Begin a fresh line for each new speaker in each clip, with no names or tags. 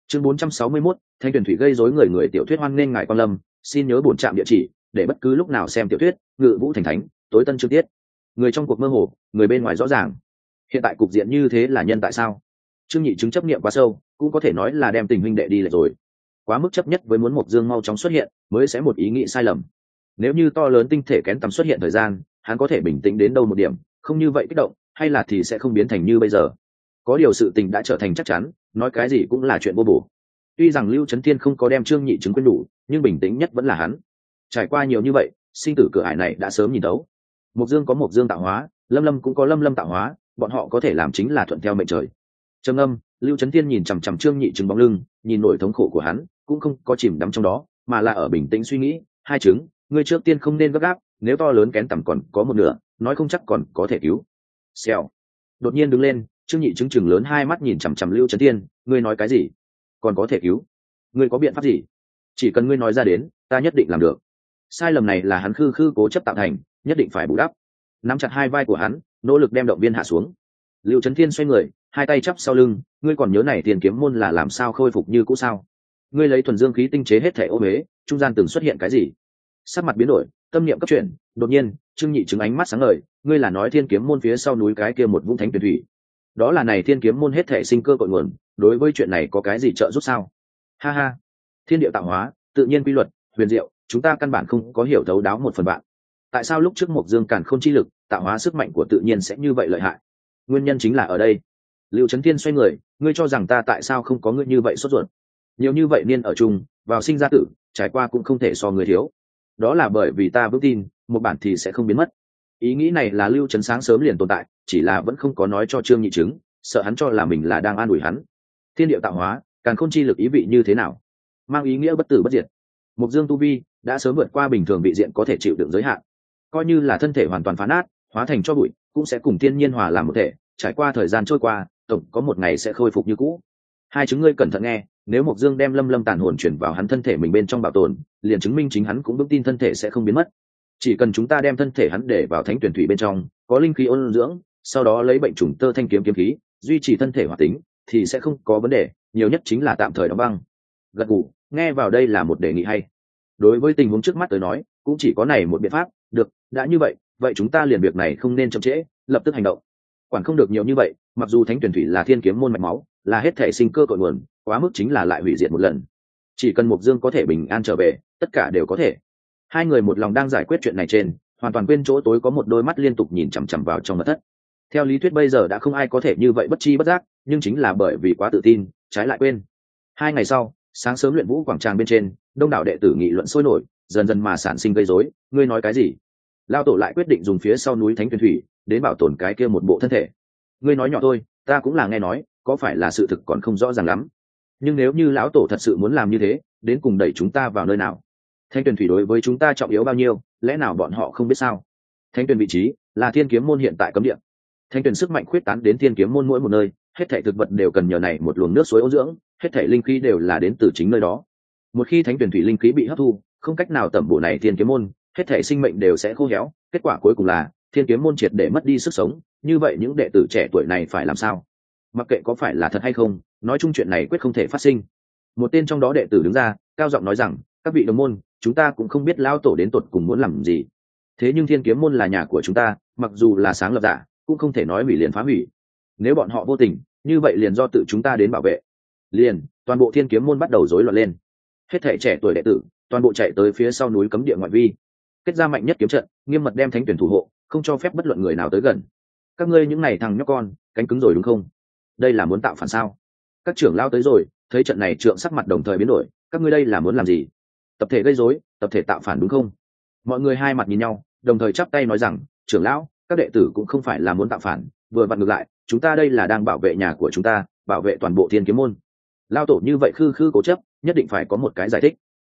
Chương 461, Thanh tuyển thủy gây rối người người tiểu thuyết hoan nghênh ngài quan lâm, xin nhớ bổn trạm địa chỉ để bất cứ lúc nào xem tiểu thuyết. Ngự Vũ Thành Thánh, tối tân chương tiết. Người trong cuộc mơ hồ, người bên ngoài rõ ràng. Hiện tại cục diện như thế là nhân tại sao? Trương Nhị chứng chấp niệm quá sâu, cũng có thể nói là đem tình huynh đệ đi lệch rồi. Quá mức chấp nhất với muốn Mộc Dương mau chóng xuất hiện, mới sẽ một ý nghĩ sai lầm. Nếu như to lớn tinh thể kén tầm xuất hiện thời gian, hắn có thể bình tĩnh đến đâu một điểm, không như vậy kích động, hay là thì sẽ không biến thành như bây giờ. Có điều sự tình đã trở thành chắc chắn, nói cái gì cũng là chuyện vô bổ. Tuy rằng Lưu Chấn Thiên không có đem Trương Nhị chứng quên đủ, nhưng bình tĩnh nhất vẫn là hắn. Trải qua nhiều như vậy, sinh tử cửa ải này đã sớm nhìn thấu. Mộc Dương có Mộc Dương tạo hóa, Lâm Lâm cũng có Lâm Lâm tạo hóa, bọn họ có thể làm chính là thuận theo mệnh trời. Trầm âm, Lưu Chấn Thiên nhìn chằm chằm Trương Nhị chứng bóng lưng, nhìn nỗi thống khổ của hắn, cũng không có chìm đắm trong đó, mà là ở bình tĩnh suy nghĩ. Hai chứng, ngươi trước tiên không nên gấp gáp, nếu to lớn kén tầm còn có một nửa, nói không chắc còn có thể cứu. Xèo. Đột nhiên đứng lên, Trương Nhị chứng chừng lớn hai mắt nhìn chằm chằm Lưu Chấn Thiên, ngươi nói cái gì? Còn có thể cứu? Ngươi có biện pháp gì? Chỉ cần ngươi nói ra đến, ta nhất định làm được. Sai lầm này là hắn khư cố chấp tạo thành, nhất định phải bù đắp. Nắm chặt hai vai của hắn, nỗ lực đem động viên hạ xuống. Lưu Chấn Thiên xoay người, hai tay chắp sau lưng, ngươi còn nhớ này Tiền Kiếm môn là làm sao khôi phục như cũ sao? Ngươi lấy thuần dương khí tinh chế hết thể ô huế, trung gian từng xuất hiện cái gì? Sắc mặt biến đổi, tâm niệm cấp chuyển, đột nhiên, Trương Nhị chứng ánh mắt sáng ngời, ngươi là nói Thiên Kiếm môn phía sau núi cái kia một vũng thánh tuyển thủy? Đó là này Thiên Kiếm môn hết thể sinh cơ cội nguồn, đối với chuyện này có cái gì trợ giúp sao? Ha ha, thiên địa tạo hóa, tự nhiên quy luật, huyền diệu, chúng ta căn bản không có hiểu thấu đáo một phần vạn. Tại sao lúc trước Mộc Dương càn khôn chi lực tạo hóa sức mạnh của tự nhiên sẽ như vậy lợi hại? Nguyên nhân chính là ở đây. Lưu Chấn Thiên xoay người, ngươi cho rằng ta tại sao không có ngươi như vậy sốt ruột? Nhiều như vậy niên ở chung, vào sinh ra tử, trải qua cũng không thể so người thiếu. Đó là bởi vì ta vững tin, một bản thì sẽ không biến mất. Ý nghĩ này là Lưu Chấn sáng sớm liền tồn tại, chỉ là vẫn không có nói cho Trương Nhị chứng, sợ hắn cho là mình là đang an ủi hắn. Thiên địa tạo hóa, càn khôn chi lực ý vị như thế nào? Mang ý nghĩa bất tử bất diệt. Mộc Dương tu vi đã sớm vượt qua bình thường vị diện có thể chịu đựng giới hạn, coi như là thân thể hoàn toàn phá nát, hóa thành cho bụi, cũng sẽ cùng thiên nhiên hòa làm một thể. Trải qua thời gian trôi qua, tổng có một ngày sẽ khôi phục như cũ. Hai chứng ngươi cẩn thận nghe, nếu Mộc Dương đem Lâm Lâm tàn hồn chuyển vào hắn thân thể mình bên trong bảo tồn, liền chứng minh chính hắn cũng vững tin thân thể sẽ không biến mất. Chỉ cần chúng ta đem thân thể hắn để vào thánh tuyển thủy bên trong, có linh khí ôn dưỡng, sau đó lấy bệnh trùng tơ thanh kiếm kiếm khí, duy trì thân thể hoạt tính, thì sẽ không có vấn đề, nhiều nhất chính là tạm thời đóng băng. Gật gù, nghe vào đây là một đề nghị hay. Đối với tình huống trước mắt tới nói, cũng chỉ có này một biện pháp. Được, đã như vậy, vậy chúng ta liền việc này không nên chậm trễ, lập tức hành động. Quản không được nhiều như vậy, mặc dù thánh tuyển thủy là thiên kiếm môn mạch máu, là hết thể sinh cơ cội nguồn, quá mức chính là lại hủy diệt một lần. Chỉ cần Mộc Dương có thể bình an trở về, tất cả đều có thể. Hai người một lòng đang giải quyết chuyện này trên, hoàn toàn quên chỗ tối có một đôi mắt liên tục nhìn chằm chằm vào trong mật thất. Theo lý thuyết bây giờ đã không ai có thể như vậy bất chi bất giác, nhưng chính là bởi vì quá tự tin, trái lại quên. 2 ngày sau, sáng sớm luyện vũ quảng trường bên trên, đông đảo đệ tử nghị luận sôi nổi, dần dần mà sản sinh gây rối. Ngươi nói cái gì? Lao tổ lại quyết định dùng phía sau núi thánh tuyển thủy đến bảo tồn cái kia một bộ thân thể. Ngươi nói nhỏ thôi, ta cũng là nghe nói, có phải là sự thực còn không rõ ràng lắm. Nhưng nếu như lão tổ thật sự muốn làm như thế, đến cùng đẩy chúng ta vào nơi nào? Thánh tuyển thủy đối với chúng ta trọng yếu bao nhiêu, lẽ nào bọn họ không biết sao? Thánh tuyển vị trí là thiên kiếm môn hiện tại cấm địa. Thánh tuyển sức mạnh khuyết tán đến thiên kiếm môn mỗi một nơi, hết thảy thực vật đều cần nhờ này một luồng nước suối ôn dưỡng, hết thảy linh khí đều là đến từ chính nơi đó. Một khi thánh tuyển thủy linh khí bị hấp thu, không cách nào tẩm bổ này thiên kiếm môn, hết thảy sinh mệnh đều sẽ khô héo, kết quả cuối cùng là thiên kiếm môn triệt để mất đi sức sống. Như vậy những đệ tử trẻ tuổi này phải làm sao? Mặc kệ có phải là thật hay không, nói chung chuyện này quyết không thể phát sinh. Một tên trong đó đệ tử đứng ra, cao giọng nói rằng, các vị đồng môn, chúng ta cũng không biết lão tổ đến tột cùng muốn làm gì. Thế nhưng thiên kiếm môn là nhà của chúng ta, mặc dù là sáng lập giả, cũng không thể nói hủy liền phá hủy. Nếu bọn họ vô tình, như vậy liền do tự chúng ta đến bảo vệ. Liền, toàn bộ thiên kiếm môn bắt đầu rối loạn lên. Hết thảy trẻ tuổi đệ tử, toàn bộ chạy tới phía sau núi cấm địa ngoại vi, kết ra mạnh nhất kiếm trận, nghiêm mật đem thánh tuyển thủ hộ, không cho phép bất luận người nào tới gần. Các ngươi những này thằng nhóc con, cánh cứng rồi đúng không? Đây là muốn tạo phản sao? Các trưởng lao tới rồi, thấy trận này trượng sắc mặt đồng thời biến đổi, các ngươi đây là muốn làm gì? Tập thể gây rối, tập thể tạo phản đúng không? Mọi người hai mặt nhìn nhau, đồng thời chắp tay nói rằng, trưởng lão, các đệ tử cũng không phải là muốn tạo phản, vừa vặn ngược lại, chúng ta đây là đang bảo vệ nhà của chúng ta, bảo vệ toàn bộ thiên kiếm môn. Lao tổ như vậy khư cố chấp, nhất định phải có một cái giải thích.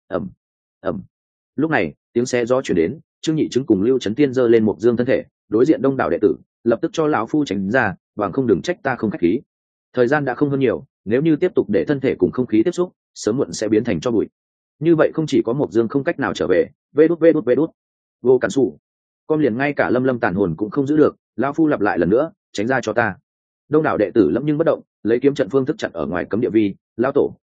ầm. Lúc này, tiếng xe gió chuyển đến, Trương Nhị chứng cùng Lưu Chấn Tiên giơ lên Mộc Dương thân thể, đối diện đông đảo đệ tử, lập tức cho lão phu tránh ra, bằng không đừng trách ta không khách khí. Thời gian đã không hơn nhiều, nếu như tiếp tục để thân thể cùng không khí tiếp xúc, sớm muộn sẽ biến thành tro bụi. Như vậy không chỉ có Mộc Dương không cách nào trở về, vê đút, vô cản sủ. Con liền ngay cả Lâm Lâm tàn hồn cũng không giữ được, lão phu lặp lại lần nữa, tránh ra cho ta. Đông đảo đệ tử lẫm nhưng bất động, lấy kiếm trận phương thức chặn ở ngoài cấm địa vi, lão tổ,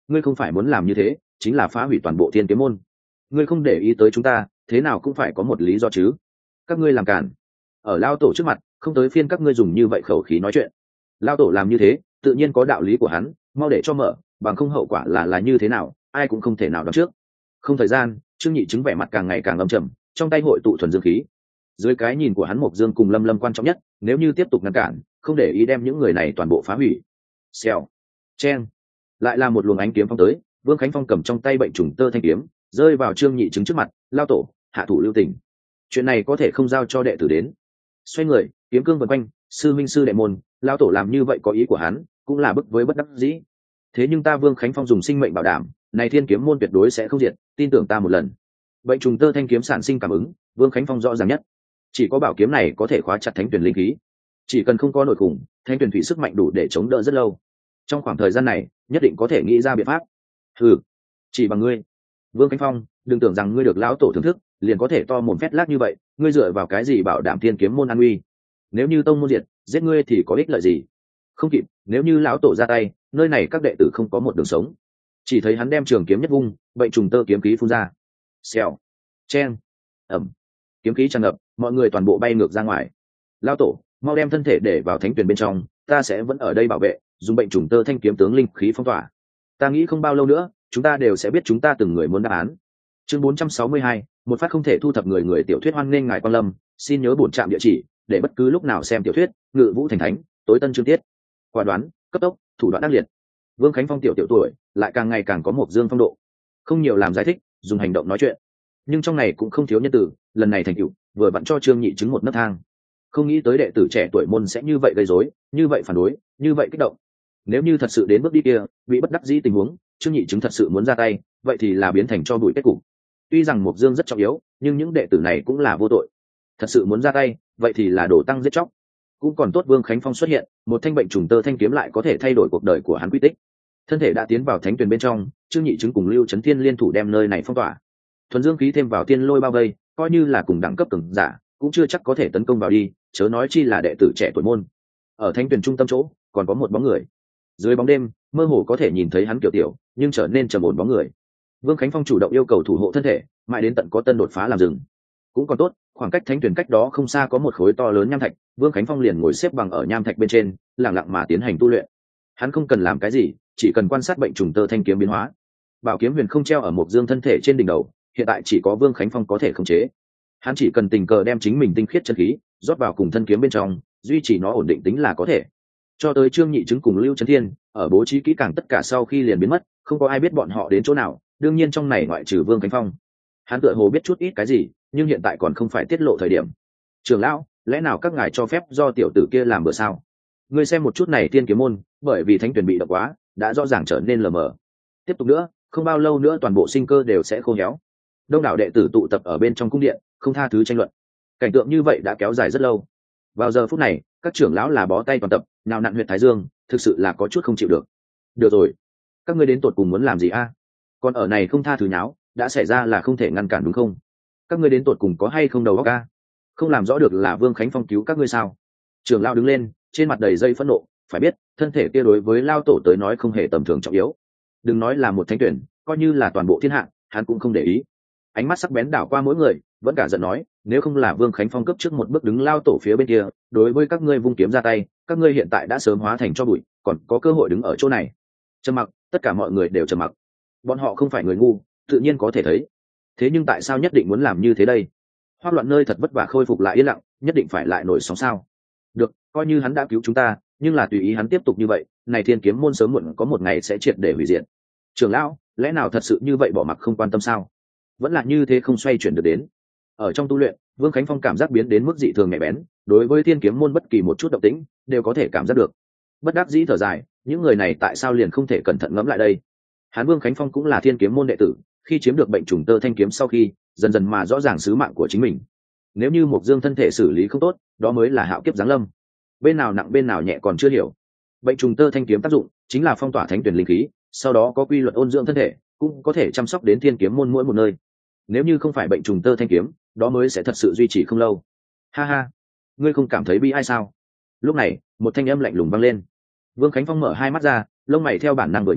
ngươi không phải muốn làm như thế chính là phá hủy toàn bộ thiên kiếm môn. Ngươi không để ý tới chúng ta thế nào cũng phải có một lý do chứ. Các ngươi làm cản ở lao tổ trước mặt, không tới phiên các ngươi dùng như vậy khẩu khí nói chuyện. Lao tổ làm như thế tự nhiên có đạo lý của hắn, mau để cho mở, bằng không hậu quả là như thế nào ai cũng không thể nào đoán trước. Không thời gian, Trương Nhị Chứng vẻ mặt càng ngày càng âm trầm, trong tay hội tụ thuần dương khí. Dưới cái nhìn của hắn, Mộc Dương cùng Lâm Lâm quan trọng nhất, nếu như tiếp tục ngăn cản, không để ý đem những người này toàn bộ phá hủy. Xèo, chen, lại là một luồng ánh kiếm phong tới. Vương Khánh Phong cầm trong tay bệnh trùng tơ thanh kiếm, rơi vào Trương Nhị Chứng trước mặt. Lao tổ, hạ thủ lưu tình, chuyện này có thể không giao cho đệ tử đến. Xoay người, kiếm cương vần quanh, sư minh sư đệ môn, Lao tổ làm như vậy có ý của hắn, cũng là bức với bất đắc dĩ. Thế nhưng ta Vương Khánh Phong dùng sinh mệnh bảo đảm, này thiên kiếm môn tuyệt đối sẽ không diệt, tin tưởng ta một lần. Bệnh trùng tơ thanh kiếm sản sinh cảm ứng, Vương Khánh Phong rõ ràng nhất, chỉ có bảo kiếm này có thể khóa chặt thánh tuyển linh khí. Chỉ cần không có nội khủng, thánh tuyển thủy sức mạnh đủ để chống đỡ rất lâu. Trong khoảng thời gian này, nhất định có thể nghĩ ra biện pháp. Hừ, chỉ bằng ngươi, Vương Khánh Phong, đừng tưởng rằng ngươi được lão tổ thưởng thức, liền có thể to mồm phét lác như vậy. Ngươi dựa vào cái gì bảo đảm thiên kiếm môn an uy? Nếu như tông môn diệt, giết ngươi thì có ích lợi gì? Không kịp, nếu như lão tổ ra tay, nơi này các đệ tử không có một đường sống. Chỉ thấy hắn đem trường kiếm nhất vung, bệnh trùng tơ kiếm khí phun ra. Xèo, chen, ẩm, kiếm khí tràn ngập, mọi người toàn bộ bay ngược ra ngoài. Lão tổ, mau đem thân thể để vào thánh tuyển bên trong, ta sẽ vẫn ở đây bảo vệ, dùng bệnh trùng tơ thanh kiếm tướng linh khí phong tỏa. Ta nghĩ không bao lâu nữa, chúng ta đều sẽ biết chúng ta từng người muốn đáp án. Chương 462, một phát không thể thu thập người tiểu thuyết hoan nghênh ngài quan lâm, xin nhớ bổn trạm địa chỉ để bất cứ lúc nào xem tiểu thuyết. Ngự Vũ Thành Thánh, tối tân chương tiết. Quả đoán, cấp tốc, thủ đoạn đắc liệt. Vương Khánh Phong tiểu tuổi lại càng ngày càng có một dương phong độ, không nhiều làm giải thích, dùng hành động nói chuyện, nhưng trong này cũng không thiếu nhân tử. Lần này thành tựu vừa vặn cho Trương Nhị Chứng một nấc thang. Không nghĩ tới đệ tử trẻ tuổi môn sẽ như vậy gây rối, như vậy phản đối, như vậy kích động. Nếu như thật sự đến bước đi kia, bị bất đắc dĩ tình huống, Trương Nhị Chứng thật sự muốn ra tay, vậy thì là biến thành cho bụi kết cục. Tuy rằng Mộc Dương rất trọng yếu, nhưng những đệ tử này cũng là vô tội. Thật sự muốn ra tay, vậy thì là đổ tăng giết chóc. Cũng còn tốt Vương Khánh Phong xuất hiện, một thanh bệnh trùng tơ thanh kiếm lại có thể thay đổi cuộc đời của hắn quy tích. Thân thể đã tiến vào thánh tuyền bên trong, Trương Nhị Chứng cùng Lưu Chấn Thiên liên thủ đem nơi này phong tỏa. Thuần dương khí thêm vào tiên lôi bao vây, coi như là cùng đẳng cấp cường giả, cũng chưa chắc có thể tấn công vào đi, chớ nói chi là đệ tử trẻ tuổi môn. Ở thánh tuyền trung tâm chỗ, còn có một bóng người. Dưới bóng đêm, mơ hồ có thể nhìn thấy hắn kiểu tiểu, nhưng trở nên trầm ổn bóng người. Vương Khánh Phong chủ động yêu cầu thủ hộ thân thể, mãi đến tận có tân đột phá làm dừng. Cũng còn tốt, khoảng cách thánh tuyển cách đó không xa có một khối to lớn nham thạch, Vương Khánh Phong liền ngồi xếp bằng ở nham thạch bên trên, lặng lặng mà tiến hành tu luyện. Hắn không cần làm cái gì, chỉ cần quan sát bệnh trùng tơ thanh kiếm biến hóa. Bảo kiếm huyền không treo ở một dương thân thể trên đỉnh đầu, hiện tại chỉ có Vương Khánh Phong có thể khống chế. Hắn chỉ cần tình cờ đem chính mình tinh khiết chân khí rót vào cùng thân kiếm bên trong, duy trì nó ổn định tính là có thể. Cho tới Trương Nhị Chứng cùng Lưu Chấn Thiên, ở bố trí kỹ càng tất cả sau khi liền biến mất, không có ai biết bọn họ đến chỗ nào, đương nhiên trong này ngoại trừ Vương Khánh Phong. Hắn tựa hồ biết chút ít cái gì, nhưng hiện tại còn không phải tiết lộ thời điểm. Trưởng lão, lẽ nào các ngài cho phép do tiểu tử kia làm bữa sao? Ngươi xem một chút này tiên kiếm môn, bởi vì thánh tuyển bị động quá, đã rõ ràng trở nên lờ mờ. Tiếp tục nữa, không bao lâu nữa toàn bộ sinh cơ đều sẽ khô héo. Đông đảo đệ tử tụ tập ở bên trong cung điện, không tha thứ tranh luận. Cảnh tượng như vậy đã kéo dài rất lâu. Vào giờ phút này, các trưởng lão là bó tay toàn tập, nào nặn huyệt thái dương, thực sự là có chút không chịu được. Được rồi, các ngươi đến tụt cùng muốn làm gì a? Còn ở này không tha thứ nháo, đã xảy ra là không thể ngăn cản đúng không? Các ngươi đến tụt cùng có hay không đầu óc a? Không làm rõ được là Vương Khánh Phong cứu các ngươi sao? Trưởng lão đứng lên, trên mặt đầy dây phẫn nộ, phải biết, thân thể kia đối với lao tổ tới nói không hề tầm thường trọng yếu. Đừng nói là một thánh tuyển, coi như là toàn bộ thiên hạ, hắn cũng không để ý. Ánh mắt sắc bén đảo qua mỗi người, vẫn cả giận nói, nếu không là Vương Khánh Phong cấp trước một bước đứng lao tổ phía bên kia, đối với các ngươi vung kiếm ra tay, các ngươi hiện tại đã sớm hóa thành cho bụi, còn có cơ hội đứng ở chỗ này. Trầm mặc, tất cả mọi người đều trầm mặc. Bọn họ không phải người ngu, tự nhiên có thể thấy. Thế nhưng tại sao nhất định muốn làm như thế đây? Hoắc Loạn nơi thật vất vả khôi phục lại yên lặng, nhất định phải lại nổi sóng sao? Được, coi như hắn đã cứu chúng ta, nhưng là tùy ý hắn tiếp tục như vậy, này thiên kiếm môn sớm muộn có một ngày sẽ triệt để hủy diệt. Trưởng lão, lẽ nào thật sự như vậy bỏ mặc không quan tâm sao? Vẫn là như thế không xoay chuyển được đến. Ở trong tu luyện, Vương Khánh Phong cảm giác biến đến mức dị thường nhạy bén, đối với thiên kiếm môn bất kỳ một chút động tĩnh đều có thể cảm giác được. Bất đắc dĩ thở dài, những người này tại sao liền không thể cẩn thận ngẫm lại đây? Hắn Vương Khánh Phong cũng là thiên kiếm môn đệ tử, khi chiếm được bệnh trùng tơ thanh kiếm sau khi, dần dần mà rõ ràng sứ mạng của chính mình. Nếu như Mộc Dương thân thể xử lý không tốt, đó mới là hạo kiếp giáng lâm. Bên nào nặng bên nào nhẹ còn chưa hiểu. Bệnh trùng tơ thanh kiếm tác dụng chính là phong tỏa thánh tuyển linh khí, sau đó có quy luật ôn dưỡng thân thể, cũng có thể chăm sóc đến thiên kiếm môn mỗi một nơi. Nếu như không phải bệnh trùng tơ thanh kiếm, đó mới sẽ thật sự duy trì không lâu. Ha ha, ngươi không cảm thấy bi ai sao? Lúc này, một thanh âm lạnh lùng vang lên. Vương Khánh Phong mở hai mắt ra, lông mày theo bản năng vừa nhíu,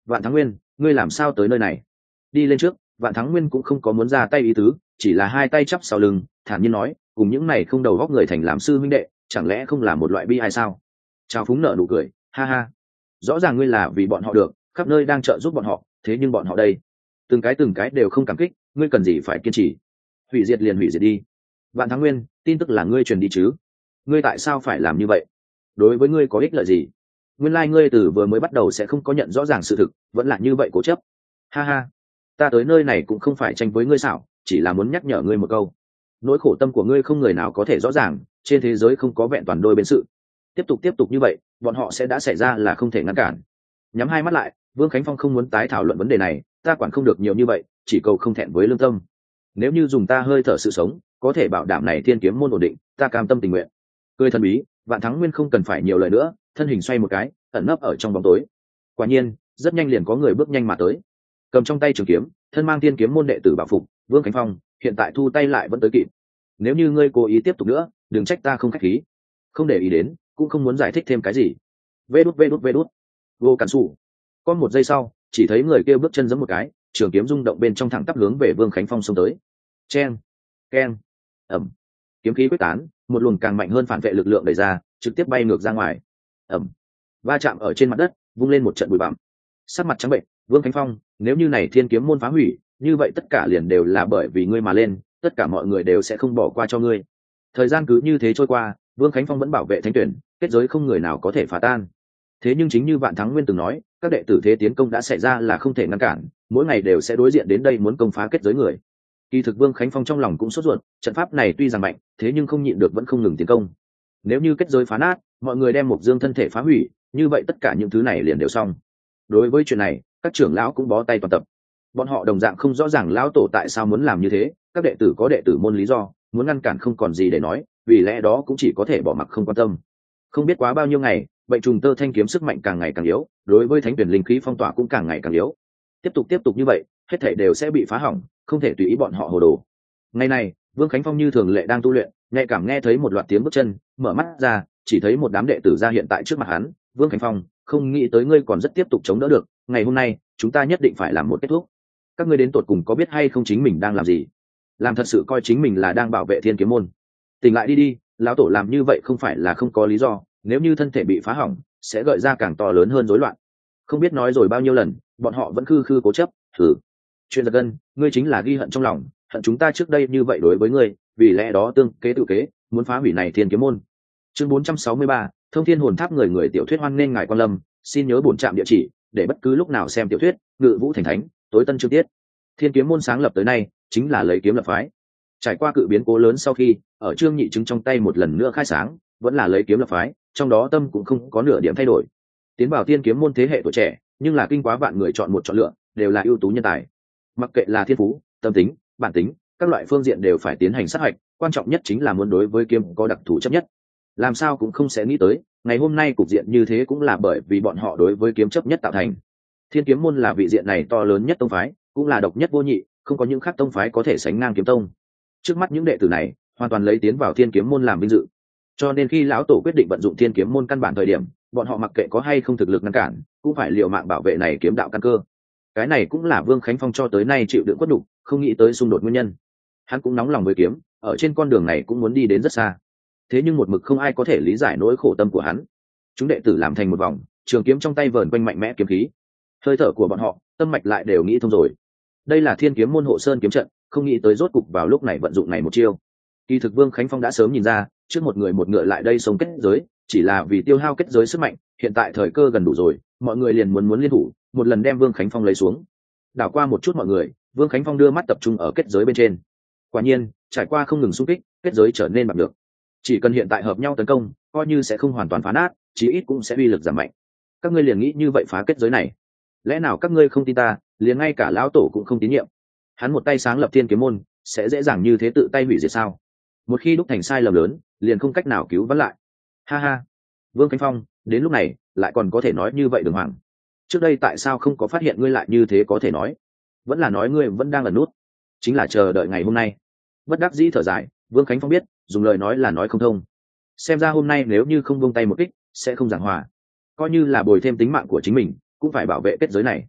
Vạn Thắng Nguyên, ngươi làm sao tới nơi này? Đi lên trước, Vạn Thắng Nguyên cũng không có muốn ra tay ý tứ, chỉ là hai tay chắp sau lưng, thản nhiên nói, cùng những này không đầu góc người thành làm sư huynh đệ, chẳng lẽ không là một loại bi hay sao? Trao Phúng nở nụ cười, ha ha, rõ ràng ngươi là vì bọn họ được, khắp nơi đang trợ giúp bọn họ, thế nhưng bọn họ đây, từng cái đều không cảm kích, ngươi cần gì phải kiên trì? Hủy diệt liền hủy diệt đi. Vạn Thắng Nguyên, tin tức là ngươi truyền đi chứ? Ngươi tại sao phải làm như vậy? Đối với ngươi có ích lợi gì? Nguyên lai ngươi từ vừa mới bắt đầu sẽ không có nhận rõ ràng sự thực, vẫn là như vậy cố chấp. Ha ha, ta tới nơi này cũng không phải tranh với ngươi xảo, chỉ là muốn nhắc nhở ngươi một câu. Nỗi khổ tâm của ngươi không người nào có thể rõ ràng, trên thế giới không có vẹn toàn đôi bên sự. Tiếp tục như vậy, bọn họ sẽ đã xảy ra là không thể ngăn cản. Nhắm hai mắt lại, Vương Khánh Phong không muốn tái thảo luận vấn đề này, ta quản không được nhiều như vậy, chỉ cầu không thẹn với lương tâm. Nếu như dùng ta hơi thở sự sống, có thể bảo đảm này thiên kiếm môn ổn định, ta cam tâm tình nguyện. Cười thần bí, Vạn Thắng Nguyên không cần phải nhiều lời nữa, thân hình xoay một cái, ẩn nấp ở trong bóng tối. Quả nhiên, rất nhanh liền có người bước nhanh mà tới, cầm trong tay trường kiếm, thân mang thiên kiếm môn đệ tử bảo phục. Vương Khánh Phong, hiện tại thu tay lại vẫn tới kịp. Nếu như ngươi cố ý tiếp tục nữa, đừng trách ta không khách khí. Không để ý đến, cũng không muốn giải thích thêm cái gì. Vê đút. Vô cản sủ. Có một giây sau, chỉ thấy người kia bước chân giẫm một cái, trường kiếm rung động bên trong thẳng tắp hướng về Vương Khánh Phong xông tới. Chen, keng, ầm. Kiếm khí quyết tán, một luồng càng mạnh hơn phản vệ lực lượng đẩy ra, trực tiếp bay ngược ra ngoài. Ầm. Va chạm ở trên mặt đất, vung lên một trận bụi bặm. Sắc mặt trắng bệnh, Vương Khánh Phong, nếu như này thiên kiếm môn phá hủy, như vậy tất cả liền đều là bởi vì ngươi mà lên, tất cả mọi người đều sẽ không bỏ qua cho ngươi. Thời gian cứ như thế trôi qua, Vương Khánh Phong vẫn bảo vệ thánh tuyển, kết giới không người nào có thể phá tan. Thế nhưng chính như Vạn Thắng Nguyên từng nói, các đệ tử thế tiến công đã xảy ra là không thể ngăn cản, mỗi ngày đều sẽ đối diện đến đây muốn công phá kết giới người. Kỳ thực Vương Khánh Phong trong lòng cũng sốt ruột, trận pháp này tuy rằng mạnh, thế nhưng không nhịn được vẫn không ngừng tiến công. Nếu như kết giới phá nát, mọi người đem Mộc Dương thân thể phá hủy, như vậy tất cả những thứ này liền đều xong. Đối với chuyện này, các trưởng lão cũng bó tay toàn tập. Bọn họ đồng dạng không rõ ràng lão tổ tại sao muốn làm như thế, các đệ tử có đệ tử môn lý do, muốn ngăn cản không còn gì để nói, vì lẽ đó cũng chỉ có thể bỏ mặc không quan tâm. Không biết quá bao nhiêu ngày, bệnh trùng tơ thanh kiếm sức mạnh càng ngày càng yếu, đối với thánh tuyển linh khí phong tỏa cũng càng ngày càng yếu. Tiếp tục như vậy, hết thảy đều sẽ bị phá hỏng, không thể tùy ý bọn họ hồ đồ. Ngày này, Vương Khánh Phong như thường lệ đang tu luyện, nhạy cảm nghe thấy một loạt tiếng bước chân, mở mắt ra, chỉ thấy một đám đệ tử ra hiện tại trước mặt hắn. Vương Khánh Phong, không nghĩ tới ngươi còn rất tiếp tục chống đỡ được, ngày hôm nay, chúng ta nhất định phải làm một kết thúc. Các ngươi đến tột cùng có biết hay không chính mình đang làm gì? Làm thật sự coi chính mình là đang bảo vệ thiên kiếm môn. Tỉnh lại đi, lão tổ làm như vậy không phải là không có lý do, nếu như thân thể bị phá hỏng, sẽ gợi ra càng to lớn hơn rối loạn. Không biết nói rồi bao nhiêu lần, bọn họ vẫn khư cố chấp. Chuyện giật gân, ngươi chính là ghi hận trong lòng, hận chúng ta trước đây như vậy đối với ngươi, vì lẽ đó tương kế tự kế, muốn phá hủy này thiên kiếm môn. Chương 463, Thông Thiên Hồn Tháp người tiểu thuyết hoan nghênh ngài quan lâm, xin nhớ bổn trạm địa chỉ để bất cứ lúc nào xem tiểu thuyết. Ngự Vũ Thành Thánh, tối tân chương tiết. Thiên kiếm môn sáng lập tới nay, chính là lấy kiếm lập phái. Trải qua cự biến cố lớn sau khi, ở Trương Nhị Chứng trong tay một lần nữa khai sáng, vẫn là lấy kiếm lập phái, trong đó tâm cũng không có nửa điểm thay đổi. Tiến vào thiên kiếm môn thế hệ tuổi trẻ, nhưng là kinh quá vạn người chọn một chọn lựa, đều là ưu tú nhân tài. Mặc kệ là thiên phú, tâm tính, bản tính, các loại phương diện đều phải tiến hành sát hạch, quan trọng nhất chính là muốn đối với kiếm có đặc thù chấp nhất. Làm sao cũng không sẽ nghĩ tới, ngày hôm nay cục diện như thế cũng là bởi vì bọn họ đối với kiếm chấp nhất tạo thành. Thiên kiếm môn là vị diện này to lớn nhất tông phái, cũng là độc nhất vô nhị, không có những khác tông phái có thể sánh ngang kiếm tông. Trước mắt những đệ tử này, hoàn toàn lấy tiến vào thiên kiếm môn làm vinh dự. Cho nên khi lão tổ quyết định vận dụng thiên kiếm môn căn bản thời điểm, bọn họ mặc kệ có hay không thực lực ngăn cản, cũng phải liều mạng bảo vệ này kiếm đạo căn cơ. Cái này cũng là Vương Khánh Phong cho tới nay chịu đựng khuất nhục, không nghĩ tới xung đột nguyên nhân. Hắn cũng nóng lòng với kiếm, ở trên con đường này cũng muốn đi đến rất xa. Thế nhưng một mực không ai có thể lý giải nỗi khổ tâm của hắn. Chúng đệ tử làm thành một vòng, trường kiếm trong tay vờn quanh mạnh mẽ kiếm khí. Hơi thở của bọn họ, tâm mạch lại đều nghĩ thông rồi. Đây là thiên kiếm môn hộ sơn kiếm trận, không nghĩ tới rốt cục vào lúc này vận dụng này một chiêu. Kỳ thực Vương Khánh Phong đã sớm nhìn ra, trước một người một ngựa lại đây sống kết giới, chỉ là vì tiêu hao kết giới sức mạnh, hiện tại thời cơ gần đủ rồi, mọi người liền muốn liên thủ, một lần đem Vương Khánh Phong lấy xuống. Đảo qua một chút mọi người, Vương Khánh Phong đưa mắt tập trung ở kết giới bên trên. Quả nhiên, trải qua không ngừng xung kích, kết giới trở nên bạc được. Chỉ cần hiện tại hợp nhau tấn công, coi như sẽ không hoàn toàn phá nát, chí ít cũng sẽ uy lực giảm mạnh. Các ngươi liền nghĩ như vậy phá kết giới này? Lẽ nào các ngươi không tin ta, liền ngay cả lão tổ cũng không tín nhiệm? Hắn một tay sáng lập thiên kiếm môn, sẽ dễ dàng như thế tự tay hủy diệt sao? Một khi đúc thành sai lầm lớn, liền không cách nào cứu vãn lại. Ha ha, Vương Khánh Phong, đến lúc này lại còn có thể nói như vậy đường hoàng. Trước đây tại sao không có phát hiện ngươi lại như thế có thể nói? Vẫn là nói ngươi vẫn đang ẩn nút, chính là chờ đợi ngày hôm nay. Bất đắc dĩ thở dài, Vương Khánh Phong biết, dùng lời nói là nói không thông. Xem ra hôm nay nếu như không buông tay một kích, sẽ không giảng hòa. Coi như là bồi thêm tính mạng của chính mình, cũng phải bảo vệ kết giới này.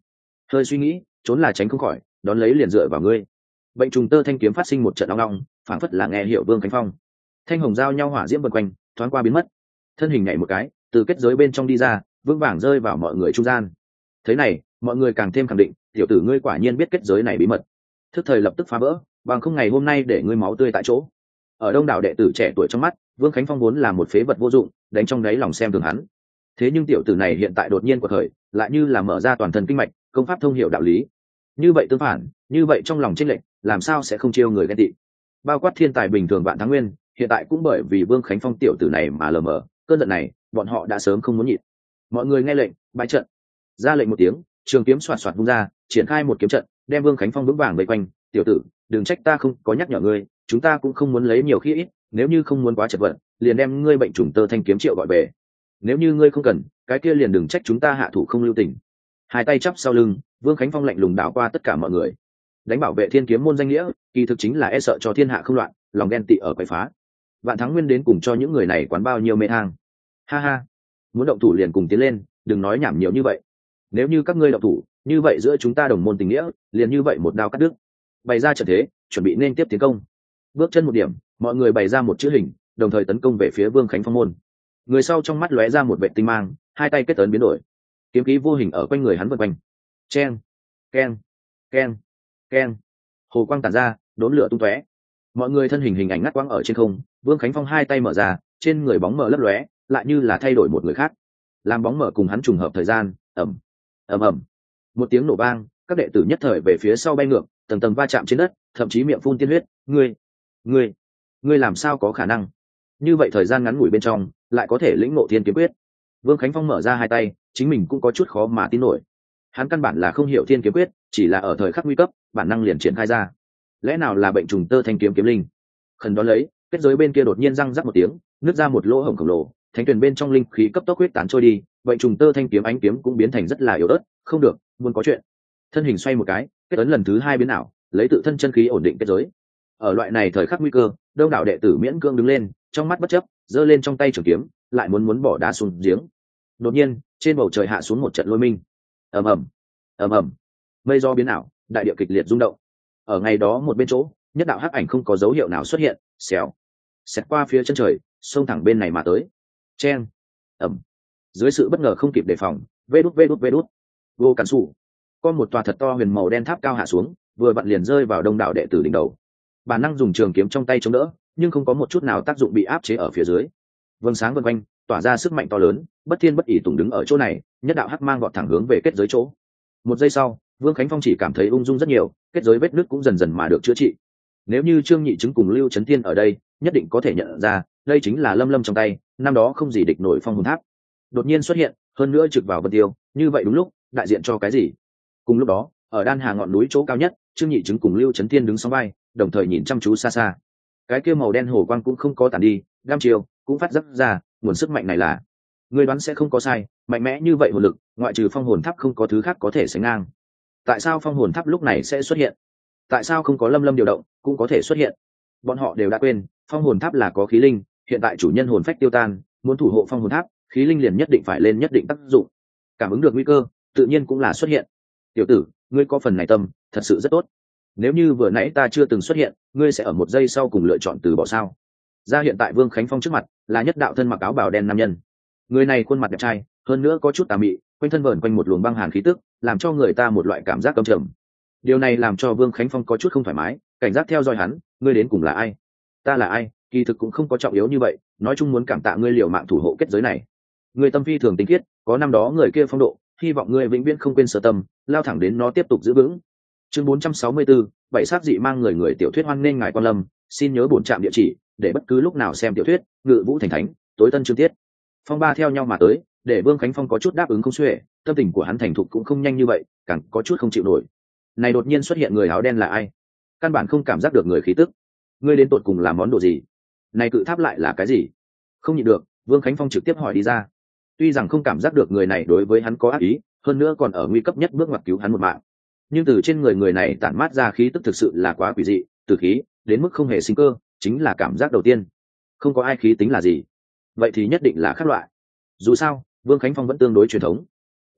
hơi suy nghĩ, trốn là tránh không khỏi, đón lấy liền dựa vào ngươi. Bệnh trùng tơ thanh kiếm phát sinh một trận long long, phảng phất là nghe hiểu Vương Khánh Phong. Thanh hồng giao nhau hỏa diễm vần quanh, thoáng qua biến mất. Thân hình nhảy một cái, từ kết giới bên trong đi ra, vững vàng rơi vào mọi người trung gian. Thế này, mọi người càng thêm khẳng định, tiểu tử ngươi quả nhiên biết kết giới này bí mật. Thức thời lập tức phá vỡ, bằng không ngày hôm nay để ngươi máu tươi tại chỗ. Ở đông đảo đệ tử trẻ tuổi trong mắt, Vương Khánh Phong vốn là một phế vật vô dụng, đánh trong đáy lòng xem thường hắn. Thế nhưng tiểu tử này hiện tại đột nhiên quật khởi, lại như là mở ra toàn thân kinh mạch, công pháp thông hiểu đạo lý. Như vậy tương phản, như vậy trong lòng chênh lệch, làm sao sẽ không chiêu người ghen tị. Bao quát thiên tài bình thường Vạn Thắng Nguyên, hiện tại cũng bởi vì Vương Khánh Phong tiểu tử này mà lờ mờ, cơn giận này, bọn họ đã sớm không muốn nhịn. Mọi người nghe lệnh, bãi trận. Ra lệnh một tiếng, trường kiếm xoạt xoạt vung ra, triển khai một kiếm trận, đem Vương Khánh Phong vững vàng vây quanh. Tiểu tử, đừng trách ta không có nhắc nhở ngươi, chúng ta cũng không muốn lấy nhiều khi ít, nếu như không muốn quá chật vật, liền đem ngươi bệnh trùng tơ thanh kiếm triệu gọi về. Nếu như ngươi không cần, cái kia liền đừng trách chúng ta hạ thủ không lưu tình. Hai tay chắp sau lưng, Vương Khánh Phong lạnh lùng đảo qua tất cả mọi người. Đánh bảo vệ thiên kiếm môn danh nghĩa, kỳ thực chính là e sợ cho thiên hạ không loạn, lòng ghen tị ở quậy phá. Vạn Thắng Nguyên đến cùng cho những người này quán bao nhiêu mê thang. Ha ha, muốn động thủ liền cùng tiến lên, đừng nói nhảm nhiều như vậy. Nếu như các ngươi động thủ, như vậy giữa chúng ta đồng môn tình nghĩa, liền như vậy một đao cắt đứt. Bày ra trận thế, chuẩn bị nên tiếp tiến công. Bước chân một điểm, mọi người bày ra một chữ hình, đồng thời tấn công về phía Vương Khánh Phong môn. Người sau trong mắt lóe ra một vệ tinh mang, hai tay kết ấn biến đổi, kiếm khí vô hình ở quanh người hắn vần quanh. Chen, keng, keng, keng, hồ quang tản ra, đốn lửa tung tóe. Mọi người thân hình hình ảnh ngắt quãng ở trên không. Vương Khánh Phong hai tay mở ra, trên người bóng mở lấp lóe, lại như là thay đổi một người khác. Làm bóng mở cùng hắn trùng hợp thời gian, ầm, ầm ầm, một tiếng nổ vang, các đệ tử nhất thời về phía sau bay ngược, tầng tầng va chạm trên đất, thậm chí miệng phun tiên huyết. Ngươi làm sao có khả năng? Như vậy thời gian ngắn ngủi bên trong, lại có thể lĩnh ngộ thiên kiếm quyết. Vương Khánh Phong mở ra hai tay, chính mình cũng có chút khó mà tin nổi. Hắn căn bản là không hiểu thiên kiếm quyết, chỉ là ở thời khắc nguy cấp, bản năng liền triển khai ra. Lẽ nào là bệnh trùng tơ thanh kiếm kiếm linh? Khẩn đón lấy, kết giới bên kia đột nhiên răng rắc một tiếng, nứt ra một lỗ hổng khổng lồ, thánh tuyển bên trong linh khí cấp tốc huyết tán trôi đi, bệnh trùng tơ thanh kiếm ánh kiếm cũng biến thành rất là yếu ớt. Không được, muốn có chuyện. Thân hình xoay một cái, kết ấn lần thứ hai biến ảo, lấy tự thân chân khí ổn định kết giới. Ở loại này thời khắc nguy cơ, đông đảo đệ tử miễn cương đứng lên, trong mắt bất chấp, giơ lên trong tay trường kiếm, lại muốn bỏ đá xuống giếng. Đột nhiên, trên bầu trời hạ xuống một trận lôi minh. Ầm ầm, ầm ầm, mây gió biến ảo, đại địa kịch liệt rung động. Ở ngày đó một bên chỗ, nhất đạo hắc ảnh không có dấu hiệu nào xuất hiện, xèo, xẹt qua phía chân trời, xông thẳng bên này mà tới. Chen, ầm, dưới sự bất ngờ không kịp đề phòng, vê đút, vô cản sủ, con một tòa thật to huyền màu đen tháp cao hạ xuống, vừa vặn liền rơi vào đông đảo đệ tử đỉnh đầu. Bản năng dùng trường kiếm trong tay chống đỡ, nhưng không có một chút nào tác dụng, bị áp chế ở phía dưới. Vầng sáng vần quanh, tỏa ra sức mạnh to lớn, bất thiên bất ỷ tùng đứng ở chỗ này, nhất đạo hắc mang vọt thẳng hướng về kết giới chỗ. Một giây sau, Vương Khánh Phong chỉ cảm thấy ung dung rất nhiều, kết giới vết nứt cũng dần dần mà được chữa trị. Nếu như Trương Nhị Chứng cùng Lưu Chấn Thiên ở đây, nhất định có thể nhận ra, đây chính là Lâm Lâm trong tay, năm đó không gì địch nổi phong hồn tháp. Đột nhiên xuất hiện, hơn nữa trực vào Vân Tiêu, như vậy đúng lúc, đại diện cho cái gì? Cùng lúc đó, ở đan hà ngọn núi chỗ cao nhất, Trương Nhị Chứng cùng Lưu Chấn Thiên đứng song vai, đồng thời nhìn chăm chú xa xa. Cái kia màu đen hồ quang cũng không có tàn đi, đam chiều cũng phát giác ra, nguồn sức mạnh này là, người đoán sẽ không có sai, mạnh mẽ như vậy hồn lực, ngoại trừ phong hồn tháp không có thứ khác có thể sánh ngang. Tại sao phong hồn tháp lúc này sẽ xuất hiện? Tại sao không có Lâm Lâm điều động cũng có thể xuất hiện? Bọn họ đều đã quên, phong hồn tháp là có khí linh, hiện tại chủ nhân hồn phách tiêu tan, muốn thủ hộ phong hồn tháp, khí linh liền nhất định phải lên nhất định tác dụng. Cảm ứng được nguy cơ, tự nhiên cũng là xuất hiện. Tiểu tử, ngươi có phần này tâm, thật sự rất tốt. Nếu như vừa nãy ta chưa từng xuất hiện, ngươi sẽ ở một giây sau cùng lựa chọn từ bỏ sao? Ra hiện tại Vương Khánh Phong trước mặt là nhất đạo thân mặc áo bào đen nam nhân. Người này khuôn mặt đẹp trai, hơn nữa có chút tà mị, quanh thân vờn quanh một luồng băng hàn khí tức, làm cho người ta một loại cảm giác căm trầm. Điều này làm cho Vương Khánh Phong có chút không thoải mái, cảnh giác theo dõi hắn. Ngươi đến cùng là ai? Ta là ai, kỳ thực cũng không có trọng yếu như vậy, nói chung muốn cảm tạ ngươi liều mạng thủ hộ kết giới này. Ngươi tâm phi thường tinh khiết, có năm đó người kia phong độ, hy vọng ngươi vĩnh viễn không quên sở tâm, lao thẳng đến nó tiếp tục giữ vững. Chương 464, bảy sát dị mang người tiểu thuyết hoan nên ngài quan lâm, xin nhớ bổn trạm địa chỉ để bất cứ lúc nào xem tiểu thuyết. Ngự Vũ Thành Thánh, tối tân chương tiết. Phong ba theo nhau mà tới, để Vương Khánh Phong có chút đáp ứng không xuể, tâm tình của hắn thành thục cũng không nhanh như vậy, càng có chút không chịu nổi. Này đột nhiên xuất hiện người áo đen là ai? Căn bản không cảm giác được người khí tức. Ngươi đến tột cùng làm món đồ gì? Này cự tháp lại là cái gì? Không nhịn được, Vương Khánh Phong trực tiếp hỏi đi ra. Tuy rằng không cảm giác được người này đối với hắn có ác ý, hơn nữa còn ở nguy cấp nhất bước ngoặt cứu hắn một mạng, nhưng từ trên người này tản mát ra khí tức thực sự là quá quỷ dị, từ khí đến mức không hề sinh cơ, chính là cảm giác đầu tiên. Không có ai khí tính là gì? Vậy thì nhất định là khác loại. Dù sao, Vương Khánh Phong vẫn tương đối truyền thống.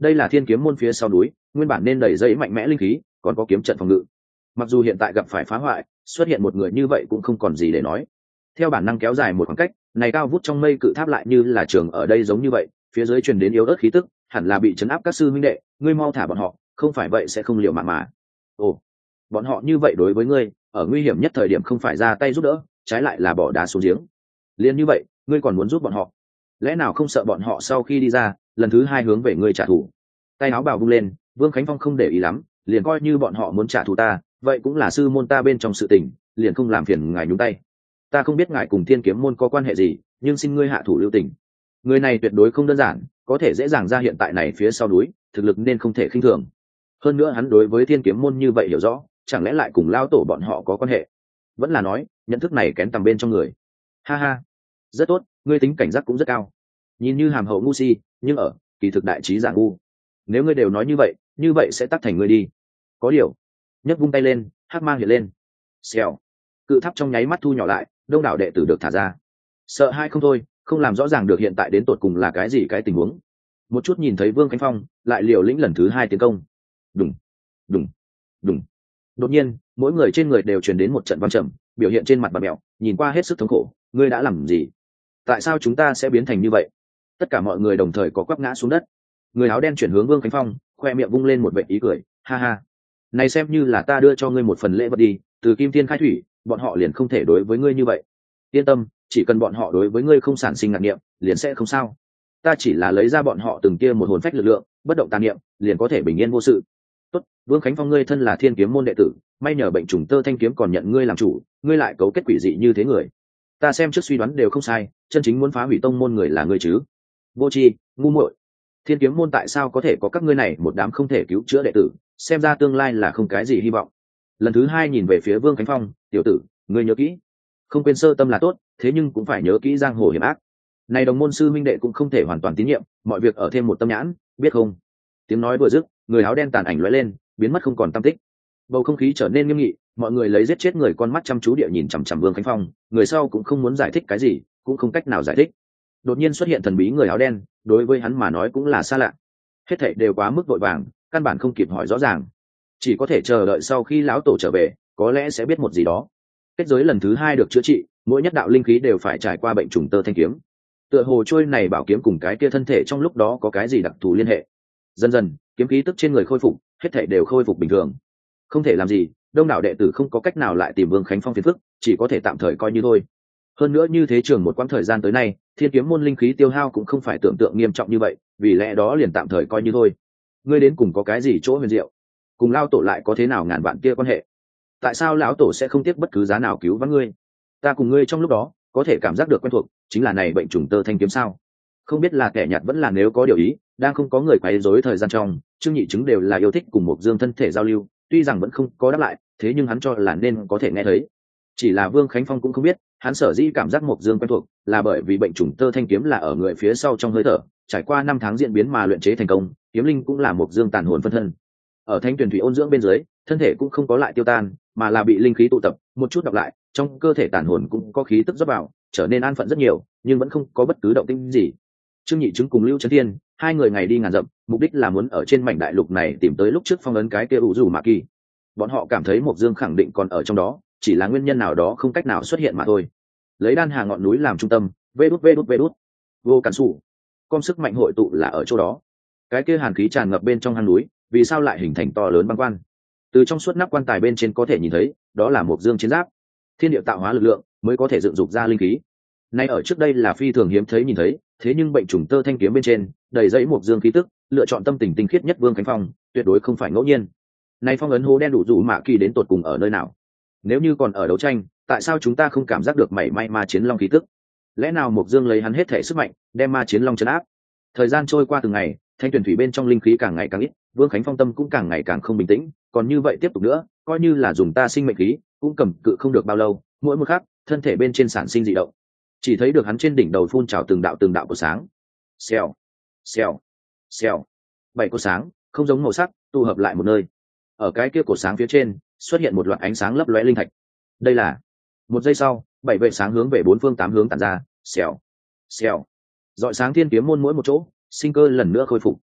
đây là thiên kiếm môn phía sau núi, nguyên bản nên đầy dẫy mạnh mẽ linh khí, còn có kiếm trận phòng ngự. Mặc dù hiện tại gặp phải phá hoại, xuất hiện một người như vậy cũng không còn gì để nói. Theo bản năng kéo dài một khoảng cách, này cao vút trong mây cự tháp lại như là trường ở đây giống như vậy, phía dưới truyền đến yếu ớt khí tức, hẳn là bị chấn áp các sư huynh đệ, ngươi mau thả bọn họ, không phải vậy sẽ không liều mạng mà. Ồ, bọn họ như vậy đối với ngươi, ở nguy hiểm nhất thời điểm không phải ra tay giúp đỡ, trái lại là bỏ đá xuống giếng. Liên như vậy, ngươi còn muốn giúp bọn họ? Lẽ nào không sợ bọn họ sau khi đi ra, lần thứ hai hướng về ngươi trả thù? Tay áo bào vung lên, Vương Khánh Phong không để ý lắm, liền coi như bọn họ muốn trả thù ta, vậy cũng là sư môn ta bên trong sự tình, liền không làm phiền ngài nhúng tay. Ta không biết ngài cùng thiên kiếm môn có quan hệ gì, nhưng xin ngươi hạ thủ lưu tình. Người này tuyệt đối không đơn giản, có thể dễ dàng ra hiện tại này phía sau núi, thực lực nên không thể khinh thường. Hơn nữa hắn đối với thiên kiếm môn như vậy hiểu rõ, chẳng lẽ lại cùng lao tổ bọn họ có quan hệ? Vẫn là nói nhận thức này kén tầm bên trong người. Ha ha, rất tốt, ngươi tính cảnh giác cũng rất cao. Nhìn như hàm hậu ngu si, nhưng ở kỳ thực đại trí giả ngu. Nếu ngươi đều nói như vậy sẽ tắt thành ngươi đi. Có điều, nhấc vung tay lên, hắc mang hiện lên. Xèo, cự tháp trong nháy mắt thu nhỏ lại, đông đảo đệ tử được thả ra. Sợ hai không thôi, không làm rõ ràng được hiện tại đến tột cùng là cái gì cái tình huống. Một chút nhìn thấy Vương Khánh Phong, lại liều lĩnh lần thứ hai tiến công. Đùng, đùng, đùng. Đột nhiên, mỗi người trên người đều truyền đến một trận vang trầm, biểu hiện trên mặt bặm mèo, nhìn qua hết sức thống khổ. Ngươi đã làm gì? Tại sao chúng ta sẽ biến thành như vậy? Tất cả mọi người đồng thời có quắp ngã xuống đất. Người áo đen chuyển hướng Vương Khánh Phong, khoe miệng vung lên một vệt ý cười, ha ha. Này xem như là ta đưa cho ngươi một phần lễ vật đi, từ Kim Thiên khai thủy, bọn họ liền không thể đối với ngươi như vậy. Yên tâm, chỉ cần bọn họ đối với ngươi không sản sinh ngạc niệm, liền sẽ không sao. Ta chỉ là lấy ra bọn họ từng kia một hồn phách lực lượng, bất động tà niệm, liền có thể bình yên vô sự. Tốt, Vương Khánh Phong ngươi thân là Thiên Kiếm môn đệ tử, may nhờ bệnh trùng tơ thanh kiếm còn nhận ngươi làm chủ, ngươi lại cấu kết quỷ dị như thế người. Ta xem trước suy đoán đều không sai, chân chính muốn phá hủy tông môn người là ngươi chứ? Vô tri, ngu muội. Thiên Kiếm môn tại sao có thể có các ngươi này một đám không thể cứu chữa đệ tử, xem ra tương lai là không cái gì hy vọng. Lần thứ hai nhìn về phía Vương Khánh Phong, tiểu tử, ngươi nhớ kỹ, không quên sơ tâm là tốt, thế nhưng cũng phải nhớ kỹ giang hồ hiểm ác. Này đồng môn sư minh đệ cũng không thể hoàn toàn tín nhiệm, mọi việc ở thêm một tâm nhãn, biết không? Tiếng nói vừa dứt, người áo đen tàn ảnh lóe lên, biến mất không còn tăm tích. Bầu không khí trở nên nghiêm nghị, mọi người lấy giết chết người con mắt chăm chú địa nhìn chằm chằm Vương Khánh Phong, người sau cũng không muốn giải thích cái gì, cũng không cách nào giải thích. Đột nhiên xuất hiện thần bí người áo đen, đối với hắn mà nói cũng là xa lạ. Hết thảy đều quá mức vội vàng, căn bản không kịp hỏi rõ ràng, chỉ có thể chờ đợi sau khi lão tổ trở về, có lẽ sẽ biết một gì đó. Kết giới lần thứ hai được chữa trị, mỗi nhất đạo linh khí đều phải trải qua bệnh trùng tơ thanh kiếm. Tựa hồ trôi này bảo kiếm cùng cái kia thân thể trong lúc đó có cái gì đặc thù liên hệ. Dần dần, kiếm khí tức trên người khôi phục, hết thảy đều khôi phục bình thường. Không thể làm gì, đông đảo đệ tử không có cách nào lại tìm Vương Khánh Phong phiền phức, chỉ có thể tạm thời coi như thôi. Hơn nữa như thế trường một quãng thời gian tới nay, Thiên Kiếm môn linh khí tiêu hao cũng không phải tưởng tượng nghiêm trọng như vậy, vì lẽ đó liền tạm thời coi như thôi. Ngươi đến cùng có cái gì chỗ huyền diệu? Cùng lao tổ lại có thế nào ngàn vạn kia quan hệ? Tại sao lão tổ sẽ không tiếc bất cứ giá nào cứu vãn ngươi? Ta cùng ngươi trong lúc đó có thể cảm giác được quen thuộc, chính là này bệnh trùng tơ thanh kiếm sao? Không biết là kẻ nhạt vẫn là nếu có điều ý, đang không có người quấy rối thời gian trong, Trương Nhị Chứng đều là yêu thích cùng một Dương thân thể giao lưu, tuy rằng vẫn không có đáp lại, thế nhưng hắn cho là nên có thể nghe thấy. Chỉ là Vương Khánh Phong cũng không biết, hắn sở dĩ cảm giác Mộc Dương quen thuộc, là bởi vì bệnh trùng tơ thanh kiếm là ở người phía sau trong hơi thở, trải qua 5 tháng diễn biến mà luyện chế thành công, kiếm linh cũng là Mộc Dương tàn hồn phân thân. Ở Thanh Tuyền Thủy ôn dưỡng bên dưới, thân thể cũng không có lại tiêu tan, mà là bị linh khí tụ tập, một chút đọc lại, trong cơ thể tàn hồn cũng có khí tức rót vào, trở nên an phận rất nhiều, nhưng vẫn không có bất cứ động tĩnh gì. Trương Nhị Chứng cùng Lưu Chấn Thiên, hai người ngày đi ngàn dặm, mục đích là muốn ở trên mảnh đại lục này tìm tới lúc trước phong ấn cái kia ủ rủ mạ kỳ. Bọn họ cảm thấy Mộc Dương khẳng định còn ở trong đó, chỉ là nguyên nhân nào đó không cách nào xuất hiện mà thôi. Lấy Đan Hà ngọn núi làm trung tâm, vê đút, vô cản sủ, con sức mạnh hội tụ là ở chỗ đó. Cái kia hàn khí tràn ngập bên trong hang núi, vì sao lại hình thành to lớn băng quan? Từ trong suốt nắp quan tài bên trên có thể nhìn thấy, đó là Mộc Dương chiến giáp. Thiên địa tạo hóa lực lượng mới có thể dựng dục ra linh khí. Nay ở trước đây là phi thường hiếm thấy nhìn thấy, thế nhưng bệnh trùng tơ thanh kiếm bên trên đầy dẫy Mộc Dương khí tức, lựa chọn tâm tình tinh khiết nhất Vương Khánh Phong, tuyệt đối không phải ngẫu nhiên. Nay phong ấn hố đen đủ rủ mạ kỳ đến tột cùng ở nơi nào? Nếu như còn ở đấu tranh, tại sao chúng ta không cảm giác được mảy may ma chiến long khí tức? Lẽ nào Mộc Dương lấy hắn hết thể sức mạnh, đem ma chiến long trấn áp? Thời gian trôi qua từng ngày, Thanh Tuyền Thủy bên trong linh khí càng ngày càng ít, Vương Khánh Phong tâm cũng càng ngày càng không bình tĩnh, còn như vậy tiếp tục nữa, coi như là dùng ta sinh mệnh khí, cũng cầm cự không được bao lâu, mỗi một khắc, thân thể bên trên sản sinh dị động. Chỉ thấy được hắn trên đỉnh đầu phun trào từng đạo của sáng. Xèo, xèo, xèo. 7 cột sáng, không giống màu sắc, tụ hợp lại một nơi. Ở cái kia cột sáng phía trên, xuất hiện một loạt ánh sáng lấp lóe linh thạch. Đây là. Một giây sau, 7 vệt sáng hướng về 4 phương 8 hướng tản ra, xèo, xèo. Rọi sáng Thiên Kiếm môn mỗi một chỗ, sinh cơ lần nữa khôi phục.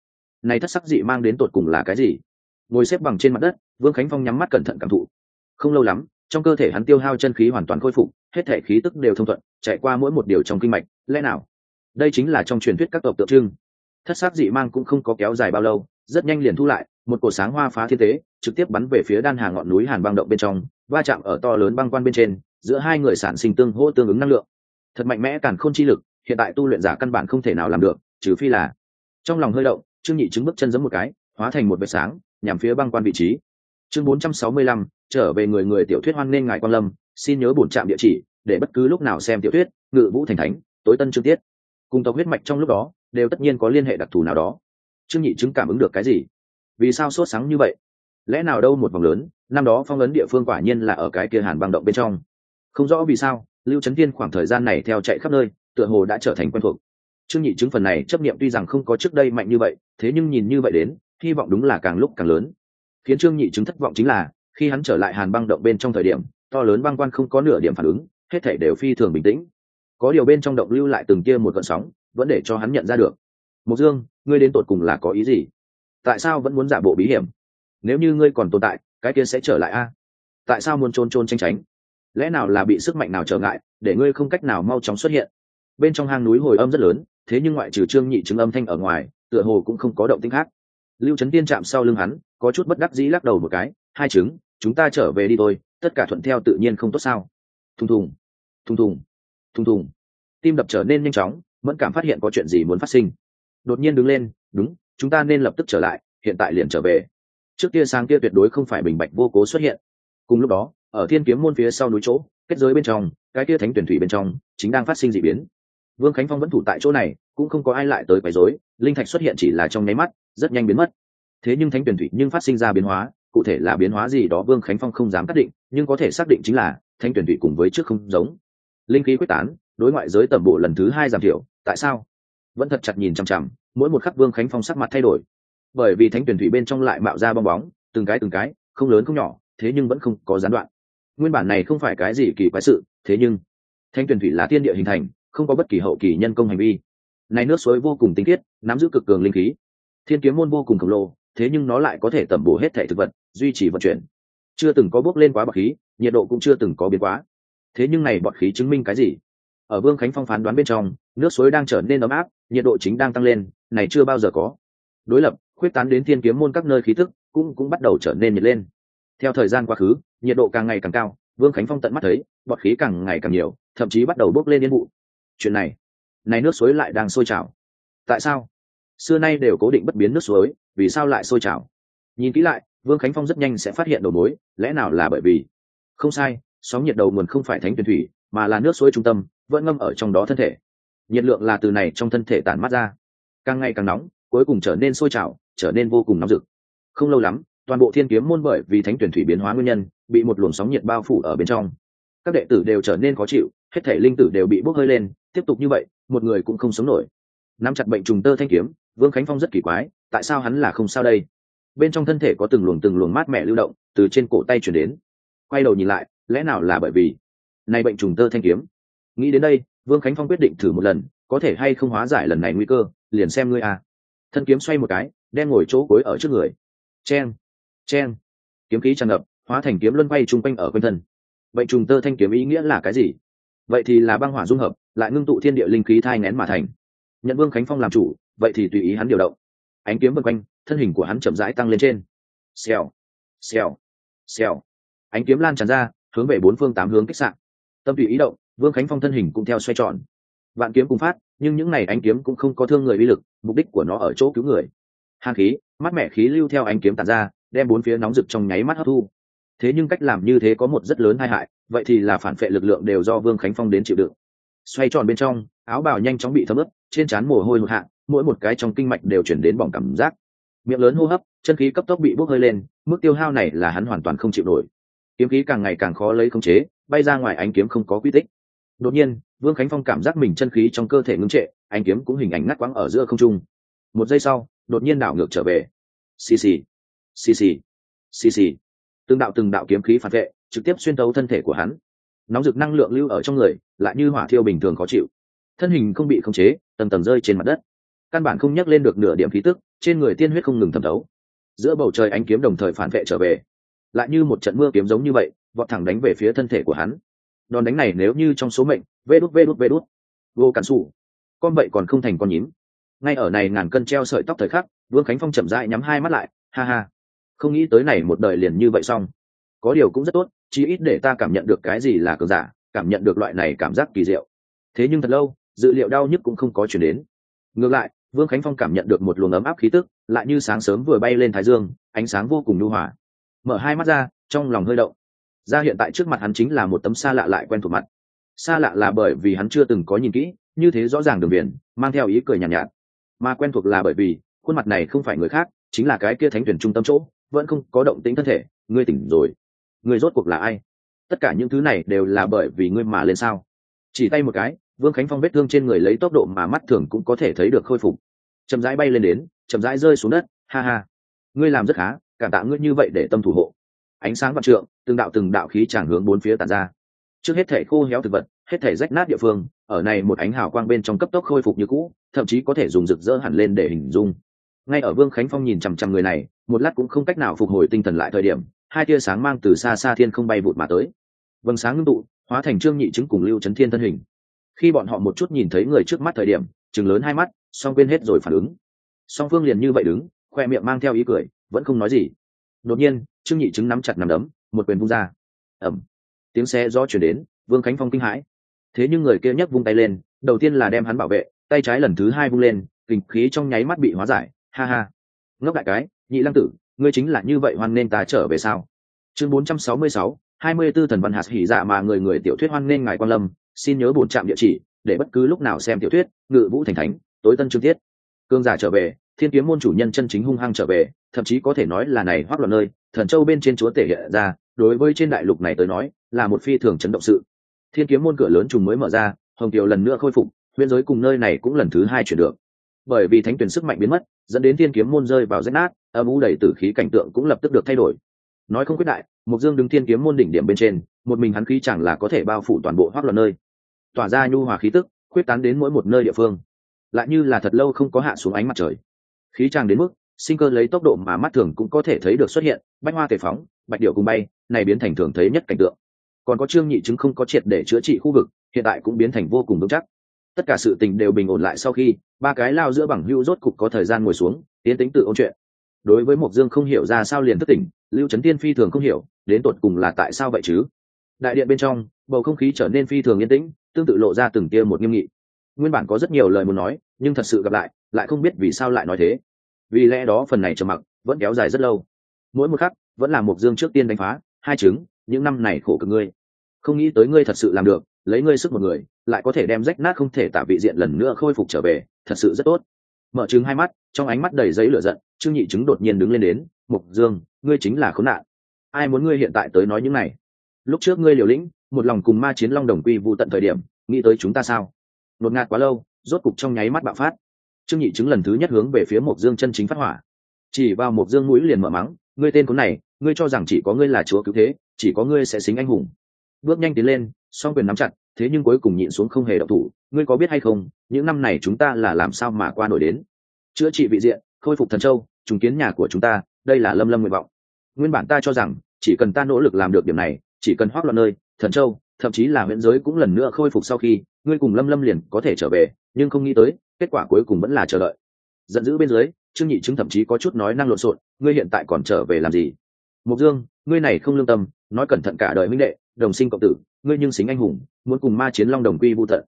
Này thất sắc dị mang đến tột cùng là cái gì? Ngồi xếp bằng trên mặt đất, Vương Khánh Phong nhắm mắt cẩn thận cảm thụ. Không lâu lắm, trong cơ thể hắn tiêu hao chân khí hoàn toàn khôi phục, hết thể khí tức đều thông thuận, chạy qua mỗi một điều trong kinh mạch. Lẽ nào đây chính là trong truyền thuyết các tộc tượng trưng? Thất sắc dị mang cũng không có kéo dài bao lâu, rất nhanh liền thu lại, một cổ sáng hoa phá thiên tế, trực tiếp bắn về phía đan hà ngọn núi Hàn Băng động bên trong, va chạm ở to lớn băng quan bên trên, giữa hai người sản sinh tương hỗ tương ứng năng lượng. Thật mạnh mẽ càn khôn chi lực, hiện tại tu luyện giả căn bản không thể nào làm được, trừ phi là. Trong lòng hơi động, Trương Nhị chứng bước chân giẫm một cái, hóa thành một vệt sáng, nhằm phía băng quan vị trí. Chương 465, trở về người tiểu thuyết hoan nên ngài quan lâm, xin nhớ bổn trạm địa chỉ để bất cứ lúc nào xem tiểu thuyết, Ngự Vũ Thành Thánh, tối tân chương tiết. Cùng tộc huyết mạch trong lúc đó, đều tất nhiên có liên hệ đặc thù nào đó. Trương Nhị chứng cảm ứng được cái gì? Vì sao sốt sáng như vậy? Lẽ nào đâu một vòng lớn, năm đó phong ấn địa phương quả nhiên là ở cái kia Hàn Băng động bên trong. Không rõ vì sao, Lưu Chấn Thiên khoảng thời gian này theo chạy khắp nơi, tựa hồ đã trở thành quen thuộc. Trương Nhị chứng phần này chấp niệm tuy rằng không có trước đây mạnh như vậy, thế nhưng nhìn như vậy đến, hy vọng đúng là càng lúc càng lớn. Khiến Trương Nhị chứng thất vọng chính là, khi hắn trở lại Hàn Băng động bên trong thời điểm, to lớn băng quan không có nửa điểm phản ứng, hết thảy đều phi thường bình tĩnh. Có điều bên trong động lưu lại từng tia một gợn sóng, vẫn để cho hắn nhận ra được. Mộc Dương, ngươi đến tột cùng là có ý gì? Tại sao vẫn muốn giả bộ bí hiểm? Nếu như ngươi còn tồn tại, cái kia sẽ trở lại a? Tại sao muốn trốn trốn tránh tránh? Lẽ nào là bị sức mạnh nào trở ngại, để ngươi không cách nào mau chóng xuất hiện? Bên trong hang núi hồi âm rất lớn, thế nhưng ngoại trừ Trương Nhị chứng âm thanh ở ngoài, tựa hồ cũng không có động tĩnh khác. Lưu Chấn Tiên chạm sau lưng hắn, có chút bất đắc dĩ lắc đầu một cái, hai chứng, chúng ta trở về đi thôi, tất cả thuận theo tự nhiên không tốt sao? Thùng thùng, thùng thùng, thùng thùng. Tim đập trở nên nhanh chóng, mẫn cảm phát hiện có chuyện gì muốn phát sinh. Đột nhiên đứng lên, đúng, chúng ta nên lập tức trở lại, hiện tại liền trở về. Trước kia sáng kia tuyệt đối không phải bình bạch vô cố xuất hiện. Cùng lúc đó, ở Thiên Kiếm môn phía sau núi chỗ, kết giới bên trong, cái kia thánh tuyển thủy bên trong, chính đang phát sinh dị biến. Vương Khánh Phong vẫn thủ tại chỗ này, cũng không có ai lại tới quấy rối, linh thạch xuất hiện chỉ là trong nháy mắt, rất nhanh biến mất. Thế nhưng thánh tuyển thủy nhưng phát sinh ra biến hóa, cụ thể là biến hóa gì đó Vương Khánh Phong không dám xác định, nhưng có thể xác định chính là thánh tuyển thủy cùng với trước không giống. Linh khí quyết tán, đối ngoại giới tầm bộ lần thứ 2 giảm thiểu, tại sao? Vẫn thật chặt nhìn chằm chằm, mỗi một khắc Vương Khánh Phong sắc mặt thay đổi. Bởi vì thánh tuyển thủy bên trong lại mạo ra bong bóng, từng cái, không lớn không nhỏ, thế nhưng vẫn không có gián đoạn. Nguyên bản này không phải cái gì kỳ quái sự, thế nhưng thánh tuyển thủy là tiên địa hình thành, không có bất kỳ hậu kỳ nhân công hành vi. Này nước suối vô cùng tinh khiết, nắm giữ cực cường linh khí. Thiên Kiếm môn vô cùng khổng lồ, thế nhưng nó lại có thể tẩm bổ hết thể thực vật, duy trì vận chuyển. Chưa từng có bốc lên quá bọt khí, nhiệt độ cũng chưa từng có biến quá. Thế nhưng này bọt khí chứng minh cái gì? Ở Vương Khánh Phong phán đoán bên trong, nước suối đang trở nên ấm áp, nhiệt độ chính đang tăng lên, này chưa bao giờ có. Đối lập, khuyết tán đến Thiên Kiếm môn các nơi khí tức, cũng bắt đầu trở nên nhiệt lên. Theo thời gian quá khứ, nhiệt độ càng ngày càng cao, Vương Khánh Phong tận mắt thấy, bọt khí càng ngày càng nhiều, thậm chí bắt đầu bốc lên yên vụ. Chuyện này nước suối lại đang sôi trào. Tại sao? Xưa nay đều cố định bất biến nước suối, vì sao lại sôi trào? Nhìn kỹ lại, Vương Khánh Phong rất nhanh sẽ phát hiện đầu mối, lẽ nào là bởi vì không sai, sóng nhiệt đầu nguồn không phải thánh tuyển thủy, mà là nước suối trung tâm, vẫn ngâm ở trong đó thân thể. Nhiệt lượng là từ này trong thân thể tản mát ra, càng ngày càng nóng, cuối cùng trở nên sôi trào, trở nên vô cùng nóng rực. Không lâu lắm, toàn bộ Thiên Kiếm môn bởi vì thánh tuyển thủy biến hóa nguyên nhân, bị một luồng sóng nhiệt bao phủ ở bên trong. Các đệ tử đều trở nên khó chịu, hết thể linh tử đều bị bốc hơi lên, tiếp tục như vậy, một người cũng không sống nổi. Nắm chặt bệnh trùng tơ thanh kiếm, Vương Khánh Phong rất kỳ quái, tại sao hắn là không sao đây? Bên trong thân thể có từng luồng mát mẻ lưu động, từ trên cổ tay truyền đến. Quay đầu nhìn lại, lẽ nào là bởi vì này bệnh trùng tơ thanh kiếm? Nghĩ đến đây, Vương Khánh Phong quyết định thử một lần, có thể hay không hóa giải lần này nguy cơ, liền xem ngươi à. Thân kiếm xoay một cái, đem ngồi chỗ cuối ở trước người. Chen, chen, kiếm khí tràn ngập, hóa thành kiếm luân bay trung quanh ở quanh thân. Bệnh trùng tơ thanh kiếm ý nghĩa là cái gì? Vậy thì là băng hỏa dung hợp, lại ngưng tụ thiên địa linh khí thai nén mà thành. Nhận Vương Khánh Phong làm chủ, vậy thì tùy ý hắn điều động. Ánh kiếm vần quanh, thân hình của hắn chậm rãi tăng lên trên. Xèo, xèo, xèo. Ánh kiếm lan tràn ra, hướng về 4 phương 8 hướng kích xạ. Tâm tùy ý động, Vương Khánh Phong thân hình cũng theo xoay tròn. Vạn kiếm cùng phát, nhưng những này ánh kiếm cũng không có thương người uy lực, mục đích của nó ở chỗ cứu người. Hàn khí, mát mẻ khí lưu theo ánh kiếm tản ra, đem 4 phía nóng rực trong nháy mắt hấp thu. Thế nhưng cách làm như thế có một rất lớn tai hại, vậy thì là phản phệ lực lượng đều do Vương Khánh Phong đến chịu đựng. Xoay tròn bên trong, áo bào nhanh chóng bị thấm ướt, trên trán mồ hôi hột hạ, mỗi một cái trong kinh mạch đều chuyển đến bỏng cảm giác. Miệng lớn hô hấp, chân khí cấp tốc bị bốc hơi lên, mức tiêu hao này là hắn hoàn toàn không chịu nổi. Kiếm khí càng ngày càng khó lấy khống chế, bay ra ngoài ánh kiếm không có quy tích. Đột nhiên, Vương Khánh Phong cảm giác mình chân khí trong cơ thể ngưng trệ, ánh kiếm cũng hình ảnh ngắt quãng ở giữa không trung. Một giây sau, đột nhiên đảo ngược trở về. Xì xì, xì xì, xì xì. Từng đạo kiếm khí phản vệ, trực tiếp xuyên tấu thân thể của hắn. Nóng rực năng lượng lưu ở trong người, lại như hỏa thiêu bình thường khó chịu. Thân hình không bị khống chế, tầng tầng rơi trên mặt đất. căn bản không nhắc lên được nửa điểm khí tức, trên người tiên huyết không ngừng thẩm thấu. Giữa bầu trời ánh kiếm đồng thời phản vệ trở về, lại như một trận mưa kiếm giống như vậy vọt thẳng đánh về phía thân thể của hắn. Đòn đánh này nếu như trong số mệnh, vê đút vô cản sủ con vậy còn không thành con nhím. Ngay ở này ngàn cân treo sợi tóc thời khắc, Vương Khánh Phong chậm rãi nhắm hai mắt lại, ha ha, không nghĩ tới này một đời liền như vậy xong. Có điều cũng rất tốt, chí ít để ta cảm nhận được cái gì là cường giả, cảm nhận được loại này cảm giác kỳ diệu. Thế nhưng thật lâu, dự liệu đau nhức cũng không có chuyển đến. Ngược lại, Vương Khánh Phong cảm nhận được một luồng ấm áp khí tức, lại như sáng sớm vừa bay lên thái dương, ánh sáng vô cùng nhu hòa. Mở hai mắt ra, trong lòng hơi động. Ra hiện tại trước mặt hắn chính là một tấm xa lạ lại quen thuộc mặt. Xa lạ là bởi vì hắn chưa từng có nhìn kỹ, như thế rõ ràng đường viền, mang theo ý cười nhàn nhạt. Mà quen thuộc là bởi vì khuôn mặt này không phải người khác, chính là cái kia thánh tuyển trung tâm chỗ, vẫn không có động tĩnh thân thể. Ngươi tỉnh rồi. Ngươi rốt cuộc là ai? Tất cả những thứ này đều là bởi vì ngươi mà lên sao? Chỉ tay một cái, Vương Khánh Phong vết thương trên người lấy tốc độ mà mắt thường cũng có thể thấy được khôi phục. Chậm rãi bay lên đến, chậm rãi rơi xuống đất, ha ha. Ngươi làm rất khá, cảm tạ ngươi như vậy để tâm thủ hộ. Ánh sáng vạn trượng, từng đạo khí tràn hướng bốn phía tản ra. Trước hết thể khô héo thực vật, hết thể rách nát địa phương, ở này một ánh hào quang bên trong cấp tốc khôi phục như cũ, thậm chí có thể dùng rực rỡ hẳn lên để hình dung. Ngay ở Vương Khánh Phong nhìn chằm chằm người này, một lát cũng không cách nào phục hồi tinh thần lại thời điểm, hai tia sáng mang từ xa xa thiên không bay vụt mà tới. Vầng sáng ngưng tụ, hóa thành Trương Nhị Chứng cùng Lưu Chấn Thiên thân hình. Khi bọn họ một chút nhìn thấy người trước mắt thời điểm, trừng lớn hai mắt, song quên hết rồi phản ứng. Song phương liền như vậy đứng, khoe miệng mang theo ý cười, vẫn không nói gì. Đột nhiên, Trương Nhị Chứng nắm chặt nắm đấm, một quyền vung ra. Ầm. Tiếng xe gió truyền đến, Vương Khánh Phong kinh hãi. Thế nhưng người kia nhấc vung tay lên, đầu tiên là đem hắn bảo vệ, tay trái lần thứ hai vung lên, kình khí trong nháy mắt bị hóa giải, ha ha. Ngốc đại cái, Nhị Lăng Tử, ngươi chính là như vậy hoan nên ta trở về sao? Chương 466, 24 thần văn hạt hỉ dạ mà người tiểu thuyết hoan nên ngài quan lâm, xin nhớ bổn trạm địa chỉ, để bất cứ lúc nào xem tiểu thuyết, Ngự Vũ Thành Thánh, tối tân chương tiết. Cương giả trở về, Thiên Kiếm môn chủ nhân chân chính hung hăng trở về, thậm chí có thể nói là này hoắc loạn nơi, Thần Châu bên trên chúa thể hiện ra, đối với trên đại lục này tới nói, là một phi thường chấn động sự. Thiên Kiếm môn cửa lớn trùng mới mở ra, Hồng Kiều lần nữa khôi phục, biên giới cùng nơi này cũng lần thứ hai chuyển được. Bởi vì thánh tuyển sức mạnh biến mất, dẫn đến Thiên Kiếm môn rơi vào rách nát, âm u đầy tử khí cảnh tượng cũng lập tức được thay đổi. Nói không quyết đại, Mục Dương đứng Thiên Kiếm môn đỉnh điểm bên trên, một mình hắn khí chẳng là có thể bao phủ toàn bộ hoắc loạn nơi, tỏa ra nhu hòa khí tức, khuyết tán đến mỗi một nơi địa phương, lại như là thật lâu không có hạ xuống ánh mặt trời. Khí tràng đến mức sinh cơ lấy tốc độ mà mắt thường cũng có thể thấy được xuất hiện, bách hoa tề phóng, bạch điệu cùng bay, này biến thành thường thấy nhất cảnh tượng. Còn có Trương Nhị Chứng không có triệt để chữa trị khu vực, hiện tại cũng biến thành vô cùng vững chắc. Tất cả sự tình đều bình ổn lại sau khi ba cái lao giữa bằng hữu rốt cục có thời gian ngồi xuống, tiến tính tự ôn chuyện. Đối với Mộc Dương không hiểu ra sao liền thất tỉnh, Lưu Chấn Tiên phi thường không hiểu, đến tột cùng là tại sao vậy chứ? Đại điện bên trong, bầu không khí trở nên phi thường yên tĩnh, tương tự lộ ra từng tia một nghiêm nghị. Nguyên bản có rất nhiều lời muốn nói, nhưng thật sự gặp lại không biết vì sao lại nói thế. Vì lẽ đó phần này trầm mặc vẫn kéo dài rất lâu. Mỗi một khắc vẫn là Mộc Dương trước tiên đánh phá, hai chứng, những năm này khổ cực ngươi. Không nghĩ tới ngươi thật sự làm được, lấy ngươi sức một người, lại có thể đem rách nát không thể tả vị diện lần nữa khôi phục trở về, thật sự rất tốt. Mở trừng hai mắt, trong ánh mắt đầy giấy lửa giận, Trương Nhị Chứng đột nhiên đứng lên đến, Mộc Dương, ngươi chính là khốn nạn. Ai muốn ngươi hiện tại tới nói những này? Lúc trước ngươi liều lĩnh, một lòng cùng ma chiến long đồng quy vu tận thời điểm, nghĩ tới chúng ta sao? Nột ngạt quá lâu, rốt cục trong nháy mắt bạo phát. Trương Nhị Chứng lần thứ nhất hướng về phía Mộc Dương chân chính phát hỏa, chỉ vào Mộc Dương mũi liền mở mắng, ngươi tên khốn này, ngươi cho rằng chỉ có ngươi là chúa cứu thế, chỉ có ngươi sẽ xính anh hùng. Bước nhanh tiến lên, song quyền nắm chặt, thế nhưng cuối cùng nhịn xuống không hề động thủ. Ngươi có biết hay không, những năm này chúng ta là làm sao mà qua nổi đến? Chữa trị vị diện, khôi phục Thần Châu, trùng kiến nhà của chúng ta, đây là Lâm Lâm nguyện vọng. Nguyên bản ta cho rằng chỉ cần ta nỗ lực làm được điểm này, chỉ cần hoác loạn nơi, Thần Châu, thậm chí là huyện giới cũng lần nữa khôi phục sau khi ngươi cùng Lâm Lâm liền có thể trở về, nhưng không nghĩ tới kết quả cuối cùng vẫn là chờ đợi. Giận dữ bên dưới, Trương Nhị Chứng thậm chí có chút nói năng lộn xộn, ngươi hiện tại còn trở về làm gì? Mộc Dương, ngươi này không lương tâm, nói cẩn thận cả đời huynh đệ, đồng sinh cộng tử, ngươi nhưng xính anh hùng, muốn cùng ma chiến long đồng quy vu tận.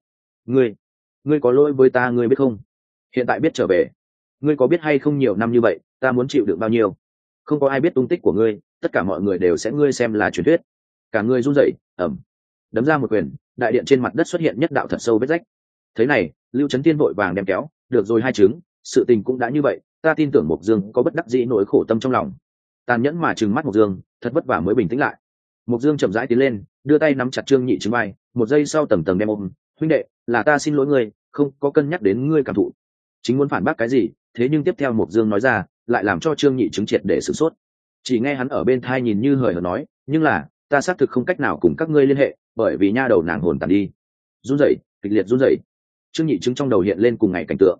Ngươi có lỗi với ta, ngươi biết không? Hiện tại biết trở về, ngươi có biết hay không nhiều năm như vậy, ta muốn chịu đựng bao nhiêu? Không có ai biết tung tích của ngươi, tất cả mọi người đều sẽ ngươi xem là truyền thuyết. Cả ngươi run rẩy, đấm ra một quyền, đại điện trên mặt đất xuất hiện nhất đạo thật sâu vết rách. Thế này, Lưu Chấn Tiên vội vàng đem kéo, được rồi hai chứng, sự tình cũng đã như vậy, ta tin tưởng Mộc Dương có bất đắc dĩ nỗi khổ tâm trong lòng. Tàn nhẫn mà trừng mắt Mộc Dương, thật vất vả mới bình tĩnh lại. Mộc Dương chậm rãi tiến lên, đưa tay nắm chặt Trương Nhị Chứng vai, một giây sau tầng tầng đem ôm, huynh đệ, là ta xin lỗi ngươi, không có cân nhắc đến ngươi cảm thụ. Chính muốn phản bác cái gì, thế nhưng tiếp theo Mộc Dương nói ra, lại làm cho Trương Nhị Chứng triệt để sửng sốt. Chỉ nghe hắn ở bên tai nhìn như hời hợt nói, nhưng là ta xác thực không cách nào cùng các ngươi liên hệ, bởi vì nha đầu nàng hồn tàn đi. Run rẩy, kịch liệt run rẩy. Trương Nhị Chứng trong đầu hiện lên cùng ngày cảnh tượng.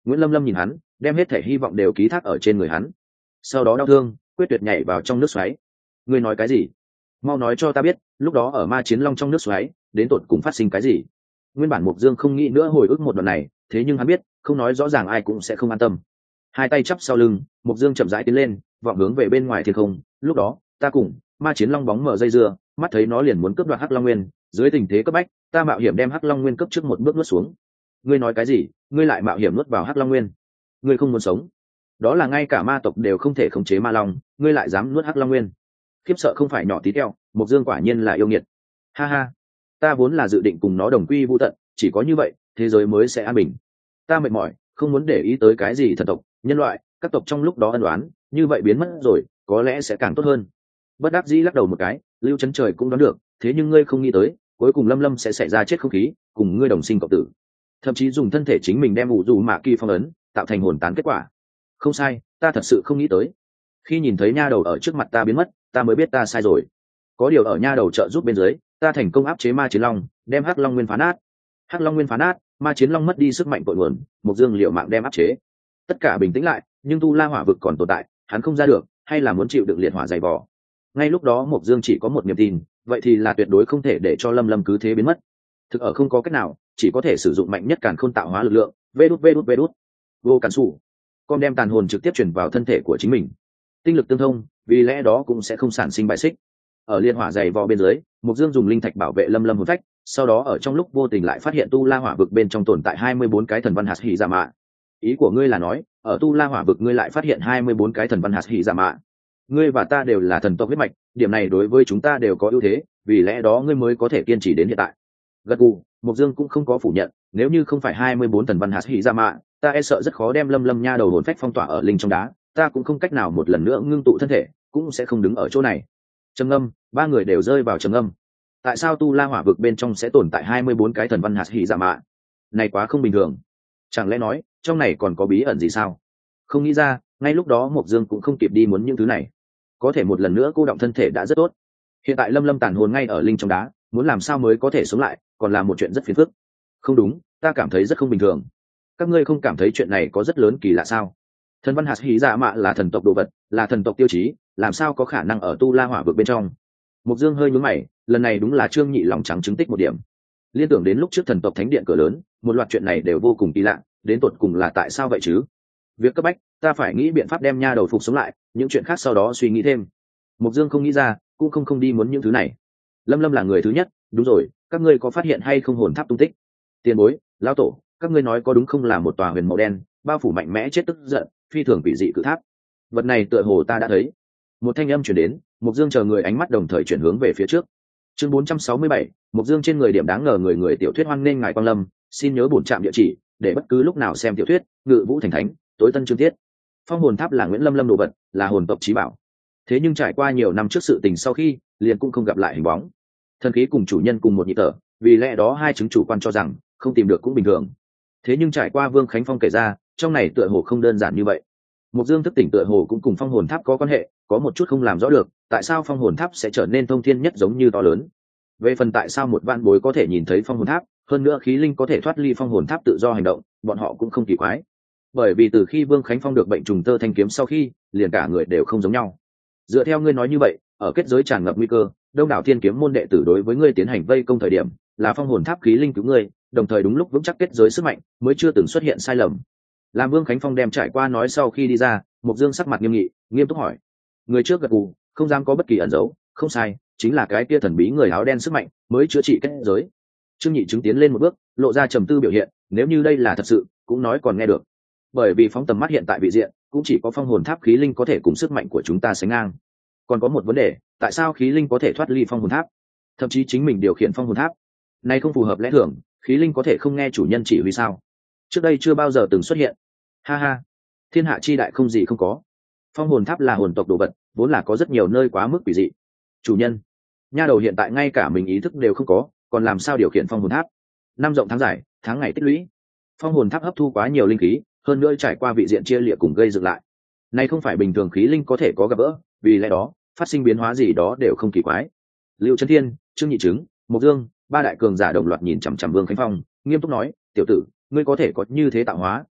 Nguyễn Lâm Lâm nhìn hắn, đem hết thể hy vọng đều ký thác ở trên người hắn. Sau đó đau thương, quyết tuyệt nhảy vào trong nước xoáy. Ngươi nói cái gì? Mau nói cho ta biết, lúc đó ở Ma Chiến Long trong nước xoáy, đến tột cùng phát sinh cái gì? Nguyên bản Mục Dương không nghĩ nữa hồi ức một đoạn này, thế nhưng hắn biết, không nói rõ ràng ai cũng sẽ không an tâm. Hai tay chắp sau lưng, Mục Dương chậm rãi tiến lên, vọng hướng về bên ngoài thiên không. Lúc đó, ta cùng Ma Chiến Long bóng mở dây dưa, mắt thấy nó liền muốn cướp đoạt Hắc Long Nguyên, dưới tình thế cấp bách, ta mạo hiểm đem Hắc Long Nguyên cấp trước một bước nuốt xuống. Ngươi nói cái gì? Ngươi lại mạo hiểm nuốt vào Hắc Long Nguyên? Ngươi không muốn sống? Đó là ngay cả ma tộc đều không thể khống chế ma long, ngươi lại dám nuốt Hắc Long Nguyên? Khiếp sợ không phải nhỏ tí teo, Mục Dương quả nhiên là yêu nghiệt. Ha ha, ta vốn là dự định cùng nó đồng quy vu tận, chỉ có như vậy, thế giới mới sẽ an bình. Ta mệt mỏi, không muốn để ý tới cái gì thần tộc, nhân loại, các tộc trong lúc đó ân oán, như vậy biến mất rồi, có lẽ sẽ càng tốt hơn. Bất đắc dĩ lắc đầu một cái, Lưu Chấn Trời cũng đoán được, thế nhưng ngươi không nghĩ tới, cuối cùng Lâm Lâm sẽ xảy ra chết không khí, cùng ngươi đồng sinh cộng tử. Thậm chí dùng thân thể chính mình đem ủ dù mạ kỳ phong ấn, tạo thành hồn tán kết quả. Không sai, ta thật sự không nghĩ tới. Khi nhìn thấy nha đầu ở trước mặt ta biến mất, ta mới biết ta sai rồi. Có điều ở nha đầu trợ giúp bên dưới, ta thành công áp chế Ma Chiến Long, đem Hắc Long Nguyên phá nát. Hắc Long Nguyên phá nát, Ma Chiến Long mất đi sức mạnh cội nguồn, Mục Dương liều mạng đem áp chế. Tất cả bình tĩnh lại, nhưng Tu La Hỏa vực còn tồn tại, hắn không ra được, hay là muốn chịu đựng liệt hỏa dày vò. Ngay lúc đó Mục Dương chỉ có một niềm tin, vậy thì là tuyệt đối không thể để cho Lâm Lâm cứ thế biến mất. Thực ở không có cách nào, chỉ có thể sử dụng mạnh nhất càn khôn tạo hóa lực lượng, vê đút. Vô cản sủ. Con đem tàn hồn trực tiếp chuyển vào thân thể của chính mình. Tinh lực tương thông, vì lẽ đó cũng sẽ không sản sinh bại xích. Ở liên hỏa dày vò bên dưới, Mục Dương dùng linh thạch bảo vệ Lâm Lâm hồn phách, sau đó ở trong lúc vô tình lại phát hiện Tu La Hỏa vực bên trong tồn tại 24 cái thần văn hạt hỉ giả mạ. Ý của ngươi là nói, ở Tu La Hỏa vực ngươi lại phát hiện 24 cái thần văn hạt hỉ giả mạ. Ngươi và ta đều là thần tộc huyết mạch, điểm này đối với chúng ta đều có ưu thế, vì lẽ đó ngươi mới có thể kiên trì đến hiện tại. Gật gù, Mục Dương cũng không có phủ nhận, nếu như không phải 24 thần văn hạt hỉ giả mạ, ta e sợ rất khó đem Lâm Lâm nha đầu hồn phách phong tỏa ở linh trong đá, ta cũng không cách nào một lần nữa ngưng tụ thân thể, cũng sẽ không đứng ở chỗ này. Trầm ngâm, ba người đều rơi vào trầm ngâm. Tại sao Tu La Hỏa vực bên trong sẽ tồn tại 24 cái thần văn hạt hỉ giả mạ? Này quá không bình thường. Chẳng lẽ nói, trong này còn có bí ẩn gì sao? Không nghĩ ra, ngay lúc đó Mộc Dương cũng không kịp đi muốn những thứ này. Có thể một lần nữa cô động thân thể đã rất tốt. Hiện tại Lâm Lâm tàn hồn ngay ở linh trong đá, muốn làm sao mới có thể sống lại, còn là một chuyện rất phiền phức. Không đúng, ta cảm thấy rất không bình thường. Các ngươi không cảm thấy chuyện này có rất lớn kỳ lạ sao? Thần văn hạt hỉ giả mạ là thần tộc đồ vật, là thần tộc tiêu chí, làm sao có khả năng ở Tu La Hỏa vực bên trong? Mục Dương hơi nhướng mày, lần này đúng là Trương Nhị lòng trắng chứng tích một điểm. Liên tưởng đến lúc trước thần tộc thánh điện cửa lớn, một loạt chuyện này đều vô cùng kỳ lạ, đến tột cùng là tại sao vậy chứ? Việc cấp bách, ta phải nghĩ biện pháp đem nha đầu phục sống lại, những chuyện khác sau đó suy nghĩ thêm. Mục Dương không nghĩ ra, cũng không đi muốn những thứ này. Lâm Lâm là người thứ nhất, đúng rồi, các ngươi có phát hiện hay không hồn tháp tung tích? Tiền bối, lão tổ, các ngươi nói có đúng không là một tòa huyền màu đen, bao phủ mạnh mẽ chết tức giận, phi thường quỷ dị cự tháp. Vật này tựa hồ ta đã thấy. Một thanh âm truyền đến, Mục Dương chờ người ánh mắt đồng thời chuyển hướng về phía trước. Chương 467, Mục Dương trên người điểm đáng ngờ người tiểu thuyết hoan nên ngài quang lâm, xin nhớ bổn trạm địa chỉ để bất cứ lúc nào xem tiểu thuyết, Ngự Vũ Thành Thánh, tối tân chương tiết. Phong hồn tháp là Nguyễn Lâm Lâm đồ vật, là hồn tộc chí bảo. Thế nhưng trải qua nhiều năm trước sự tình sau khi, liền cũng không gặp lại hình bóng. Thần khí cùng chủ nhân cùng một nhị thở, vì lẽ đó hai chứng chủ quan cho rằng không tìm được cũng bình thường. Thế nhưng trải qua Vương Khánh Phong kể ra, trong này tựa hồ không đơn giản như vậy. Mục Dương thức tỉnh tựa hồ cũng cùng phong hồn tháp có quan hệ, có một chút không làm rõ được, tại sao phong hồn tháp sẽ trở nên thông thiên nhất giống như to lớn. Về phần tại sao một vạn bối có thể nhìn thấy phong hồn tháp, hơn nữa khí linh có thể thoát ly phong hồn tháp tự do hành động, bọn họ cũng không kỳ quái. Bởi vì từ khi Vương Khánh Phong được bệnh trùng tơ thanh kiếm sau khi, liền cả người đều không giống nhau. Dựa theo ngươi nói như vậy, ở kết giới tràn ngập nguy cơ, đông đảo thiên kiếm môn đệ tử đối với ngươi tiến hành vây công thời điểm, là phong hồn tháp khí linh cứu ngươi, đồng thời đúng lúc vững chắc kết giới sức mạnh, mới chưa từng xuất hiện sai lầm. Làm Vương Khánh Phong đem trải qua nói sau khi đi ra, Mục Dương sắc mặt nghiêm nghị, nghiêm túc hỏi: người trước gật gù, không dám có bất kỳ ẩn giấu, không sai, chính là cái kia thần bí người áo đen sức mạnh mới chữa trị kết giới. Trương Nhị chứng tiến lên một bước, lộ ra trầm tư biểu hiện, nếu như đây là thật sự, cũng nói còn nghe được. Bởi vì phóng tầm mắt hiện tại vị diện, cũng chỉ có phong hồn tháp khí linh có thể cùng sức mạnh của chúng ta sánh ngang. Còn có một vấn đề, tại sao khí linh có thể thoát ly phong hồn tháp, thậm chí chính mình điều khiển phong hồn tháp? Này không phù hợp lẽ thường, khí linh có thể không nghe chủ nhân chỉ huy sao? Trước đây chưa bao giờ từng xuất hiện. Ha ha, thiên hạ chi đại không gì không có. Phong hồn tháp là hồn tộc đồ vật, vốn là có rất nhiều nơi quá mức quỷ dị. Chủ nhân, nha đầu hiện tại ngay cả mình ý thức đều không có, còn làm sao điều khiển phong hồn tháp? Năm rộng tháng dài, tháng ngày tích lũy, phong hồn tháp hấp thu quá nhiều linh khí, hơn nữa trải qua vị diện chia liệt cùng gây dựng lại. Này không phải bình thường khí linh có thể có gặp gỡ, vì lẽ đó phát sinh biến hóa gì đó đều không kỳ quái. Lưu Trấn Thiên, Trương Nhị Chứng, Mộc Dương, ba đại cường giả đồng loạt nhìn chằm chằm Vương Khánh Phong, nghiêm túc nói: tiểu tử, ngươi có thể có như thế tạo hóa,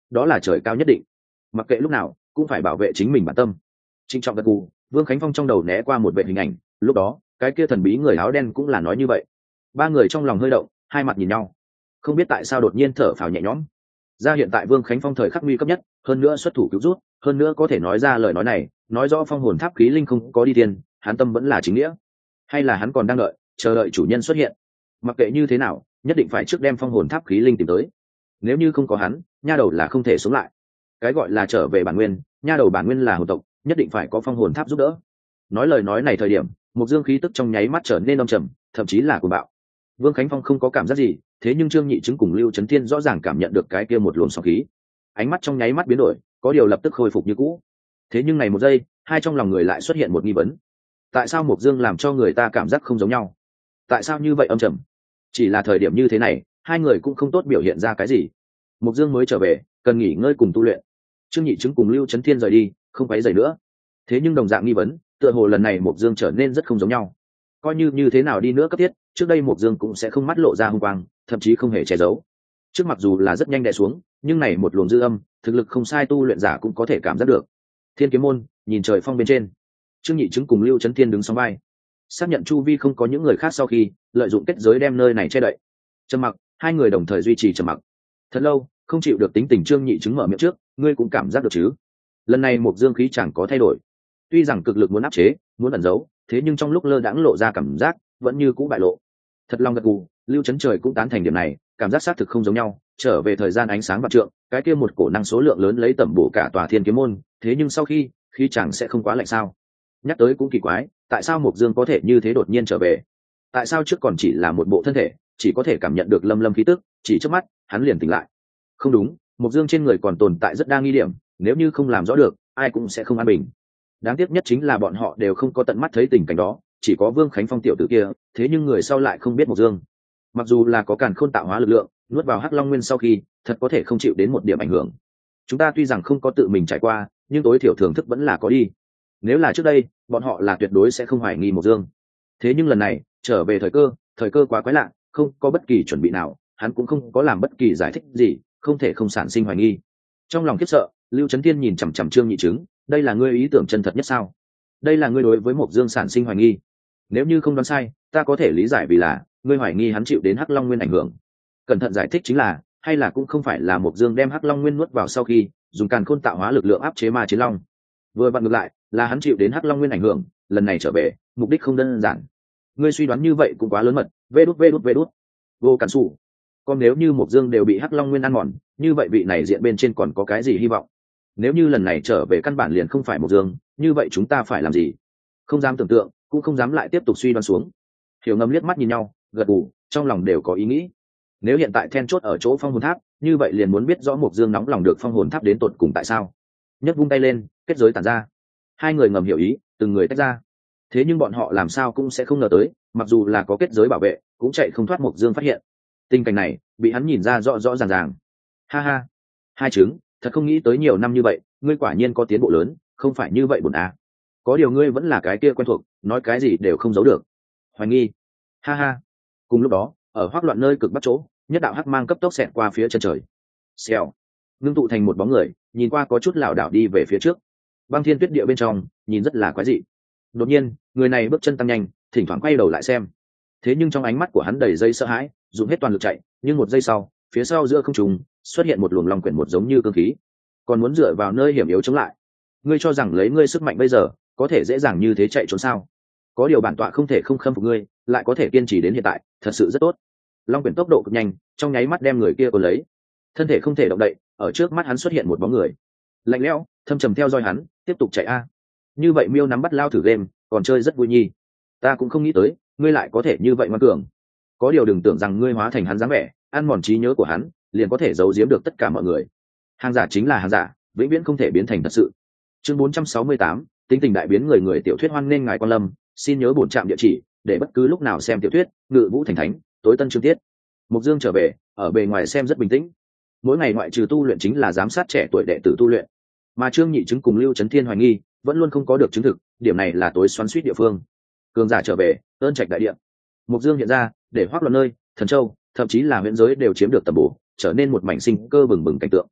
đó là trời cao nhất định, mặc kệ lúc nào cũng phải bảo vệ chính mình bản tâm. Trịnh trọng gật gù, Vương Khánh Phong trong đầu né qua một vệ hình ảnh, lúc đó cái kia thần bí người áo đen cũng là nói như vậy. Ba người trong lòng hơi động, hai mặt nhìn nhau, không biết tại sao đột nhiên thở phào nhẹ nhõm. Ra hiện tại Vương Khánh Phong thời khắc nguy cấp nhất, hơn nữa xuất thủ cứu rút, hơn nữa có thể nói ra lời nói này, nói rõ phong hồn tháp khí linh không có đi tiền, hắn tâm vẫn là chính nghĩa, hay là hắn còn đang đợi, chờ đợi chủ nhân xuất hiện. Mặc kệ như thế nào, nhất định phải trước đem phong hồn tháp khí linh tìm tới. Nếu như không có hắn, nha đầu là không thể sống lại. Cái gọi là trở về bản nguyên, nha đầu bản nguyên là hồn tộc, nhất định phải có phong hồn tháp giúp đỡ. Nói lời nói này thời điểm, một dương khí tức trong nháy mắt trở nên âm trầm, thậm chí là cuồng bạo. Vương Khánh Phong không có cảm giác gì, thế nhưng Trương Nhị Chứng cùng Lưu Chấn Thiên rõ ràng cảm nhận được cái kia một luồng sóng khí. Ánh mắt trong nháy mắt biến đổi, có điều lập tức khôi phục như cũ. Thế nhưng này một giây, hai trong lòng người lại xuất hiện một nghi vấn. Tại sao Mộc Dương làm cho người ta cảm giác không giống nhau? Tại sao như vậy âm trầm? Chỉ là thời điểm như thế này, hai người cũng không tốt biểu hiện ra cái gì. Mộc Dương mới trở về, cần nghỉ ngơi cùng tu luyện. Trương Nhị Chứng cùng Lưu Chấn Thiên rời đi, không quấy rầy nữa. Thế nhưng đồng dạng nghi vấn, tựa hồ lần này Mộc Dương trở nên rất không giống nhau. Coi như thế nào đi nữa cấp thiết, trước đây Mộc Dương cũng sẽ không mắt lộ ra hung quang, thậm chí không hề che giấu. Trước mặc dù là rất nhanh đè xuống, nhưng này một luồng dư âm, thực lực không sai tu luyện giả cũng có thể cảm giác được. Thiên Kiếm môn, nhìn trời phong bên trên, Trương Nhị Chứng cùng Lưu Chấn Thiên đứng song vai, xác nhận chu vi không có những người khác sau khi lợi dụng kết giới đem nơi này che đậy. Trầm mặc, hai người đồng thời duy trì trầm mặc. Thật lâu, không chịu được tính tình Trương Nhị Chứng mở miệng trước, ngươi cũng cảm giác được chứ? Lần này Mộc Dương khí chẳng có thay đổi, tuy rằng cực lực muốn áp chế, muốn ẩn giấu, thế nhưng trong lúc lơ đãng lộ ra cảm giác vẫn như cũ bại lộ. Thật lòng gật gù, Lưu Chấn Trời cũng tán thành điểm này, cảm giác xác thực không giống nhau. Trở về thời gian ánh sáng vạn trượng, cái kia một cổ năng số lượng lớn lấy tẩm bổ cả tòa Thiên Kiếm môn, thế nhưng sau khi khí chẳng sẽ không quá lạnh sao? Nhắc tới cũng kỳ quái, tại sao Mộc Dương có thể như thế đột nhiên trở về? Tại sao trước còn chỉ là một bộ thân thể, chỉ có thể cảm nhận được lâm lâm khí tức, chỉ trước mắt hắn liền tỉnh lại? Không đúng, Mộc Dương trên người còn tồn tại rất đa nghi điểm, nếu như không làm rõ được, ai cũng sẽ không an bình. Đáng tiếc nhất chính là bọn họ đều không có tận mắt thấy tình cảnh đó, chỉ có Vương Khánh Phong tiểu tử kia, thế nhưng người sau lại không biết Mộc Dương. Mặc dù là có càn khôn tạo hóa lực lượng, nuốt vào Hắc Long Nguyên sau khi, thật có thể không chịu đến một điểm ảnh hưởng. Chúng ta tuy rằng không có tự mình trải qua, nhưng tối thiểu thưởng thức vẫn là có đi. Nếu là trước đây, bọn họ là tuyệt đối sẽ không hoài nghi Mộc Dương. Thế nhưng lần này, trở về thời cơ quá quái lạ, không có bất kỳ chuẩn bị nào, hắn cũng không có làm bất kỳ giải thích gì, không thể không sản sinh hoài nghi. Trong lòng khiếp sợ, Lưu Chấn Thiên nhìn chằm chằm Trương Nhị Chứng, đây là ngươi ý tưởng chân thật nhất sao? Đây là ngươi đối với Mộc Dương sản sinh hoài nghi? Nếu như không đoán sai, ta có thể lý giải vì là ngươi hoài nghi hắn chịu đến Hắc Long Nguyên ảnh hưởng. Cẩn thận giải thích chính là, hay là cũng không phải là Mộc Dương đem Hắc Long Nguyên nuốt vào sau khi dùng càn khôn tạo hóa lực lượng áp chế ma chiến long. Vừa vặn ngược lại, là hắn chịu đến Hắc Long Nguyên ảnh hưởng, lần này trở về, mục đích không đơn giản. Ngươi suy đoán như vậy cũng quá lớn mật, vê đút. Vô cản sủ. Còn nếu như Mộc Dương đều bị Hắc Long Nguyên ăn mòn, như vậy vị này diện bên trên còn có cái gì hy vọng? Nếu như lần này trở về căn bản liền không phải Mộc Dương, như vậy chúng ta phải làm gì? Không dám tưởng tượng, cũng không dám lại tiếp tục suy đoán xuống. Hiểu Ngầm liếc mắt nhìn nhau, gật gù, trong lòng đều có ý nghĩ. Nếu hiện tại then chốt ở chỗ phong hồn tháp, như vậy liền muốn biết rõ Mộc Dương nóng lòng được phong hồn tháp đến tột cùng tại sao. Nhấc vung tay lên, kết giới tản ra. Hai người ngầm hiểu ý, từng người tách ra. Thế nhưng bọn họ làm sao cũng sẽ không ngờ tới, mặc dù là có kết giới bảo vệ, cũng chạy không thoát Mộc Dương phát hiện. Tình cảnh này, bị hắn nhìn ra rõ rõ ràng ràng. Ha ha, hai chứng, thật không nghĩ tới nhiều năm như vậy, ngươi quả nhiên có tiến bộ lớn, không phải như vậy buồn à. Có điều ngươi vẫn là cái kia quen thuộc, nói cái gì đều không giấu được. Hoài nghi. Ha ha. Cùng lúc đó, ở hoắc loạn nơi cực bắc chỗ, nhất đạo hắc mang cấp tốc xẹt qua phía chân trời. Xèo. Ngưng tụ thành một bóng người, nhìn qua có chút lảo đảo đi về phía trước. Băng thiên tuyết địa bên trong, nhìn rất là quái dị. Đột nhiên, người này bước chân tăng nhanh, thỉnh thoảng quay đầu lại xem. Thế nhưng trong ánh mắt của hắn đầy dây sợ hãi, dùng hết toàn lực chạy, nhưng một giây sau, phía sau giữa không trung xuất hiện một luồng long quyển một giống như cương khí, còn muốn dựa vào nơi hiểm yếu chống lại. Ngươi cho rằng lấy ngươi sức mạnh bây giờ có thể dễ dàng như thế chạy trốn sao? Có điều bản tọa không thể không khâm phục ngươi, lại có thể kiên trì đến hiện tại, thật sự rất tốt. Long quyển tốc độ cực nhanh, trong nháy mắt đem người kia cuốn lấy, thân thể không thể động đậy. Ở trước mắt hắn xuất hiện một bóng người lạnh lẽo thâm trầm theo dõi hắn, tiếp tục chạy a. Như vậy miêu nắm bắt lao thử game, còn chơi rất vui nhi. Ta cũng không nghĩ tới ngươi lại có thể như vậy ngoan cường. Có điều đừng tưởng rằng ngươi hóa thành hắn dáng vẻ, ăn mòn trí nhớ của hắn, liền có thể giấu giếm được tất cả mọi người. Hàng giả chính là hàng giả, vĩnh viễn không thể biến thành thật sự. Chương 468, tính tình đại biến người người tiểu thuyết hoan nghênh ngài quan lâm, xin nhớ bổn trạm địa chỉ để bất cứ lúc nào xem tiểu thuyết. Ngự Vũ Thành Thánh, tối tân chương tiết. Mộc Dương trở về, ở bề ngoài xem rất bình tĩnh. Mỗi ngày ngoại trừ tu luyện chính là giám sát trẻ tuổi đệ tử tu luyện. Mà Trương Nhị Chứng cùng Lưu Chấn Thiên hoài nghi, vẫn luôn không có được chứng thực, điểm này là tối xoắn xuýt địa phương. Cường giả trở về, ơn trạch đại địa. Mộc Dương hiện ra, để hoác loạn nơi, Thần Châu, thậm chí là huyện giới đều chiếm được tầm bổ, trở nên một mảnh sinh cơ bừng bừng cảnh tượng.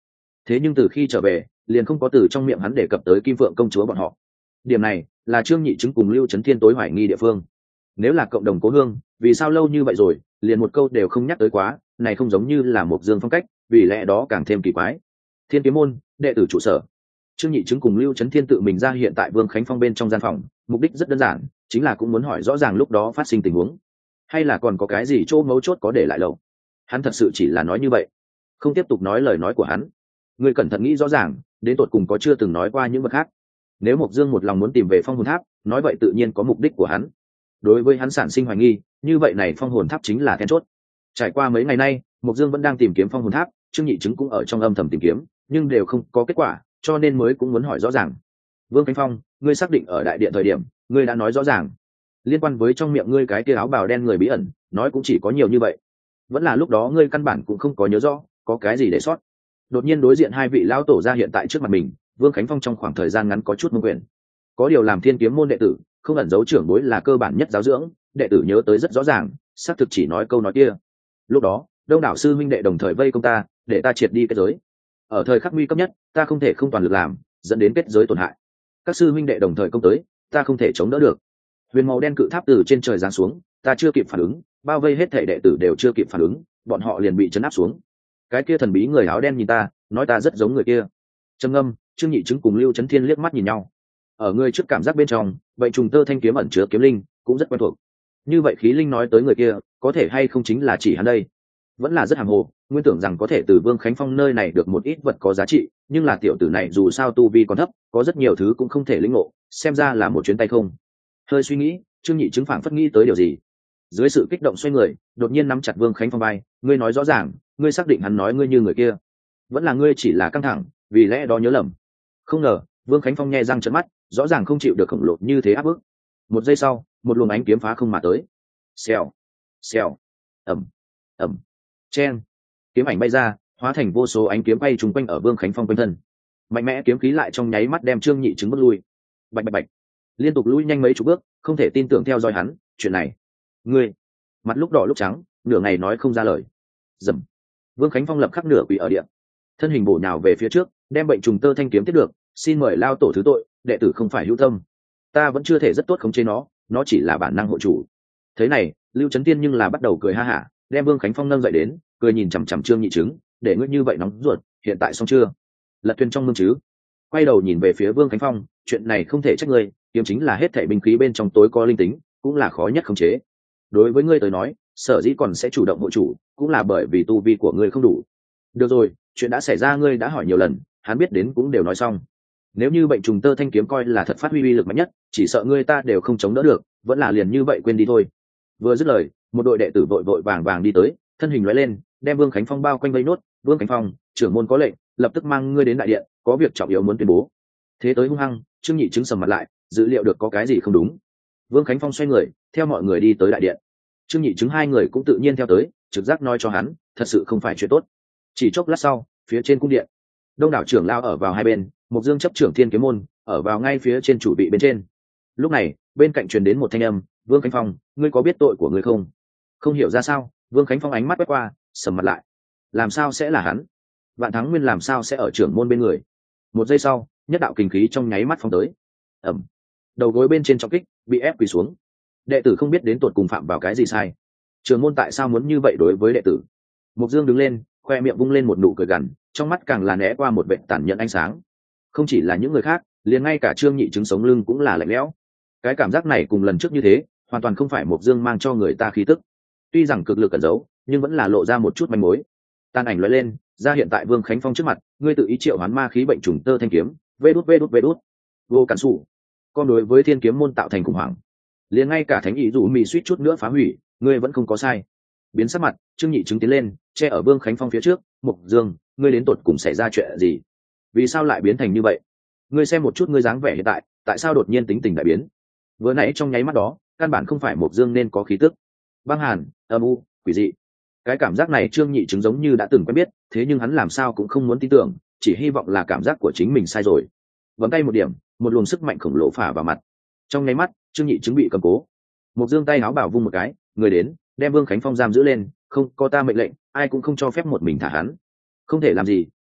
thế nhưng từ khi trở về liền không có từ trong miệng hắn đề cập tới Kim Phượng công chúa bọn họ. Điểm này là Trương Nhị Chứng cùng Lưu Trấn Thiên tối hoài nghi địa phương. Nếu là cộng đồng cố hương, vì sao lâu như vậy rồi liền một câu đều không nhắc tới quá, này không giống như là một dương phong cách, vì lẽ đó càng thêm kỳ quái. Thiên Kiếm môn đệ tử trụ sở. Trương Nhị Chứng cùng Lưu Trấn Thiên tự mình ra hiện tại Vương Khánh Phong bên trong gian phòng, mục đích rất đơn giản, chính là cũng muốn hỏi rõ ràng lúc đó phát sinh tình huống, hay là còn có cái gì chỗ mấu chốt có để lại lậu. Hắn thật sự chỉ là nói như vậy, không tiếp tục nói lời nói của hắn. Người cẩn thận nghĩ rõ ràng, đến tột cùng có chưa từng nói qua những vật khác. Nếu Mộc Dương một lòng muốn tìm về Phong Hồn Tháp, nói vậy tự nhiên có mục đích của hắn. Đối với hắn sản sinh hoài nghi, như vậy này Phong Hồn Tháp chính là then chốt. Trải qua mấy ngày nay, Mộc Dương vẫn đang tìm kiếm Phong Hồn Tháp, Trương Nhị Chứng cũng ở trong âm thầm tìm kiếm, nhưng đều không có kết quả, cho nên mới cũng muốn hỏi rõ ràng. Vương Khánh Phong, ngươi xác định ở đại điện thời điểm, ngươi đã nói rõ ràng. Liên quan với trong miệng ngươi cái kia áo bào đen người bí ẩn, nói cũng chỉ có nhiều như vậy. Vẫn là lúc đó ngươi căn bản cũng không có nhớ rõ, có cái gì để sót. Đột nhiên đối diện hai vị lão tổ ra hiện tại trước mặt mình, Vương Khánh Phong trong khoảng thời gian ngắn có chút mông quyền. Có điều làm Thiên Kiếm môn đệ tử, không ẩn giấu trưởng bối là cơ bản nhất giáo dưỡng, đệ tử nhớ tới rất rõ ràng, xác thực chỉ nói câu nói kia. Lúc đó, đông đảo sư huynh đệ đồng thời vây công ta, để ta triệt đi kết giới. Ở thời khắc nguy cấp nhất, ta không thể không toàn lực làm, dẫn đến kết giới tổn hại. Các sư huynh đệ đồng thời công tới, ta không thể chống đỡ được. Huyền màu đen cự tháp từ trên trời giáng xuống, ta chưa kịp phản ứng, bao vây hết thảy đệ tử đều chưa kịp phản ứng, bọn họ liền bị chấn áp xuống. Cái kia thần bí người áo đen nhìn ta, nói ta rất giống người kia. Trầm ngâm, Trương Nhị Chứng cùng Lưu Trấn Thiên liếc mắt nhìn nhau. Ở người trước cảm giác bên trong, vậy trùng tơ thanh kiếm ẩn chứa kiếm linh, cũng rất quen thuộc. Như vậy khí linh nói tới người kia, có thể hay không chính là chỉ hắn đây? Vẫn là rất hàm hồ, nguyên tưởng rằng có thể từ Vương Khánh Phong nơi này được một ít vật có giá trị, nhưng là tiểu tử này dù sao tu vi còn thấp, có rất nhiều thứ cũng không thể lĩnh ngộ, xem ra là một chuyến tay không. Hơi suy nghĩ, Trương Nhị Chứng phảng phất nghĩ tới điều gì. Dưới sự kích động xoay người, đột nhiên nắm chặt Vương Khánh Phong vai, ngươi nói rõ ràng, ngươi xác định hắn nói ngươi như người kia, vẫn là ngươi chỉ là căng thẳng, vì lẽ đó nhớ lầm. Không ngờ, Vương Khánh Phong nhe răng trợn mắt, rõ ràng không chịu được khổng lồ như thế áp bức. Một giây sau, một luồng ánh kiếm phá không mà tới. Xèo, xèo, ầm, ầm, chen, kiếm ảnh bay ra, hóa thành vô số ánh kiếm bay trùng quanh ở Vương Khánh Phong quanh thân. Mạnh mẽ kiếm khí lại trong nháy mắt đem Trương Nhị Chứng bước lui. Bạch bạch bạch, liên tục lui nhanh mấy chục bước, không thể tin tưởng theo dõi hắn, chuyện này, ngươi, mặt lúc đỏ lúc trắng, nửa ngày nói không ra lời. Dầm, Vương Khánh Phong lập khắc nửa quỳ ở địa, thân hình bổ nhào về phía trước, đem bệnh trùng tơ thanh kiếm tiếp được, xin mời lao tổ thứ tội, đệ tử không phải hữu tâm, ta vẫn chưa thể rất tốt khống chế nó chỉ là bản năng hộ chủ. Thế này, Lưu Trấn Tiên nhưng là bắt đầu cười ha hả, đem Vương Khánh Phong nâng dậy đến, cười nhìn chằm chằm Trương Nhị Chứng, để ngươi như vậy nóng ruột, hiện tại xong chưa? Lật thuyền trong mương chứ? Quay đầu nhìn về phía Vương Khánh Phong, chuyện này không thể trách ngươi, kiếm chính là hết thảy binh khí bên trong tối có linh tính, cũng là khó nhất khống chế. Đối với ngươi tới nói, sở dĩ còn sẽ chủ động hộ chủ, cũng là bởi vì tu vi của ngươi không đủ. Được rồi, chuyện đã xảy ra ngươi đã hỏi nhiều lần, hắn biết đến cũng đều nói xong. Nếu như bệnh trùng tơ thanh kiếm coi là thật phát huy uy lực mạnh nhất, chỉ sợ ngươi ta đều không chống đỡ được, vẫn là liền như vậy quên đi thôi. Vừa dứt lời, một đội đệ tử vội vội vàng vàng đi tới, thân hình lóe lên, đem Vương Khánh Phong bao quanh vây nốt. Vương Khánh Phong, trưởng môn có lệnh, lập tức mang ngươi đến đại điện, có việc trọng yếu muốn tuyên bố. Thế tới hung hăng, Trương Nhị Chứng sầm mặt lại, dữ liệu được có cái gì không đúng. Vương Khánh Phong xoay người, theo mọi người đi tới đại điện. Trương Nhị Chứng hai người cũng tự nhiên theo tới, trực giác nói cho hắn, thật sự không phải chuyện tốt. Chỉ chốc lát sau, phía trên cung điện, đông đảo trưởng lao ở vào hai bên, Mộc Dương chấp trưởng Thiên Kiếm môn, ở vào ngay phía trên chủ vị bên trên. Lúc này, bên cạnh truyền đến một thanh âm, Vương Khánh Phong, ngươi có biết tội của ngươi không? Không hiểu ra sao, Vương Khánh Phong ánh mắt quét qua, sầm mặt lại. Làm sao sẽ là hắn? Vạn Thắng Nguyên làm sao sẽ ở trưởng môn bên người? Một giây sau, nhất đạo kình khí trong nháy mắt phong tới. Ầm. Đầu gối bên trên trọng kích, bị ép quỳ xuống. Đệ tử không biết đến tuột cùng phạm vào cái gì sai. Trưởng môn tại sao muốn như vậy đối với đệ tử? Mộc Dương đứng lên, khoe miệng vung lên một nụ cười gằn, trong mắt càng là né qua một vệt tàn nhẫn ánh sáng. Không chỉ là những người khác, liền ngay cả Trương Nhị Chứng sống lưng cũng là lạnh lẽo. Cái cảm giác này cùng lần trước như thế, hoàn toàn không phải Mộc Dương mang cho người ta khí tức. Tuy rằng cực lực cẩn giấu, nhưng vẫn là lộ ra một chút manh mối. Tàn ảnh lóe lên, ra hiện tại Vương Khánh Phong trước mặt, ngươi tự ý triệu hoán ma khí bệnh trùng tơ thanh kiếm, vê đút. Vô cản sủ. Con đối với Thiên Kiếm môn tạo thành khủng hoảng, liền ngay cả thánh ý dù mì suýt chút nữa phá hủy, ngươi vẫn không có sai. Biến sắc mặt, Trương Nhị Chứng tiến lên, che ở Vương Khánh Phong phía trước, Mộc Dương, ngươi đến tột cùng xảy ra chuyện gì? Vì sao lại biến thành như vậy? Ngươi xem một chút ngươi dáng vẻ hiện tại, tại sao đột nhiên tính tình đại biến? Vừa nãy trong nháy mắt đó, căn bản không phải Mộc Dương nên có khí tức. Băng hàn, âm u, quỷ dị. Cái cảm giác này Trương Nhị Chứng giống như đã từng quen biết, thế nhưng hắn làm sao cũng không muốn tin tưởng, chỉ hy vọng là cảm giác của chính mình sai rồi. Vẫm tay một điểm, một luồng sức mạnh khổng lồ phả vào mặt. Trong nháy mắt, Trương Nhị Chứng bị cầm cố. Mộc Dương tay áo bảo vung một cái, người đến, đem Vương Khánh Phong giam giữ lên, không có ta mệnh lệnh, ai cũng không cho phép một mình thả hắn. Không thể làm gì,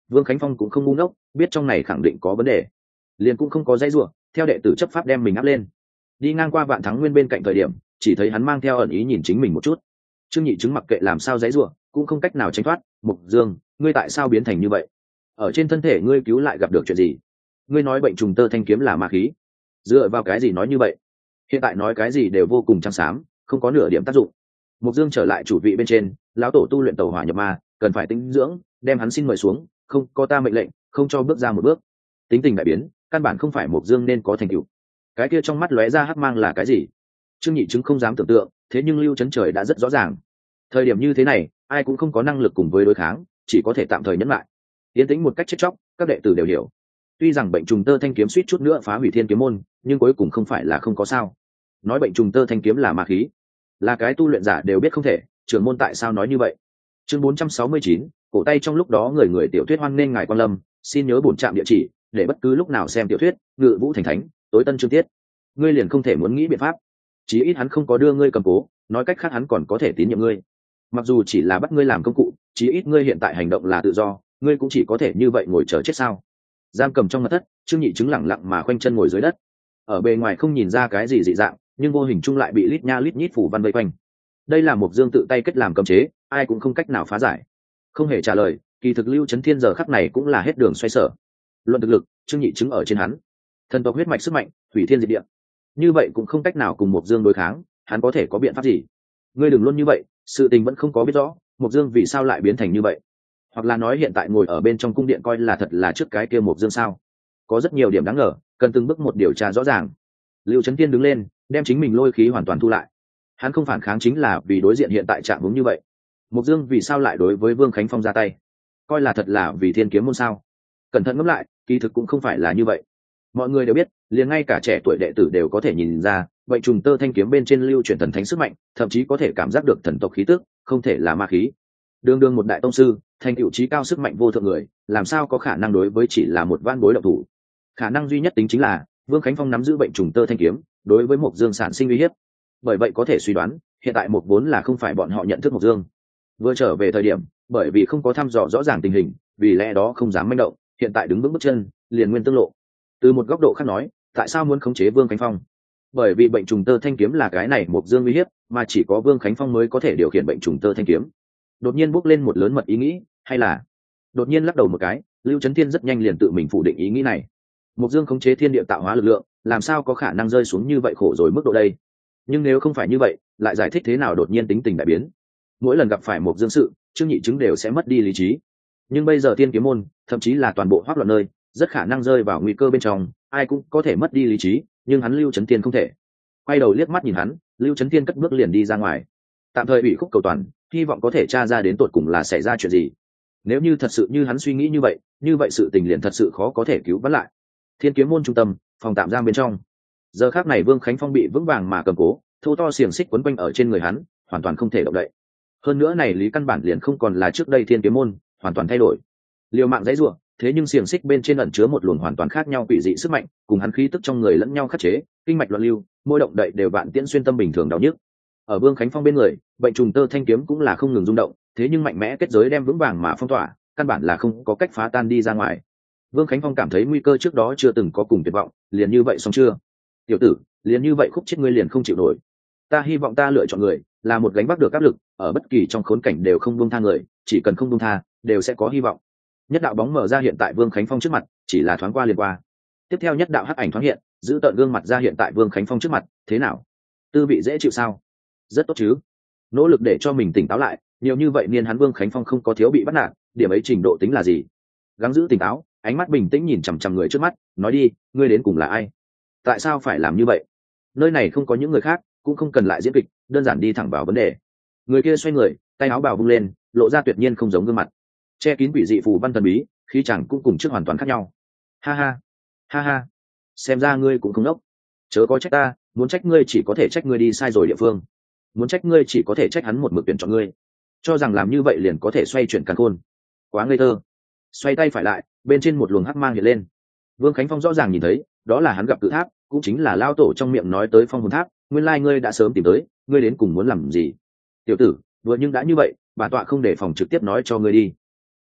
Vương Khánh Phong cũng không ngu ngốc, biết trong này khẳng định có vấn đề, liền cũng không có dãy rủa, theo đệ tử chấp pháp đem mình áp lên. Đi ngang qua Vạn Thắng Nguyên bên cạnh thời điểm, chỉ thấy hắn mang theo ẩn ý nhìn chính mình một chút. Trương Nhị Chứng mặc kệ làm sao dãy rủa, cũng không cách nào tránh thoát. Mục Dương, ngươi tại sao biến thành như vậy? Ở trên thân thể ngươi cứu lại gặp được chuyện gì? Ngươi nói bệnh trùng tơ thanh kiếm là ma khí, dựa vào cái gì nói như vậy? Hiện tại nói cái gì đều vô cùng trắng xám, không có nửa điểm tác dụng. Mục Dương trở lại chủ vị bên trên, lão tổ tu luyện tẩu hỏa nhập ma, cần phải tĩnh dưỡng, đem hắn xin mời xuống, không có ta mệnh lệnh, không cho bước ra một bước. Tính tình đại biến, căn bản không phải Mục Dương nên có thành tựu. Cái kia trong mắt lóe ra hắc mang là cái gì? Trương Nhị Chứng không dám tưởng tượng, thế nhưng Lưu Chấn Trời đã rất rõ ràng. Thời điểm như thế này, ai cũng không có năng lực cùng với đối kháng, chỉ có thể tạm thời nhẫn lại. Yên tĩnh một cách chết chóc, các đệ tử đều hiểu. Tuy rằng bệnh trùng tơ thanh kiếm suýt chút nữa phá hủy Thiên Kiếm môn, nhưng cuối cùng không phải là không có sao. Nói bệnh trùng tơ thanh kiếm là ma khí, là cái tu luyện giả đều biết không thể, trưởng môn tại sao nói như vậy? Chương 469, cổ tay trong lúc đó người người tiểu thuyết hoan nên ngài quan lâm, xin nhớ bổn trạm địa chỉ, để bất cứ lúc nào xem tiểu thuyết, Ngự Vũ Thành Thánh, tối tân chương tiết. Ngươi liền không thể muốn nghĩ biện pháp? Chí ít hắn không có đưa ngươi cầm cố, nói cách khác hắn còn có thể tín nhiệm ngươi. Mặc dù chỉ là bắt ngươi làm công cụ, chí ít ngươi hiện tại hành động là tự do, ngươi cũng chỉ có thể như vậy ngồi chờ chết sao? Giam cầm trong mật thất, Trương Nhị Chứng lẳng lặng mà khoanh chân ngồi dưới đất. Ở bề ngoài không nhìn ra cái gì dị dạng, nhưng vô hình chung lại bị lít nha lít nhít phủ văn vây quanh. Đây là Mục Dương tự tay kết làm cấm chế, ai cũng không cách nào phá giải. Không hề trả lời, kỳ thực Lưu Chấn Thiên giờ khắc này cũng là hết đường xoay sở. Luận thực lực, Trương Nhị Chứng ở trên hắn. Thần tộc huyết mạch sức mạnh, hủy thiên diệt địa. Như vậy cũng không cách nào cùng Mục Dương đối kháng, hắn có thể có biện pháp gì? Ngươi đừng luôn như vậy, sự tình vẫn không có biết rõ, Mục Dương vì sao lại biến thành như vậy? Hoặc là nói hiện tại ngồi ở bên trong cung điện coi là thật là trước cái kia Mục Dương sao? Có rất nhiều điểm đáng ngờ, cần từng bước một điều tra rõ ràng. Lưu Chấn Thiên đứng lên, đem chính mình lôi khí hoàn toàn thu lại. Hắn không phản kháng chính là vì đối diện hiện tại trạng huống như vậy. Mục Dương vì sao lại đối với Vương Khánh Phong ra tay? Coi là thật là vì Thiên Kiếm môn sao? Cẩn thận ngẫm lại, kỳ thực cũng không phải là như vậy. Mọi người đều biết, liền ngay cả trẻ tuổi đệ tử đều có thể nhìn ra, vậy trùng tơ thanh kiếm bên trên lưu chuyển thần thánh sức mạnh, thậm chí có thể cảm giác được thần tộc khí tức, không thể là ma khí. Đương đương một đại tông sư, thành tựu trí cao sức mạnh vô thượng người, làm sao có khả năng đối với chỉ là một van bối động thủ? Khả năng duy nhất tính chính là Vương Khánh Phong nắm giữ bệnh trùng tơ thanh kiếm, đối với Mộc Dương sản sinh uy hiếp. Bởi vậy có thể suy đoán, hiện tại Mộc vốn là không phải bọn họ nhận thức Mộc Dương. Vừa trở về thời điểm, bởi vì không có thăm dò rõ ràng tình hình, vì lẽ đó không dám manh động, hiện tại đứng vững bước chân, liền nguyên tương lộ. Từ một góc độ khác nói, tại sao muốn khống chế Vương Khánh Phong? Bởi vì bệnh trùng tơ thanh kiếm là cái này Mộc Dương uy hiếp, mà chỉ có Vương Khánh Phong mới có thể điều khiển bệnh trùng tơ thanh kiếm. Đột nhiên bước lên một lớn mật ý nghĩ, hay là đột nhiên lắc đầu một cái, Lưu Chấn Thiên rất nhanh liền tự mình phủ định ý nghĩ này. Mộc Dương khống chế thiên địa tạo hóa lực lượng, làm sao có khả năng rơi xuống như vậy khổ rồi mức độ đây? Nhưng nếu không phải như vậy, lại giải thích thế nào đột nhiên tính tình đại biến? Mỗi lần gặp phải Mộc Dương sự, Trương Nhị Chứng đều sẽ mất đi lý trí. Nhưng bây giờ Thiên Kiếm môn, thậm chí là toàn bộ Hoắc Loạn nơi, rất khả năng rơi vào nguy cơ bên trong, ai cũng có thể mất đi lý trí, nhưng hắn Lưu Chấn Thiên không thể. Quay đầu liếc mắt nhìn hắn, Lưu Chấn Thiên cất bước liền đi ra ngoài. Tạm thời ủy khúc cầu toàn, hy vọng có thể tra ra đến tột cùng là xảy ra chuyện gì. Nếu như thật sự như hắn suy nghĩ như vậy sự tình liền thật sự khó có thể cứu vãn lại. Thiên Kiếm môn trung tâm, phòng tạm giam bên trong. Giờ khắc này Vương Khánh Phong bị vững vàng mà cầm cố, thô to xiềng xích quấn quanh ở trên người hắn, hoàn toàn không thể động đậy. Hơn nữa này lý căn bản liền không còn là trước đây Thiên Kiếm môn, hoàn toàn thay đổi. Liều mạng dãy rủa, thế nhưng xiềng xích bên trên ẩn chứa một luồng hoàn toàn khác nhau quỷ dị sức mạnh, cùng hắn khí tức trong người lẫn nhau khắc chế, kinh mạch loạn lưu, môi động đậy đều vạn tiễn xuyên tâm bình thường đau nhức. Ở Vương Khánh Phong bên người, bệnh trùng tơ thanh kiếm cũng là không ngừng rung động, thế nhưng mạnh mẽ kết giới đem vững vàng mà phong tỏa, căn bản là không có cách phá tan đi ra ngoài. Vương Khánh Phong cảm thấy nguy cơ trước đó chưa từng có cùng tuyệt vọng, liền như vậy xong chưa? Tiểu tử, liền như vậy khúc chết ngươi liền không chịu nổi. Ta hy vọng ta lựa chọn người, là một gánh vác được áp lực, ở bất kỳ trong khốn cảnh đều không buông tha người, chỉ cần không buông tha, đều sẽ có hy vọng. Nhất đạo bóng mở ra hiện tại Vương Khánh Phong trước mặt, chỉ là thoáng qua liền qua. Tiếp theo nhất đạo hắc ảnh thoáng hiện, giữ tợn gương mặt ra hiện tại Vương Khánh Phong trước mặt, thế nào? Tư vị dễ chịu sao? Rất tốt chứ. Nỗ lực để cho mình tỉnh táo lại, nhiều như vậy niên hắn Vương Khánh Phong không có thiếu bị bắt nạt, điểm ấy trình độ tính là gì? Gắng giữ tỉnh táo, ánh mắt bình tĩnh nhìn chằm chằm người trước mắt, nói đi, ngươi đến cùng là ai? Tại sao phải làm như vậy? Nơi này không có những người khác, cũng không cần lại diễn kịch, đơn giản đi thẳng vào vấn đề. Người kia xoay người, tay áo bào vung lên, lộ ra tuyệt nhiên không giống gương mặt, che kín quỷ dị phù văn thần bí, khí chẳng cũng cùng trước hoàn toàn khác nhau. Ha ha, ha ha, xem ra ngươi cũng không đốc. Chớ có trách ta, muốn trách ngươi chỉ có thể trách ngươi đi sai rồi địa phương, muốn trách ngươi chỉ có thể trách hắn một mực tuyển chọn ngươi, cho rằng làm như vậy liền có thể xoay chuyển càn khôn, quá ngây thơ. Xoay tay phải lại, bên trên một luồng hắc mang hiện lên. Vương Khánh Phong rõ ràng nhìn thấy, đó là hắn gặp cự tháp, cũng chính là lao tổ trong miệng nói tới phong hồn tháp. Nguyên lai ngươi đã sớm tìm tới, ngươi đến cùng muốn làm gì? Tiểu tử, vừa nhưng đã như vậy, bản tọa không để phòng trực tiếp nói cho ngươi đi.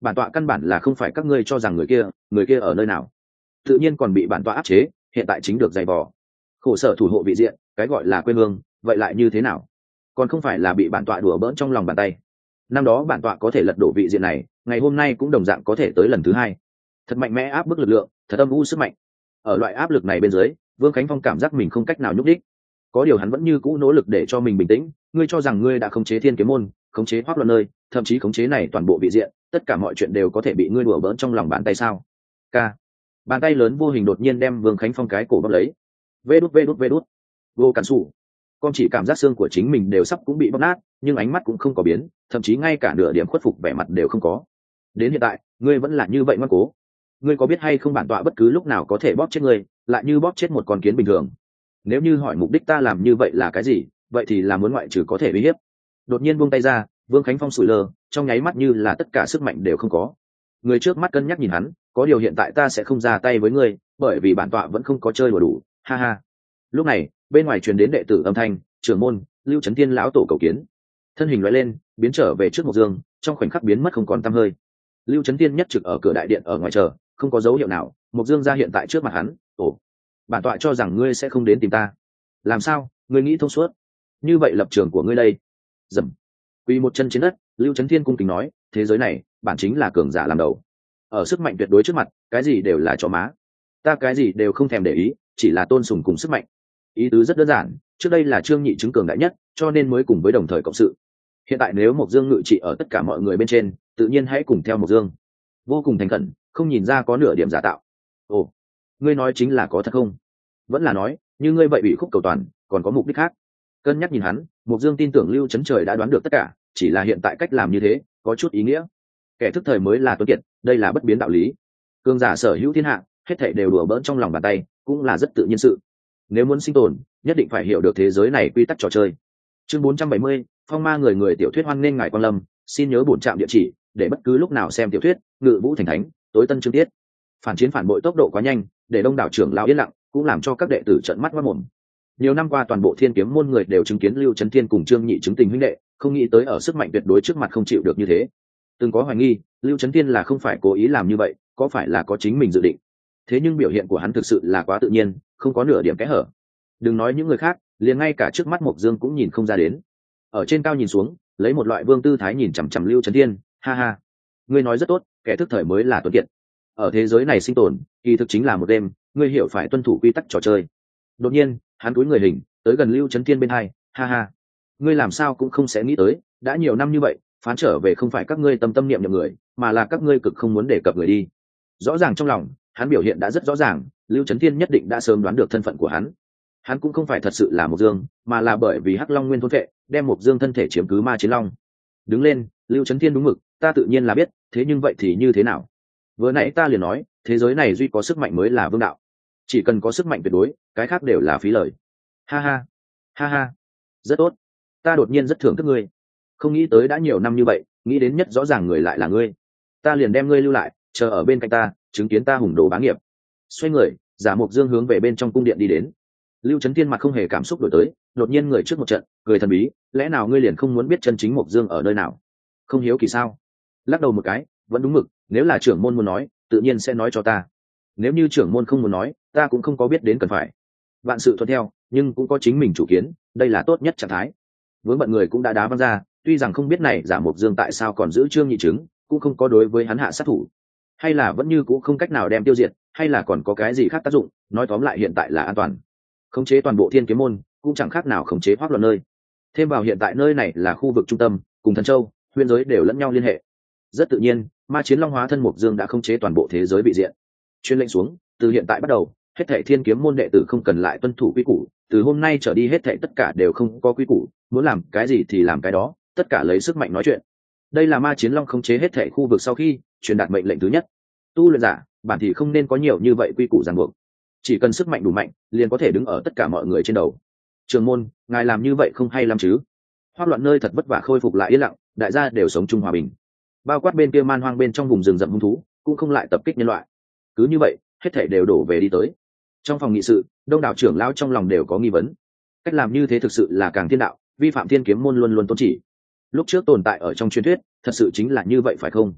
bản tọa căn bản là không phải các ngươi cho rằng người kia ở nơi nào, tự nhiên còn bị bản tọa áp chế, hiện tại chính được dày vò khổ sở thủ hộ vị diện, cái gọi là quê hương vậy lại như thế nào, còn không phải là bị bản tọa đùa bỡn trong lòng bàn tay. Năm đó bản tọa có thể lật đổ vị diện này, ngày hôm nay cũng đồng dạng có thể tới lần thứ hai. Thật mạnh mẽ áp bức lực lượng, thật âm u sức mạnh. Ở loại áp lực này bên dưới, Vương Khánh Phong cảm giác mình không cách nào nhúc đích. Có điều hắn vẫn như cũ nỗ lực để cho mình bình tĩnh. Ngươi cho rằng ngươi đã khống chế Thiên Kiếm Môn, khống chế Hoắc Loạn Nơi, thậm chí khống chế này toàn bộ vị diện, tất cả mọi chuyện đều có thể bị ngươi đùa bỡn trong lòng bàn tay sao? Ca. Bàn tay lớn vô hình đột nhiên đem Vương Khánh Phong cái cổ bóp lấy. Vê đút. Vô cản sủ. Con chỉ cảm giác xương của chính mình đều sắp cũng bị bóp nát, nhưng ánh mắt cũng không có biến, thậm chí ngay cả nửa điểm khuất phục vẻ mặt đều không có. Đến hiện tại, ngươi vẫn là như vậy ngoan cố. Ngươi có biết hay không bản tọa bất cứ lúc nào có thể bóp chết ngươi, lại như bóp chết một con kiến bình thường. Nếu như hỏi mục đích ta làm như vậy là cái gì, vậy thì là muốn ngoại trừ có thể uy hiếp. Đột nhiên buông tay ra, Vương Khánh Phong sủi lơ, trong nháy mắt như là tất cả sức mạnh đều không có. Người trước mắt cân nhắc nhìn hắn, có điều hiện tại ta sẽ không ra tay với ngươi, bởi vì bản tọa vẫn không có chơi đùa đủ, ha ha. Lúc này, bên ngoài truyền đến đệ tử âm thanh, trưởng môn, Lưu Chấn Tiên lão tổ cầu kiến. Thân hình lóe lên, biến trở về trước Mộc Dương, trong khoảnh khắc biến mất không còn tăm hơi. Lưu Chấn Tiên nhất trực ở cửa đại điện ở ngoài chờ, không có dấu hiệu nào. Mộc Dương ra hiện tại trước mặt hắn. Ồ, bản tọa cho rằng ngươi sẽ không đến tìm ta. Làm sao? Ngươi nghĩ thông suốt? Như vậy lập trường của ngươi đây? Dầm. Quỳ một chân trên đất, Lưu Chấn Thiên cung kính nói, thế giới này, bản chính là cường giả làm đầu. Ở sức mạnh tuyệt đối trước mặt, cái gì đều là chó má. Ta cái gì đều không thèm để ý, chỉ là tôn sùng cùng sức mạnh. Ý tứ rất đơn giản, trước đây là Trương Nhị chứng cường đại nhất, cho nên mới cùng với đồng thời cộng sự. Hiện tại nếu Mộc Dương ngự trị ở tất cả mọi người bên trên, tự nhiên hãy cùng theo Mộc Dương. Vô cùng thành khẩn, không nhìn ra có nửa điểm giả tạo. Ồ, ngươi nói chính là có thật không? Vẫn là nói, như ngươi vậy bị khúc cầu toàn, còn có mục đích khác. Cân nhắc nhìn hắn, Mộc Dương tin tưởng Lưu Chấn Trời đã đoán được tất cả, chỉ là hiện tại cách làm như thế, có chút ý nghĩa. Kẻ thức thời mới là tuấn kiệt, đây là bất biến đạo lý. Cường giả sở hữu thiên hạ, hết thảy đều đùa bỡn trong lòng bàn tay, cũng là rất tự nhiên sự. Nếu muốn sinh tồn, nhất định phải hiểu được thế giới này quy tắc trò chơi. Chương 470, Phong Ma người tiểu thuyết hoan nghênh ngài quan lâm, xin nhớ bổn trạm địa chỉ, để bất cứ lúc nào xem tiểu thuyết, Ngự Vũ Thành Thánh, tối tân chương tiết. Phản chiến phản bội tốc độ quá nhanh, để đông đảo trưởng lão yên lặng, cũng làm cho các đệ tử trợn mắt ngoác mồm. Nhiều năm qua toàn bộ Thiên Kiếm môn người đều chứng kiến Lưu Chấn Thiên cùng Trương Nhị chứng tình huynh đệ, không nghĩ tới ở sức mạnh tuyệt đối trước mặt không chịu được như thế. Từng có hoài nghi, Lưu Chấn Thiên là không phải cố ý làm như vậy, có phải là có chính mình dự định. Thế nhưng biểu hiện của hắn thực sự là quá tự nhiên, không có nửa điểm kẽ hở. Đừng nói những người khác, liền ngay cả trước mắt Mộc Dương cũng nhìn không ra đến. Ở trên cao nhìn xuống, lấy một loại vương tư thái nhìn chằm chằm Lưu Chấn Thiên, ha ha. Ngươi nói rất tốt, kẻ thức thời mới là tuấn kiệt. Ở thế giới này sinh tồn, kỳ thực chính là một đêm, ngươi hiểu phải tuân thủ quy tắc trò chơi. Đột nhiên, hắn cúi người hình, tới gần Lưu Chấn Thiên bên hai, ha ha. Ngươi làm sao cũng không sẽ nghĩ tới, đã nhiều năm như vậy, phán trở về không phải các ngươi tâm tâm niệm niệm người, mà là các ngươi cực không muốn đề cập người đi. Rõ ràng trong lòng, hắn biểu hiện đã rất rõ ràng, Lưu Chấn Thiên nhất định đã sớm đoán được thân phận của hắn. Hắn cũng không phải thật sự là Mộc Dương, mà là bởi vì Hắc Long Nguyên thôn vệ, đem Mộc Dương thân thể chiếm cứ Ma Chiến Long. Đứng lên, Lưu Chấn Thiên đúng mực, ta tự nhiên là biết, thế nhưng vậy thì như thế nào? Vừa nãy ta liền nói, thế giới này duy có sức mạnh mới là vương đạo. Chỉ cần có sức mạnh tuyệt đối, cái khác đều là phí lời. Ha ha, ha ha, rất tốt. Ta đột nhiên rất thưởng thức ngươi. Không nghĩ tới đã nhiều năm như vậy, nghĩ đến nhất rõ ràng người lại là ngươi. Ta liền đem ngươi lưu lại, chờ ở bên cạnh ta, chứng kiến ta hùng đồ bá nghiệp. Xoay người, giả Mộc Dương hướng về bên trong cung điện đi đến. Lưu Chấn Thiên mặt không hề cảm xúc đổi tới, đột nhiên người trước một trận, cười thần bí, lẽ nào ngươi liền không muốn biết chân chính Mộc Dương ở nơi nào? Không hiếu kỳ sao? Lắc đầu một cái, vẫn đúng mực, nếu là trưởng môn muốn nói, tự nhiên sẽ nói cho ta. Nếu như trưởng môn không muốn nói, ta cũng không có biết đến cần phải. Vạn sự thuận theo, nhưng cũng có chính mình chủ kiến, đây là tốt nhất trạng thái. Vướng bận người cũng đã đá văng ra, tuy rằng không biết này giả Mộc Dương tại sao còn giữ Trương Nhị chứng, cũng không có đối với hắn hạ sát thủ, hay là vẫn như cũng không cách nào đem tiêu diệt, hay là còn có cái gì khác tác dụng, nói tóm lại hiện tại là an toàn. Khống chế toàn bộ Thiên Kiếm môn, cũng chẳng khác nào khống chế Hoắc Loạn Nơi. Thêm vào hiện tại nơi này là khu vực trung tâm, cùng Thần Châu, Huyên giới đều lẫn nhau liên hệ. Rất tự nhiên, Ma Chiến Long hóa thân Mộc Dương đã khống chế toàn bộ thế giới bị diện. Truyền lệnh xuống, từ hiện tại bắt đầu, hết thảy Thiên Kiếm môn đệ tử không cần lại tuân thủ quy củ, từ hôm nay trở đi hết thảy tất cả đều không có quy củ, muốn làm cái gì thì làm cái đó, tất cả lấy sức mạnh nói chuyện. Đây là Ma Chiến Long khống chế hết thảy khu vực sau khi truyền đạt mệnh lệnh thứ nhất. Tu luyện giả, bản thì không nên có nhiều như vậy quy củ ràng buộc. Chỉ cần sức mạnh đủ mạnh, liền có thể đứng ở tất cả mọi người trên đầu. Trường môn, ngài làm như vậy không hay lắm chứ? Hoắc Loạn Nơi thật vất vả khôi phục lại yên lặng, đại gia đều sống chung hòa bình. Bao quát bên kia man hoang bên trong vùng rừng rậm hung thú, cũng không lại tập kích nhân loại. Cứ như vậy, hết thảy đều đổ về đi tới. Trong phòng nghị sự, đông đảo trưởng lão trong lòng đều có nghi vấn. Cách làm như thế thực sự là càng thiên đạo, vi phạm Thiên Kiếm môn luôn luôn tôn chỉ. Lúc trước tồn tại ở trong truyền thuyết, thật sự chính là như vậy phải không?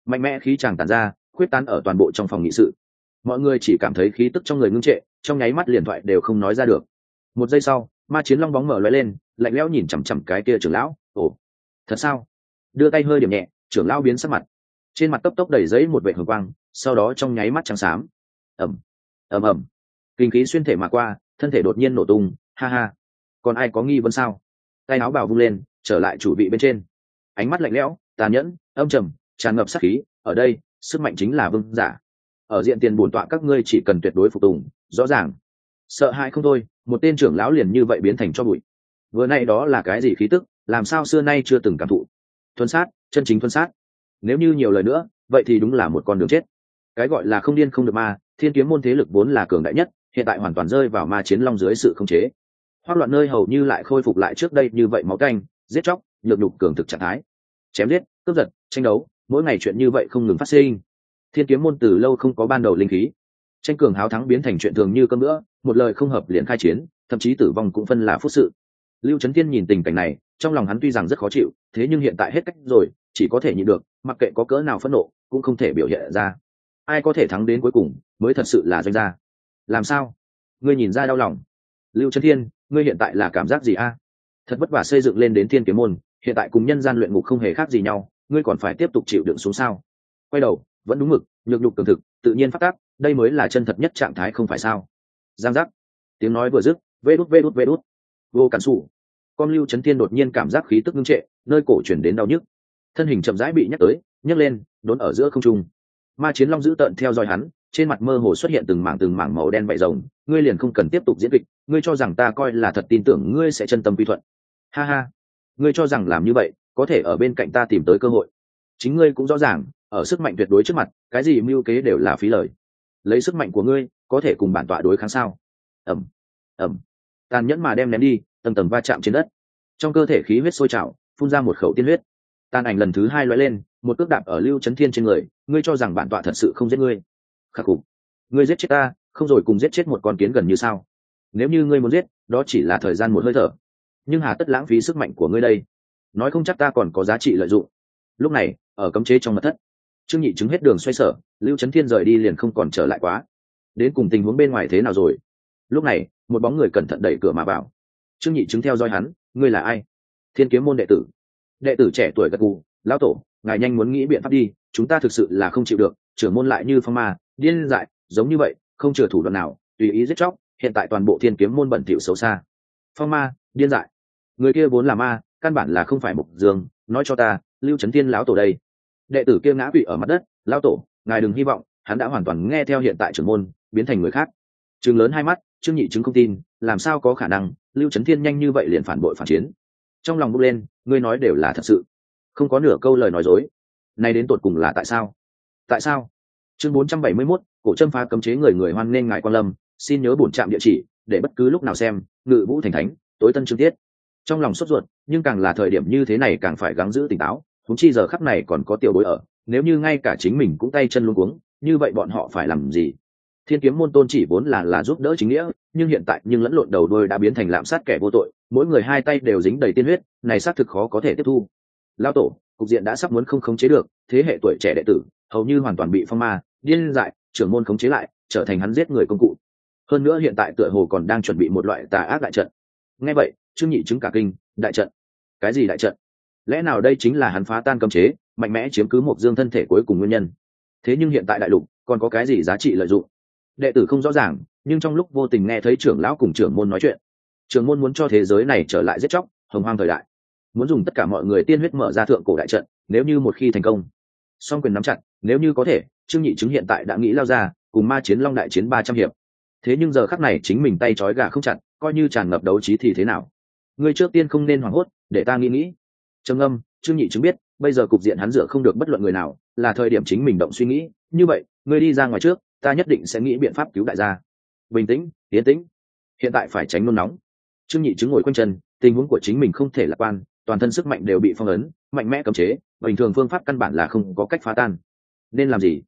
mạnh mẽ khí tràng tàn ra khuyết tán ở toàn bộ trong phòng nghị sự. Mọi người chỉ cảm thấy khí tức trong người ngưng trệ, trong nháy mắt liền thoại đều không nói ra được. Một giây sau, Ma Chiến Long bóng mở lóe lên, lạnh lẽo nhìn chằm chằm cái kia trưởng lão. Ồ, thật sao? Đưa tay hơi điểm nhẹ, trưởng lão biến sắc mặt, trên mặt cấp tốc đầy giấy một vệt hồng quang, sau đó trong nháy mắt trắng xám. ầm ầm ầm, kinh khí xuyên thể mà qua, thân thể đột nhiên nổ tung. Ha ha, còn ai có nghi vấn sao? Tay áo bào vung lên, trở lại chủ vị bên trên, ánh mắt lạnh lẽo, tàn nhẫn, âm trầm, tràn ngập sát khí. Ở đây, sức mạnh chính là vương giả. Ở diện tiền bổn tọa các ngươi chỉ cần tuyệt đối phục tùng, rõ ràng. Sợ hãi không thôi, một tên trưởng lão liền như vậy biến thành cho bụi. Vừa nay đó là cái gì khí tức, làm sao xưa nay chưa từng cảm thụ? Thuần sát, chân chính thuần sát. Nếu như nhiều lời nữa, vậy thì đúng là một con đường chết. Cái gọi là không điên không được ma, Thiên Kiếm môn thế lực vốn là cường đại nhất, hiện tại hoàn toàn rơi vào Ma Chiến Long dưới sự khống chế. Hoắc loạn nơi hầu như lại khôi phục lại trước đây như vậy máu canh, giết chóc, nhược nhục cường thực trạng thái. Chém giết, cướp giật, tranh đấu, mỗi ngày chuyện như vậy không ngừng phát sinh. Thiên Kiếm môn từ lâu không có ban đầu linh khí, tranh cường háo thắng biến thành chuyện thường như cơm bữa, một lời không hợp liền khai chiến, thậm chí tử vong cũng phân là phúc sự. Lưu Chấn Thiên nhìn tình cảnh này, trong lòng hắn tuy rằng rất khó chịu, thế nhưng hiện tại hết cách rồi, chỉ có thể nhịn được, mặc kệ có cỡ nào phẫn nộ, cũng không thể biểu hiện ra. Ai có thể thắng đến cuối cùng, mới thật sự là doanh gia. Làm sao? Ngươi nhìn ra đau lòng. Lưu Chấn Thiên, ngươi hiện tại là cảm giác gì a? Thật vất vả xây dựng lên đến Thiên Kiếm môn, hiện tại cùng nhân gian luyện ngục không hề khác gì nhau, ngươi còn phải tiếp tục chịu đựng xuống sao? Quay đầu, vẫn đúng mực, nhược nhục cường thực, tự nhiên phát tác, đây mới là chân thật nhất trạng thái không phải sao? Giang giác. Tiếng nói vừa dứt, vê đút. Vô cản sủ. Con Lưu Chấn Thiên đột nhiên cảm giác khí tức ngưng trệ, nơi cổ chuyển đến đau nhức, thân hình chậm rãi bị nhắc tới, nhấc lên, đốn ở giữa không trung. Ma Chiến Long giữ tợn theo dõi hắn, trên mặt mơ hồ xuất hiện từng mảng màu đen vảy rồng. Ngươi liền không cần tiếp tục diễn kịch, ngươi cho rằng ta coi là thật tin tưởng ngươi sẽ chân tâm quy thuận? Ha ha, ngươi cho rằng làm như vậy có thể ở bên cạnh ta tìm tới cơ hội? Chính ngươi cũng rõ ràng, ở sức mạnh tuyệt đối trước mặt, cái gì mưu kế đều là phí lời. Lấy sức mạnh của ngươi, có thể cùng bản tọa đối kháng sao? ầm ầm, tàn nhẫn mà đem ném đi, tầng tầng va chạm trên đất, trong cơ thể khí huyết sôi trào, phun ra một khẩu tiên huyết. Tàn ảnh lần thứ hai lóe lên, một cước đạp ở Lưu Chấn Thiên trên người. Ngươi cho rằng bản tọa thật sự không giết ngươi? Khắc phục, ngươi giết chết ta, không rồi cùng giết chết một con kiến gần như sao? Nếu như ngươi muốn giết, đó chỉ là thời gian một hơi thở, nhưng hà tất lãng phí sức mạnh của ngươi đây? Nói không chắc ta còn có giá trị lợi dụng. Lúc này, ở cấm chế trong mật thất, Trương Nhị chứng hết đường xoay sở, Lưu Chấn Thiên rời đi liền không còn trở lại quá. Đến cùng tình huống bên ngoài thế nào rồi? Lúc này, một bóng người cẩn thận đẩy cửa mà vào. Trương Nhị chứng theo dõi hắn. Ngươi là ai? Thiên Kiếm môn đệ tử. Đệ tử trẻ tuổi gật gù. Lão tổ, ngài nhanh muốn nghĩ biện pháp đi, chúng ta thực sự là không chịu được, trưởng môn lại như phong ma, điên dại, giống như vậy, không chừa thủ đoạn nào, tùy ý giết chóc, hiện tại toàn bộ Thiên Kiếm môn bẩn thỉu xấu xa. Phong ma, điên dại, người kia vốn là ma, căn bản là không phải Mục Dương, nói cho ta, Lưu Chấn Thiên lão tổ đây. Đệ tử kia ngã quỵ ở mặt đất. Lão tổ, ngài đừng hy vọng, hắn đã hoàn toàn nghe theo hiện tại trưởng môn, biến thành người khác. Trừng lớn hai mắt, Trương Nhị chứng không tin, làm sao có khả năng, Lưu Chấn Thiên nhanh như vậy liền phản bội phản chiến. Trong lòng bốc lên, ngươi nói đều là thật sự, không có nửa câu lời nói dối. Này đến tột cùng là tại sao? Tại sao? Chương 471, cổ châm phá cấm chế, người hoan nghênh ngài quan lâm, xin nhớ bổn trạm địa chỉ, để bất cứ lúc nào xem, Ngự Vũ Thành Thánh, tối tân chương tiết. Trong lòng sốt ruột, nhưng càng là thời điểm như thế này càng phải gắng giữ tỉnh táo, huống chi giờ khắc này còn có tiểu bối ở, nếu như ngay cả chính mình cũng tay chân luống cuống, như vậy bọn họ phải làm gì? Thiên Kiếm môn tôn chỉ vốn là giúp đỡ chính nghĩa, nhưng hiện tại lẫn lộn đầu đuôi đã biến thành lạm sát kẻ vô tội, mỗi người hai tay đều dính đầy tiên huyết, này xác thực khó có thể tiếp thu. Lão tổ, cục diện đã sắp muốn không khống chế được, thế hệ tuổi trẻ đệ tử hầu như hoàn toàn bị phong ma, điên dại, trưởng môn khống chế lại, trở thành hắn giết người công cụ. Hơn nữa hiện tại tựa hồ còn đang chuẩn bị một loại tà ác đại trận. Nghe vậy, Trương Nhị chứng cả kinh. Đại trận? Cái gì đại trận? Lẽ nào đây chính là hắn phá tan cấm chế, mạnh mẽ chiếm cứ Mộc Dương thân thể cuối cùng nguyên nhân? Thế nhưng hiện tại đại lục còn có cái gì giá trị lợi dụng? Đệ tử không rõ ràng, nhưng trong lúc vô tình nghe thấy trưởng lão cùng trưởng môn nói chuyện. Trưởng môn muốn cho thế giới này trở lại giết chóc, hồng hoang thời đại, muốn dùng tất cả mọi người tiên huyết mở ra thượng cổ đại trận. Nếu như một khi thành công, song quyền nắm chặt, nếu như có thể, Trương Nhị chứng hiện tại đã nghĩ lao ra cùng Ma Chiến Long đại chiến 300 hiệp. Thế nhưng giờ khắc này chính mình tay trói gà không chặt, coi như tràn ngập đấu trí thì thế nào? Ngươi trước tiên không nên hoảng hốt, để ta nghĩ. Trầm ngâm, Trương Nhị chứng biết, bây giờ cục diện hắn dựa không được bất luận người nào, là thời điểm chính mình động suy nghĩ. Như vậy, ngươi đi ra ngoài trước, ta nhất định sẽ nghĩ biện pháp cứu đại gia. Bình tĩnh, tiến tĩnh. Hiện tại phải tránh nôn nóng. Trương Nhị chứng ngồi quanh chân, tình huống của chính mình không thể lạc quan, toàn thân sức mạnh đều bị phong ấn, mạnh mẽ cấm chế, bình thường phương pháp căn bản là không có cách phá tan. Nên làm gì?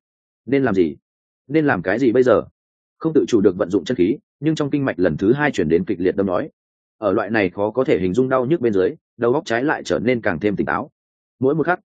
Nên làm cái gì bây giờ? Không tự chủ được vận dụng chân khí, nhưng trong kinh mạch lần thứ hai chuyển đến kịch liệt đâm nói. Ở loại này khó có thể hình dung đau nhức bên dưới, đầu óc trái lại trở nên càng thêm tỉnh táo. Mỗi một khắc,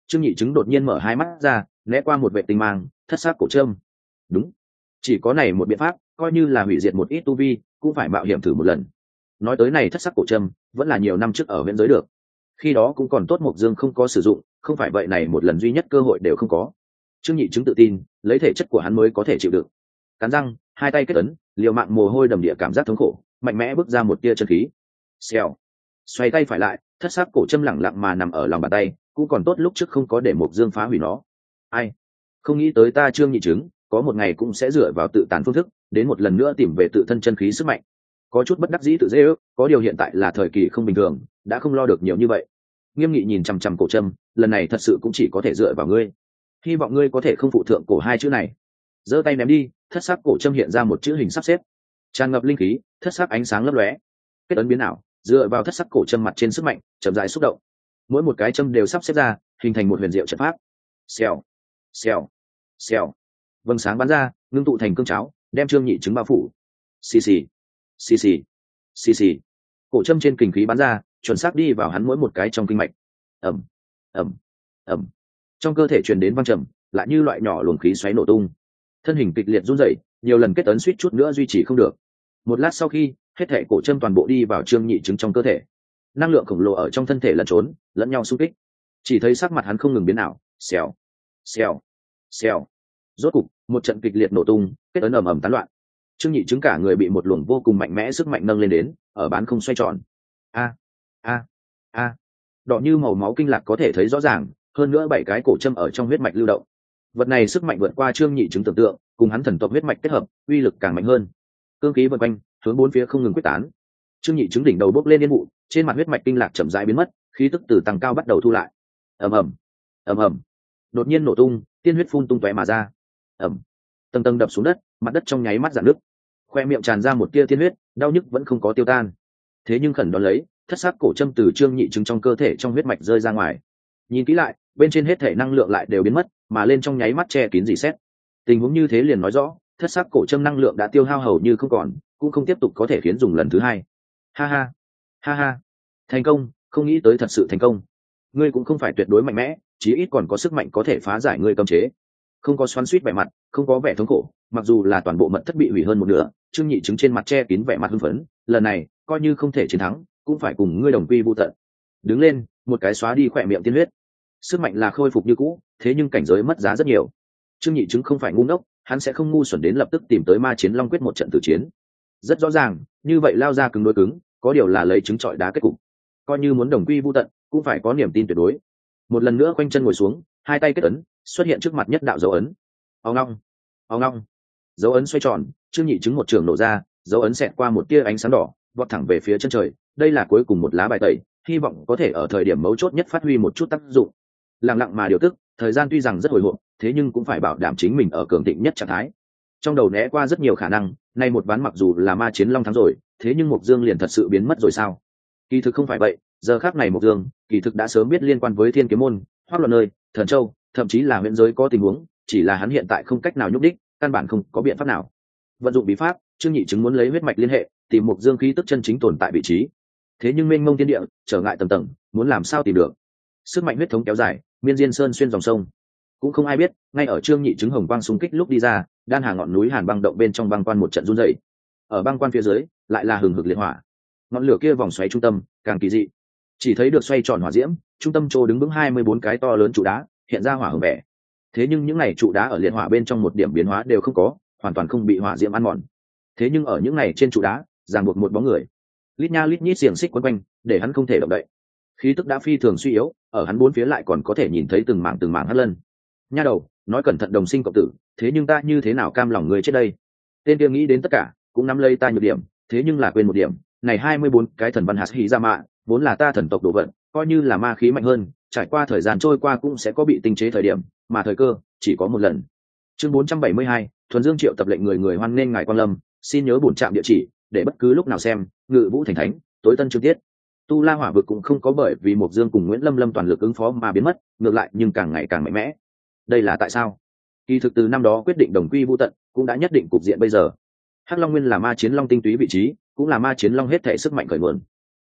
Trương Nhị Chứng đột nhiên mở hai mắt ra, né qua một vệ tinh mang, thất sắc cổ trâm. Đúng, chỉ có này một biện pháp, coi như là hủy diệt một ít tu vi, cũng phải mạo hiểm thử một lần. Nói tới này thất sắc cổ trâm, vẫn là nhiều năm trước ở huyện giới được. Khi đó cũng còn tốt Mộc Dương không có sử dụng, không phải vậy này một lần duy nhất cơ hội đều không có. Trương Nhị Chứng tự tin, lấy thể chất của hắn mới có thể chịu đựng. Cắn răng, hai tay kết ấn, liều mạng mồ hôi đầm địa cảm giác thống khổ, mạnh mẽ bước ra một tia chân khí. Xèo, xoay tay phải lại, thất sắc cổ châm lẳng lặng mà nằm ở lòng bàn tay, cũng còn tốt lúc trước không có để Mộc Dương phá hủy nó. Ai, không nghĩ tới ta Trương Nhị Chứng, có một ngày cũng sẽ dựa vào tự tàn phương thức, đến một lần nữa tìm về tự thân chân khí sức mạnh. Có chút bất đắc dĩ tự dễ ước, có điều hiện tại là thời kỳ không bình thường, đã không lo được nhiều như vậy. Nghiêm Nghị nhìn chằm chằm cổ châm, lần này thật sự cũng chỉ có thể dựa vào ngươi. Hy vọng ngươi có thể không phụ thượng cổ hai chữ này. Giơ tay ném đi, thất sắc cổ châm hiện ra một chữ hình sắp xếp, tràn ngập linh khí, thất sắc ánh sáng lấp lóe. Kết ấn biến ảo, dựa vào thất sắc cổ châm mặt trên sức mạnh, chậm rãi xúc động. Mỗi một cái châm đều sắp xếp ra, hình thành một huyền diệu trận pháp. Xèo, xèo, xèo. Vầng sáng bắn ra, ngưng tụ thành cương cháo, đem Trương Nhị Chứng bao phủ. Xì xì, xì xì, xì xì. Cổ châm trên kình khí bắn ra, chuẩn xác đi vào hắn mỗi một cái trong kinh mạch. Ầm, ầm, ầm. Trong cơ thể truyền đến vang trầm, lại như loại nhỏ luồng khí xoáy nổ tung. Thân hình kịch liệt run rẩy, nhiều lần kết ấn suýt chút nữa duy trì không được. Một lát sau khi, hết thảy cổ châm toàn bộ đi vào Trương Nhị Chứng trong cơ thể. Năng lượng khổng lồ ở trong thân thể lẫn trốn, lẫn nhau xung kích. Chỉ thấy sắc mặt hắn không ngừng biến ảo, xèo, xèo, xèo. Rốt cục, một trận kịch liệt nổ tung, kết ấn ầm ầm tán loạn. Trương Nhị Chứng cả người bị một luồng vô cùng mạnh mẽ sức mạnh nâng lên đến, ở bán không xoay tròn. A, a, a. Đỏ như màu máu kinh lạc có thể thấy rõ ràng, hơn nữa 7 cái cổ châm ở trong huyết mạch lưu động. Vật này sức mạnh vượt qua Trương Nhị Chứng tưởng tượng, cùng hắn thần tộc huyết mạch kết hợp, uy lực càng mạnh hơn. Cương khí vần quanh, hướng bốn phía không ngừng quyết tán. Trương Nhị Chứng đỉnh đầu bốc lên yên vụ, trên mặt huyết mạch kinh lạc chậm rãi biến mất, khí tức từ tăng cao bắt đầu thu lại. Ầm ầm, ầm ầm. Đột nhiên nổ tung, tiên huyết phun tung tóe mà ra. Ầm. Tầng tầng đập xuống đất, mặt đất trong nháy mắt rạn nứt. Khoe miệng tràn ra một tia tiên huyết, đau nhức vẫn không có tiêu tan. Thế nhưng khẩn đón lấy, thất sắc cổ châm từ Trương Nhị Chứng trong cơ thể trong huyết mạch rơi ra ngoài. Nhìn kỹ lại, bên trên hết thể năng lượng lại đều biến mất, mà lên trong nháy mắt che kín rỉ sét. Tình huống như thế liền nói rõ, thất sắc cổ châm năng lượng đã tiêu hao hầu như không còn, cũng không tiếp tục có thể khiến dùng lần thứ hai. Ha ha, ha ha, thành công, không nghĩ tới thật sự thành công. Ngươi cũng không phải tuyệt đối mạnh mẽ, chí ít còn có sức mạnh có thể phá giải ngươi cấm chế. Không có xoắn xuýt vẻ mặt, không có vẻ thống khổ, mặc dù là toàn bộ mật thất bị hủy hơn một nửa, Trương Nhị Chứng trên mặt che kín vẻ mặt hưng phấn, lần này, coi như không thể chiến thắng, cũng phải cùng ngươi đồng quy vu tận. Đứng lên, một cái xóa đi khỏe miệng tiên huyết. Sức mạnh là khôi phục như cũ, thế nhưng cảnh giới mất giá rất nhiều. Trương Nhị Chứng không phải ngu ngốc, hắn sẽ không ngu xuẩn đến lập tức tìm tới Ma Chiến Long quyết một trận tử chiến. Rất rõ ràng, như vậy lao ra cứng đối cứng, có điều là lấy trứng trọi đá kết cục. Coi như muốn đồng quy vu tận, cũng phải có niềm tin tuyệt đối. Một lần nữa quanh chân ngồi xuống, hai tay kết ấn, xuất hiện trước mặt nhất đạo dấu ấn. Ong ong, ong ong. Dấu ấn xoay tròn, Trương Nhị Chứng một trường nổ ra, dấu ấn xẹt qua một tia ánh sáng đỏ, vọt thẳng về phía chân trời. Đây là cuối cùng một lá bài tẩy, hy vọng có thể ở thời điểm mấu chốt nhất phát huy một chút tác dụng. Lặng lặng mà điều tức, thời gian tuy rằng rất hồi hộp, thế nhưng cũng phải bảo đảm chính mình ở cường thịnh nhất trạng thái. Trong đầu né qua rất nhiều khả năng, nay một ván mặc dù là Ma Chiến Long thắng rồi, thế nhưng Mộc Dương liền thật sự biến mất rồi sao? Kỳ thực không phải vậy, giờ khắc này Mộc Dương, kỳ thực đã sớm biết liên quan với Thiên Kiếm môn, Hoắc Loạn nơi, Thần Châu, thậm chí là huyện giới có tình huống, chỉ là hắn hiện tại không cách nào nhúc đích, căn bản không có biện pháp nào. Vận dụng bí pháp, Trương Nhị Chứng muốn lấy huyết mạch liên hệ, tìm Mộc Dương khí tức chân chính tồn tại vị trí. Thế nhưng mênh mông thiên địa, trở ngại tầng tầng, muốn làm sao tìm được? Sức mạnh huyết thống kéo dài, miên diên sơn xuyên dòng sông, cũng không ai biết, ngay ở Trương Nhị Chứng hồng quang xung kích lúc đi ra, đan hà ngọn núi Hàn Băng động bên trong băng quan một trận run rẩy. Ở băng quan phía dưới, lại là hừng hực liệt hỏa. Ngọn lửa kia vòng xoáy trung tâm, càng kỳ dị. Chỉ thấy được xoay tròn hỏa diễm, trung tâm chỗ đứng vững 24 cái to lớn trụ đá, hiện ra hỏa hừng vẻ. Thế nhưng những này trụ đá ở liệt hỏa bên trong một điểm biến hóa đều không có, hoàn toàn không bị hỏa diễm ăn mòn. Thế nhưng ở những này trên trụ đá, ràng buộc một bóng người. Lít nha lít nhít xiềng xích quấn quanh, để hắn không thể động đậy. Khí tức đã phi thường suy yếu, ở hắn bốn phía lại còn có thể nhìn thấy từng mảng hắc lân. Nha đầu, nói cẩn thận đồng sinh cộng tử, thế nhưng ta như thế nào cam lòng người chết đây? Tên kia nghĩ đến tất cả, cũng nắm lấy ta nhược điểm, thế nhưng là quên một điểm, này 24 cái thần văn hạt hỉ ra mạ, vốn là ta thần tộc đồ vận, coi như là ma khí mạnh hơn, trải qua thời gian trôi qua cũng sẽ có bị tinh chế thời điểm, mà thời cơ chỉ có một lần. Chương 472, Thuần Dương Triệu tập lệnh người hoan nghênh ngài quan lâm, xin nhớ bổn trạm địa chỉ, để bất cứ lúc nào xem, Ngự Vũ thành thánh, tối tân chương tiết. Tu La Hỏa vực cũng không có bởi vì Mộc Dương cùng Nguyễn Lâm toàn lực ứng phó mà biến mất, ngược lại nhưng càng ngày càng mạnh mẽ. Đây là tại sao? Kỳ thực từ năm đó quyết định đồng quy vu tận, cũng đã nhất định cục diện bây giờ. Hắc Long Nguyên là Ma Chiến Long tinh túy vị trí, cũng là Ma Chiến Long hết thể sức mạnh khởi nguồn.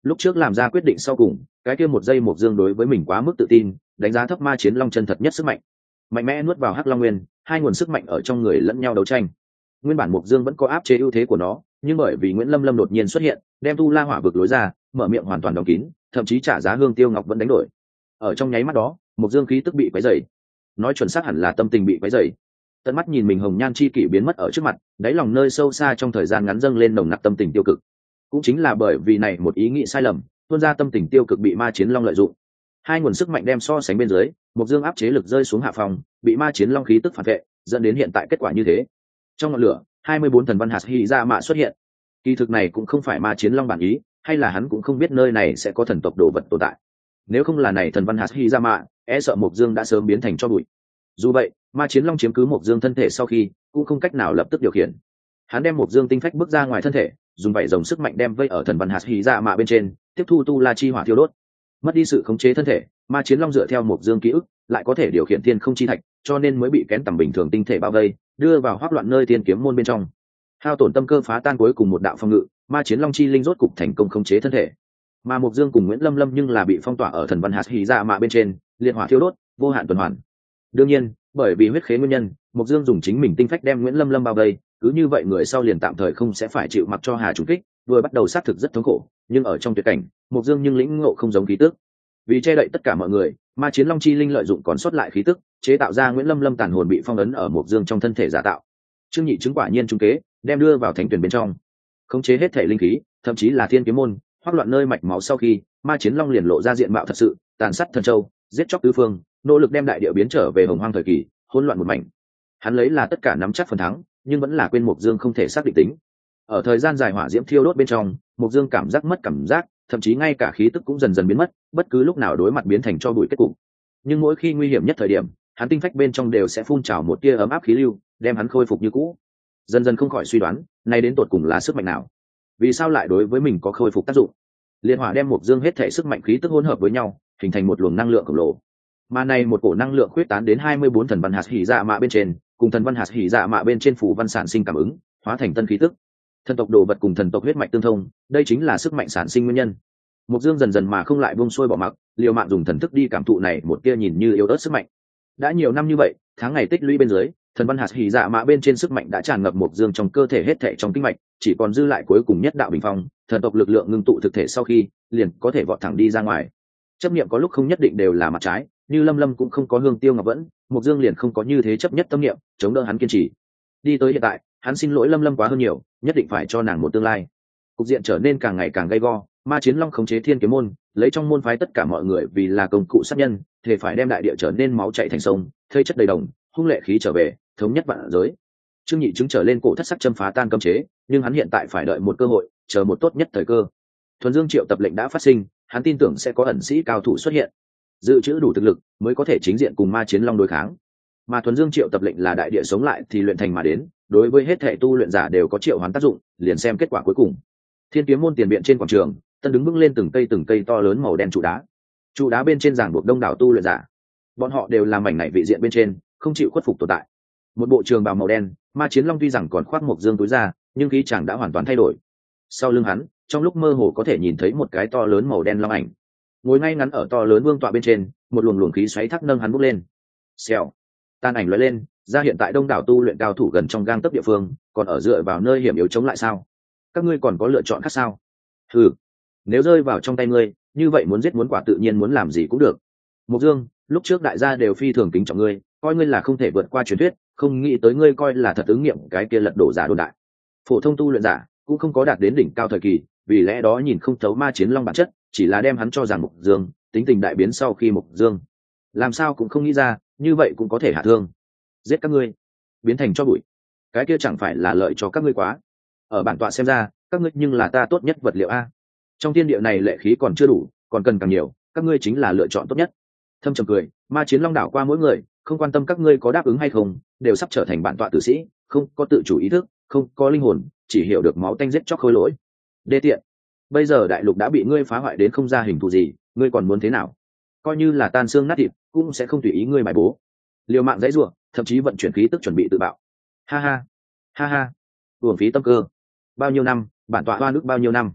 Lúc trước làm ra quyết định sau cùng, cái kia một giây Mộc Dương đối với mình quá mức tự tin, đánh giá thấp ma chiến long chân thật nhất sức mạnh. Mạnh mẽ nuốt vào hắc long nguyên, hai nguồn sức mạnh ở trong người lẫn nhau đấu tranh. Nguyên bản Mộc Dương vẫn có áp chế ưu thế của nó, nhưng bởi vì Nguyễn Lâm Lâm đột nhiên xuất hiện, đem tu la hỏa vực lối ra, mở miệng hoàn toàn đóng kín, thậm chí trả giá Hương Tiêu Ngọc vẫn đánh đổi. Ở trong nháy mắt đó, Mộc Dương khí tức bị quấy rầy. Nói chuẩn xác hẳn là tâm tình bị quấy rầy. Tận mắt nhìn mình hồng nhan chi kỷ biến mất ở trước mặt, đáy lòng nơi sâu xa trong thời gian ngắn dâng lên nồng nặc tâm tình tiêu cực. Cũng chính là bởi vì này một ý nghĩ sai lầm, tuôn ra tâm tình tiêu cực bị ma chiến long lợi dụng. Hai nguồn sức mạnh đem so sánh bên dưới, Mộc Dương áp chế lực rơi xuống hạ phòng, bị ma chiến long khí tức phản vệ, dẫn đến hiện tại kết quả như thế. Trong ngọn lửa, 24 thần văn hạt hy ra mạ xuất hiện. Kỳ thực này cũng không phải ma chiến long bản ý, hay là hắn cũng không biết nơi này sẽ có thần tộc đồ vật tồn tại. Nếu không là này thần văn hạt hy ra mạ, e sợ Mộc Dương đã sớm biến thành tro bụi. Dù vậy, ma chiến long chiếm cứ Mộc Dương thân thể sau khi, cũng không cách nào lập tức điều khiển. Hắn đem Mộc Dương tinh phách bước ra ngoài thân thể, dùng vảy rồng sức mạnh đem vây ở thần văn hạt hy ra mạ bên trên, tiếp thu tu la chi hỏa thiêu đốt. Mất đi sự khống chế thân thể, ma chiến long dựa theo Mộc Dương ký ức, lại có thể điều khiển thiên không chi thạch, cho nên mới bị kén tầm bình thường tinh thể bao vây, đưa vào hoắc loạn nơi tiên kiếm môn bên trong. Hao tổn tâm cơ phá tan cuối cùng một đạo phong ngự, ma chiến long chi linh rốt cục thành công khống chế thân thể. Mà Mộc Dương cùng Nguyễn Lâm Lâm nhưng là bị phong tỏa ở thần văn hạt hỉ dạ mạ bên trên, liệt hỏa thiêu đốt, vô hạn tuần hoàn. Đương nhiên, bởi vì huyết khế nguyên nhân, Mộc Dương dùng chính mình tinh phách đem Nguyễn Lâm Lâm bao vây, cứ như vậy người sau liền tạm thời không sẽ phải chịu mặc cho hà trùng kích, vừa bắt đầu sát thực rất thống khổ, nhưng ở trong tuyệt cảnh, Mộc Dương nhưng lĩnh ngộ không giống khí tức. Vì che đậy tất cả mọi người, ma chiến long chi linh lợi dụng còn sót lại khí tức, chế tạo ra Nguyễn Lâm Lâm tàn hồn bị phong ấn ở Mộc Dương trong thân thể giả tạo. Trương Nhị chứng quả nhiên trung kế, đem đưa vào thánh tuyển bên trong, khống chế hết thể linh khí, thậm chí là thiên kiếm môn, hoắc loạn nơi mạch máu sau khi, ma chiến long liền lộ ra diện mạo thật sự, tàn sát thần châu, giết chóc tứ phương, nỗ lực đem đại địa biến trở về hồng hoang thời kỳ, hỗn loạn một mảnh. Hắn lấy là tất cả nắm chắc phần thắng, nhưng vẫn là quên Mộc Dương không thể xác định tính. Ở thời gian dài hỏa diễm thiêu đốt bên trong, Mộc Dương cảm giác mất cảm giác, thậm chí ngay cả khí tức cũng dần dần biến mất, bất cứ lúc nào đối mặt biến thành cho bụi kết cục. Nhưng mỗi khi nguy hiểm nhất thời điểm, hắn tinh phách bên trong đều sẽ phun trào một tia ấm áp khí lưu, đem hắn khôi phục như cũ. Dần dần không khỏi suy đoán, nay đến tột cùng là sức mạnh nào? Vì sao lại đối với mình có khôi phục tác dụng? Liên hỏa đem Mộc Dương hết thể sức mạnh khí tức hỗn hợp với nhau, hình thành một luồng năng lượng khổng lồ. Mà này một cổ năng lượng khuyết tán đến 24 thần văn hạt hỉ dạ mạ bên trên, cùng thần văn hạt hỉ dạ mạ bên trên phủ văn sản sinh cảm ứng, hóa thành tân khí tức. Thần tộc đồ vật cùng thần tộc huyết mạch tương thông, đây chính là sức mạnh sản sinh nguyên nhân. Mộc Dương dần dần mà không lại buông xuôi bỏ mặc, liều mạng dùng thần thức đi cảm thụ này một tia nhìn như yếu ớt sức mạnh. Đã nhiều năm như vậy, tháng ngày tích lũy bên dưới, thần văn hạt hỉ dạ mạ bên trên sức mạnh đã tràn ngập Mộc Dương trong cơ thể hết thảy trong kinh mạch, chỉ còn dư lại cuối cùng nhất đạo bình phong, thần tộc lực lượng ngưng tụ thực thể sau khi, liền có thể vọt thẳng đi ra ngoài. Chấp niệm có lúc không nhất định đều là mặt trái, như Lâm Lâm cũng không có Hương Tiêu Ngọc vẫn, Mộc Dương liền không có như thế chấp nhất tâm niệm, chống đỡ hắn kiên trì. Đi tới hiện tại, hắn xin lỗi Lâm Lâm quá hơn nhiều, nhất định phải cho nàng một tương lai. Cục diện trở nên càng ngày càng gay go, ma chiến long khống chế thiên kiếm môn, lấy trong môn phái tất cả mọi người vì là công cụ sát nhân, thể phải đem đại địa trở nên máu chảy thành sông, thây chất đầy đồng, hung lệ khí trở về, thống nhất vạn giới. Trương Nhị chứng trở lên cổ thất sắc châm phá tan cấm chế, nhưng hắn hiện tại phải đợi một cơ hội, chờ một tốt nhất thời cơ. Thuần Dương triệu tập lệnh đã phát sinh, hắn tin tưởng sẽ có ẩn sĩ cao thủ xuất hiện, dự trữ đủ thực lực mới có thể chính diện cùng ma chiến long đối kháng. Mà Thuần Dương triệu tập lệnh là đại địa sống lại thì luyện thành mà đến, đối với hết thể tu luyện giả đều có triệu hoán tác dụng, liền xem kết quả cuối cùng. Thiên kiếm môn tiền viện trên quảng trường, tân đứng vững lên từng cây to lớn màu đen trụ đá bên trên giảng buộc đông đảo tu luyện giả, bọn họ đều làm mảnh này vị diện bên trên, không chịu khuất phục tồn tại. Một bộ trường bào màu đen, ma chiến long tuy rằng còn khoác Mộc Dương túi ra, nhưng khí chàng đã hoàn toàn thay đổi. Sau lưng hắn, trong lúc mơ hồ có thể nhìn thấy một cái to lớn màu đen long ảnh, ngồi ngay ngắn ở to lớn vương tọa bên trên, một luồng luồng khí xoáy thác nâng hắn bốc lên. Xèo, tan ảnh lóe lên, ra hiện tại đông đảo tu luyện cao thủ gần trong gang tấc địa phương, còn ở dựa vào nơi hiểm yếu chống lại sao? Các ngươi còn có lựa chọn khác sao? Hừ, nếu rơi vào trong tay ngươi, như vậy muốn giết muốn quả tự nhiên muốn làm gì cũng được. Mộc Dương, lúc trước đại gia đều phi thường kính trọng ngươi, coi ngươi là không thể vượt qua truyền thuyết, không nghĩ tới ngươi coi là thật ứng nghiệm cái kia lật đổ giả đồn đại. Phổ thông tu luyện giả cũng không có đạt đến đỉnh cao thời kỳ, vì lẽ đó nhìn không thấu ma chiến long bản chất, chỉ là đem hắn cho rằng Mộc Dương tính tình đại biến sau khi Mộc Dương làm sao cũng không nghĩ ra, như vậy cũng có thể hạ thương, giết các ngươi, biến thành cho bụi, cái kia chẳng phải là lợi cho các ngươi quá. Ở bản tọa xem ra, các ngươi nhưng là ta tốt nhất vật liệu a. Trong thiên địa này lệ khí còn chưa đủ, còn cần càng nhiều, các ngươi chính là lựa chọn tốt nhất. Thâm trầm cười, ma chiến long đảo qua mỗi người, không quan tâm các ngươi có đáp ứng hay không, đều sắp trở thành bản tọa tử sĩ, không có tự chủ ý thức, không có linh hồn, chỉ hiểu được máu tanh giết chóc khôi lỗi. Đê tiện, bây giờ đại lục đã bị ngươi phá hoại đến không ra hình thù gì, ngươi còn muốn thế nào? Coi như là tan xương nát thịt, cũng sẽ không tùy ý ngươi bài bố. Liều mạng dãy rủa, thậm chí vận chuyển khí tức chuẩn bị tự bạo. Ha ha, ha ha, uổng phí tâm cơ. Bao nhiêu năm, bản tọa oan ức bao nhiêu năm.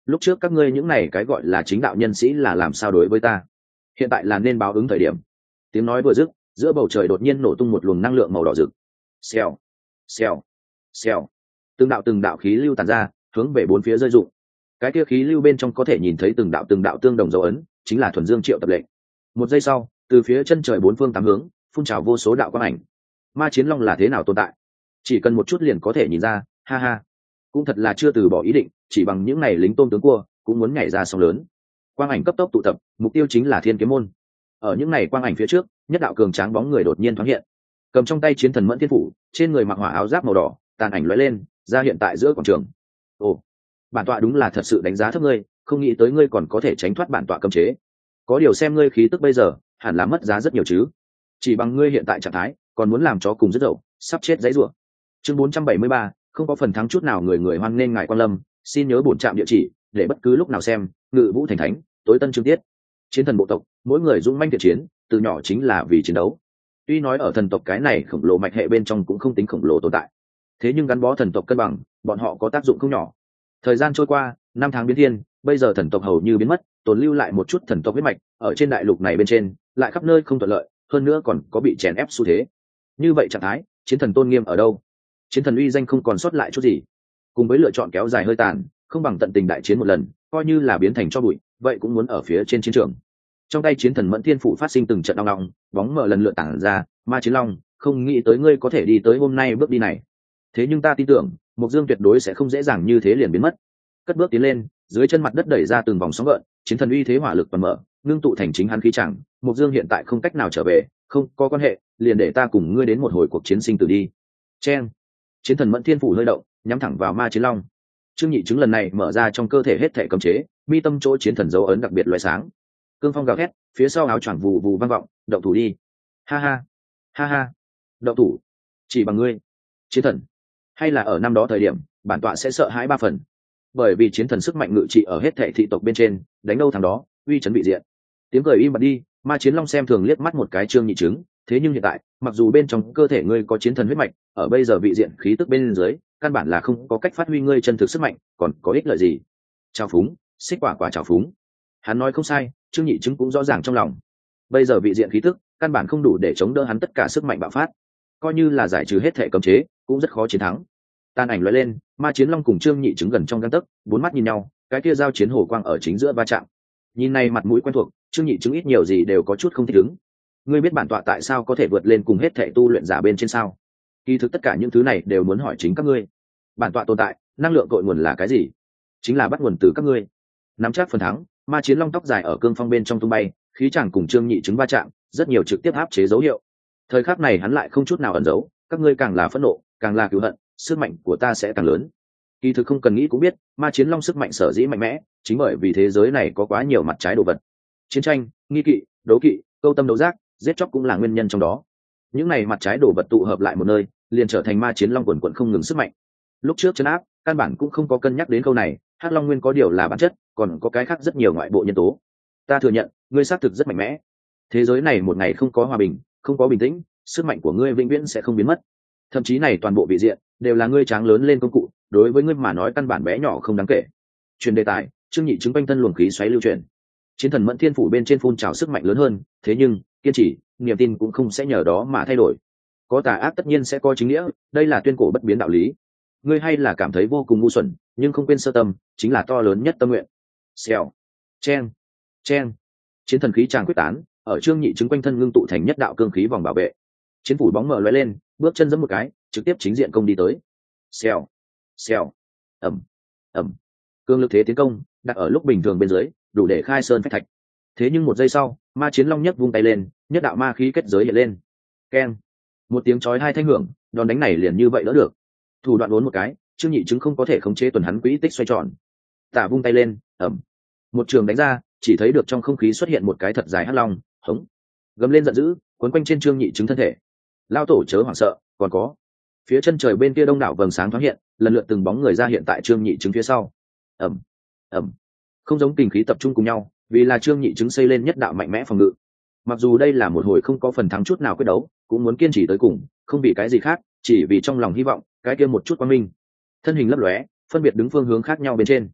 lúc trước các ngươi những này cái gọi là chính đạo nhân sĩ là làm sao đối với ta, hiện tại là nên báo ứng thời điểm. Tiếng nói vừa dứt, giữa bầu trời đột nhiên nổ tung một luồng năng lượng màu đỏ rực. Xèo, xèo, xèo, từng đạo khí lưu tàn ra, hướng về bốn phía rơi rụng. Cái kia khí lưu bên trong có thể nhìn thấy từng đạo tương đồng dấu ấn, chính là thuần dương triệu tập lệnh. Một giây sau, từ phía chân trời bốn phương tám hướng phun trào vô số đạo quang ảnh. Ma chiến long là thế nào tồn tại, chỉ cần một chút liền có thể nhìn ra, ha ha. Cũng thật là chưa từ bỏ ý định, chỉ bằng những này lính tôm tướng cua cũng muốn nhảy ra sóng lớn. Quang ảnh cấp tốc tụ tập, mục tiêu chính là Thiên Kiếm môn. Ở những này quang ảnh phía trước, nhất đạo cường tráng bóng người đột nhiên thoáng hiện, cầm trong tay chiến thần mẫn thiên phủ, trên người mặc hỏa áo giáp màu đỏ, tàn ảnh lóe lên, ra hiện tại giữa quảng trường. Ồ, bản tọa đúng là thật sự đánh giá thấp ngươi, không nghĩ tới ngươi còn có thể tránh thoát bản tọa cấm chế. Có điều xem ngươi khí tức bây giờ, hẳn là mất giá rất nhiều chứ. Chỉ bằng ngươi hiện tại trạng thái, còn muốn làm chó cùng rất dậu, sắp chết dãy rủa. Chương 473, không có phần thắng chút nào, người hoan nên ngài quan lâm, xin nhớ bổn trạm địa chỉ, để bất cứ lúc nào xem, Ngự Vũ Thành Thánh, tối tân chương tiết. Chiến thần bộ tộc, mỗi người dũng manh thiện chiến, từ nhỏ chính là vì chiến đấu. Tuy nói ở thần tộc cái này khổng lồ mạch hệ bên trong cũng không tính khổng lồ tồn tại, thế nhưng gắn bó thần tộc cân bằng, bọn họ có tác dụng không nhỏ. Thời gian trôi qua, 5 tháng biến thiên, bây giờ thần tộc hầu như biến mất, tồn lưu lại một chút thần tộc huyết mạch, ở trên đại lục này bên trên, lại khắp nơi không thuận lợi, hơn nữa còn có bị chèn ép xu thế. Như vậy trạng thái, chiến thần tôn nghiêm ở đâu? Chiến thần uy danh không còn sót lại chút gì. Cùng với lựa chọn kéo dài hơi tàn, không bằng tận tình đại chiến một lần, coi như là biến thành cho bụi, vậy cũng muốn ở phía trên chiến trường. Trong tay chiến thần mẫn thiên phụ phát sinh từng trận đong đong, bóng mở lần lượt tản ra. Ma chiến long, không nghĩ tới ngươi có thể đi tới hôm nay bước đi này. Thế nhưng ta tin tưởng, Mộc Dương tuyệt đối sẽ không dễ dàng như thế liền biến mất. Cất bước tiến lên, dưới chân mặt đất đẩy ra từng vòng sóng gợn, chiến thần uy thế hỏa lực toàn mở, ngưng tụ thành chính hắn khí chẳng. Mộc Dương hiện tại không cách nào trở về, không có quan hệ, liền để ta cùng ngươi đến một hồi cuộc chiến sinh tử đi. Chen, chiến thần mẫn thiên phủ hơi động, nhắm thẳng vào ma chiến long. Trương Nhị chứng lần này mở ra trong cơ thể hết thể cấm chế, mi tâm chỗ chiến thần dấu ấn đặc biệt loại sáng. Cương phong gào thét, phía sau áo choàng vù vù vang vọng, động thủ đi. Ha ha, ha ha, động thủ, chỉ bằng ngươi, chiến thần. Hay là ở năm đó thời điểm, bản tọa sẽ sợ hãi 3 phần, bởi vì chiến thần sức mạnh ngự trị ở hết thể thị tộc bên trên, đánh đâu thằng đó, uy chấn bị diện. Tiếng cười im bặt đi, ma chiến long xem thường liếc mắt một cái Trương Nhị chứng, thế nhưng hiện tại, mặc dù bên trong cơ thể ngươi có chiến thần huyết mạch, ở bây giờ vị diện khí tức bên dưới, căn bản là không có cách phát huy ngươi chân thực sức mạnh, còn có ích lợi gì? Trào phúng, xích quả trào phúng. Hắn nói không sai, Trương Nhị chứng cũng rõ ràng trong lòng. Bây giờ vị diện khí tức, căn bản không đủ để chống đỡ hắn tất cả sức mạnh bạo phát, coi như là giải trừ hết thể cấm chế, cũng rất khó chiến thắng. Tàn ảnh lóe lên, ma chiến long cùng Trương Nhị chứng gần trong gang tấc, bốn mắt nhìn nhau, cái kia giao chiến hồ quang ở chính giữa va chạm. Nhìn này mặt mũi quen thuộc, Trương Nhị chứng ít nhiều gì đều có chút không thích ứng. Ngươi biết bản tọa tại sao có thể vượt lên cùng hết thể tu luyện giả bên trên sao? Kỳ thực tất cả những thứ này đều muốn hỏi chính các ngươi. Bản tọa tồn tại, năng lượng cội nguồn là cái gì? Chính là bắt nguồn từ các ngươi. Nắm chắc phần thắng, ma chiến long tóc dài ở cương phong bên trong tung bay, khí chàng cùng Trương Nhị chứng va chạm, rất nhiều trực tiếp áp chế dấu hiệu. Thời khắc này hắn lại không chút nào ẩn giấu, các ngươi càng là phẫn nộ, càng là cừu hận, sức mạnh của ta sẽ càng lớn. Kỳ thực không cần nghĩ cũng biết, ma chiến long sức mạnh sở dĩ mạnh mẽ, chính bởi vì thế giới này có quá nhiều mặt trái đồ vật. Chiến tranh, nghi kỵ, đấu kỵ, câu tâm đấu giác, giết chóc cũng là nguyên nhân trong đó. Những này mặt trái đồ vật tụ hợp lại một nơi, liền trở thành ma chiến long quần quần không ngừng sức mạnh. Lúc trước trấn áp, căn bản cũng không có cân nhắc đến câu này, hắc long nguyên có điều là bản chất, còn có cái khác rất nhiều ngoại bộ nhân tố. Ta thừa nhận, ngươi xác thực rất mạnh mẽ. Thế giới này một ngày không có hòa bình, không có bình tĩnh, sức mạnh của ngươi vĩnh viễn sẽ không biến mất. Thậm chí này toàn bộ vị diện đều là ngươi tráng lớn lên công cụ, đối với ngươi mà nói căn bản bé nhỏ không đáng kể. Truyền đề tài, Trương Nhị chứng quanh thân luồng khí xoáy lưu chuyển. Chiến thần mẫn thiên phủ bên trên phun trào sức mạnh lớn hơn, thế nhưng kiên trì, niềm tin cũng không sẽ nhờ đó mà thay đổi. Có tà ác tất nhiên sẽ có chính nghĩa, đây là tuyên cổ bất biến đạo lý. Ngươi hay là cảm thấy vô cùng ngu xuẩn, nhưng không quên sơ tâm, chính là to lớn nhất tâm nguyện. Xèo, chen, chen. Chiến thần khí tràng quyết tán, ở Trương Nhị chứng quanh thân ngưng tụ thành nhất đạo cương khí vòng bảo vệ. Chiến phủ bóng mở lóe lên, bước chân giẫm một cái, trực tiếp chính diện công đi tới. Xèo, xèo, ầm, ầm. Cương lực thế tiến công, đặt ở lúc bình thường bên dưới, đủ để khai sơn phách thạch. Thế nhưng một giây sau, ma chiến long nhấc vung tay lên, nhất đạo ma khí kết giới hiện lên. Keng, một tiếng chói hai thanh hưởng, đòn đánh này liền như vậy đỡ được. Thủ đoạn uốn một cái, Trương Nhị chứng không có thể khống chế tuần hắn quỹ tích xoay tròn. Tả vung tay lên, ầm, một trường đánh ra, chỉ thấy được trong không khí xuất hiện một cái thật dài hắc long, hống, gầm lên giận dữ, quấn quanh trên Trương Nhị chứng thân thể. Lao tổ chớ hoảng sợ, còn có phía chân trời bên kia đông đảo vầng sáng thoáng hiện, lần lượt từng bóng người ra hiện tại Trương Nhị chứng phía sau. Ầm, ầm, không giống kinh khí tập trung cùng nhau, vì là Trương Nhị chứng xây lên nhất đạo mạnh mẽ phòng ngự. Mặc dù đây là một hồi không có phần thắng chút nào quyết đấu, cũng muốn kiên trì tới cùng, không vì cái gì khác, chỉ vì trong lòng hy vọng cái kia một chút quang minh. Thân hình lấp lóe, phân biệt đứng phương hướng khác nhau bên trên.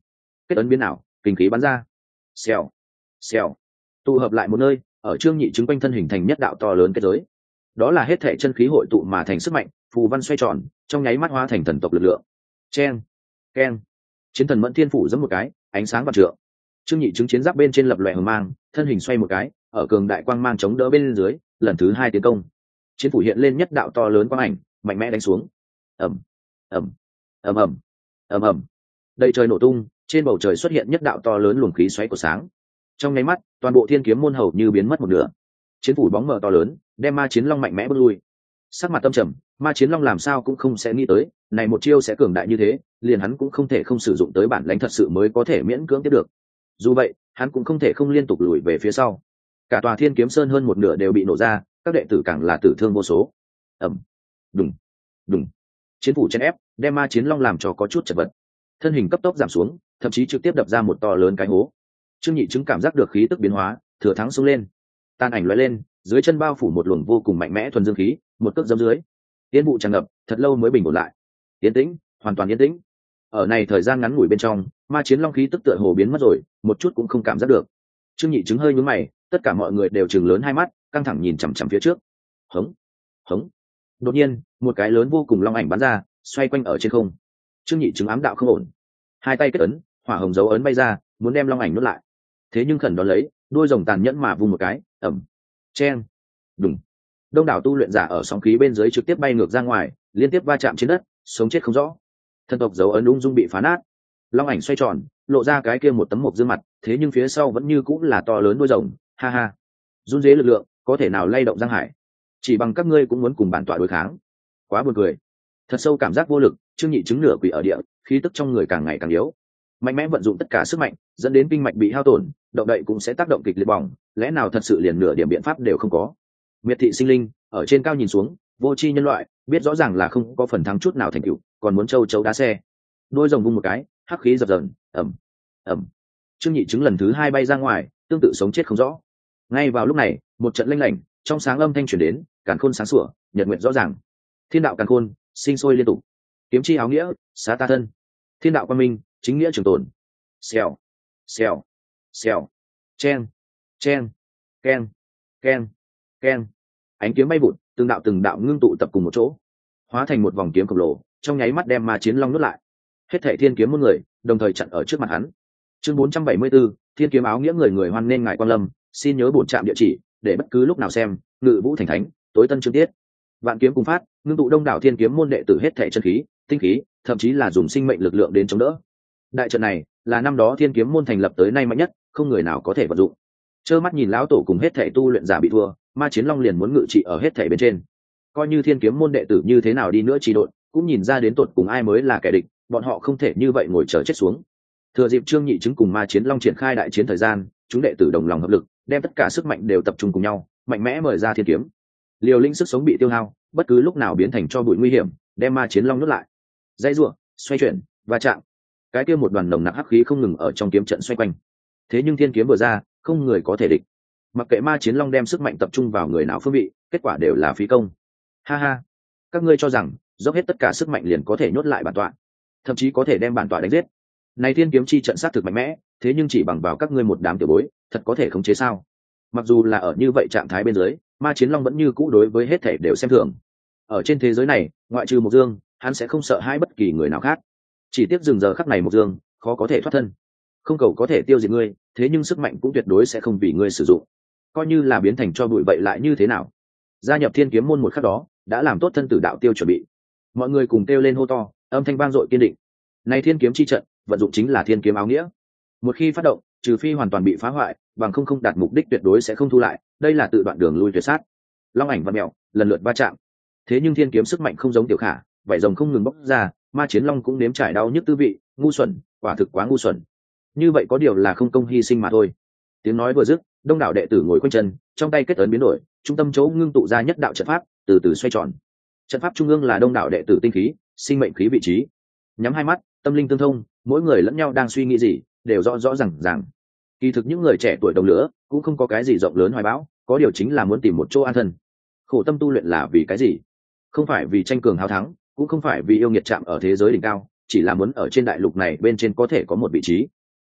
kết ấn biến ảo, kinh khí bắn ra. Xèo, xèo, tụ hợp lại một nơi, ở Trương Nhị Chứng quanh thân hình thành nhất đạo to lớn kết giới. Đó là hết thể chân khí hội tụ mà thành sức mạnh, phù văn xoay tròn, trong nháy mắt hóa thành thần tộc lực lượng. Chen, keng, chiến thần Mẫn Thiên phủ giẫm một cái, ánh sáng vạn trượng. Trương Nhị Chứng chiến giáp bên trên lập lòe hừng mang, thân hình xoay một cái, ở cường đại quang mang chống đỡ bên dưới, lần thứ hai tiến công. Chiến phủ hiện lên nhất đạo to lớn quang ảnh, mạnh mẽ đánh xuống. Ầm, ầm, ầm ầm, ầm ầm. Đầy trời nổ tung, trên bầu trời xuất hiện nhất đạo to lớn luồng khí xoáy của sáng. Trong nháy mắt, toàn bộ thiên kiếm môn hầu như biến mất một nửa. Chiến phủ bóng mờ to lớn, đem Ma Chiến Long mạnh mẽ bước lui. Sắc mặt tâm trầm, Ma Chiến Long làm sao cũng không sẽ nghĩ tới, này một chiêu sẽ cường đại như thế, liền hắn cũng không thể không sử dụng tới bản lãnh thật sự mới có thể miễn cưỡng tiếp được. Dù vậy, hắn cũng không thể không liên tục lùi về phía sau. Cả tòa Thiên Kiếm Sơn hơn một nửa đều bị nổ ra, các đệ tử càng là tử thương vô số. Ầm, đùng, đùng. Chiến phủ chèn ép, đem Ma Chiến Long làm cho có chút chật vật. Thân hình cấp tốc giảm xuống, thậm chí trực tiếp đập ra một to lớn cái hố. Trương Nhị Chứng cảm giác được khí tức biến hóa, thừa thắng xông lên. Tàn ảnh lóe lên, dưới chân bao phủ một luồng vô cùng mạnh mẽ thuần dương khí, một cước giẫm dưới. Yên vụ tràn ngập, thật lâu mới bình ổn lại. Yên tĩnh, hoàn toàn yên tĩnh. Ở này thời gian ngắn ngủi bên trong, Ma Chiến Long khí tức tựa hồ biến mất rồi, một chút cũng không cảm giác được. Trương Nhị Chứng hơi nhướng mày, tất cả mọi người đều trừng lớn hai mắt, căng thẳng nhìn chằm chằm phía trước. Hống, hống. Đột nhiên, một cái lớn vô cùng long ảnh bắn ra, xoay quanh ở trên không. Trương Nhị Chứng ám đạo không ổn, hai tay kết ấn, hỏa hồng dấu ấn bay ra, muốn đem long ảnh nuốt lại. Thế nhưng khẩn đón lấy, đuôi rồng tàn nhẫn mà vung một cái, ầm, chen, đùng. Đông đảo tu luyện giả ở sóng khí bên dưới trực tiếp bay ngược ra ngoài, liên tiếp va chạm trên đất, sống chết không rõ. Thân tộc dấu ấn ung dung bị phá nát. Long ảnh xoay tròn, lộ ra cái kia một tấm mộc dương mặt, thế nhưng phía sau vẫn như cũng là to lớn đuôi rồng, ha ha. Run rế lực lượng, có thể nào lay động Giang Hải? Chỉ bằng các ngươi cũng muốn cùng bản tọa đối kháng? Quá buồn cười. Thật sâu cảm giác vô lực, Trương Nhị Chứng nửa quỷ ở địa, khí tức trong người càng ngày càng yếu. Mạnh mẽ vận dụng tất cả sức mạnh, dẫn đến kinh mạch bị hao tổn, động đậy cũng sẽ tác động kịch liệt bỏng, lẽ nào thật sự liền nửa điểm biện pháp đều không có? Miệt thị sinh linh, ở trên cao nhìn xuống, vô tri nhân loại, biết rõ ràng là không có phần thắng chút nào thành tựu, còn muốn châu chấu đá xe. Đôi rồng vung một cái, hắc khí dập dờn, ầm, ầm. Trương Nhị Chứng lần thứ hai bay ra ngoài, tương tự sống chết không rõ. Ngay vào lúc này, một trận lanh lảnh, trong sáng âm thanh truyền đến, càn khôn sáng sủa, nhật nguyện rõ ràng. Thiên đạo càn khôn, sinh sôi liên tục. Kiếm chi áo nghĩa, xá ta thân. Thiên đạo quang minh, chính nghĩa trường tồn. Xèo, xèo, xèo. Chen, chen, keng, keng, keng. Ánh kiếm bay vụt, từng đạo ngưng tụ tập cùng một chỗ, hóa thành một vòng kiếm khổng lồ, trong nháy mắt đem Ma Chiến Long nuốt lại. Hết thảy thiên kiếm muôn người, đồng thời chặn ở trước mặt hắn. Chương 474, Thiên kiếm áo nghĩa, người hoan nên ngài quan lâm, xin nhớ bổn trạm địa chỉ, để bất cứ lúc nào xem, Ngự Vũ thành thánh, tối tân chương tiết. Vạn kiếm cùng phát, ngưng tụ đông đảo thiên kiếm môn đệ tử hết thảy chân khí, tinh khí, thậm chí là dùng sinh mệnh lực lượng đến chống đỡ. Đại trận này là năm đó thiên kiếm môn thành lập tới nay mạnh nhất, không người nào có thể vận dụng. Trơ mắt nhìn lão tổ cùng hết thảy tu luyện giả bị thua, Ma Chiến Long liền muốn ngự trị ở hết thảy bên trên. Coi như thiên kiếm môn đệ tử như thế nào đi nữa trì độn, cũng nhìn ra đến tột cùng ai mới là kẻ địch, bọn họ không thể như vậy ngồi chờ chết xuống. Thừa dịp Trương Nhị Chứng cùng Ma Chiến Long triển khai đại chiến thời gian, chúng đệ tử đồng lòng hợp lực, đem tất cả sức mạnh đều tập trung cùng nhau, mạnh mẽ mở ra thiên kiếm. Liều linh sức sống bị tiêu hao, bất cứ lúc nào biến thành cho bụi nguy hiểm, đem Ma Chiến Long nuốt lại. Dây rùa, xoay chuyển, va chạm. Cái kia một đoàn nồng nặc hắc khí không ngừng ở trong kiếm trận xoay quanh. Thế nhưng thiên kiếm vừa ra, không người có thể địch. Mặc kệ Ma Chiến Long đem sức mạnh tập trung vào người nào phương vị, kết quả đều là phí công. Ha ha, các ngươi cho rằng dốc hết tất cả sức mạnh liền có thể nhốt lại bản tọa, thậm chí có thể đem bản tọa đánh giết. Này thiên kiếm chi trận sát thực mạnh mẽ, thế nhưng chỉ bằng vào các ngươi một đám tiểu bối, thật có thể khống chế sao? Mặc dù là ở như vậy trạng thái bên dưới, Ma Chiến Long vẫn như cũ đối với hết thể đều xem thường. Ở trên thế giới này, ngoại trừ Mộc Dương, hắn sẽ không sợ hãi bất kỳ người nào khác. Chỉ tiếc dừng giờ khắc này Mộc Dương khó có thể thoát thân. Không cầu có thể tiêu diệt ngươi, thế nhưng sức mạnh cũng tuyệt đối sẽ không vì ngươi sử dụng. Coi như là biến thành cho bụi vậy lại như thế nào? Gia nhập thiên kiếm môn một khắc đó, đã làm tốt thân tử đạo tiêu chuẩn bị. Mọi người cùng kêu lên hô to, âm thanh vang dội kiên định. Này thiên kiếm chi trận, vận dụng chính là thiên kiếm áo nghĩa. Một khi phát động, trừ phi hoàn toàn bị phá hoại, bằng không đạt mục đích tuyệt đối sẽ không thu lại, đây là tự đoạn đường lui tuyệt sát. Long ảnh và mèo lần lượt va chạm. Thế nhưng thiên kiếm sức mạnh không giống tiểu khả, vảy rồng không ngừng bốc ra, Ma Chiến Long cũng nếm trải đau nhức tư vị, ngu xuẩn, quả thực quá ngu xuẩn. Như vậy có điều là không công hy sinh mà thôi. Tiếng nói vừa dứt, đông đảo đệ tử ngồi quanh chân, trong tay kết ấn biến đổi, trung tâm chỗ ngưng tụ ra nhất đạo trận pháp, từ từ xoay tròn. Trận pháp trung ương là đông đảo đệ tử tinh khí, sinh mệnh khí vị trí. Nhắm hai mắt, tâm linh tương thông, mỗi người lẫn nhau đang suy nghĩ gì, đều rõ rõ ràng. Kỳ thực những người trẻ tuổi đồng lứa cũng không có cái gì rộng lớn hoài bão, có điều chính là muốn tìm một chỗ an thân. Khổ tâm tu luyện là vì cái gì? Không phải vì tranh cường hào thắng, cũng không phải vì yêu nghiệt chạm ở thế giới đỉnh cao, chỉ là muốn ở trên đại lục này bên trên có thể có một vị trí.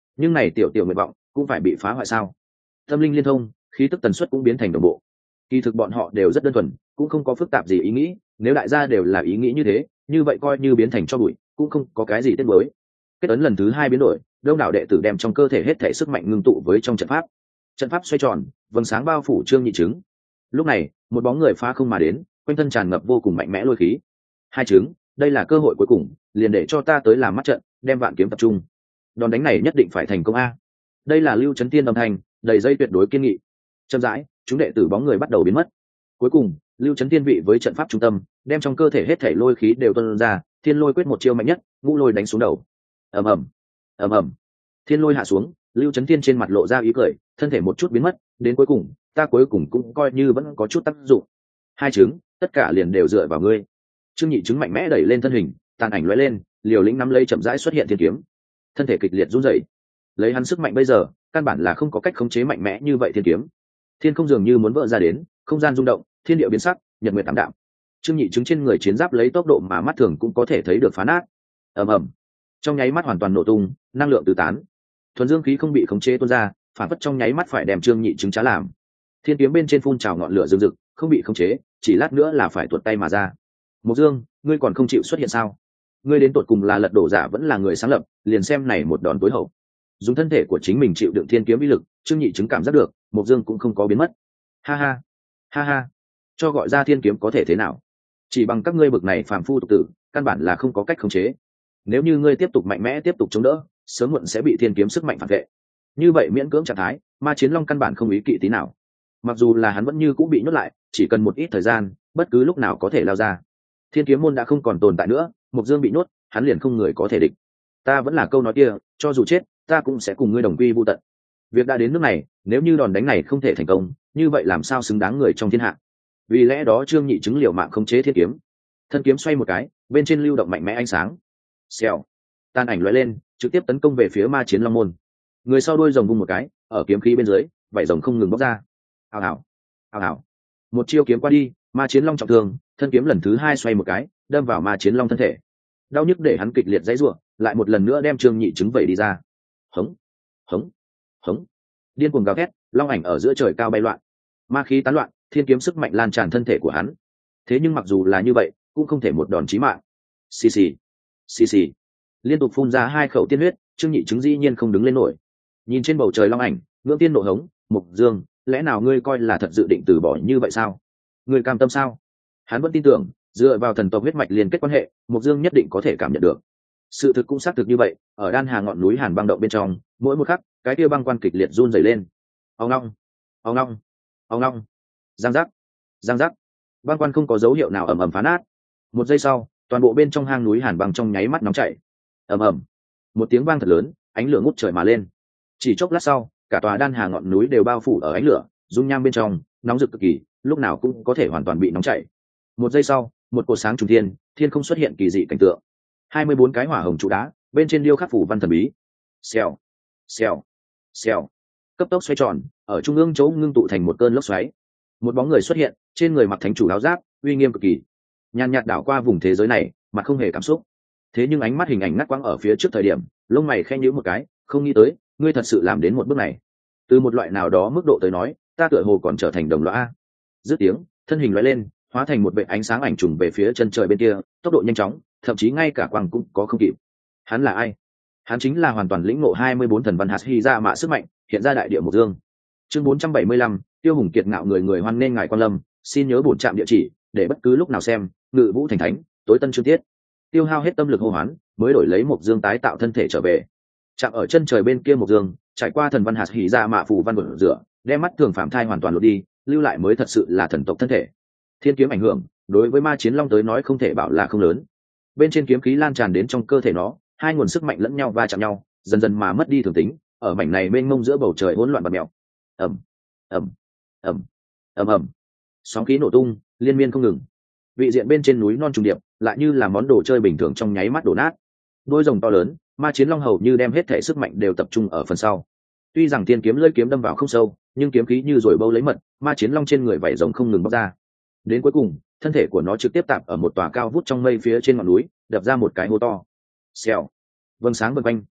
nhưng này tiểu tiểu nguyện vọng cũng phải bị phá hoại sao? Tâm linh liên thông, khí tức tần suất cũng biến thành đồng bộ. Kỳ thực bọn họ đều rất đơn thuần, cũng không có phức tạp gì ý nghĩ, nếu đại gia đều là ý nghĩ như thế, như vậy coi như biến thành cho bụi cũng không có cái gì tiếc nuối. Kết ấn lần thứ 2 biến đổi, đông đảo đệ tử đem trong cơ thể hết thể sức mạnh ngưng tụ với trong trận pháp. Trận pháp xoay tròn, vầng sáng bao phủ Trương Nhị Trứng. Lúc này, một bóng người phá không mà đến, quanh thân tràn ngập vô cùng mạnh mẽ lôi khí. Hai Trứng, đây là cơ hội cuối cùng, liền để cho ta tới làm mắt trận, đem vạn kiếm tập trung. Đòn đánh này nhất định phải thành công a. Đây là Lưu Chấn Tiên âm thanh, đầy dây tuyệt đối kiên nghị. Chậm rãi, chúng đệ tử bóng người bắt đầu biến mất. Cuối cùng, Lưu Chấn Tiên vị với trận pháp trung tâm, đem trong cơ thể hết thể lôi khí đều tuôn ra, Thiên Lôi quyết một chiêu mạnh nhất, ngũ lôi đánh xuống đầu. Ầm ầm, ầm ầm. Thiên lôi hạ xuống, Lưu Chấn Tiên trên mặt lộ ra ý cười, thân thể một chút biến mất, đến cuối cùng, ta cuối cùng cũng coi như vẫn có chút tác dụng. Hai Trứng, tất cả liền đều dựa vào ngươi. Trương Nhị Trứng mạnh mẽ đẩy lên thân hình, tàn ảnh lóe lên, liều lĩnh nắm lấy chậm rãi xuất hiện thiên kiếm. Thân thể kịch liệt run rẩy. Lấy hắn sức mạnh bây giờ, căn bản là không có cách khống chế mạnh mẽ như vậy thiên kiếm. Thiên không dường như muốn vỡ ra đến, không gian rung động, thiên địa biến sắc, nhật nguyệt tạm đạm. Trương Nhị Trứng trên người chiến giáp lấy tốc độ mà mắt thường cũng có thể thấy được phá nát. Ầm ầm. Trong nháy mắt hoàn toàn nổ tung, năng lượng tứ tán. Thuần dương khí không bị khống chế tuôn ra, phản phất trong nháy mắt phải đem Trương Nhị Trứng trá làm. Thiên kiếm bên trên phun trào ngọn lửa rực rực, không bị khống chế, chỉ lát nữa là phải tuột tay mà ra. Mộc Dương, ngươi còn không chịu xuất hiện sao? Ngươi đến tột cùng là lật đổ giả vẫn là người sáng lập, liền xem này một đòn tối hậu. Dùng thân thể của chính mình chịu đựng thiên kiếm uy lực, Trương Nhị Trứng cảm giác được, Mộc Dương cũng không có biến mất. Ha ha, ha ha, cho gọi ra thiên kiếm có thể thế nào? Chỉ bằng các ngươi bực này phàm phu tục tử, căn bản là không có cách khống chế. Nếu như ngươi tiếp tục mạnh mẽ tiếp tục chống đỡ, sớm muộn sẽ bị thiên kiếm sức mạnh phản vệ. Như vậy miễn cưỡng trạng thái, Ma Chiến Long căn bản không ý kỵ tí nào. Mặc dù là hắn vẫn như cũng bị nhốt lại, chỉ cần một ít thời gian, bất cứ lúc nào có thể lao ra. Thiên kiếm môn đã không còn tồn tại nữa, Mộc Dương bị nhốt, hắn liền không người có thể địch. Ta vẫn là câu nói kia, cho dù chết, ta cũng sẽ cùng ngươi đồng quy vu tận. Việc đã đến nước này, nếu như đòn đánh này không thể thành công, như vậy làm sao xứng đáng người trong thiên hạ? Vì lẽ đó Trương Nhị Trứng liều mạng khống chế thiên kiếm. Thân kiếm xoay một cái, bên trên lưu động mạnh mẽ ánh sáng. Xèo, tan ảnh lóe lên, trực tiếp tấn công về phía Ma Chiến Long môn. Người sau đuôi rồng vung một cái, ở kiếm khí bên dưới, vảy rồng không ngừng bóc ra. Ào ào, ào ào. Một chiêu kiếm qua đi, Ma Chiến Long trọng thương, thân kiếm lần thứ 2 xoay một cái, đâm vào Ma Chiến Long thân thể. Đau nhức để hắn kịch liệt giãy giụa, lại một lần nữa đem Trương Nhị Trứng vẩy đi ra. Hống, hống, hống. Điên cuồng gào thét, long ảnh ở giữa trời cao bay loạn. Ma khí tán loạn, thiên kiếm sức mạnh lan tràn thân thể của hắn. Thế nhưng mặc dù là như vậy, cũng không thể một đòn chí mạng. Xì xì, xì xì. Liên tục phun ra 2 khẩu tiên huyết, Trương Nhị Trứng dĩ nhiên không đứng lên nổi. Nhìn trên bầu trời long ảnh, ngưỡng tiên nộ hống, Mộc Dương, lẽ nào ngươi coi là thật dự định từ bỏ như vậy sao? Ngươi cam tâm sao? Hắn vẫn tin tưởng, dựa vào thần tộc huyết mạch liên kết quan hệ, Mộc Dương nhất định có thể cảm nhận được. Sự thực cũng xác thực như vậy, ở đan hà ngọn núi Hàn băng động bên trong, mỗi một khắc, cái kia băng quan kịch liệt run rẩy lên. Ong ong, ong ong, ong ong. Giang giác, giang giác. Băng quan không có dấu hiệu nào ầm ầm phá nát. Một giây sau, toàn bộ bên trong hang núi Hàn băng trong nháy mắt nóng chảy. Ầm ầm. Một tiếng vang thật lớn, ánh lửa ngút trời mà lên. Chỉ chốc lát sau, cả tòa đan hà ngọn núi đều bao phủ ở ánh lửa, dung nham bên trong nóng rực cực kỳ, lúc nào cũng có thể hoàn toàn bị nóng chảy. Một giây sau, một cột sáng trùng thiên, thiên không xuất hiện kỳ dị cảnh tượng. 24 cái hỏa hồng trụ đá, bên trên điêu khắc phủ văn thần bí. Xèo, xèo, xèo. Cấp tốc xoay tròn, ở trung ương chỗ ngưng tụ thành một cơn lốc xoáy. Một bóng người xuất hiện, trên người mặc thánh chủ áo giáp, uy nghiêm cực kỳ. Nhàn nhạt đảo qua vùng thế giới này, mặt không hề cảm xúc. Thế nhưng ánh mắt hình ảnh ngắt quãng ở phía trước thời điểm, lông mày khẽ nhíu một cái, không nghĩ tới, ngươi thật sự làm đến một bước này. Từ một loại nào đó mức độ tới nói, ta tựa hồ còn trở thành đồng loại a. Dứt tiếng, thân hình lóe lên, hóa thành một vệt ánh sáng ảnh trùng về phía chân trời bên kia, tốc độ nhanh chóng, thậm chí ngay cả quang cũng có không kịp. Hắn là ai? Hắn chính là hoàn toàn lĩnh ngộ 24 thần văn hạt hy ra mạ sức mạnh, hiện ra đại địa Mộc Dương. Chương 475, Tiêu Hùng kiệt ngạo người người hoan nên ngài quan lâm, xin nhớ bổn trạm địa chỉ, để bất cứ lúc nào xem, Ngự Vũ thành thánh, tối tân chương tiết. Tiêu hao hết tâm lực hô hoán, mới đổi lấy Mộc Dương tái tạo thân thể trở về. Chạm ở chân trời bên kia Mộc Dương, trải qua thần văn hạt hỉ ra mạ phù văn bổ rửa, đem mắt thường phạm thai hoàn toàn lột đi, lưu lại mới thật sự là thần tộc thân thể. Thiên kiếm ảnh hưởng, đối với Ma Chiến Long tới nói không thể bảo là không lớn. Bên trên kiếm khí lan tràn đến trong cơ thể nó, hai nguồn sức mạnh lẫn nhau va chạm nhau, dần dần mà mất đi thường tính, ở mảnh này mênh mông giữa bầu trời hỗn loạn bạt mèo. Ầm, ầm, ầm, ầm ầm. Sóng khí nổ tung, liên miên không ngừng. Vị diện bên trên núi non trùng điệp, lại như là món đồ chơi bình thường trong nháy mắt đổ nát. Đôi rồng to lớn, Ma Chiến Long hầu như đem hết thể sức mạnh đều tập trung ở phần sau. Tuy rằng thiên kiếm lưỡi kiếm đâm vào không sâu, nhưng kiếm khí như rồi bâu lấy mật, Ma Chiến Long trên người vảy rồng không ngừng bóc ra. Đến cuối cùng, thân thể của nó trực tiếp tạp ở một tòa cao vút trong mây phía trên ngọn núi, đập ra một cái hố to. Xèo. Vầng sáng vần quanh,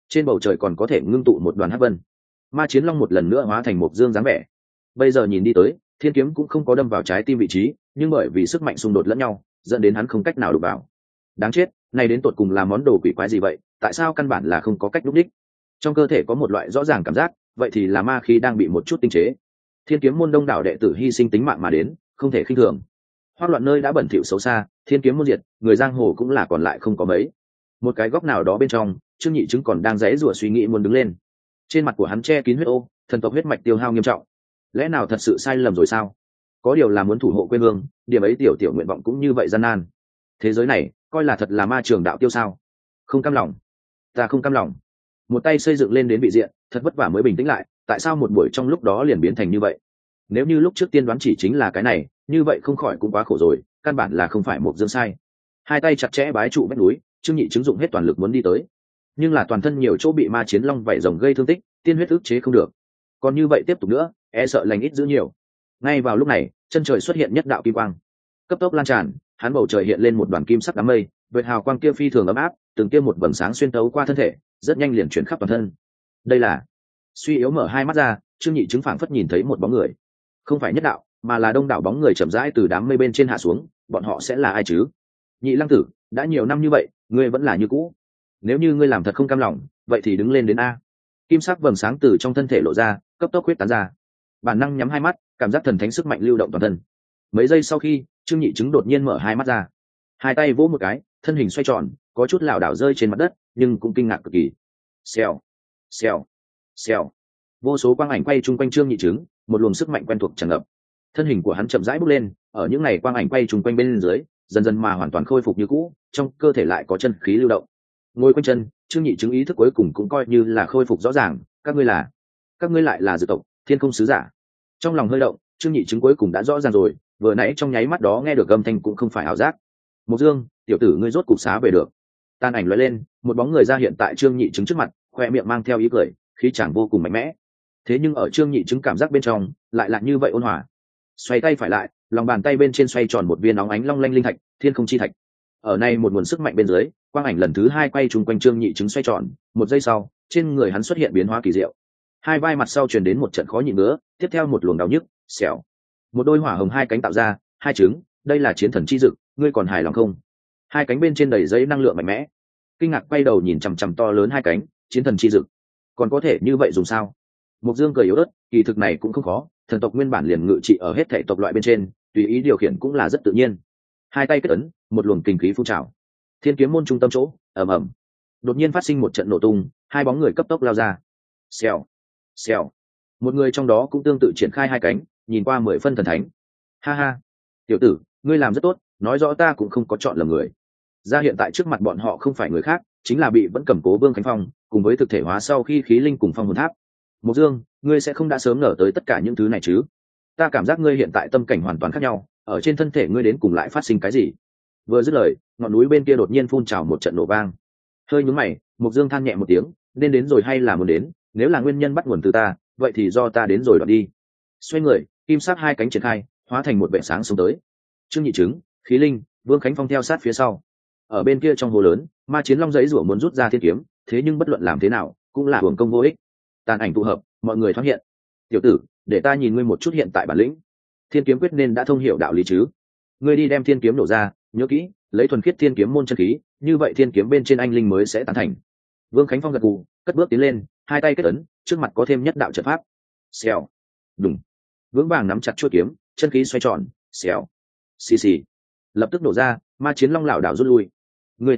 trên bầu trời còn có thể ngưng tụ một đoàn hắc vân. Ma chiến long một lần nữa hóa thành một dương dáng vẻ. Bây giờ nhìn đi tới, thiên kiếm cũng không có đâm vào trái tim vị trí, nhưng bởi vì sức mạnh xung đột lẫn nhau, dẫn đến hắn không cách nào đụng vào. Đáng chết, này đến tột cùng là món đồ quỷ quái gì vậy? Tại sao căn bản là không có cách lúc đích? Trong cơ thể có một loại rõ ràng cảm giác, vậy thì là ma khí đang bị một chút tinh chế. Thiên kiếm môn đông đảo đệ tử hy sinh tính mạng mà đến, không thể khinh thường. Hoắc loạn nơi đã bẩn thỉu xấu xa, thiên kiếm môn diệt, người giang hồ cũng là còn lại không có mấy. Một cái góc nào đó bên trong, Trương Nhị Chứng còn đang giãy giụa suy nghĩ muốn đứng lên. Trên mặt của hắn che kín huyết ô, thần tộc huyết mạch tiêu hao nghiêm trọng. Lẽ nào thật sự sai lầm rồi sao? Có điều là muốn thủ hộ quê hương, điểm ấy tiểu tiểu nguyện vọng cũng như vậy gian nan. Thế giới này, coi là thật là ma trường đạo tiêu sao? Không cam lòng, ta không cam lòng. Một tay xây dựng lên đến vị diện, thật vất vả mới bình tĩnh lại, tại sao một buổi trong lúc đó liền biến thành như vậy? Nếu như lúc trước tiên đoán chỉ chính là cái này, như vậy không khỏi cũng quá khổ rồi, căn bản là không phải một dương sai. Hai tay chặt chẽ bái trụ vách núi, Trương Nhị Chứng dụng hết toàn lực muốn đi tới, nhưng là toàn thân nhiều chỗ bị ma chiến long vảy rồng gây thương tích, tiên huyết ức chế không được. Còn như vậy tiếp tục nữa, e sợ lành ít giữ nhiều. Ngay vào lúc này, chân trời xuất hiện nhất đạo kim quang, cấp tốc lan tràn, hắn bầu trời hiện lên một đoàn kim sắc đám mây, vệt hào quang kia phi thường ấm áp, từng kia một vầng sáng xuyên tấu qua thân thể, rất nhanh liền chuyển khắp toàn thân. Đây là suy yếu mở hai mắt ra, Trương Nhị Chứng phảng phất nhìn thấy một bóng người, không phải nhất đạo, mà là đông đảo bóng người chậm rãi từ đám mây bên trên hạ xuống. Bọn họ sẽ là ai chứ? Nhị Lăng Tử, đã nhiều năm như vậy, ngươi vẫn là như cũ. Nếu như ngươi làm thật không cam lòng, vậy thì đứng lên đến a. Kim sắc vầng sáng từ trong thân thể lộ ra, cấp tốc huyết tán ra. Bản năng nhắm hai mắt, cảm giác thần thánh sức mạnh lưu động toàn thân. Mấy giây sau khi, Trương Nhị Chứng đột nhiên mở hai mắt ra, hai tay vỗ một cái, thân hình xoay tròn, có chút lảo đảo rơi trên mặt đất, nhưng cũng kinh ngạc cực kỳ. Xèo, xèo, xèo. Vô số quang ảnh quay chung quanh Trương Nhị Chứng, một luồng sức mạnh quen thuộc tràn ngập. Thân hình của hắn chậm rãi bước lên, ở những ngày quang ảnh quay chung quanh bên dưới, dần dần mà hoàn toàn khôi phục như cũ, trong cơ thể lại có chân khí lưu động. Ngồi quanh chân, Trương Nhị Chứng ý thức cuối cùng cũng coi như là khôi phục rõ ràng. Các ngươi lại là Dược tộc Thiên Không sứ giả. Trong lòng hơi động, Trương Nhị Chứng cuối cùng đã rõ ràng rồi, vừa nãy trong nháy mắt đó nghe được âm thanh cũng không phải ảo giác. Mộc Dương, tiểu tử ngươi rốt cục xá về được. Tàn ảnh lóe lên, một bóng người ra hiện tại Trương Nhị Chứng trước mặt, khoe miệng mang theo ý cười, khí chàng vô cùng mạnh mẽ. Thế nhưng ở Trương Nhị Chứng cảm giác bên trong, lại là như vậy ôn hòa. Xoay tay phải lại, lòng bàn tay bên trên xoay tròn một viên óng ánh long lanh linh thạch, Thiên Không chi thạch. Ở này một nguồn sức mạnh bên dưới, quang ảnh lần thứ hai quay trùng quanh Trương Nhị Chứng xoay tròn, một giây sau, trên người hắn xuất hiện biến hóa kỳ diệu. Hai vai mặt sau truyền đến một trận khó nhịn ngứa, tiếp theo một luồng đau nhức, xẻo. Một đôi hỏa hồng hai cánh tạo ra, hai trứng, đây là chiến thần chi dực, ngươi còn hài lòng không? Hai cánh bên trên đầy giấy năng lượng mạnh mẽ. Kinh ngạc quay đầu nhìn chằm chằm to lớn hai cánh, chiến thần chi dực, còn có thể như vậy dùng sao? Mộc Dương cười yếu ớt, kỳ thực này cũng không khó, thần tộc nguyên bản liền ngự trị ở hết thể tộc loại bên trên, tùy ý điều khiển cũng là rất tự nhiên. Hai tay kết ấn, một luồng kinh khí phun trào. Thiên kiếm môn trung tâm chỗ, ầm ầm. Đột nhiên phát sinh một trận nổ tung, hai bóng người cấp tốc lao ra. Xèo, xèo. Một người trong đó cũng tương tự triển khai hai cánh, nhìn qua 10 phân thần thánh. Ha ha, tiểu tử, ngươi làm rất tốt, nói rõ ta cũng không có chọn lầm người. Ra hiện tại trước mặt bọn họ không phải người khác, chính là bị vẫn cầm cố Vương Khánh Phong, cùng với thực thể hóa sau khi khí linh cùng phong hồn tháp. Mộc Dương, ngươi sẽ không đã sớm ngờ tới tất cả những thứ này chứ? Ta cảm giác ngươi hiện tại tâm cảnh hoàn toàn khác nhau, ở trên thân thể ngươi đến cùng lại phát sinh cái gì? Vừa dứt lời, ngọn núi bên kia đột nhiên phun trào một trận nổ vang. Hơi nhướng mày, Mộc Dương than nhẹ một tiếng, nên đến rồi hay là muốn đến, nếu là nguyên nhân bắt nguồn từ ta, vậy thì do ta đến rồi đoạn đi. Xoay người, kim sắc hai cánh triển khai, hóa thành một vệ sáng xuống tới. Trương Nhị Chứng, khí linh, Vương Khánh Phong theo sát phía sau. Ở bên kia trong hồ lớn, ma chiến long giấy rủa muốn rút ra thiên kiếm, thế nhưng bất luận làm thế nào cũng là hưởng công vô ích. Tàn ảnh tụ hợp, mọi người thoát hiện. Tiểu tử, để ta nhìn ngươi một chút hiện tại bản lĩnh. Thiên kiếm quyết nên đã thông hiểu đạo lý chứ? Ngươi đi đem thiên kiếm nổ ra, nhớ kỹ, lấy thuần khiết thiên kiếm môn chân khí, như vậy thiên kiếm bên trên anh linh mới sẽ tán thành. Vương Khánh Phong gật gù, cất bước tiến lên, hai tay kết ấn, trước mặt có thêm nhất đạo trận pháp. Xèo, đùng, vững vàng nắm chặt chuôi kiếm, chân khí xoay tròn, xèo, xì xì, lập tức nổ ra, ma chiến long lảo đảo rút lui. Ngươi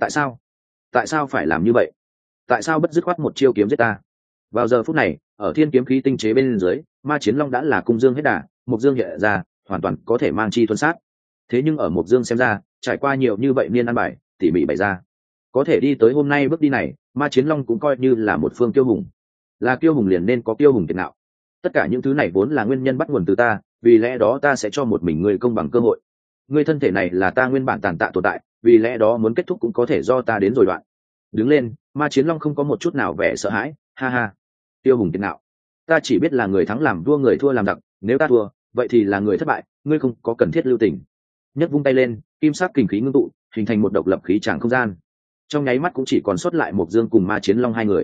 tại sao phải làm như vậy? Tại sao bất dứt khoát một chiêu kiếm giết ta? Vào giờ phút này, ở thiên kiếm khí tinh chế bên dưới, ma chiến long đã là cung dương hết đà, Mộc Dương hiện ra, hoàn toàn có thể mang chi thuần sát. Thế nhưng ở Mộc Dương xem ra, trải qua nhiều như vậy niên ăn bài, tỉ mỉ bày ra, có thể đi tới hôm nay bước đi này, ma chiến long cũng coi như là một phương kiêu hùng. Là kiêu hùng liền nên có kiêu hùng kiệt ngạo. Tất cả những thứ này vốn là nguyên nhân bắt nguồn từ ta, vì lẽ đó ta sẽ cho một mình ngươi công bằng cơ hội. Ngươi thân thể này là ta nguyên bản tàn tạ tồn tại, vì lẽ đó muốn kết thúc cũng có thể do ta đến rồi đoạn. Đứng lên, ma chiến long không có một chút nào vẻ sợ hãi, ha ha. Tiêu hùng kiệt ngạo, ta chỉ biết là người thắng làm vua người thua làm giặc, nếu ta thua, vậy thì là người thất bại, ngươi không có cần thiết lưu tình. Nhất vung tay lên, kim sắc kình khí ngưng tụ, hình thành một độc lập khí tràng không gian. Trong nháy mắt cũng chỉ còn sót lại Mộc Dương cùng ma chiến long hai người.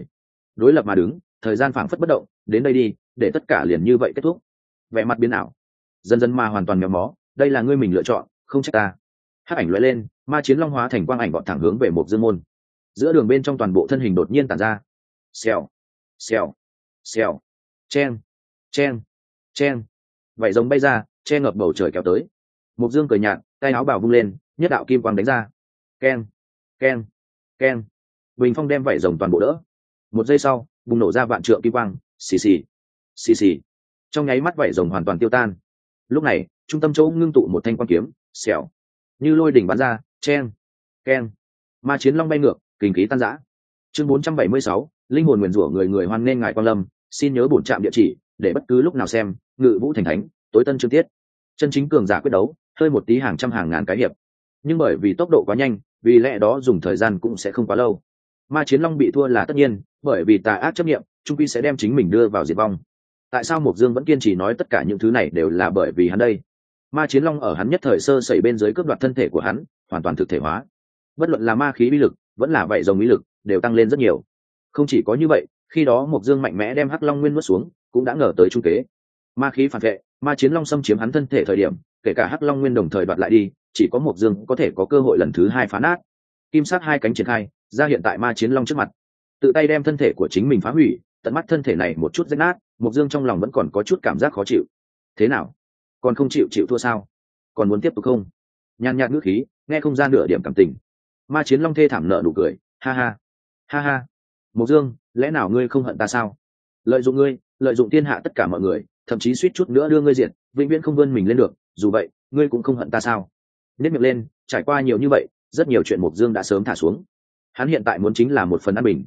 đối lập mà đứng, thời gian phảng phất bất động, đến đây đi, để tất cả liền như vậy kết thúc. Vẻ mặt biến ảo, dần dần mà hoàn toàn méo mó, đây là ngươi mình lựa chọn, không trách ta. Hắc ảnh lóe lên, ma chiến long hóa thành quang ảnh vọt thẳng hướng về một dương môn. Giữa đường bên trong toàn bộ thân hình đột nhiên tản ra. Xèo, xèo, xèo, chen, chen, chen. Vảy rồng bay ra, che ngập bầu trời kéo tới. Một dương cười nhạt, tay áo bào vung lên, nhất đạo kim quang đánh ra. Keng, keng, keng. Bình phong đem vảy rồng toàn bộ đỡ. Một giây sau, bùng nổ ra vạn trượng kim quang, xì xì, xì xì. Trong nháy mắt vảy rồng hoàn toàn tiêu tan. Lúc này, trung tâm chỗ ngưng tụ một thanh quang kiếm, xẻo, như lôi đỉnh bắn ra, chen, keng. Ma chiến long bay ngược, kinh khí tan rã. Chương 476, linh hồn nguyền rủa người người hoan nên ngài quan lâm, xin nhớ bổn trạm địa chỉ để bất cứ lúc nào xem, Ngự Vũ Thành Thánh, tối tân chương tiết. Chân chính cường giả quyết đấu, hơi một tí hàng trăm hàng ngàn cái hiệp. Nhưng bởi vì tốc độ quá nhanh, vì lẽ đó dùng thời gian cũng sẽ không quá lâu. Ma chiến long bị thua là tất nhiên, bởi vì tà ác chấp niệm, trung quy sẽ đem chính mình đưa vào diệt vong. Tại sao Mộc Dương vẫn kiên trì nói tất cả những thứ này đều là bởi vì hắn đây? Ma chiến long ở hắn nhất thời sơ sẩy bên dưới cướp đoạt thân thể của hắn, hoàn toàn thực thể hóa. Bất luận là ma khí uy lực, vẫn là vậy rồng uy lực, đều tăng lên rất nhiều. Không chỉ có như vậy, khi đó Mộc Dương mạnh mẽ đem Hắc Long Nguyên nuốt xuống, cũng đã ngờ tới trung kế. Ma khí phản vệ, ma chiến long xâm chiếm hắn thân thể thời điểm, kể cả Hắc Long Nguyên đồng thời đoạt lại đi, chỉ có Mộc Dương có thể có cơ hội lần thứ hai phá nát. Kim sát hai cánh triển khai, ra hiện tại ma chiến long trước mặt, tự tay đem thân thể của chính mình phá hủy, tận mắt thân thể này một chút rách nát, Mộc Dương trong lòng vẫn còn có chút cảm giác khó chịu. Thế nào, còn không chịu thua sao? Còn muốn tiếp tục không? Nhàn nhạt ngữ khí, nghe không ra nửa điểm cảm tình. Ma chiến long thê thảm nở nụ cười, ha ha, ha ha. Mộc Dương, lẽ nào ngươi không hận ta sao? Lợi dụng ngươi, lợi dụng thiên hạ tất cả mọi người, thậm chí suýt chút nữa đưa ngươi diệt, vĩnh viễn không vươn mình lên được. Dù vậy, ngươi cũng không hận ta sao? Nếp miệng lên, trải qua nhiều như vậy, rất nhiều chuyện Mộc Dương đã sớm thả xuống. Hắn hiện tại muốn chính là một phần an bình.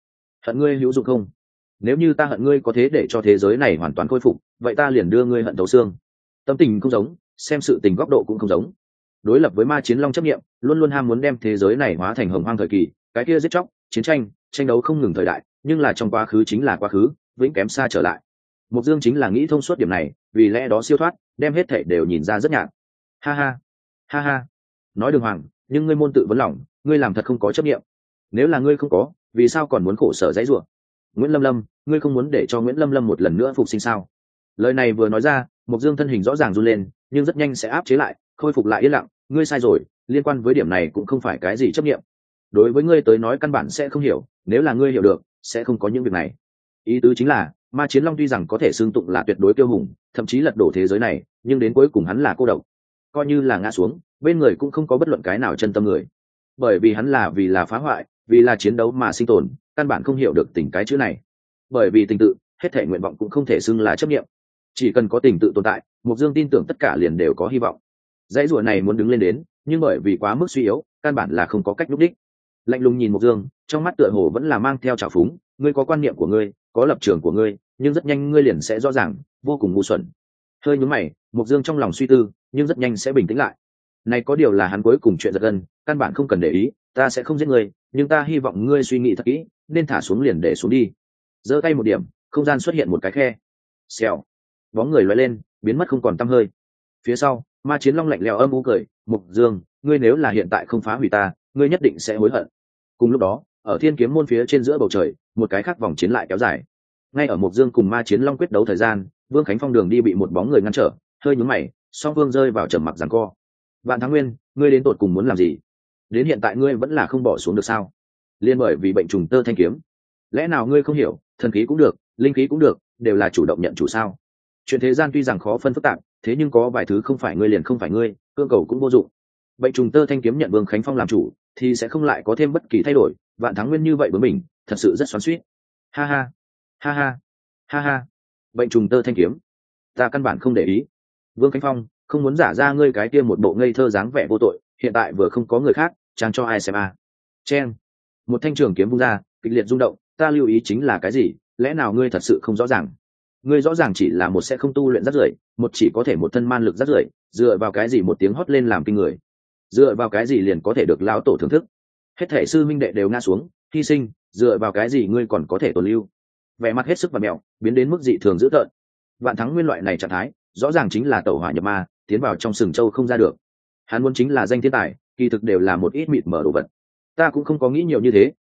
Hận ngươi hữu dụng không? Nếu như ta hận ngươi có thế để cho thế giới này hoàn toàn khôi phục, vậy ta liền đưa ngươi hận thấu xương. Tâm tình không giống, xem sự tình góc độ cũng không giống. Đối lập với ma chiến long chấp niệm, luôn luôn ham muốn đem thế giới này hóa thành hồng hoang thời kỳ, cái kia giết chóc, chiến tranh, tranh đấu không ngừng thời đại, nhưng là trong quá khứ chính là quá khứ, vĩnh kém xa trở lại. Mộc Dương chính là nghĩ thông suốt điểm này, vì lẽ đó siêu thoát, đem hết thảy đều nhìn ra rất nhạt. Ha ha, ha ha. Nói đường hoàng, nhưng ngươi môn tự vấn lòng, ngươi làm thật không có chấp niệm. Nếu là ngươi không có, vì sao còn muốn khổ sở dãy rủa? Nguyễn Lâm Lâm, ngươi không muốn để cho Nguyễn Lâm Lâm một lần nữa phục sinh sao? Lời này vừa nói ra, Mộc Dương thân hình rõ ràng run lên, nhưng rất nhanh sẽ áp chế lại, khôi phục lại yên lặng. Ngươi sai rồi, liên quan với điểm này cũng không phải cái gì chấp niệm. Đối với ngươi tới nói căn bản sẽ không hiểu, nếu là ngươi hiểu được, sẽ không có những việc này. Ý tứ chính là, ma chiến long tuy rằng có thể xưng tụng là tuyệt đối kiêu hùng, thậm chí lật đổ thế giới này, nhưng đến cuối cùng hắn là cô độc. Coi như là ngã xuống, bên người cũng không có bất luận cái nào chân tâm người. Bởi vì hắn là vì là phá hoại, vì là chiến đấu mà sinh tồn, căn bản không hiểu được tình cái chữ này. Bởi vì tình tự, hết thể nguyện vọng cũng không thể xưng là chấp niệm. Chỉ cần có tình tự tồn tại, Mộc Dương tin tưởng tất cả liền đều có hy vọng. Dãy rùa này muốn đứng lên đến, nhưng bởi vì quá mức suy yếu, căn bản là không có cách lúc đích. Lạnh lùng nhìn Mộc Dương, trong mắt tựa hồ vẫn là mang theo trào phúng. Ngươi có quan niệm của ngươi, có lập trường của ngươi, nhưng rất nhanh ngươi liền sẽ rõ ràng, vô cùng ngu xuẩn. Hơi nhướng mày, Mộc Dương trong lòng suy tư, nhưng rất nhanh sẽ bình tĩnh lại. Này có điều là hắn cuối cùng chuyện giật gân, căn bản không cần để ý. Ta sẽ không giết ngươi, nhưng ta hy vọng ngươi suy nghĩ thật kỹ, nên thả xuống liền để xuống đi. Giơ tay một điểm, không gian xuất hiện một cái khe. Xèo, bóng người lóe lên, biến mất không còn tăm hơi. Phía sau, ma chiến long lạnh lẽo âm u cười, Mộc Dương, ngươi nếu là hiện tại không phá hủy ta, ngươi nhất định sẽ hối hận. Cùng lúc đó, ở Thiên Kiếm môn phía trên giữa bầu trời, một cái khác vòng chiến lại kéo dài. Ngay ở Mộc Dương cùng ma chiến long quyết đấu thời gian, Vương Khánh Phong đường đi bị một bóng người ngăn trở, hơi nhướng mày, song phương rơi vào trầm mặc giằng co. Vạn Thắng Nguyên, ngươi đến tột cùng muốn làm gì? Đến hiện tại ngươi vẫn là không bỏ xuống được sao? Liên bởi vì bệnh trùng tơ thanh kiếm, lẽ nào ngươi không hiểu, thần khí cũng được, linh khí cũng được, đều là chủ động nhận chủ sao? Chuyện thế gian tuy rằng khó phân phức tạp, thế nhưng có vài thứ không phải ngươi liền không phải ngươi, cương cầu cũng vô dụng. Bệnh trùng tơ thanh kiếm nhận Vương Khánh Phong làm chủ, thì sẽ không lại có thêm bất kỳ thay đổi. Vạn Thắng Nguyên như vậy với mình, thật sự rất xoắn xuýt. Ha ha, ha ha, ha ha. Bệnh trùng tơ thanh kiếm, ta căn bản không để ý. Vương Khánh Phong, không muốn giả ra ngươi cái kia một bộ ngây thơ dáng vẻ vô tội, hiện tại vừa không có người khác, chẳng cho ai xem à. Chen, một thanh trường kiếm vung ra, kịch liệt rung động. Ta lưu ý chính là cái gì? Lẽ nào ngươi thật sự không rõ ràng? Ngươi rõ ràng chỉ là một sẽ không tu luyện rất rưởi, một chỉ có thể một thân man lực rất rưởi, dựa vào cái gì một tiếng hót lên làm kinh người? Dựa vào cái gì liền có thể được lão tổ thưởng thức? Hết thể sư minh đệ đều ngã xuống, hy sinh, dựa vào cái gì ngươi còn có thể tồn lưu? Vẻ mặt hết sức và mẹo, biến đến mức dị thường dữ tợn. Vạn Thắng Nguyên loại này trạng thái, rõ ràng chính là tẩu hỏa nhập ma, tiến vào trong sừng châu không ra được. Hắn muốn chính là danh thiên tài, kỳ thực đều là một ít mịt mở đồ vật. Ta cũng không có nghĩ nhiều như thế,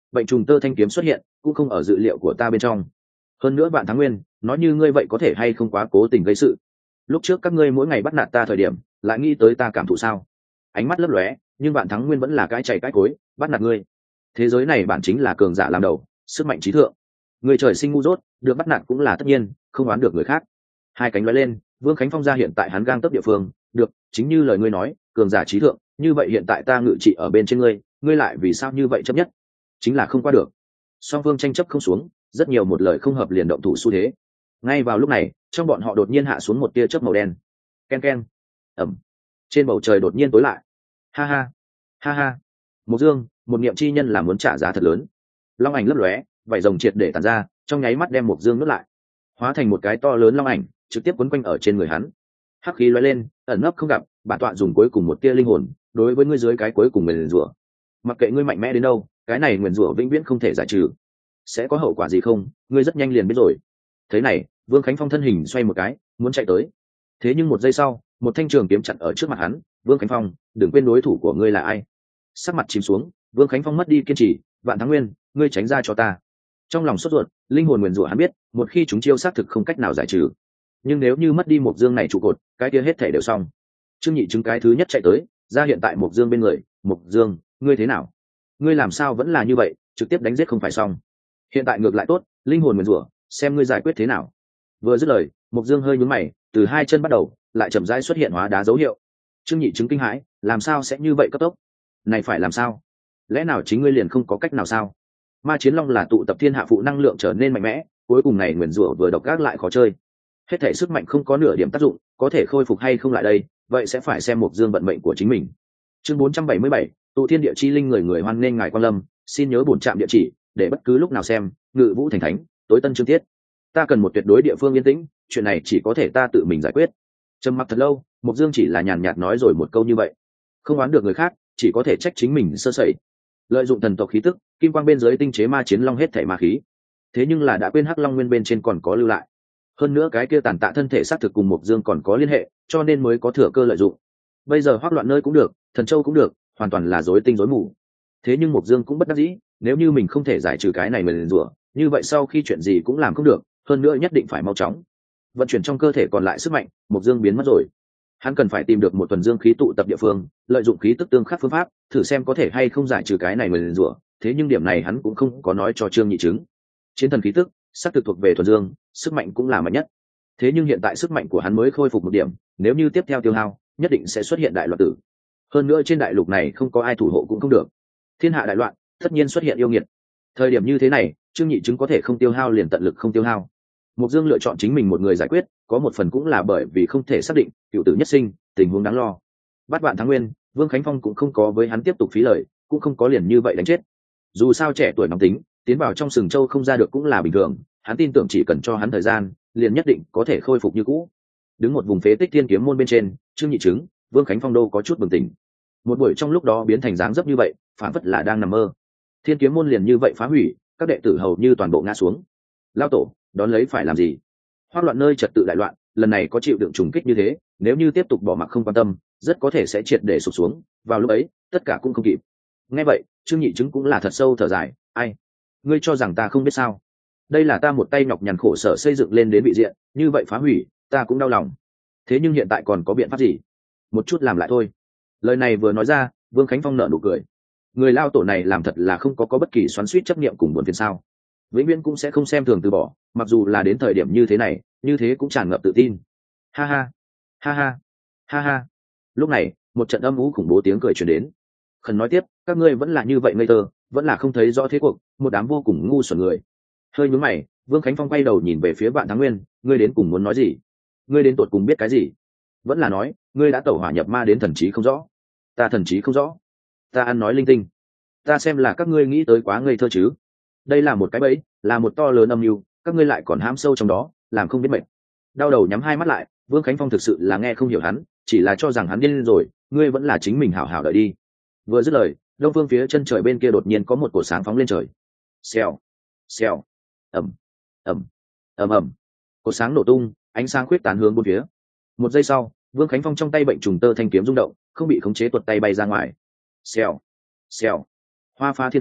bệnh trùng tơ thanh kiếm xuất hiện cũng không ở dự liệu của ta bên trong. Hơn nữa Vạn Thắng Nguyên nói như ngươi vậy có thể hay không quá cố tình gây sự. Lúc trước các ngươi mỗi ngày bắt nạt ta thời điểm lại nghĩ tới ta cảm thụ sao? Ánh mắt lấp lóe, nhưng Vạn Thắng Nguyên vẫn là cái chảy cái cối bắt nạt ngươi. Thế giới này bản chính là cường giả làm đầu, sức mạnh trí thượng. Người trời sinh ngu dốt, được bắt nạt cũng là tất nhiên, không oán được người khác. Hai cánh lóe lên, Vương Khánh Phong ra hiện tại hắn gang tấc địa phương, được, chính như lời ngươi nói, cường giả trí thượng, như vậy hiện tại ta ngự trị ở bên trên ngươi, ngươi lại vì sao như vậy chấp nhất? Chính là không qua được. Song phương tranh chấp không xuống, rất nhiều một lời không hợp liền động thủ xu thế. Ngay vào lúc này, trong bọn họ đột nhiên hạ xuống một tia chớp màu đen. Ken ken. Ầm. Trên bầu trời đột nhiên tối lại. Ha ha. Ha ha. Mộc Dương, một niệm chi nhân là muốn trả giá thật lớn. Long ảnh lấp lóe, vảy rồng triệt để tản ra, trong nháy mắt đem Mộc Dương nuốt lại, hóa thành một cái to lớn long ảnh, trực tiếp quấn quanh ở trên người hắn. Hắc khí lóe lên, ẩn nấp không gặp, bản tọa dùng cuối cùng một tia linh hồn, đối với ngươi dưới cái cuối cùng nguyền rủa. Mặc kệ ngươi mạnh mẽ đến đâu, cái này nguyền rủa vĩnh viễn không thể giải trừ. Sẽ có hậu quả gì không, ngươi rất nhanh liền biết rồi. Thế này, Vương Khánh Phong thân hình xoay một cái, muốn chạy tới. Thế nhưng một giây sau, một thanh trường kiếm chặn ở trước mặt hắn. Vương Khánh Phong, đừng quên đối thủ của ngươi là ai. Sắc mặt chìm xuống, Vương Khánh Phong mất đi kiên trì. Vạn Thắng Nguyên, ngươi tránh ra cho ta. Trong lòng sốt ruột, linh hồn nguyền rủa hắn biết, một khi chúng chiêu xác thực không cách nào giải trừ. Nhưng nếu như mất đi Mộc Dương này trụ cột, cái kia hết thể đều xong. Trương Nhị chứng cái thứ nhất chạy tới, ra hiện tại Mộc Dương bên người. Mộc Dương, ngươi thế nào? Ngươi làm sao vẫn là như vậy, trực tiếp đánh giết không phải xong? Hiện tại ngược lại tốt, linh hồn nguyền rủa, xem ngươi giải quyết thế nào. Vừa dứt lời, Mộc Dương hơi nhướng mày, từ hai chân bắt đầu, lại chậm rãi xuất hiện hóa đá dấu hiệu. Trương Nhị chứng kinh hãi, làm sao sẽ như vậy cấp tốc? Này phải làm sao? Lẽ nào chính ngươi liền không có cách nào sao? Ma Chiến Long là tụ tập thiên hạ phụ năng lượng trở nên mạnh mẽ, cuối cùng này nguyền rủa vừa độc ác lại khó chơi. Hết thể sức mạnh không có nửa điểm tác dụng, có thể khôi phục hay không lại đây, vậy sẽ phải xem Mộc Dương vận mệnh của chính mình. Chương 477, tụ thiên địa chi linh, người hoan nghênh ngài quan lâm, xin nhớ bổn trạm địa chỉ, để bất cứ lúc nào xem, Ngự Vũ Thành Thánh, tối tân chương tiết. Ta cần một tuyệt đối địa phương yên tĩnh, chuyện này chỉ có thể ta tự mình giải quyết. Trầm mặc thật lâu, Mộc Dương chỉ là nhàn nhạt nói rồi một câu như vậy, không oán được người khác, chỉ có thể trách chính mình sơ sẩy. Lợi dụng thần tộc khí tức, kim quang bên dưới tinh chế Ma Chiến Long hết thảy ma khí, thế nhưng là đã quên Hắc Long Nguyên bên trên còn có lưu lại. Hơn nữa cái kia tàn tạ thân thể xác thực cùng Mộc Dương còn có liên hệ, cho nên mới có thừa cơ lợi dụng. Bây giờ hoắc loạn nơi cũng được, Thần Châu cũng được, hoàn toàn là rối tinh rối mù. Thế nhưng Mộc Dương cũng bất đắc dĩ, nếu như mình không thể giải trừ cái này nguyền rủa, như vậy sau khi chuyện gì cũng làm không được, hơn nữa nhất định phải mau chóng vận chuyển trong cơ thể còn lại sức mạnh. Mộc Dương biến mất rồi, hắn cần phải tìm được một thuần dương khí tụ tập địa phương, lợi dụng khí tức tương khắc phương pháp, thử xem có thể hay không giải trừ cái này nguyền rủa. Thế nhưng điểm này hắn cũng không có nói cho Trương Nhị chứng. Chiến thần khí tức sắc thực thuộc về thuần dương, sức mạnh cũng là mạnh nhất. Thế nhưng hiện tại sức mạnh của hắn mới khôi phục một điểm, nếu như tiếp theo tiêu hao, nhất định sẽ xuất hiện đại loạn tử. Hơn nữa trên đại lục này không có ai thủ hộ cũng không được, thiên hạ đại loạn, tất nhiên xuất hiện yêu nghiệt. Thời điểm như thế này, Trương Nhị chứng có thể không tiêu hao liền tận lực không tiêu hao. Mộc Dương lựa chọn chính mình một người giải quyết, có một phần cũng là bởi vì không thể xác định cựu tử nhất sinh, tình huống đáng lo. Bắt Vạn Thắng Nguyên, Vương Khánh Phong cũng không có với hắn tiếp tục phí lời, cũng không có liền như vậy đánh chết. Dù sao trẻ tuổi nóng tính, tiến vào trong sừng châu không ra được cũng là bình thường, hắn tin tưởng chỉ cần cho hắn thời gian, liền nhất định có thể khôi phục như cũ. Đứng một vùng phế tích Thiên Kiếm môn bên trên, Trương Nhị chứng, Vương Khánh Phong đô có chút bừng tỉnh. Một buổi trong lúc đó biến thành dáng dấp như vậy, phản phất là đang nằm mơ. Thiên Kiếm môn liền như vậy phá hủy, các đệ tử hầu như toàn bộ ngã xuống. Lao tổ, đón lấy phải làm gì? Hoắc loạn nơi trật tự đại loạn, lần này có chịu đựng trùng kích như thế, nếu như tiếp tục bỏ mặc không quan tâm, rất có thể sẽ triệt để sụp xuống, vào lúc ấy, tất cả cũng không kịp. Nghe vậy, Trương Nhị chứng cũng là thật sâu thở dài, ai? Ngươi cho rằng ta không biết sao? Đây là ta một tay nhọc nhằn khổ sở xây dựng lên đến vị diện, như vậy phá hủy, ta cũng đau lòng. Thế nhưng hiện tại còn có biện pháp gì? Một chút làm lại thôi. Lời này vừa nói ra, Vương Khánh Phong nở nụ cười. Người lao tổ này làm thật là không có bất kỳ xoắn xuýt chấp niệm cùng buồn phiền sao? Vĩnh viễn cũng sẽ không xem thường từ bỏ, mặc dù là đến thời điểm như thế này, như thế cũng tràn ngập tự tin. Ha ha, ha ha, ha ha. Lúc này, một trận âm u khủng bố tiếng cười truyền đến. Khẩn nói tiếp, các ngươi vẫn là như vậy ngây thơ, vẫn là không thấy rõ thế cuộc, một đám vô cùng ngu xuẩn người. Hơi nhướng mày, Vương Khánh Phong quay đầu nhìn về phía Vạn Thắng Nguyên, ngươi đến cùng muốn nói gì? Ngươi đến tột cùng biết cái gì? Vẫn là nói, ngươi đã tẩu hỏa nhập ma đến thần trí không rõ? Ta thần trí không rõ? Ta ăn nói linh tinh? Ta xem là các ngươi nghĩ tới quá ngây thơ chứ? Đây là một cái bẫy, là một to lớn âm mưu, các ngươi lại còn hãm sâu trong đó, làm không biết mệt. Đau đầu nhắm hai mắt lại, Vương Khánh Phong thực sự là nghe không hiểu hắn, chỉ là cho rằng hắn điên rồi, ngươi vẫn là chính mình hảo hảo đợi đi. Vừa dứt lời, đông phương phía chân trời bên kia đột nhiên có một cột sáng phóng lên trời. Xèo, xèo, ầm, ầm, ầm ầm. Cột sáng nổ tung, ánh sáng khuyết tán hướng bốn phía. Một giây sau, Vương Khánh Phong trong tay bệnh trùng tơ thanh kiếm rung động, không bị khống chế tuột tay bay ra ngoài. Xèo, xèo. Hoa phá thiên tế,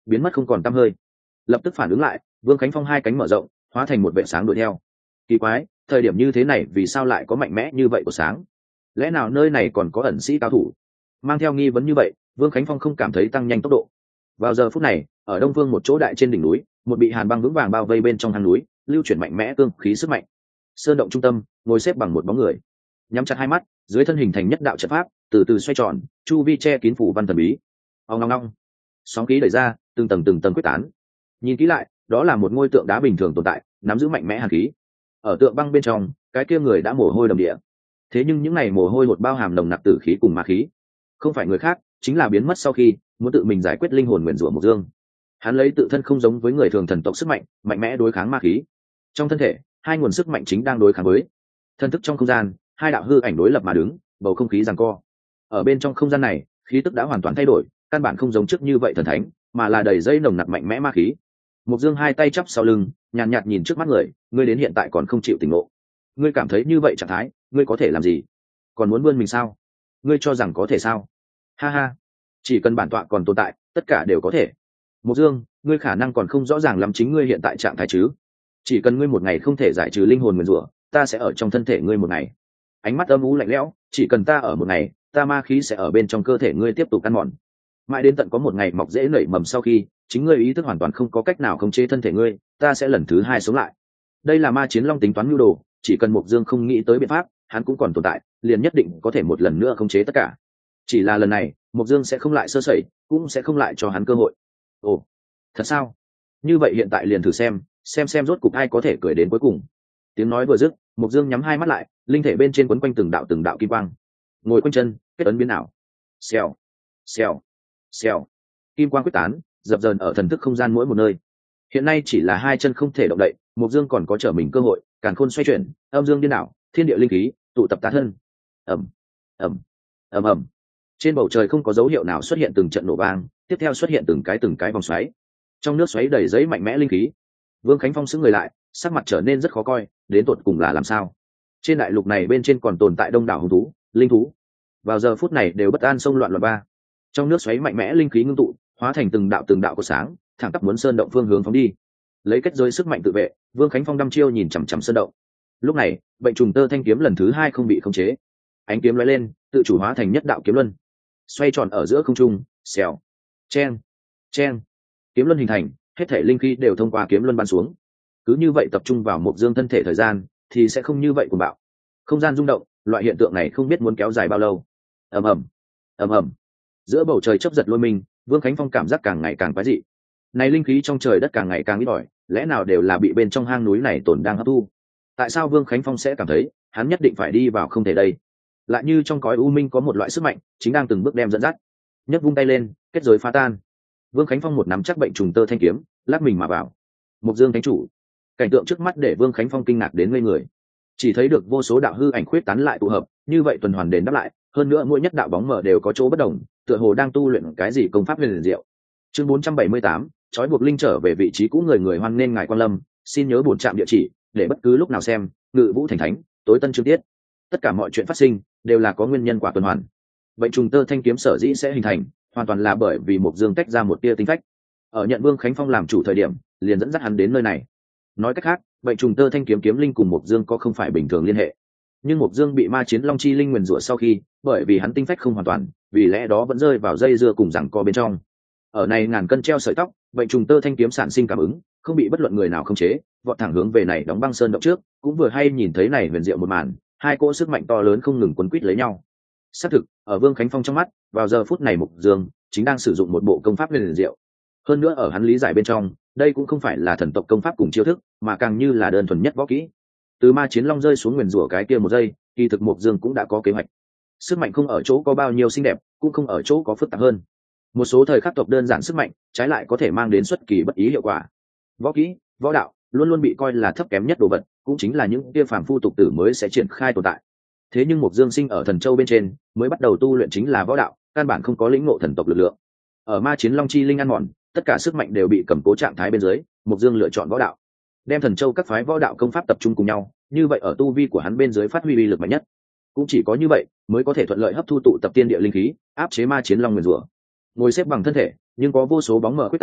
biến mất không còn tăm hơi. Lập tức phản ứng lại, Vương Khánh Phong hai cánh mở rộng, hóa thành một vệ sáng đuổi theo. Kỳ quái, thời điểm như thế này vì sao lại có mạnh mẽ như vậy của sáng? Lẽ nào nơi này còn có ẩn sĩ cao thủ? Mang theo nghi vấn như vậy, Vương Khánh Phong không cảm thấy tăng nhanh tốc độ. Vào giờ phút này, ở đông phương một chỗ đại trên đỉnh núi, một bị hàn băng vững vàng bao vây bên trong hang núi, lưu chuyển mạnh mẽ cương khí sức mạnh. Sơn động trung tâm, ngồi xếp bằng một bóng người, nhắm chặt hai mắt, dưới thân hình thành nhất đạo trận pháp, từ từ xoay tròn, chu vi che kín phủ văn thần bí. Ong ong ong, sóng khí đẩy ra, từng tầng quyết tán. Nhìn kỹ lại, đó là một ngôi tượng đá bình thường tồn tại, nắm giữ mạnh mẽ hàn khí. Ở tượng băng bên trong, cái kia người đã mồ hôi đầm địa. Thế nhưng những ngày mồ hôi hột bao hàm nồng nặc tử khí cùng ma khí, không phải người khác, chính là biến mất sau khi muốn tự mình giải quyết linh hồn nguyền rủa Mộc Dương. Hắn lấy tự thân không giống với người thường thần tộc sức mạnh, mạnh mẽ đối kháng ma khí. Trong thân thể, hai nguồn sức mạnh chính đang đối kháng với. Thân thức trong không gian, hai đạo hư ảnh đối lập mà đứng, bầu không khí giằng co. Ở bên trong không gian này, khí tức đã hoàn toàn thay đổi, căn bản không giống trước như vậy thần thánh, mà là đầy dây nồng nặc mạnh mẽ ma khí. Mộc Dương hai tay chắp sau lưng, nhàn nhạt nhìn trước mắt người, ngươi đến hiện tại còn không chịu tỉnh ngộ. Ngươi cảm thấy như vậy trạng thái, ngươi có thể làm gì? Còn muốn vươn mình sao? Ngươi cho rằng có thể sao? Ha ha, chỉ cần bản tọa còn tồn tại, tất cả đều có thể. Mộc Dương, ngươi khả năng còn không rõ ràng lắm chính ngươi hiện tại trạng thái chứ? Chỉ cần ngươi một ngày không thể giải trừ linh hồn nguyền rủa, ta sẽ ở trong thân thể ngươi một ngày. Ánh mắt âm u lạnh lẽo, chỉ cần ta ở một ngày, ta ma khí sẽ ở bên trong cơ thể ngươi tiếp tục ăn mòn. Mãi đến tận có một ngày mọc rễ nảy mầm sau khi, chính ngươi ý thức hoàn toàn không có cách nào khống chế thân thể ngươi, ta sẽ lần thứ hai sống lại. Đây là Ma Chiến Long tính toán nhu đồ, chỉ cần Mộc Dương không nghĩ tới biện pháp, hắn cũng còn tồn tại, liền nhất định có thể một lần nữa khống chế tất cả. Chỉ là lần này, Mộc Dương sẽ không lại sơ sẩy, cũng sẽ không lại cho hắn cơ hội. Ồ, thật sao? Như vậy hiện tại liền thử xem rốt cục ai có thể cười đến cuối cùng. Tiếng nói vừa dứt, Mộc Dương nhắm hai mắt lại, linh thể bên trên quấn quanh từng đạo kim quang. Ngồi quanh chân, kết ấn biến ảo. Xèo, xèo, xèo. Kim quang quyết tán, dập dờn ở thần thức không gian mỗi một nơi. Hiện nay chỉ là hai chân không thể động đậy, Mộc Dương còn có trở mình cơ hội, càn khôn xoay chuyển, âm dương điên đảo, thiên địa linh khí tụ tập tá thân. Ầm, ầm, ầm ầm. Trên bầu trời không có dấu hiệu nào xuất hiện từng trận nổ vang, tiếp theo xuất hiện từng cái vòng xoáy. Trong nước xoáy đầy giấy mạnh mẽ linh khí. Vương Khánh Phong sững người lại, sắc mặt trở nên rất khó coi, đến tột cùng là làm sao? Trên đại lục này bên trên còn tồn tại đông đảo hung thú, linh thú. Vào giờ phút này đều bất an xông loạn ba. Trong nước xoáy mạnh mẽ linh khí ngưng tụ, hóa thành từng đạo của sáng, thẳng tắp muốn sơn động phương hướng phóng đi. Lấy kết giới sức mạnh tự vệ, Vương Khánh Phong đăm chiêu nhìn chằm chằm sơn động. Lúc này, bệnh trùng tơ thanh kiếm lần thứ hai không bị khống chế. Ánh kiếm lóe lên, tự chủ hóa thành nhất đạo kiếm luân. Xoay tròn ở giữa không trung, xèo, chen, chen. Kiếm luân hình thành, hết thể linh khí đều thông qua kiếm luân bắn xuống. Cứ như vậy tập trung vào Mộc Dương thân thể thời gian, thì sẽ không như vậy cuồng bạo. Không gian rung động, loại hiện tượng này không biết muốn kéo dài bao lâu. Ầm ầm, ầm ầm. Giữa bầu trời chớp giật lôi mình, Vương Khánh Phong cảm giác càng ngày càng quái dị. Này linh khí trong trời đất càng ngày càng ít ỏi, lẽ nào đều là bị bên trong hang núi này tồn đang hấp thu? Tại sao Vương Khánh Phong sẽ cảm thấy hắn nhất định phải đi vào không thể đây? Lại như trong cõi u minh có một loại sức mạnh chính đang từng bước đem dẫn dắt. Nhấc vung tay lên, kết giới phá tan. Vương Khánh Phong một nắm chắc bệnh trùng tơ thanh kiếm, lắc mình mà vào. Mộc Dương thánh chủ. Cảnh tượng trước mắt để Vương Khánh Phong kinh ngạc đến ngây người. Chỉ thấy được vô số đạo hư ảnh khuyết tán lại tụ hợp, như vậy tuần hoàn đến đáp lại, hơn nữa mỗi nhất đạo bóng mờ đều có chỗ bất đồng, tựa hồ đang tu luyện cái gì công pháp huyền diệu. Chương 478, trói buộc linh trở về vị trí cũ, người hoan nên ngài quan lâm, xin nhớ bổn trạm địa chỉ để bất cứ lúc nào xem, Ngự Vũ Thành Thánh, tối tân chương tiết. Tất cả mọi chuyện phát sinh đều là có nguyên nhân quả tuần hoàn. Bệnh trùng tơ thanh kiếm sở dĩ sẽ hình thành, hoàn toàn là bởi vì Mộc Dương tách ra một tia tính phách. Ở nhận Vương Khánh Phong làm chủ thời điểm, liền dẫn dắt hắn đến nơi này. Nói cách khác, bệnh trùng tơ thanh kiếm kiếm linh cùng Mộc Dương có không phải bình thường liên hệ. Nhưng Mộc Dương bị Ma Chiến Long chi linh nguyền rủa sau khi, bởi vì hắn tinh phách không hoàn toàn, vì lẽ đó vẫn rơi vào dây dưa cùng giằng co bên trong. Ở này ngàn cân treo sợi tóc, bệnh trùng tơ thanh kiếm sản sinh cảm ứng, không bị bất luận người nào khống chế, vọt thẳng hướng về này đóng băng sơn động trước, cũng vừa hay nhìn thấy này huyền diệu một màn, hai cỗ sức mạnh to lớn không ngừng quấn quýt lấy nhau. Xác thực, ở Vương Khánh Phong trong mắt, vào giờ phút này Mộc Dương chính đang sử dụng một bộ công pháp huyền diệu. Hơn nữa ở hắn lý giải bên trong, đây cũng không phải là thần tộc công pháp cùng chiêu thức, mà càng như là đơn thuần nhất võ kỹ. Từ Ma Chiến Long rơi xuống nguyền rủa cái kia một giây, kỳ thực Mộc Dương cũng đã có kế hoạch. Sức mạnh không ở chỗ có bao nhiêu xinh đẹp, cũng không ở chỗ có phức tạp hơn. Một số thời khắc tộc đơn giản sức mạnh, trái lại có thể mang đến xuất kỳ bất ý hiệu quả. Võ kỹ, võ đạo luôn luôn bị coi là thấp kém nhất đồ vật, cũng chính là những kia phàm phu tục tử mới sẽ triển khai tồn tại. Thế nhưng Mộc Dương sinh ở Thần Châu bên trên, mới bắt đầu tu luyện chính là võ đạo, căn bản không có lĩnh ngộ thần tộc lực lượng. Ở Ma Chiến Long chi linh ăn mòn, tất cả sức mạnh đều bị cầm cố trạng thái bên dưới, Mộc Dương lựa chọn võ đạo, đem Thần Châu các phái võ đạo công pháp tập trung cùng nhau, như vậy ở tu vi của hắn bên dưới phát huy uy lực mạnh nhất. Cũng chỉ có như vậy mới có thể thuận lợi hấp thu tụ tập tiên địa linh khí, áp chế Ma Chiến Long nguyền rủa. Ngồi xếp bằng thân thể, nhưng có vô số bóng mờ quyết tán,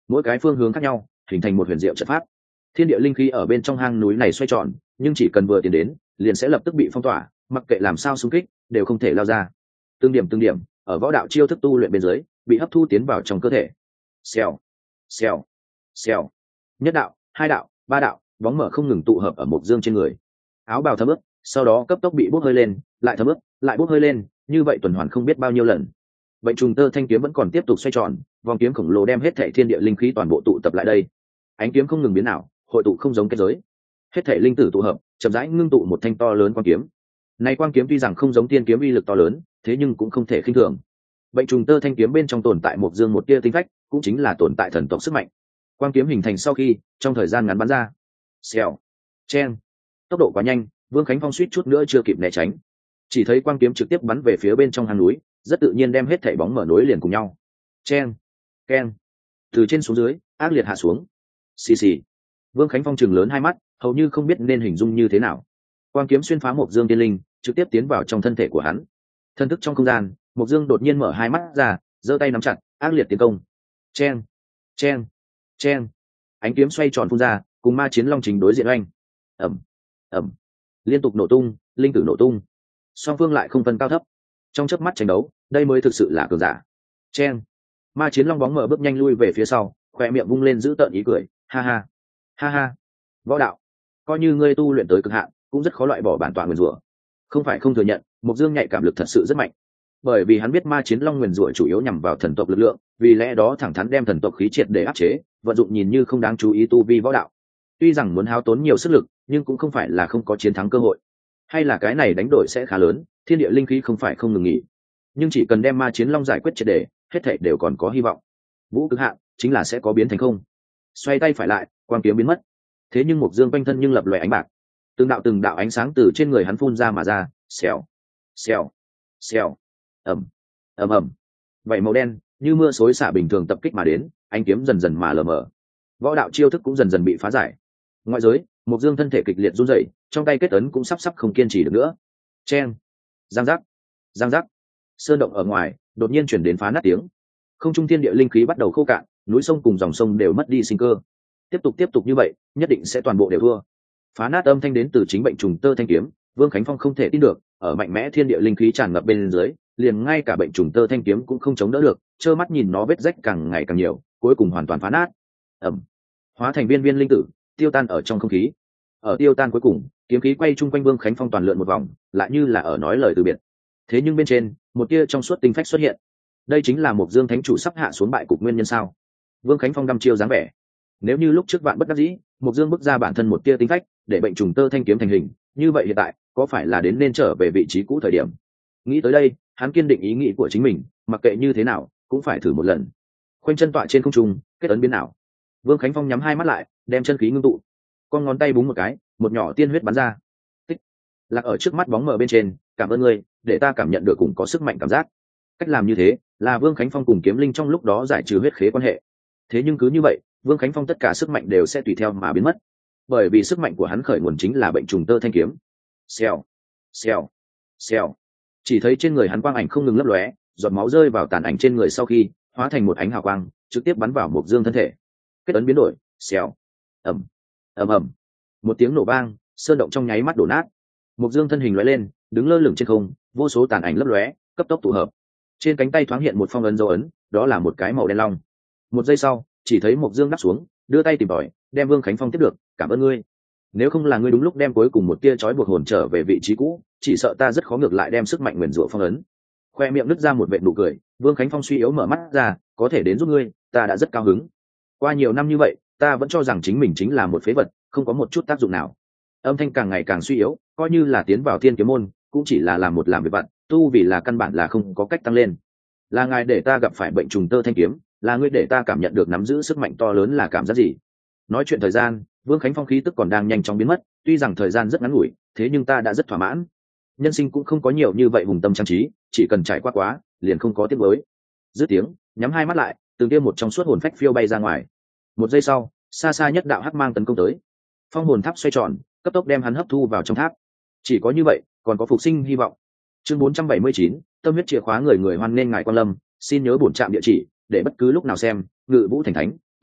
mỗi cái phương hướng khác nhau hình thành một huyền diệu trận pháp. Thiên địa linh khí ở bên trong hang núi này xoay tròn, nhưng chỉ cần vừa tiến đến liền sẽ lập tức bị phong tỏa, mặc kệ làm sao xung kích đều không thể lao ra. Từng điểm ở võ đạo chiêu thức tu luyện bên dưới bị hấp thu tiến vào trong cơ thể. Xèo xèo xèo, nhất đạo, hai đạo, ba đạo, bóng mở không ngừng tụ hợp ở Mộc Dương trên người. Áo bào thấm ướt, sau đó cấp tốc bị bốc hơi lên, lại thấm ướt, lại bốc hơi lên, như vậy tuần hoàn không biết bao nhiêu lần. Bệnh trùng tơ thanh kiếm vẫn còn tiếp tục xoay tròn, vòng kiếm khổng lồ đem hết thảy thiên địa linh khí toàn bộ tụ tập lại đây. Ánh kiếm không ngừng biến ảo, hội tụ không giống kết giới. Hết thảy linh tử tụ hợp, chậm rãi ngưng tụ một thanh to lớn quang kiếm. Này quang kiếm tuy rằng không giống tiên kiếm uy lực to lớn, thế nhưng cũng không thể khinh thường. Bệnh trùng tơ thanh kiếm bên trong tồn tại Mộc Dương một tia tinh phách, cũng chính là tồn tại thần tộc sức mạnh. Quang kiếm hình thành sau khi, trong thời gian ngắn bắn ra. Xèo, chen, tốc độ quá nhanh, Vương Khánh Phong suýt chút nữa chưa kịp né tránh. Chỉ thấy quang kiếm trực tiếp bắn về phía bên trong hang núi, rất tự nhiên đem hết thảy bóng mở nối liền cùng nhau. Chen, ken, từ trên xuống dưới, ác liệt hạ xuống. Xì xì. Vương Khánh Phong trừng lớn hai mắt, hầu như không biết nên hình dung như thế nào. Quang kiếm xuyên phá Mộc Dương tiên linh, trực tiếp tiến vào trong thân thể của hắn. Thân thức trong không gian, Mộc Dương đột nhiên mở hai mắt ra, giơ tay nắm chặt, ác liệt tiến công. Chen, chen, chen. Ánh kiếm xoay tròn phun ra, cùng Ma Chiến Long chính đối diện oanh. Ầm, ầm. Liên tục nổ tung, linh tử nổ tung. Song phương lại không phân cao thấp. Trong chớp mắt tranh đấu, đây mới thực sự là cường giả. Chen. Ma Chiến Long bóng mở bước nhanh lui về phía sau, khóe miệng vung lên giữ tợn ý cười, ha ha. Ha ha. Võ đạo, coi như ngươi tu luyện tới cực hạn, cũng rất khó loại bỏ bản tọa nguyền rủa. Không phải không thừa nhận, Mộc Dương nhạy cảm lực thật sự rất mạnh. Bởi vì hắn biết Ma Chiến Long nguyền rủa chủ yếu nhằm vào thần tộc lực lượng, vì lẽ đó thẳng thắn đem thần tộc khí triệt để áp chế, vận dụng nhìn như không đáng chú ý tu vi võ đạo. Tuy rằng muốn hao tốn nhiều sức lực, nhưng cũng không phải là không có chiến thắng cơ hội. Hay là cái này đánh đổi sẽ khá lớn, thiên địa linh khí không phải không ngừng nghỉ. Nhưng chỉ cần đem Ma Chiến Long giải quyết triệt để, hết thảy đều còn có hy vọng. Vũ cực hạn chính là sẽ có biến thành không. Xoay tay phải lại, quang kiếm biến mất. Thế nhưng Mộc Dương quanh thân nhưng lập lòe ánh bạc. Từng đạo ánh sáng từ trên người hắn phun ra mà ra, xèo, xèo, xèo. Ầm, ầm ầm. Vậy màu đen như mưa xối xả bình thường tập kích mà đến, ánh kiếm dần dần mà lờ mờ. Võ đạo chiêu thức cũng dần dần bị phá giải. Ngoại giới, Mộc Dương thân thể kịch liệt run rẩy, trong tay kết ấn cũng sắp không kiên trì được nữa. Chen, giang giác, giang giác. Sơn động ở ngoài đột nhiên chuyển đến phá nát tiếng. Không trung thiên địa linh khí bắt đầu khô cạn, núi sông cùng dòng sông đều mất đi sinh cơ. Tiếp tục như vậy, nhất định sẽ toàn bộ đều thua. Phá nát âm thanh đến từ chính bệnh trùng tơ thanh kiếm, Vương Khánh Phong không thể tin được, ở mạnh mẽ thiên địa linh khí tràn ngập bên dưới, liền ngay cả bệnh trùng tơ thanh kiếm cũng không chống đỡ được, trơ mắt nhìn nó vết rách càng ngày càng nhiều, cuối cùng hoàn toàn phá nát. Ầm, hóa thành viên viên linh tử, tiêu tan ở trong không khí. Ở tiêu tan cuối cùng, kiếm khí quay chung quanh Vương Khánh Phong toàn lượn một vòng, lại như là ở nói lời từ biệt. Thế nhưng bên trên, một tia trong suốt tinh phách xuất hiện. Đây chính là Mộc Dương thánh chủ sắp hạ xuống bại cục nguyên nhân sao? Vương Khánh Phong đăm chiêu dáng vẻ. Nếu như lúc trước vạn bất đắc dĩ, Mộc Dương bước ra bản thân một tia tinh phách, để bệnh trùng tơ thanh kiếm thành hình, như vậy hiện tại có phải là đến nên trở về vị trí cũ thời điểm? Nghĩ tới đây, hắn kiên định ý nghĩ của chính mình, mặc kệ như thế nào cũng phải thử một lần. Khoanh chân tọa trên không trung, kết ấn biến ảo. Vương Khánh Phong nhắm hai mắt lại, đem chân khí ngưng tụ, con ngón tay búng một cái, một nhỏ tiên huyết bắn ra. Tích, lạc ở trước mắt bóng mờ bên trên. Cảm ơn ngươi, để ta cảm nhận được cùng có sức mạnh cảm giác. Cách làm như thế là Vương Khánh Phong cùng kiếm linh trong lúc đó giải trừ huyết khế quan hệ. Thế nhưng cứ như vậy, Vương Khánh Phong tất cả sức mạnh đều sẽ tùy theo mà biến mất, bởi vì sức mạnh của hắn khởi nguồn chính là bệnh trùng tơ thanh kiếm. Xèo, xèo, xèo. Chỉ thấy trên người hắn quang ảnh không ngừng lấp lóe, giọt máu rơi vào tàn ảnh trên người sau khi hóa thành một ánh hào quang, trực tiếp bắn vào Mộc Dương thân thể. Kết ấn biến đổi, xèo, ầm, ầm ầm. Một tiếng nổ vang, sơn động trong nháy mắt đổ nát. Mộc Dương thân hình lóe lên, đứng lơ lửng trên không, vô số tàn ảnh lấp lóe, cấp tốc tụ hợp. Trên cánh tay thoáng hiện một phong ấn dấu ấn, đó là một cái màu đen long. Một giây sau, chỉ thấy Mộc Dương đáp xuống, đưa tay tìm tòi, đem Vương Khánh Phong tiếp được. Cảm ơn ngươi. Nếu không là ngươi đúng lúc đem cuối cùng một tia chói buộc hồn trở về vị trí cũ, chỉ sợ ta rất khó ngược lại đem sức mạnh nguyền rủa phong ấn. Khoe miệng nứt ra một vệt nụ cười, Vương Khánh Phong suy yếu mở mắt ra, có thể đến giúp ngươi, ta đã rất cao hứng. Qua nhiều năm như vậy, ta vẫn cho rằng chính mình chính là một phế vật, không có một chút tác dụng nào. Âm thanh càng ngày càng suy yếu, coi như là tiến vào Thiên Kiếm môn, cũng chỉ là làm việc vặt, tu vì là căn bản là không có cách tăng lên. Là ngài để ta gặp phải bệnh trùng tơ thanh kiếm, là ngươi để ta cảm nhận được nắm giữ sức mạnh to lớn là cảm giác gì. Nói chuyện thời gian, Vương Khánh Phong khí tức còn đang nhanh chóng biến mất, tuy rằng thời gian rất ngắn ngủi, thế nhưng ta đã rất thỏa mãn. Nhân sinh cũng không có nhiều như vậy hùng tâm trang trí, chỉ cần trải qua quá, liền không có tiếc nuối. Dứt tiếng, nhắm hai mắt lại, từng tiêm một trong suốt hồn phách phiêu bay ra ngoài. Một giây sau, xa xa nhất đạo hắc mang tấn công tới. Phong hồn tháp xoay tròn, cấp tốc đem hắn hấp thu vào trong tháp. Chỉ có như vậy, còn có phục sinh hy vọng. Chương 479, tâm huyết chìa khóa người hoan nên ngài quan lâm, xin nhớ bổn trạm địa chỉ, để bất cứ lúc nào xem, Ngự Vũ Thành Thánh,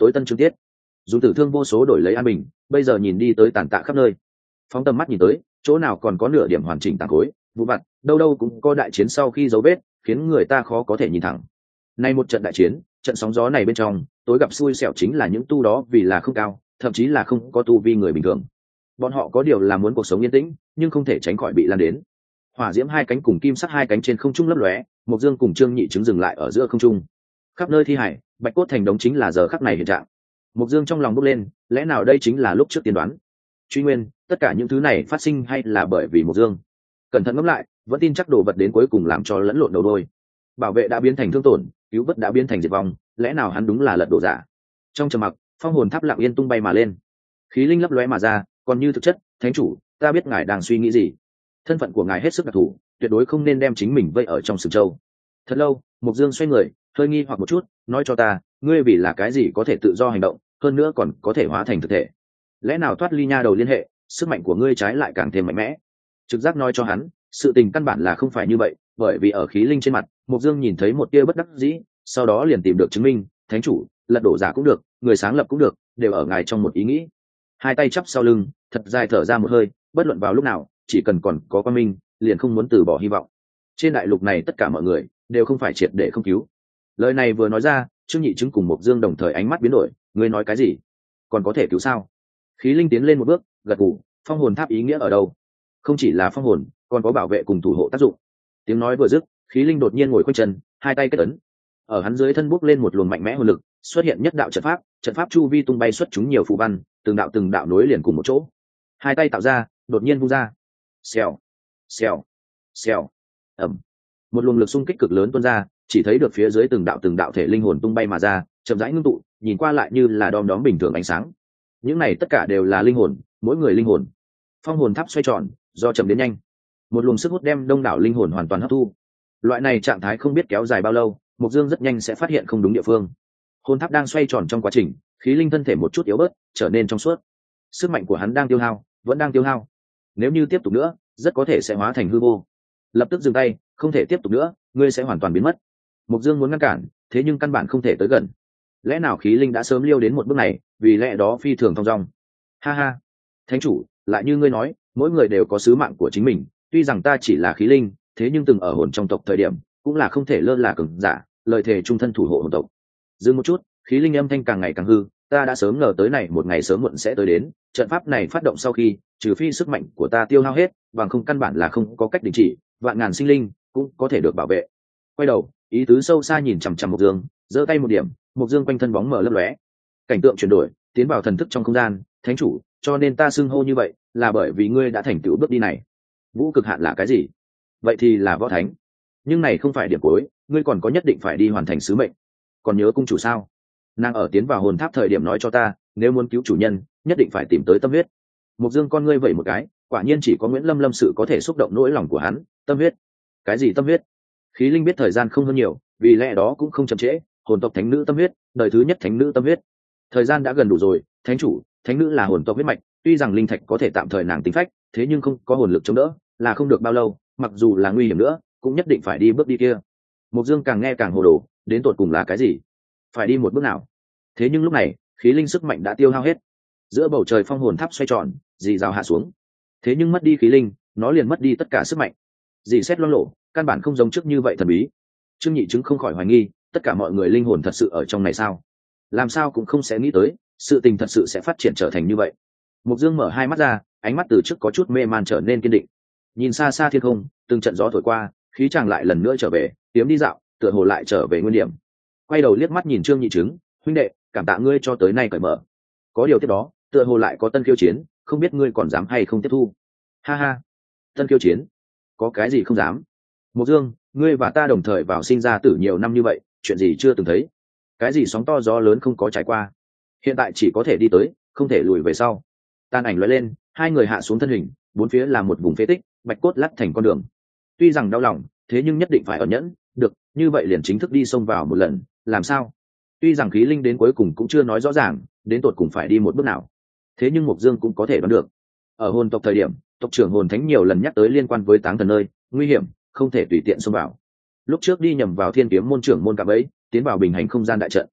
tối tân chương tiết. Dù tử thương vô số đổi lấy an bình, bây giờ nhìn đi tới tàn tạ khắp nơi. Phóng tầm mắt nhìn tới, chỗ nào còn có nửa điểm hoàn chỉnh tàn khối, vụ vặt, đâu đâu cũng có đại chiến sau khi dấu vết, khiến người ta khó có thể nhìn thẳng. Nay một trận đại chiến, trận sóng gió này bên trong, tối gặp xui xẻo chính là những tu đó vì là không cao, thậm chí là không có tu vi người bình thường. Bọn họ có điều là muốn cuộc sống yên tĩnh, nhưng không thể tránh khỏi bị lan đến. Hỏa diễm hai cánh cùng kim sắc hai cánh trên không trung lấp lóe, Mộc Dương cùng Trương Nhị Trứng dừng lại ở giữa không trung. Khắp nơi thi hải, bạch cốt thành đống chính là giờ khắc này hiện trạng. Mộc Dương trong lòng bốc lên, lẽ nào đây chính là lúc trước tiên đoán? Truy nguyên, tất cả những thứ này phát sinh hay là bởi vì Mộc Dương? Cẩn thận ngẫm lại, vẫn tin chắc đồ vật đến cuối cùng làm cho lẫn lộn đầu đôi. Bảo vệ đã biến thành thương tổn, cứu vớt đã biến thành diệt vong, lẽ nào hắn đúng là lật đổ giả? Trong trầm mặc, phong hồn tháp lặng yên tung bay mà lên, khí linh lấp lóe mà ra, còn như thực chất, thánh chủ, ta biết ngài đang suy nghĩ gì. Thân phận của ngài hết sức đặc thù, tuyệt đối không nên đem chính mình vây ở trong sừng châu. Thật lâu, Mộc Dương xoay người, hơi nghi hoặc một chút, nói cho ta, ngươi vì là cái gì có thể tự do hành động, hơn nữa còn có thể hóa thành thực thể? Lẽ nào thoát ly nha đầu liên hệ, sức mạnh của ngươi trái lại càng thêm mạnh mẽ? Trực giác nói cho hắn, sự tình căn bản là không phải như vậy, bởi vì ở khí linh trên mặt, Mộc Dương nhìn thấy một tia bất đắc dĩ, sau đó liền tìm được chứng minh, thánh chủ, lật đổ giả cũng được, người sáng lập cũng được, đều ở ngài trong một ý nghĩ. Hai tay chắp sau lưng, thật dài thở ra một hơi, bất luận vào lúc nào, chỉ cần còn có quan minh, liền không muốn từ bỏ hy vọng. Trên đại lục này tất cả mọi người đều không phải triệt để không cứu. Lời này vừa nói ra, Trương Nhị Trứng cùng Mộc Dương đồng thời ánh mắt biến đổi, ngươi nói cái gì? Còn có thể cứu sao? Khí linh tiến lên một bước, gật gù, phong hồn tháp ý nghĩa ở đâu? Không chỉ là phong hồn, còn có bảo vệ cùng thủ hộ tác dụng. Tiếng nói vừa dứt, khí linh đột nhiên ngồi khoanh chân, hai tay kết ấn. Ở hắn dưới thân bốc lên một luồng mạnh mẽ hồn lực, xuất hiện nhất đạo trận pháp chu vi tung bay xuất chúng nhiều phù văn, từng đạo nối liền cùng một chỗ. Hai tay tạo ra, đột nhiên vung ra. Xèo, xèo, xèo. Ầm. Một luồng lực xung kích cực lớn tuôn ra, chỉ thấy được phía dưới từng đạo thể linh hồn tung bay mà ra, chậm rãi ngưng tụ, nhìn qua lại như là đom đóm bình thường ánh sáng. Những này tất cả đều là linh hồn, mỗi người linh hồn. Phong hồn tháp xoay tròn, do chậm đến nhanh, một luồng sức hút đem đông đảo linh hồn hoàn toàn hấp thu. Loại này trạng thái không biết kéo dài bao lâu, Mộc Dương rất nhanh sẽ phát hiện không đúng địa phương. Hồn tháp đang xoay tròn trong quá trình, khí linh thân thể một chút yếu bớt, trở nên trong suốt. Sức mạnh của hắn đang tiêu hao, vẫn đang tiêu hao. Nếu như tiếp tục nữa, rất có thể sẽ hóa thành hư vô. Lập tức dừng tay, không thể tiếp tục nữa, ngươi sẽ hoàn toàn biến mất. Mộc Dương muốn ngăn cản, thế nhưng căn bản không thể tới gần. Lẽ nào khí linh đã sớm liêu đến một bước này, vì lẽ đó phi thường thong dong. Ha ha, thánh chủ, lại như ngươi nói, mỗi người đều có sứ mạng của chính mình. Tuy rằng ta chỉ là khí linh, thế nhưng từng ở hồn trong tộc thời điểm, cũng là không thể lơ là cường giả, lời thề trung thân thủ hộ hồn tộc. Dừng một chút, khí linh âm thanh càng ngày càng hư, ta đã sớm ngờ tới này một ngày sớm muộn sẽ tới đến. Trận pháp này phát động sau khi, trừ phi sức mạnh của ta tiêu hao hết, bằng không căn bản là không có cách đình chỉ, vạn ngàn sinh linh cũng có thể được bảo vệ. Quay đầu, ý tứ sâu xa nhìn chằm chằm Mộc Dương, giơ tay một điểm, Mộc Dương quanh thân bóng mờ lấp lóe, cảnh tượng chuyển đổi, tiến vào thần thức trong không gian. Thánh chủ, cho nên ta xưng hô như vậy, là bởi vì ngươi đã thành tựu bước đi này. Vũ cực hạn là cái gì? Vậy thì là võ thánh. Nhưng này không phải điểm cuối, ngươi còn có nhất định phải đi hoàn thành sứ mệnh. Còn nhớ cung chủ sao? Nàng ở tiến vào hồn tháp thời điểm nói cho ta, nếu muốn cứu chủ nhân, nhất định phải tìm tới tâm huyết. Mộc Dương con ngươi vẩy một cái, quả nhiên chỉ có Nguyễn Lâm sự có thể xúc động nỗi lòng của hắn. Tâm huyết? Cái gì tâm huyết? Khí linh biết thời gian không hơn nhiều, vì lẽ đó cũng không chậm trễ. Hồn tộc thánh nữ tâm huyết, đời thứ nhất thánh nữ tâm huyết. Thời gian đã gần đủ rồi, thánh chủ, thánh nữ là hồn tộc huyết mạch, tuy rằng linh thạch có thể tạm thời nàng tính phách, thế nhưng không có hồn lực chống đỡ, là không được bao lâu, mặc dù là nguy hiểm nữa, cũng nhất định phải đi bước đi kia. Mộc Dương càng nghe càng hồ đồ, đến tột cùng là cái gì? Phải đi một bước nào? Thế nhưng lúc này, khí linh sức mạnh đã tiêu hao hết. Giữa bầu trời phong hồn tháp xoay tròn, dì rào hạ xuống. Thế nhưng mất đi khí linh, nó liền mất đi tất cả sức mạnh. Dì xét loang lộ, căn bản không giống trước như vậy thần bí. Trương Nhị Trứng không khỏi hoài nghi, tất cả mọi người linh hồn thật sự ở trong này sao? Làm sao cũng không sẽ nghĩ tới, sự tình thật sự sẽ phát triển trở thành như vậy. Mộc Dương mở hai mắt ra, ánh mắt từ trước có chút mê man trở nên kiên định. Nhìn xa xa thiên không, từng trận gió thổi qua, khí chàng lại lần nữa trở về, tiếm đi dạo, tựa hồ lại trở về nguyên điểm. Quay đầu liếc mắt nhìn Trương Nhị Trứng, huynh đệ, cảm tạ ngươi cho tới nay cởi mở. Có điều tiếp đó, tựa hồ lại có tân khiêu chiến, không biết ngươi còn dám hay không tiếp thu. Ha ha, tân khiêu chiến? Có cái gì không dám? Mộc Dương, ngươi và ta đồng thời vào sinh ra tử nhiều năm như vậy, chuyện gì chưa từng thấy? Cái gì sóng to gió lớn không có trải qua? Hiện tại chỉ có thể đi tới, không thể lùi về sau. Tàn ảnh lóe lên, hai người hạ xuống thân hình, bốn phía là một vùng phế tích, bạch cốt lắt thành con đường. Tuy rằng đau lòng, thế nhưng nhất định phải ẩn nhẫn, được, như vậy liền chính thức đi xông vào một lần, làm sao? Tuy rằng khí linh đến cuối cùng cũng chưa nói rõ ràng, đến tột cùng phải đi một bước nào. Thế nhưng Mộc Dương cũng có thể đoán được. Ở hồn tộc thời điểm, tộc trưởng hồn thánh nhiều lần nhắc tới liên quan với táng thần nơi, nguy hiểm, không thể tùy tiện xông vào. Lúc trước đi nhầm vào Thiên Kiếm môn trưởng môn cạm ấy, tiến vào bình hành không gian đại trận.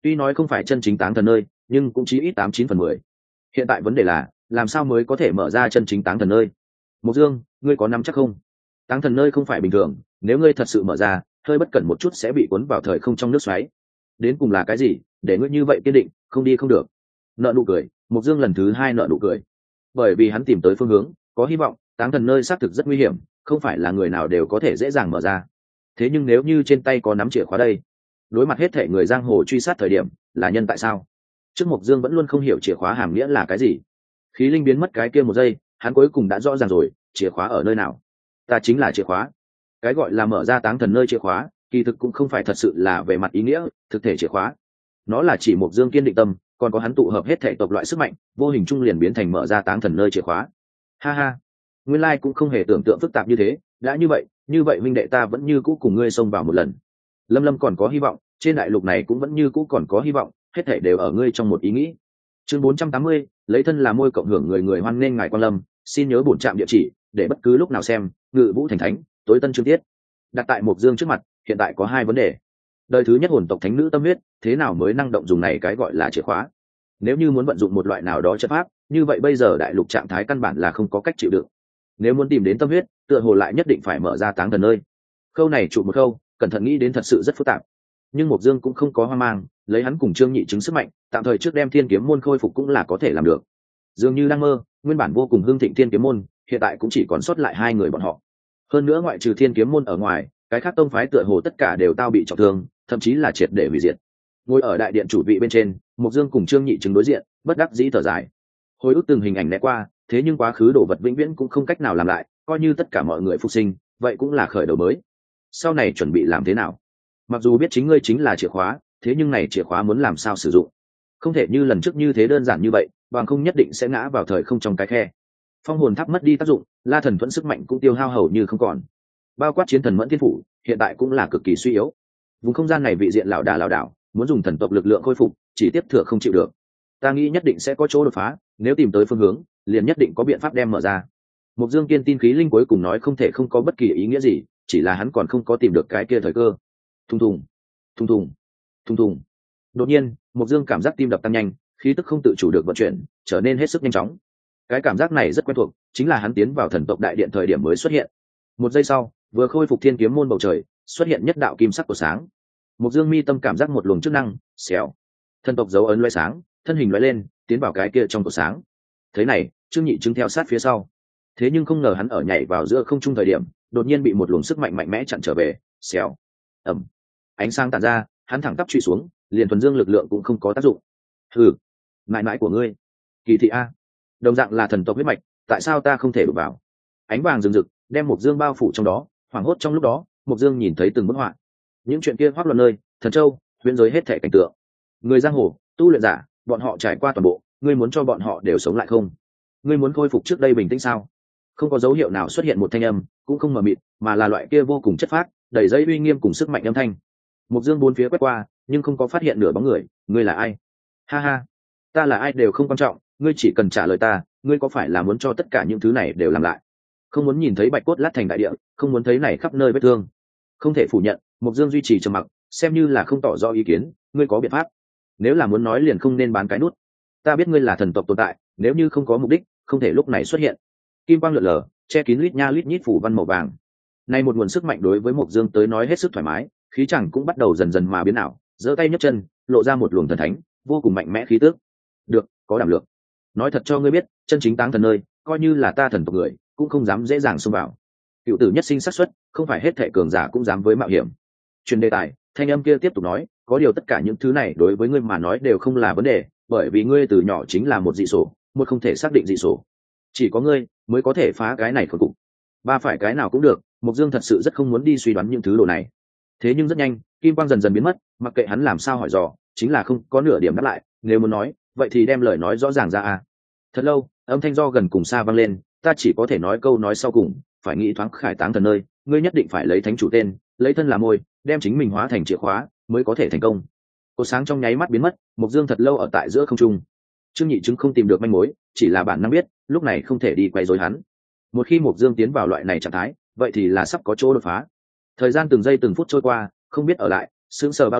Tuy nói không phải chân chính táng thần nơi, nhưng cũng chí ít 89/10. Hiện tại vấn đề là làm sao mới có thể mở ra chân chính táng thần nơi. Mộc Dương, ngươi có nắm chắc không? Táng thần nơi không phải bình thường, nếu ngươi thật sự mở ra, hơi bất cẩn một chút sẽ bị cuốn vào thời không trong nước xoáy. Đến cùng là cái gì để ngươi như vậy kiên định không đi không được? Nợ nụ cười. Mộc Dương lần thứ hai nợ nụ cười, bởi vì hắn tìm tới phương hướng, có hy vọng. Táng thần nơi xác thực rất nguy hiểm, không phải là người nào đều có thể dễ dàng mở ra. Thế nhưng nếu như trên tay có nắm chìa khóa đây, đối mặt hết thể người giang hồ truy sát thời điểm, là nhân tại sao? Trước Mộc Dương vẫn luôn không hiểu chìa khóa hàm nghĩa là cái gì. Khí linh biến mất cái kia một giây, hắn cuối cùng đã rõ ràng rồi, chìa khóa ở nơi nào? Ta chính là chìa khóa. Cái gọi là mở ra táng thần nơi chìa khóa, kỳ thực cũng không phải thật sự là về mặt ý nghĩa, thực thể chìa khóa. Nó là chỉ Mộc Dương kiên định tâm, còn có hắn tụ hợp hết thể tộc loại sức mạnh, vô hình trung liền biến thành mở ra táng thần nơi chìa khóa. Ha ha, nguyên lai cũng không hề tưởng tượng phức tạp như thế. Đã như vậy huynh đệ ta vẫn như cũ cùng ngươi xông vào một lần. Lâm Lâm còn có hy vọng, trên đại lục này cũng vẫn như cũ còn có hy vọng, hết thể đều ở ngươi trong một ý nghĩ. Chương 480, lấy thân là môi cộng hưởng, người người hoan nghênh ngài quan lâm, xin nhớ bổn trạm địa chỉ để bất cứ lúc nào xem. Ngự Vũ Thành Thánh, tối tân chương tiết. Đặt tại Mộc Dương trước mặt, hiện tại có hai vấn đề. Đời thứ nhất hồn tộc thánh nữ tâm huyết, thế nào mới năng động dùng này cái gọi là chìa khóa? Nếu như muốn vận dụng một loại nào đó chất pháp, như vậy bây giờ đại lục trạng thái căn bản là không có cách chịu đựng. Nếu muốn tìm đến tâm huyết, tựa hồ lại nhất định phải mở ra táng thần nơi. Câu này trụ một câu, cẩn thận nghĩ đến thật sự rất phức tạp. Nhưng Mộc Dương cũng không có hoang mang, lấy hắn cùng Trương Nhị chứng sức mạnh, tạm thời trước đem Thiên Kiếm môn khôi phục cũng là có thể làm được. Dường như đang mơ, nguyên bản vô cùng hưng thịnh Thiên Kiếm môn, hiện tại cũng chỉ còn sót lại hai người bọn họ. Hơn nữa ngoại trừ Thiên Kiếm môn ở ngoài, cái khác tông phái tựa hồ tất cả đều tao bị trọng thương, thậm chí là triệt để hủy diệt. Ngồi ở đại điện chủ vị bên trên, Mộc Dương cùng Trương Nhị chứng đối diện, bất đắc dĩ thở dài. Hồi ức từng hình ảnh né qua, thế nhưng quá khứ đồ vật vĩnh viễn cũng không cách nào làm lại, coi như tất cả mọi người phục sinh, vậy cũng là khởi đầu mới. Sau này chuẩn bị làm thế nào? Mặc dù biết chính ngươi chính là chìa khóa, thế nhưng này chìa khóa muốn làm sao sử dụng? Không thể như lần trước như thế đơn giản như vậy, bằng không nhất định sẽ ngã vào thời không trong cái khe. Phong hồn tháp mất đi tác dụng, La Thần Thuẫn sức mạnh cũng tiêu hao hầu như không còn. Bao quát chiến thần Mẫn Thiên Phủ, hiện tại cũng là cực kỳ suy yếu. Vùng không gian này vị diện lão đảo, muốn dùng thần tộc lực lượng khôi phục, chỉ tiếp thừa không chịu được. Ta nghĩ nhất định sẽ có chỗ đột phá, nếu tìm tới phương hướng, liền nhất định có biện pháp đem mở ra. Mộc Dương kiên tin khí linh cuối cùng nói không thể không có bất kỳ ý nghĩa gì, chỉ là hắn còn không có tìm được cái kia thời cơ. Thùng thùng, thùng thùng, thùng thùng. Đột nhiên, Mộc Dương cảm giác tim đập tăng nhanh, khí tức không tự chủ được vận chuyển, trở nên hết sức nhanh chóng. Cái cảm giác này rất quen thuộc, chính là hắn tiến vào thần tộc đại điện thời điểm mới xuất hiện. Một giây sau, vừa khôi phục Thiên Kiếm môn bầu trời, xuất hiện nhất đạo kim sắc của sáng. Mộc Dương mi tâm cảm giác một luồng chức năng, xèo. Thần tộc dấu ấn lóe sáng, thân hình lóe lên, tiến vào cái kia trong cổ sáng. Thế này, Trương Nhị chứng theo sát phía sau. Thế nhưng không ngờ hắn ở nhảy vào giữa không trung thời điểm, đột nhiên bị một luồng sức mạnh mạnh mẽ chặn trở về, xèo. Ầm. Ánh sáng tản ra, hắn thẳng tắp truy xuống, liền thuần dương lực lượng cũng không có tác dụng. Hừ, mãi mãi của ngươi. Kỳ thị a. Đồng dạng là thần tộc huyết mạch, tại sao ta không thể đụng vào? Ánh vàng rực rực, đem Mộc Dương bao phủ trong đó, hoảng hốt trong lúc đó, Mộc Dương nhìn thấy từng bức họa. Những chuyện kia hoác loạn nơi, thần châu, huyễn giới hết thể cảnh tượng. Người giang hồ, tu luyện giả, bọn họ trải qua toàn bộ, ngươi muốn cho bọn họ đều sống lại không? Ngươi muốn khôi phục trước đây bình tĩnh sao? Không có dấu hiệu nào xuất hiện một thanh âm, cũng không mờ mịt, mà là loại kia vô cùng chất phác, đầy dây uy nghiêm cùng sức mạnh âm thanh. Mộc Dương bốn phía quét qua, nhưng không có phát hiện nửa bóng người. Ngươi là ai? Ha ha, ta là ai đều không quan trọng, ngươi chỉ cần trả lời ta, ngươi có phải là muốn cho tất cả những thứ này đều làm lại? Không muốn nhìn thấy bạch cốt lát thành đại địa, không muốn thấy này khắp nơi vết thương. Không thể phủ nhận, Mộc Dương duy trì trầm mặc, xem như là không tỏ rõ ý kiến. Ngươi có biện pháp? Nếu là muốn nói liền không nên bán cái nút. Ta biết ngươi là thần tộc tồn tại, nếu như không có mục đích, không thể lúc này xuất hiện. Kim quang lượn lờ, che kín lít nha lít nhít phủ văn màu vàng. Nay một nguồn sức mạnh đối với Mộc Dương tới nói hết sức thoải mái, khí chẳng cũng bắt đầu dần dần mà biến ảo, giơ tay nhấc chân, lộ ra một luồng thần thánh, vô cùng mạnh mẽ khí tức. Được, có đảm lượng. Nói thật cho ngươi biết, chân chính táng thần nơi, coi như là ta thần tộc người, cũng không dám dễ dàng xông vào. Cựu tử nhất sinh xác suất, không phải hết thệ cường giả cũng dám với mạo hiểm. Truyền đề tài, thanh âm kia tiếp tục nói, có điều tất cả những thứ này đối với ngươi mà nói đều không là vấn đề, bởi vì ngươi từ nhỏ chính là một dị số, một không thể xác định dị số. Chỉ có ngươi mới có thể phá cái này khốn cục. Ba phải cái nào cũng được. Mộc Dương thật sự rất không muốn đi suy đoán những thứ đồ này. Thế nhưng rất nhanh, kim quang dần dần biến mất, mặc kệ hắn làm sao hỏi dò, chính là không có nửa điểm đáp lại. Nếu muốn nói, vậy thì đem lời nói rõ ràng ra a. Thật lâu, âm thanh do gần cùng xa vang lên, ta chỉ có thể nói câu nói sau cùng, phải nghĩ thoáng khải táng thần nơi, ngươi nhất định phải lấy thánh chủ tên, lấy thân làm môi, đem chính mình hóa thành chìa khóa, mới có thể thành công. Cột sáng trong nháy mắt biến mất, Mộc Dương thật lâu ở tại giữa không trung. Trương Nhị chứng không tìm được manh mối, chỉ là bản năng biết, lúc này không thể đi quay rối hắn. Một khi Mộc Dương tiến vào loại này trạng thái, vậy thì là sắp có chỗ đột phá. Thời gian từng giây từng phút trôi qua, không biết ở lại sững sờ bao lâu,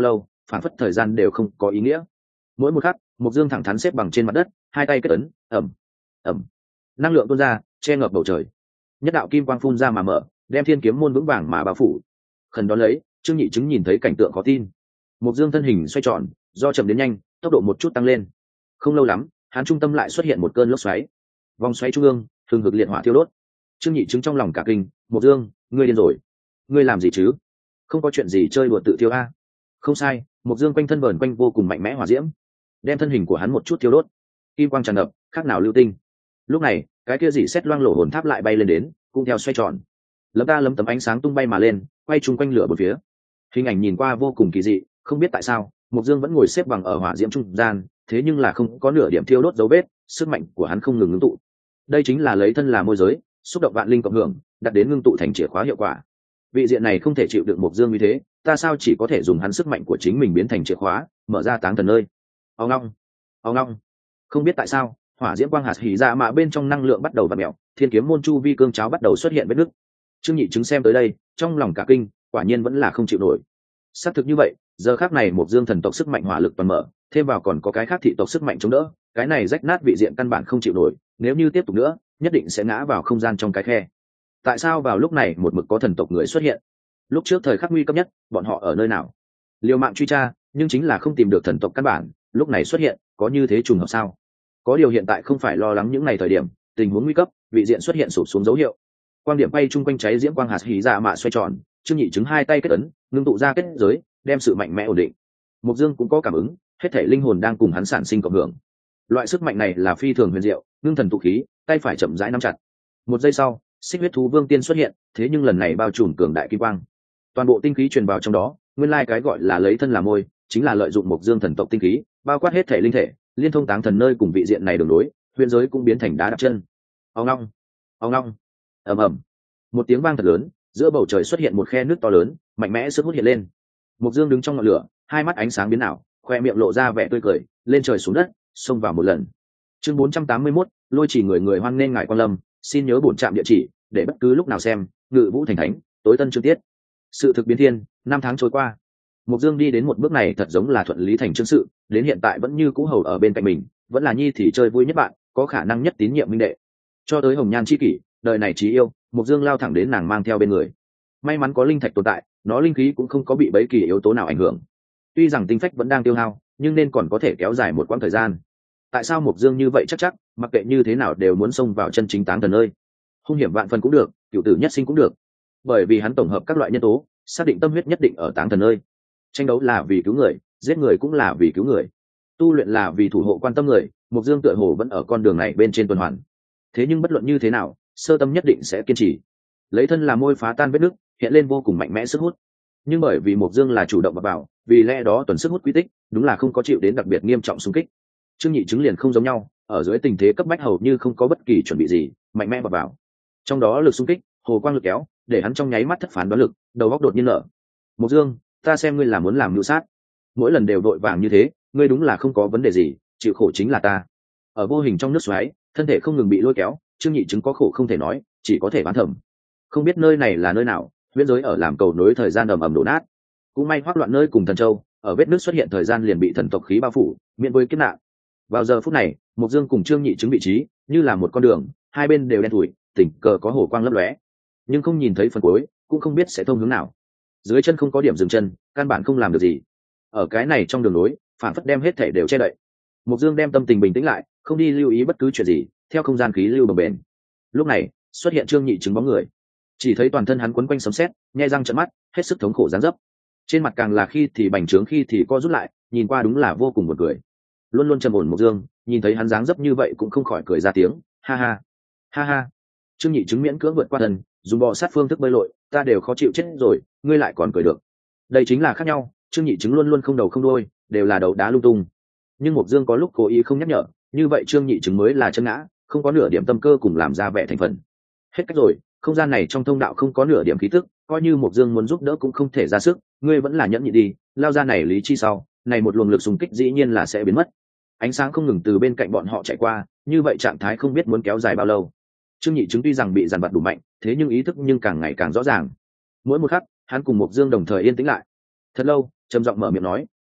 phản phất thời gian đều không có ý nghĩa. Mỗi một khắc Mộc Dương thẳng thắn xếp bằng trên mặt đất, hai tay kết ấn, ẩm ẩm, năng lượng tuôn ra che ngập bầu trời, nhất đạo kim quang phun ra mà mở, đem thiên kiếm môn vững vàng mà bao phủ. Khẩn đón lấy, Trương Nhị Chứng nhìn thấy cảnh tượng khó tin. Mộc Dương thân hình xoay tròn, do chậm đến nhanh, tốc độ một chút tăng lên. Không lâu lắm, hắn trung tâm lại xuất hiện một cơn lốc xoáy. Vòng xoáy trung ương, hừng hực liệt hỏa thiêu đốt. Trương Nhị Chứng trong lòng cả kinh, Mộc Dương, ngươi điên rồi? Ngươi làm gì chứ? Không có chuyện gì chơi đùa tự tiêu a? Không sai, Mộc Dương quanh thân vờn quanh vô cùng mạnh mẽ hỏa diễm, đem thân hình của hắn một chút thiêu đốt. Kim quang tràn ngập, khác nào lưu tinh. Lúc này, cái kia dị xét loang lổ hồn tháp lại bay lên đến, cũng theo xoay tròn. Lấm tấm ánh sáng tung bay mà lên, quay chung quanh lửa bốn phía. Hình ảnh nhìn qua vô cùng kỳ dị, không biết tại sao, Mộc Dương vẫn ngồi xếp bằng ở hỏa diễm trung gian, thế nhưng là không có nửa điểm thiêu đốt dấu vết, sức mạnh của hắn không ngừng ngưng tụ. Đây chính là lấy thân là môi giới, xúc động vạn linh cộng hưởng, đặt đến ngưng tụ thành chìa khóa hiệu quả. Vị diện này không thể chịu được Mộc Dương như thế, ta sao chỉ có thể dùng hắn sức mạnh của chính mình biến thành chìa khóa, mở ra táng thần nơi. Ong ong, ong ong. Không biết tại sao, hỏa diễm quang hạt hỉ ra mà bên trong năng lượng bắt đầu vặn mèo, thiên kiếm môn chu vi cương cháo bắt đầu xuất hiện vết nứt. Trương Nhị Chứng xem tới đây, trong lòng cả kinh, quả nhiên vẫn là không chịu nổi. Xác thực như vậy, giờ khắc này Mộc Dương thần tộc sức mạnh hỏa lực toàn mở, thêm vào còn có cái khác thị tộc sức mạnh chống đỡ, cái này rách nát vị diện căn bản không chịu nổi, nếu như tiếp tục nữa, nhất định sẽ ngã vào không gian trong cái khe. Tại sao vào lúc này một mực có thần tộc người xuất hiện? Lúc trước thời khắc nguy cấp nhất, bọn họ ở nơi nào? Liều mạng truy tra, nhưng chính là không tìm được thần tộc căn bản, lúc này xuất hiện, có như thế trùng hợp sao? Có điều hiện tại không phải lo lắng những ngày thời điểm, tình huống nguy cấp, vị diện xuất hiện sụp xuống dấu hiệu. Quang điểm bay chung quanh cháy diễm quang hạt hỉ dạ mạ xoay tròn, Trương Nhị Chứng hai tay kết ấn, ngưng tụ ra kết giới, đem sự mạnh mẽ ổn định. Mộc Dương cũng có cảm ứng, hết thể linh hồn đang cùng hắn sản sinh cộng hưởng. Loại sức mạnh này là phi thường huyền diệu, ngưng thần tụ khí, tay phải chậm rãi nắm chặt. Một giây sau, Xích huyết thú vương tiên xuất hiện, thế nhưng lần này bao trùm cường đại kim quang. Toàn bộ tinh khí truyền vào trong đó, nguyên lai cái gọi là lấy thân làm môi, chính là lợi dụng Mộc Dương thần tộc tinh khí, bao quát hết thể linh thể, liên thông táng thần nơi cùng vị diện này đường đối, huyền giới cũng biến thành đá đặt chân. Ong ong, ong ong, ầm ầm. Một tiếng vang thật lớn, giữa bầu trời xuất hiện một khe nước to lớn, mạnh mẽ sức hút hiện lên. Mộc Dương đứng trong ngọn lửa, hai mắt ánh sáng biến ảo, khoe miệng lộ ra vẻ tươi cười, lên trời xuống đất, xông vào một lần. Chương 481, Lôi Chỉ người người hoan nghênh ngài quan lâm, xin nhớ bổn trạm địa chỉ, để bất cứ lúc nào xem, Ngự Vũ thành thánh, tối tân chương tiết. Sự thực biến thiên, năm tháng trôi qua. Mộc Dương đi đến một bước này thật giống là thuận lý thành chương sự, đến hiện tại vẫn như cũ hầu ở bên cạnh mình, vẫn là nhi thì chơi vui nhất bạn, có khả năng nhất tín nhiệm minh đệ. Cho tới Hồng Nhan chi kỷ, đời này chí yêu, Mộc Dương lao thẳng đến nàng mang theo bên người. May mắn có linh thạch tồn tại, nó linh khí cũng không có bị bấy kỳ yếu tố nào ảnh hưởng. Tuy rằng tinh phách vẫn đang tiêu hao, nhưng nên còn có thể kéo dài một quãng thời gian. Tại sao Mộc Dương như vậy chắc, mặc kệ như thế nào đều muốn xông vào chân chính táng thần nơi. Hung hiểm vạn phần cũng được, cửu tử nhất sinh cũng được. Bởi vì hắn tổng hợp các loại nhân tố, xác định tâm huyết nhất định ở táng thần nơi. Tranh đấu là vì cứu người, giết người cũng là vì cứu người. Tu luyện là vì thủ hộ quan tâm người, Mộc Dương tựa hồ vẫn ở con đường này bên trên tuần hoàn. Thế nhưng bất luận như thế nào, sơ tâm nhất định sẽ kiên trì. Lấy thân làm môi phá tan vết nứt, hiện lên vô cùng mạnh mẽ sức hút. Nhưng bởi vì Mộc Dương là chủ động vào, vì lẽ đó tuần sức hút quy tích, đúng là không có chịu đến đặc biệt nghiêm trọng xung kích. Trương Nhị Chứng liền không giống nhau, ở dưới tình thế cấp bách hầu như không có bất kỳ chuẩn bị gì, mạnh mẽ vào. Trong đó lực xung kích, hồ quang lực kéo, để hắn trong nháy mắt thất phán đoán lực, đầu óc đột nhiên nở. Mộc Dương, ta xem ngươi là muốn làm mưu sát. Mỗi lần đều vội vàng như thế, ngươi đúng là không có vấn đề gì, chịu khổ chính là ta. Ở vô hình trong nước xoáy, thân thể không ngừng bị lôi kéo, Trương Nhị Chứng có khổ không thể nói, chỉ có thể bán thầm. Không biết nơi này là nơi nào, huyễn giới ở làm cầu nối thời gian ầm ầm đổ nát. Cũng may hoắc loạn nơi cùng thần châu, ở vết nước xuất hiện thời gian liền bị thần tộc khí bao phủ, miễn với kiếp nạn. Vào giờ phút này, Mộc Dương cùng Trương Nhị Chứng vị trí, như là một con đường, hai bên đều đen thui, tình cờ có hồ quang lấp lóe, nhưng không nhìn thấy phần cuối, cũng không biết sẽ thông hướng nào. Dưới chân không có điểm dừng chân, căn bản không làm được gì. Ở cái này trong đường nối, phản phất đem hết thể đều che đậy. Mộc Dương đem tâm tình bình tĩnh lại, không đi lưu ý bất cứ chuyện gì, theo không gian khí lưu bồng bềnh. Lúc này, xuất hiện Trương Nhị Chứng bóng người. Chỉ thấy toàn thân hắn quấn quanh sấm sét, nhe răng trợn mắt, hết sức thống khổ giáng dấp. Trên mặt càng là khi thì bành trướng khi thì co rút lại, nhìn qua đúng là vô cùng buồn cười. Luôn luôn trầm ổn Mộc Dương, nhìn thấy hắn dáng dấp như vậy cũng không khỏi cười ra tiếng, ha ha, ha ha. Trương Nhị Chứng miễn cưỡng vượt qua thần, dùng bò sát phương thức bơi lội, ta đều khó chịu chết rồi, ngươi lại còn cười được. Đây chính là khác nhau, Trương Nhị Chứng luôn luôn không đầu không đuôi, đều là đầu đá lung tung. Nhưng Mộc Dương có lúc cố ý không nhắc nhở, như vậy Trương Nhị Chứng mới là chân ngã, không có nửa điểm tâm cơ cùng làm ra vẻ thành phần. Hết cách rồi, không gian này trong thông đạo không có nửa điểm khí tức, coi như Mộc Dương muốn giúp đỡ cũng không thể ra sức, ngươi vẫn là nhẫn nhịn đi, lao ra này lý chi sau, này một luồng lực xung kích dĩ nhiên là sẽ biến mất. Ánh sáng không ngừng từ bên cạnh bọn họ chạy qua, như vậy trạng thái không biết muốn kéo dài bao lâu. Trương Nhị Chứng tuy rằng bị dằn vặt đủ mạnh, thế nhưng ý thức nhưng càng ngày càng rõ ràng. Mỗi một khắc, hắn cùng Mộc Dương đồng thời yên tĩnh lại. Thật lâu, trầm giọng mở miệng nói,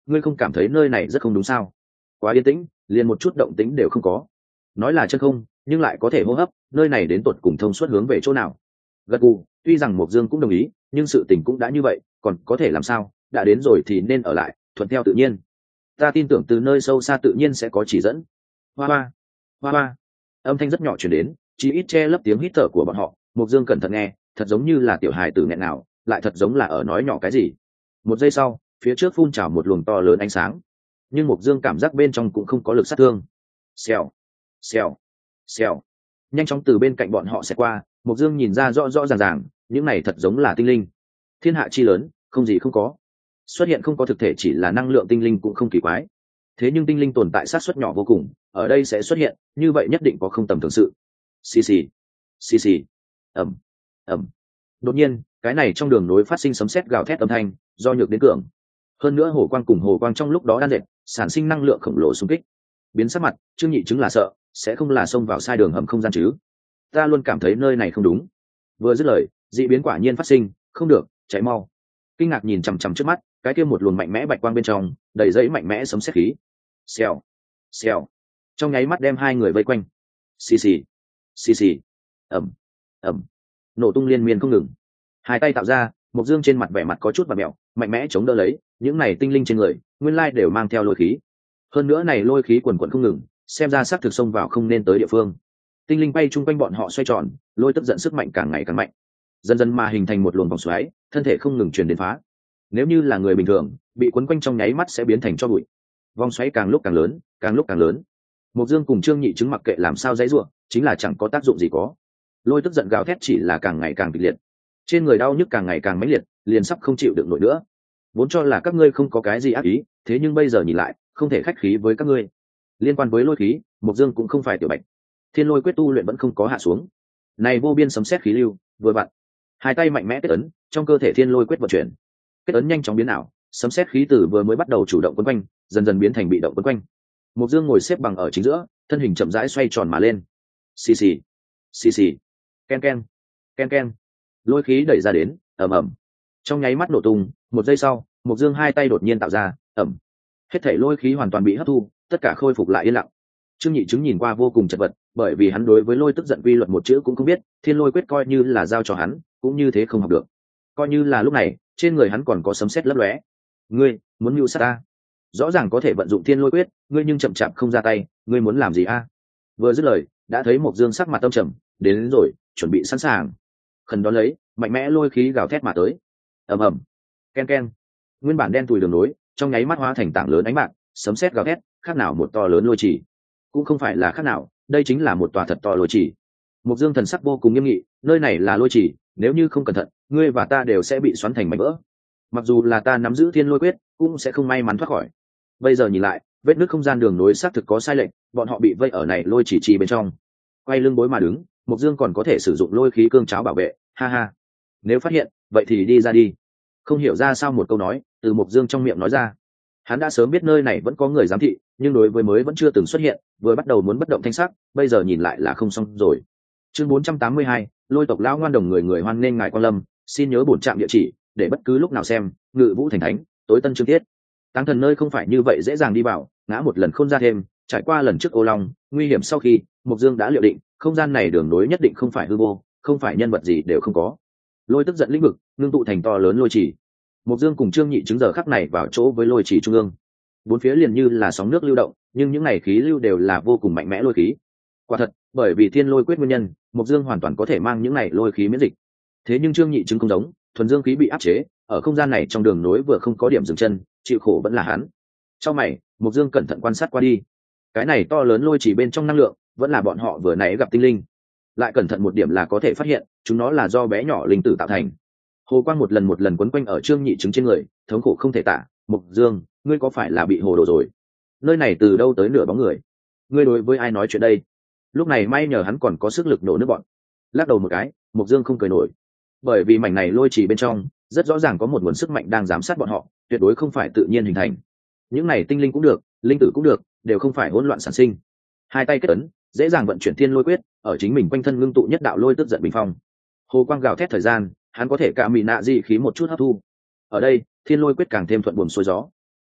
ngươi không cảm thấy nơi này rất không đúng sao? Quá yên tĩnh, liền một chút động tĩnh đều không có. Nói là chân không, nhưng lại có thể hô hấp, nơi này đến tột cùng thông suốt hướng về chỗ nào? Gật gù, tuy rằng Mộc Dương cũng đồng ý, nhưng sự tình cũng đã như vậy, còn có thể làm sao? Đã đến rồi thì nên ở lại, thuận theo tự nhiên. Ta tin tưởng từ nơi sâu xa tự nhiên sẽ có chỉ dẫn. Hoa hoa, hoa hoa. Âm thanh rất nhỏ truyền đến, chỉ ít che lấp tiếng hít thở của bọn họ. Mộc Dương cẩn thận nghe, thật giống như là tiểu hài tử nghẹn nào, lại thật giống là ở nói nhỏ cái gì. Một giây sau, phía trước phun trào một luồng to lớn ánh sáng, nhưng Mộc Dương cảm giác bên trong cũng không có lực sát thương. Xèo, xèo, xèo, nhanh chóng từ bên cạnh bọn họ sẽ qua. Mộc Dương nhìn ra rõ rõ ràng ràng, những này thật giống là tinh linh. Thiên hạ chi lớn, không gì không có. Xuất hiện không có thực thể chỉ là năng lượng tinh linh cũng không kỳ quái. Thế nhưng tinh linh tồn tại sát suất nhỏ vô cùng, ở đây sẽ xuất hiện, như vậy nhất định có không tầm thường sự. Xì xì, xì xì, ầm, ầm. Đột nhiên, cái này trong đường nối phát sinh sấm sét gào thét âm thanh, do nhược đến cường. Hơn nữa hồ quang cùng hồ quang trong lúc đó đan dệt, sản sinh năng lượng khổng lồ xung kích. Biến sắc mặt, Trương Nhị chứng là sợ, sẽ không là xông vào sai đường hầm không gian chứ? Ta luôn cảm thấy nơi này không đúng. Vừa dứt lời, dị biến quả nhiên phát sinh, không được, chạy mau. Kinh ngạc nhìn chằm chằm trước mắt, cái kia một luồng mạnh mẽ bạch quang bên trong, đầy dẫy mạnh mẽ sấm sét khí. Xèo, xèo, trong nháy mắt đem hai người vây quanh. Xì xì, xì xì, ầm, ầm, nổ tung liên miên không ngừng. Hai tay tạo ra, Mộc Dương trên mặt vẻ mặt có chút và mẹo, mạnh mẽ chống đỡ lấy. Những này tinh linh trên người, nguyên lai đều mang theo lôi khí. Hơn nữa này lôi khí quần quần không ngừng, xem ra xác thực xông vào không nên tới địa phương. Tinh linh bay chung quanh bọn họ xoay tròn, lôi tức giận sức mạnh càng ngày càng mạnh, dần dần mà hình thành một luồng vòng xoáy, thân thể không ngừng truyền đến phá. Nếu như là người bình thường, bị quấn quanh trong nháy mắt sẽ biến thành tro bụi. Vòng xoáy càng lúc càng lớn, càng lúc càng lớn. Mộc Dương cùng Trương Nhị chứng mặc kệ làm sao dãy rủa, chính là chẳng có tác dụng gì có. Lôi tức giận gào thét chỉ là càng ngày càng kịch liệt, trên người đau nhức càng ngày càng mãnh liệt, liền sắp không chịu được nổi nữa. Vốn cho là các ngươi không có cái gì ác ý, thế nhưng bây giờ nhìn lại, không thể khách khí với các ngươi. Liên quan với lôi khí, Mộc Dương cũng không phải tiểu bạch. Thiên Lôi quyết tu luyện vẫn không có hạ xuống. Này vô biên sấm sét khí lưu, vừa vặn. Hai tay mạnh mẽ kết ấn, trong cơ thể Thiên Lôi quyết vận chuyển. Kết ấn nhanh chóng biến ảo, sấm sét khí từ vừa mới bắt đầu chủ động quấn quanh, dần dần biến thành bị động quấn quanh. Mộc Dương ngồi xếp bằng ở chính giữa, thân hình chậm rãi xoay tròn mà lên. Xì xì, xì xì, ken ken, ken ken. Lôi khí đẩy ra đến, ầm ầm. Trong nháy mắt nổ tung, một giây sau, Mộc Dương hai tay đột nhiên tạo ra, ầm. Hết thảy lôi khí hoàn toàn bị hấp thu, tất cả khôi phục lại yên lặng. Trương Nhị chứng nhìn qua vô cùng chật vật, bởi vì hắn đối với lôi tức giận quy luật một chữ cũng không biết, Thiên Lôi quyết coi như là giao cho hắn, cũng như thế không học được. Coi như là lúc này, trên người hắn còn có sấm sét lấp lóe. Ngươi muốn mưu sát ta? Rõ ràng có thể vận dụng Thiên Lôi quyết, ngươi nhưng chậm chạp không ra tay, ngươi muốn làm gì a? Vừa dứt lời, đã thấy Mộc Dương sắc mặt âm trầm, đến rồi, chuẩn bị sẵn sàng. Khẩn đón lấy, mạnh mẽ lôi khí gào thét mà tới. Ầm ầm, ken ken. Nguyên bản đen tủi đường nối, trong nháy mắt hóa thành tảng lớn ánh bạc, sấm sét gào thét, khác nào một to lớn lôi chỉ. Cũng không phải là khác nào, đây chính là một tòa thật to lôi chỉ. Mộc Dương thần sắc vô cùng nghiêm nghị, nơi này là lôi chỉ, nếu như không cẩn thận, ngươi và ta đều sẽ bị xoắn thành mảnh vỡ. Mặc dù là ta nắm giữ Thiên Lôi quyết, cũng sẽ không may mắn thoát khỏi. Bây giờ nhìn lại, vết nứt không gian đường nối xác thực có sai lệch, bọn họ bị vây ở này lôi chỉ bên trong. Quay lưng bối mà đứng, Mộc Dương còn có thể sử dụng lôi khí cương cháo bảo vệ, ha ha. Nếu phát hiện, vậy thì đi ra đi. Không hiểu ra sao một câu nói từ Mộc Dương trong miệng nói ra. Hắn đã sớm biết nơi này vẫn có người giám thị, nhưng đối với mới vẫn chưa từng xuất hiện, vừa bắt đầu muốn bất động thanh sắc, bây giờ nhìn lại là không xong rồi. Chương 482, Lôi tộc lão ngoan đồng người người hoan nghênh ngài quan lâm, xin nhớ bổn trạm địa chỉ, để bất cứ lúc nào xem, Ngự Vũ thành thánh, tối tân chương tiết. Táng thần nơi không phải như vậy dễ dàng đi vào, ngã một lần không ra thêm, trải qua lần trước ô long, nguy hiểm sau khi, Mộc Dương đã liệu định, không gian này đường nối nhất định không phải hư vô, không phải nhân vật gì đều không có. Lôi tức giận lĩnh vực, ngưng tụ thành to lớn lôi chỉ. Mộc Dương cùng Trương Nhị chứng giờ khắc này vào chỗ với lôi chỉ trung ương. Bốn phía liền như là sóng nước lưu động, nhưng những này khí lưu đều là vô cùng mạnh mẽ lôi khí. Quả thật, bởi vì Thiên Lôi quyết nguyên nhân, Mộc Dương hoàn toàn có thể mang những này lôi khí miễn dịch. Thế nhưng Trương Nhị chứng không giống, thuần dương khí bị áp chế, ở không gian này trong đường nối vừa không có điểm dừng chân, chịu khổ vẫn là hắn. Trong mày, Mộc Dương cẩn thận quan sát qua đi. Cái này to lớn lôi chỉ bên trong năng lượng, vẫn là bọn họ vừa nãy gặp tinh linh. Lại cẩn thận một điểm là có thể phát hiện, chúng nó là do bé nhỏ linh tử tạo thành. Hồ quang một lần quấn quanh ở Trương Nhị chứng trên người, thống khổ không thể tả. Mộc Dương, ngươi có phải là bị hồ đồ rồi? Nơi này từ đâu tới nửa bóng người? Ngươi đối với ai nói chuyện đây? Lúc này may nhờ hắn còn có sức lực nổ nước bọn. Lắc đầu một cái, Mộc Dương không cười nổi, bởi vì mảnh này lôi chỉ bên trong rất rõ ràng có một nguồn sức mạnh đang giám sát bọn họ, tuyệt đối không phải tự nhiên hình thành. Những này tinh linh cũng được, linh tử cũng được, đều không phải hỗn loạn sản sinh. Hai tay kết ấn, dễ dàng vận chuyển Thiên Lôi quyết, ở chính mình quanh thân ngưng tụ nhất đạo lôi tức giận bình phong. Hồ quang gào thét thời gian, hắn có thể cả mị nạ dị khí một chút hấp thu. Ở đây, Thiên Lôi quyết càng thêm thuận buồm xuôi gió.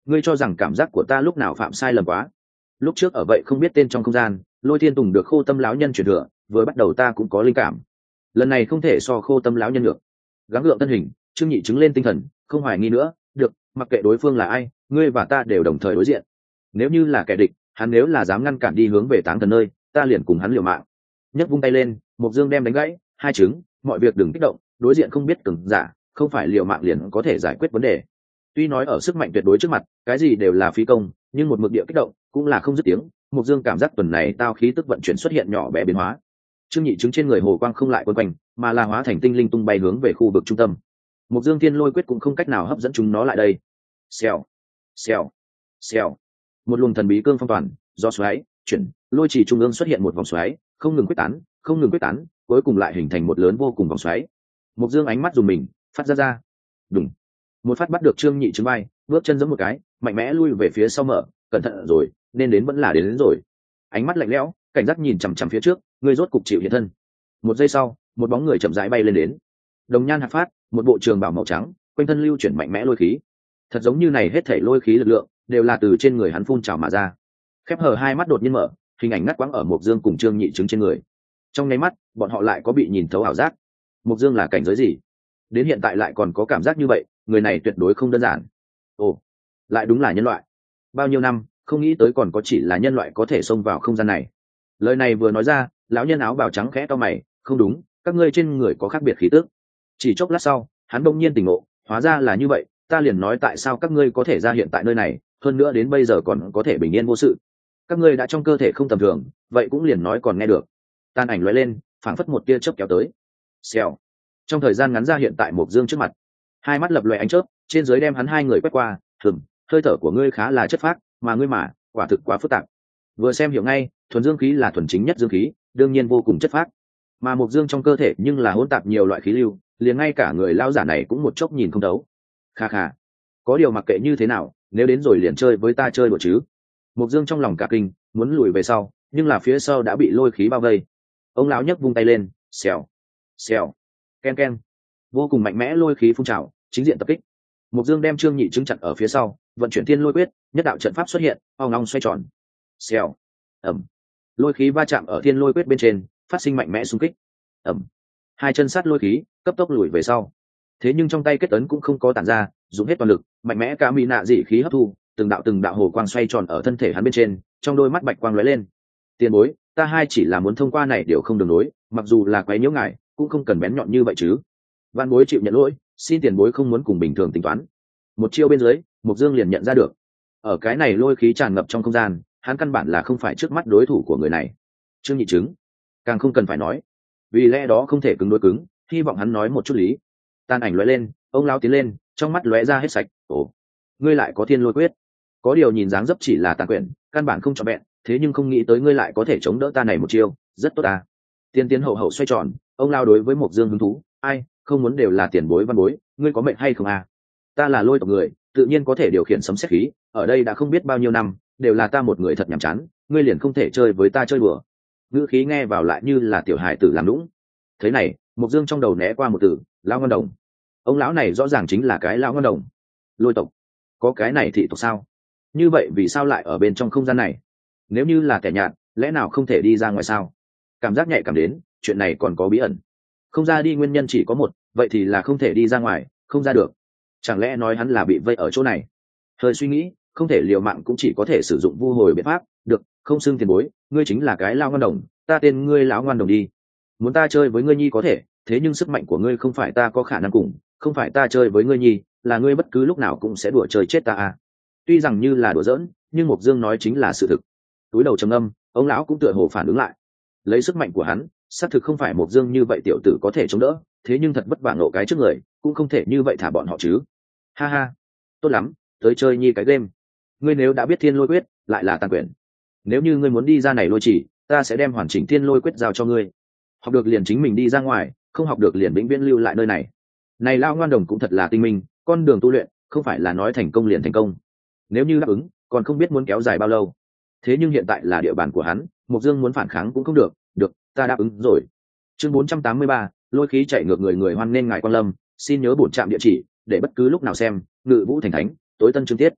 ngươi cho rằng cảm giác của ta lúc nào phạm sai lầm quá. Lúc trước ở vậy không biết tên trong không gian, Lôi Thiên Tùng được Khô Tâm lão nhân truyền thừa, vừa bắt đầu ta cũng có linh cảm. Lần này không thể so Khô Tâm lão nhân được. Gắng gượng thân hình, Trương Nhị chứng lên tinh thần, không hoài nghi nữa, được, mặc kệ đối phương là ai, ngươi và ta đều đồng thời đối diện. Nếu như là kẻ địch, hắn nếu là dám ngăn cản đi hướng về Táng Thần nơi, ta liền cùng hắn liều mạng. Nhấc vung tay lên, Mộc Dương đem đánh gãy, hai chứng, mọi việc đừng kích động, đối diện không biết cường giả, không phải liều mạng liền có thể giải quyết vấn đề. Tuy nói ở sức mạnh tuyệt đối trước mặt, cái gì đều là phí công, nhưng một mực địa kích động cũng là không dứt tiếng. Mộc Dương cảm giác tuần này tao khí tức vận chuyển xuất hiện nhỏ bé biến hóa. Trương Nhị chứng trên người hồ quang không lại quấn quanh, mà là hóa thành tinh linh tung bay hướng về khu vực trung tâm. Mộc Dương Thiên Lôi Quyết cũng không cách nào hấp dẫn chúng nó lại đây. Xèo, xèo, xèo. Một luồng thần bí cương phong toàn, do xoáy chuyển, lôi chỉ trung ương xuất hiện một vòng xoáy, không ngừng quyết tán, không ngừng quyết tán, cuối cùng lại hình thành một lớn vô cùng vòng xoáy. Mộc Dương ánh mắt dùng mình, phát ra. Đùng. Một phát bắt được Trương Nhị chứng bay, bước chân giẫm một cái, mạnh mẽ lui về phía sau mở, cẩn thận rồi, nên đến vẫn là đến rồi. Ánh mắt lạnh lẽo, cảnh giác nhìn chằm chằm phía trước, người rốt cục chịu hiện thân. Một giây sau, một bóng người chậm rãi bay lên đến. Đồng nhan hạc phát, một bộ trường bào màu trắng, quanh thân lưu chuyển mạnh mẽ lôi khí. Thật giống như này hết thảy lôi khí lực lượng đều là từ trên người hắn phun trào mà ra. Khép hờ hai mắt đột nhiên mở, hình ảnh ngắt quãng ở Mộc Dương cùng Trương Nhị chứng trên người. Trong nháy mắt, bọn họ lại có bị nhìn thấu ảo giác. Mộc Dương là cảnh giới gì? Đến hiện tại lại còn có cảm giác như vậy, người này tuyệt đối không đơn giản. Ồ, lại đúng là nhân loại. Bao nhiêu năm, không nghĩ tới còn có chỉ là nhân loại có thể xông vào không gian này. Lời này vừa nói ra, lão nhân áo bào trắng khẽ cau mày, không đúng, các ngươi trên người có khác biệt khí tức. Chỉ chốc lát sau, hắn đông nhiên tỉnh ngộ, hóa ra là như vậy, ta liền nói tại sao các ngươi có thể ra hiện tại nơi này, hơn nữa đến bây giờ còn có thể bình yên vô sự. Các ngươi đã trong cơ thể không tầm thường, vậy cũng liền nói còn nghe được. Tan ảnh lóe lên, phảng phất một tia chớp kéo tới. Xèo. Trong thời gian ngắn ra hiện tại Mộc Dương trước mặt, hai mắt lập loè ánh chớp, trên dưới đem hắn hai người quét qua. Hơi thở của ngươi khá là chất phác, mà ngươi mà quả thực quá phức tạp. Vừa xem hiểu ngay, thuần dương khí là thuần chính nhất dương khí, đương nhiên vô cùng chất phác. Mà Mộc Dương trong cơ thể nhưng là hỗn tạp nhiều loại khí lưu, liền ngay cả người lão giả này cũng một chốc nhìn không thấu. Kha kha, có điều mặc kệ như thế nào, nếu đến rồi liền chơi với ta chơi đùa chứ. Mộc Dương trong lòng cả kinh, muốn lùi về sau, nhưng là phía sau đã bị lôi khí bao vây. Ông lão nhấc vung tay lên, xèo, xèo, ken ken, vô cùng mạnh mẽ lôi khí phun trào, chính diện tập kích. Mộc Dương đem Trương Nhị chứng chặn ở phía sau, vận chuyển Thiên Lôi Quyết, nhất đạo trận pháp xuất hiện, ong ong xoay tròn. Xèo, ầm, lôi khí va chạm ở Thiên Lôi Quyết bên trên, phát sinh mạnh mẽ xung kích. Ầm, hai chân sát lôi khí, cấp tốc lùi về sau. Thế nhưng trong tay kết ấn cũng không có tản ra, dùng hết toàn lực, mạnh mẽ cả mỹ nạ dị khí hấp thu, từng đạo hồ quang xoay tròn ở thân thể hắn bên trên, trong đôi mắt bạch quang lóe lên. Tiền bối, ta hai chỉ là muốn thông qua này điều không đường nối, mặc dù là quấy nhiễu ngài, cũng không cần bén nhọn như vậy chứ. Văn bối chịu nhận lỗi, xin tiền bối không muốn cùng bình thường tính toán. Một chiêu bên dưới, Mộc Dương liền nhận ra được, ở cái này lôi khí tràn ngập trong không gian, hắn căn bản là không phải trước mắt đối thủ của người này. Trương Nhị chứng, càng không cần phải nói, vì lẽ đó không thể cứng đối cứng, hy vọng hắn nói một chút lý. Tan ảnh lóe lên, ông lão tiến lên, trong mắt lóe ra hết sạch. Ồ, ngươi lại có Thiên Lôi Quyết? Có điều nhìn dáng dấp chỉ là tàn quyển, căn bản không trọn vẹn, thế nhưng không nghĩ tới ngươi lại có thể chống đỡ ta này một chiêu, rất tốt ta. Tiên tiến hậu hậu xoay tròn, ông lao đối với Mộc Dương hứng thú, ai, không muốn đều là tiền bối văn bối, ngươi có mệnh hay không à? Ta là lôi tộc người, tự nhiên có thể điều khiển sấm sét khí, ở đây đã không biết bao nhiêu năm, đều là ta một người thật nhàm chán, ngươi liền không thể chơi với ta chơi đùa. Ngữ khí nghe vào lại như là tiểu hài tử làm lũng. Thế này, Mộc Dương trong đầu né qua một từ, lão ngân đồng. Ông lão này rõ ràng chính là cái lão ngân đồng. Lôi tộc, có cái này thị tộc sao? Như vậy vì sao lại ở bên trong không gian này? Nếu như là kẻ nhạt, lẽ nào không thể đi ra ngoài sao? Cảm giác nhạy cảm đến, chuyện này còn có bí ẩn. Không ra đi nguyên nhân chỉ có một, vậy thì là không thể đi ra ngoài, không ra được. Chẳng lẽ nói hắn là bị vây ở chỗ này? Hơi suy nghĩ, không thể liều mạng cũng chỉ có thể sử dụng vu hồi biện pháp. Được, không xưng tiền bối, ngươi chính là cái lão ngoan đồng, ta tên ngươi lão ngoan đồng đi. Muốn ta chơi với ngươi nhi có thể, thế nhưng sức mạnh của ngươi không phải ta có khả năng cùng, không phải ta chơi với ngươi nhi, là ngươi bất cứ lúc nào cũng sẽ đùa chơi chết ta à. Tuy rằng như là đùa giỡn, nhưng Mộc Dương nói chính là sự thực. Túi đầu trầm âm, ông lão cũng tựa hồ phản ứng lại. Lấy sức mạnh của hắn, xác thực không phải Mộc Dương như vậy tiểu tử có thể chống đỡ, thế nhưng thật vất vả ngộ cái trước người, cũng không thể như vậy thả bọn họ chứ. Ha ha, tốt lắm, tới chơi nhi cái game. Ngươi nếu đã biết Thiên Lôi Quyết, lại là tàn quyển. Nếu như ngươi muốn đi ra này lôi chỉ, ta sẽ đem hoàn chỉnh Thiên Lôi Quyết giao cho ngươi. Học được liền chính mình đi ra ngoài, không học được liền vĩnh viễn lưu lại nơi này. Này lao ngoan đồng cũng thật là tinh minh, con đường tu luyện không phải là nói thành công liền thành công. Nếu như đáp ứng, còn không biết muốn kéo dài bao lâu. Thế nhưng hiện tại là địa bàn của hắn, Mộc Dương muốn phản kháng cũng không được, được, ta đáp ứng rồi. Chương 483, lôi khí chạy ngược người hoan nên ngài quan lâm, xin nhớ bổn trạm địa chỉ, để bất cứ lúc nào xem, Ngự Vũ thành thánh, tối tân chương tiết.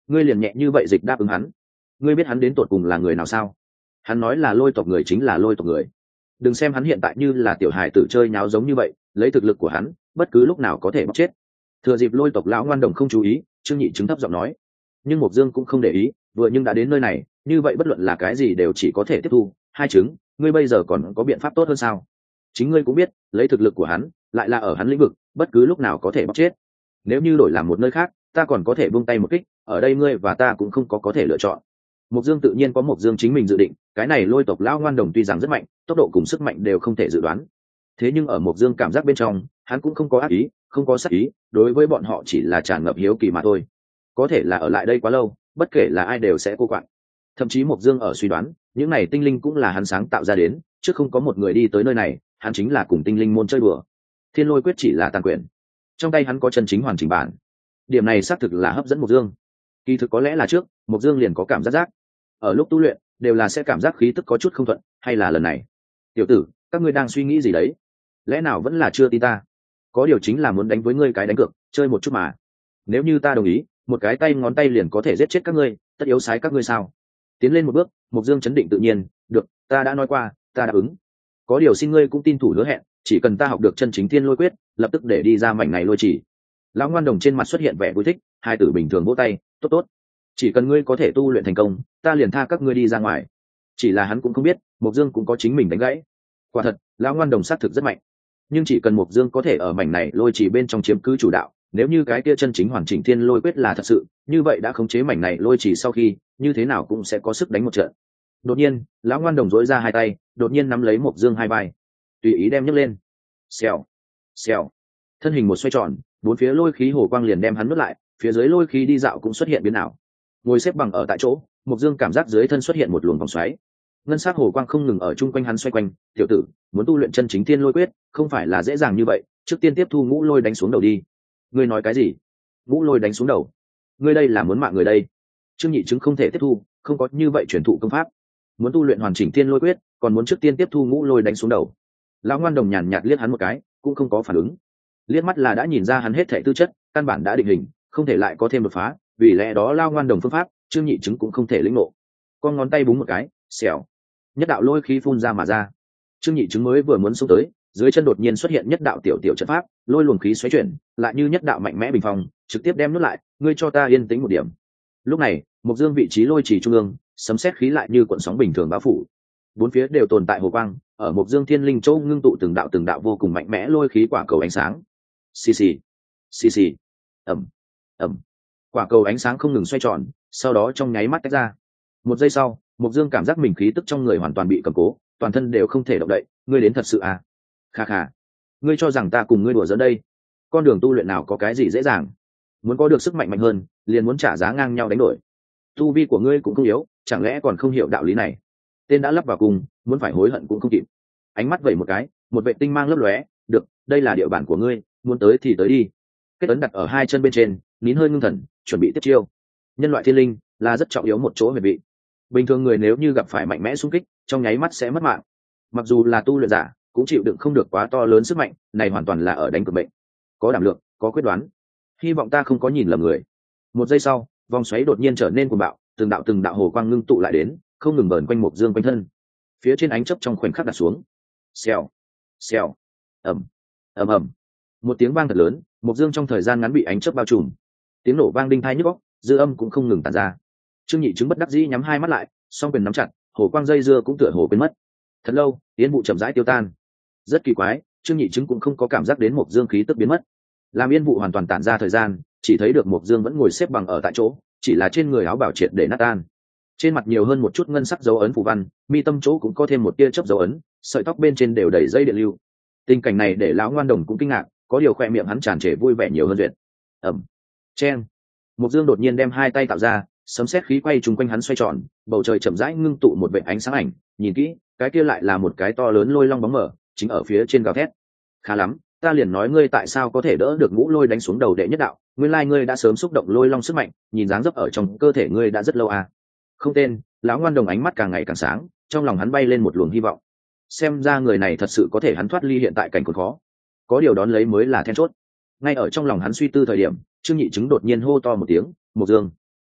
ngươi liền nhẹ như vậy dịch đáp ứng hắn? Ngươi biết hắn đến tột cùng là người nào sao? Hắn nói là lôi tộc người chính là lôi tộc người. Đừng xem hắn hiện tại như là tiểu hài tử chơi nháo giống như vậy, lấy thực lực của hắn bất cứ lúc nào có thể bóc chết. Thừa dịp lôi tộc lão ngoan đồng không chú ý, Trương Nhị Chứng thấp giọng nói. Nhưng Mộc Dương cũng không để ý, vừa nhưng đã đến nơi này, như vậy bất luận là cái gì đều chỉ có thể tiếp thu. Hai Chứng, ngươi bây giờ còn có biện pháp tốt hơn sao? Chính ngươi cũng biết, lấy thực lực của hắn, lại là ở hắn lĩnh vực, bất cứ lúc nào có thể bóc chết. Nếu như đổi làm một nơi khác, ta còn có thể buông tay một kích, ở đây ngươi và ta cũng không có thể lựa chọn. Mộc Dương tự nhiên có Mộc Dương chính mình dự định, cái này lôi tộc lão ngoan đồng tuy rằng rất mạnh, tốc độ cùng sức mạnh đều không thể dự đoán. Thế nhưng ở Mộc Dương cảm giác bên trong, hắn cũng không có ác ý, không có sát ý, đối với bọn họ chỉ là tràn ngập hiếu kỳ mà thôi. Có thể là ở lại đây quá lâu, bất kể là ai đều sẽ cô quạnh. Thậm chí Mộc Dương ở suy đoán, những này tinh linh cũng là hắn sáng tạo ra đến, chứ không có một người đi tới nơi này, hắn chính là cùng tinh linh môn chơi đùa. Thiên Lôi Quyết chỉ là tàn quyền, trong tay hắn có chân chính hoàn chỉnh bản. Điểm này xác thực là hấp dẫn Mộc Dương. Kỳ thực có lẽ là trước, Mộc Dương liền có cảm giác ở lúc tu luyện đều là sẽ cảm giác khí tức có chút không thuận, hay là lần này? Tiểu tử, các ngươi đang suy nghĩ gì đấy? Lẽ nào vẫn là chưa tin ta? Có điều chính là muốn đánh với ngươi cái đánh cược, chơi một chút mà. Nếu như ta đồng ý, một cái tay ngón tay liền có thể giết chết các ngươi, tất yếu sái các ngươi sao? Tiến lên một bước, Mộc Dương chấn định tự nhiên, được, ta đã nói qua, ta đáp ứng. Có điều xin ngươi cũng tin thủ hứa hẹn, chỉ cần ta học được chân chính Thiên Lôi Quyết, lập tức để đi ra mảnh này lôi chỉ. Lão ngoan đồng trên mặt xuất hiện vẻ vui thích, hai tử bình thường vỗ tay, tốt tốt. Chỉ cần ngươi có thể tu luyện thành công, ta liền tha các ngươi đi ra ngoài. Chỉ là hắn cũng không biết, Mộc Dương cũng có chính mình đánh gãy. Quả thật, lão ngoan đồng sát thực rất mạnh, nhưng chỉ cần Mộc Dương có thể ở mảnh này lôi chỉ bên trong chiếm cứ chủ đạo, nếu như cái kia chân chính hoàn chỉnh Thiên Lôi Quyết là thật sự, như vậy đã khống chế mảnh này lôi chỉ sau khi, như thế nào cũng sẽ có sức đánh một trận. Đột nhiên, lão ngoan đồng dỗi ra hai tay, đột nhiên nắm lấy Mộc Dương hai vai, tùy ý đem nhấc lên. Xèo, xèo, thân hình một xoay tròn, bốn phía lôi khí hồ quang liền đem hắn nuốt lại, phía dưới lôi khí đi dạo cũng xuất hiện biến ảo. Ngồi xếp bằng ở tại chỗ, Mộc Dương cảm giác dưới thân xuất hiện một luồng vòng xoáy, ngân sắc hồ quang không ngừng ở chung quanh hắn xoay quanh. Tiểu tử, muốn tu luyện chân chính Thiên Lôi Quyết không phải là dễ dàng như vậy, trước tiên tiếp thu ngũ lôi đánh xuống đầu đi. Ngươi nói cái gì? Ngũ lôi đánh xuống đầu? Ngươi đây là muốn mạng người đây? Trương Nhị Chứng không thể tiếp thu, không có như vậy truyền thụ công pháp. Muốn tu luyện hoàn chỉnh Thiên Lôi Quyết, còn muốn trước tiên tiếp thu ngũ lôi đánh xuống đầu. Lão ngoan đồng nhàn nhạt liếc hắn một cái, cũng không có phản ứng. Liếc mắt là đã nhìn ra hắn hết thảy tư chất, căn bản đã định hình, không thể lại có thêm đột phá, vì lẽ đó lao ngoan đồng phương pháp, Trương Nhị Chứng cũng không thể lĩnh ngộ. Con ngón tay búng một cái, xèo, nhất đạo lôi khí phun ra mà ra. Trương Nhị Chứng mới vừa muốn xông tới, dưới chân đột nhiên xuất hiện nhất đạo tiểu tiểu trận pháp, lôi luồng khí xoáy chuyển, lại như nhất đạo mạnh mẽ bình phong, trực tiếp đem nuốt lại. Ngươi cho ta yên tĩnh một điểm. Lúc này, Mộc Dương vị trí lôi chỉ trung ương, sấm sét khí lại như cuộn sóng bình thường bao phủ. Bốn phía đều tồn tại hồ quang, ở Mộc Dương Thiên Linh Châu ngưng tụ từng đạo vô cùng mạnh mẽ lôi khí quả cầu ánh sáng. Xì xì, xì xì, ầm, ầm. Quả cầu ánh sáng không ngừng xoay tròn, sau đó trong nháy mắt tách ra. Một giây sau, Mộc Dương cảm giác mình khí tức trong người hoàn toàn bị cầm cố, toàn thân đều không thể động đậy. Ngươi đến thật sự à? Kha kha, ngươi cho rằng ta cùng ngươi đùa giỡn đây? Con đường tu luyện nào có cái gì dễ dàng? Muốn có được sức mạnh mạnh hơn, liền muốn trả giá ngang nhau đánh đổi. Tu vi của ngươi cũng không yếu, chẳng lẽ còn không hiểu đạo lý này? Tên đã lắp vào cùng, muốn phải hối hận cũng không kịp. Ánh mắt vẩy một cái, một vệ tinh mang lấp lóe. Được, đây là địa bàn của ngươi, muốn tới thì tới đi. Kết ấn đặt ở hai chân bên trên, nín hơi ngưng thần, chuẩn bị tiếp chiêu. Nhân loại thiên linh là rất trọng yếu một chỗ huyệt vị. Bình thường người nếu như gặp phải mạnh mẽ xung kích, trong nháy mắt sẽ mất mạng. Mặc dù là tu luyện giả, cũng chịu đựng không được quá to lớn sức mạnh, này hoàn toàn là ở đánh cược mệnh. Có đảm lượng, có quyết đoán. Hy vọng ta không có nhìn lầm người. Một giây sau, vòng xoáy đột nhiên trở nên cuồng bạo, từng đạo hồ quang ngưng tụ lại đến, không ngừng vờn quanh Mộc Dương quanh thân. Phía trên ánh chớp trong khoảnh khắc đặt xuống. Xèo, xèo, ầm, ầm ầm. Một tiếng vang thật lớn, Mộc Dương trong thời gian ngắn bị ánh chớp bao trùm. Tiếng nổ vang đinh tai nhức óc, dư âm cũng không ngừng tản ra. Trương Nhị Chứng bất đắc dĩ nhắm hai mắt lại, song quyền nắm chặt, hồ quang dây dưa cũng tựa hồ quên mất. Thật lâu, tiến vụ chậm rãi tiêu tan. Rất kỳ quái, Trương Nhị Chứng cũng không có cảm giác đến Mộc Dương khí tức biến mất. Làm yên vụ hoàn toàn tản ra thời gian, chỉ thấy được Mộc Dương vẫn ngồi xếp bằng ở tại chỗ, chỉ là trên người áo bảo triệt để nát tan. Trên mặt nhiều hơn một chút ngân sắc dấu ấn phù văn, mi tâm chỗ cũng có thêm một tia chớp dấu ấn, sợi tóc bên trên đều đầy dây điện lưu. Tình cảnh này để lão ngoan đồng cũng kinh ngạc, có điều khoe miệng hắn tràn trề vui vẻ nhiều hơn duyệt. Ầm, chen. Mộc Dương đột nhiên đem hai tay tạo ra, sấm sét khí quay trùng quanh hắn xoay tròn, bầu trời chậm rãi ngưng tụ một vệt ánh sáng ảnh, nhìn kỹ, cái kia lại là một cái to lớn lôi long bóng mờ, chính ở phía trên gào thét. Khá lắm, ta liền nói ngươi tại sao có thể đỡ được ngũ lôi đánh xuống đầu đệ nhất đạo, nguyên lai ngươi đã sớm xúc động lôi long sức mạnh, nhìn dáng dấp ở trong cơ thể ngươi đã rất lâu à. Không tên, lão ngoan đồng ánh mắt càng ngày càng sáng, trong lòng hắn bay lên một luồng hy vọng. Xem ra người này thật sự có thể hắn thoát ly hiện tại cảnh khốn khó, có điều đón lấy mới là then chốt. Ngay ở trong lòng hắn suy tư thời điểm, Trương Nhị Chứng đột nhiên hô to một tiếng, Mộc Dương.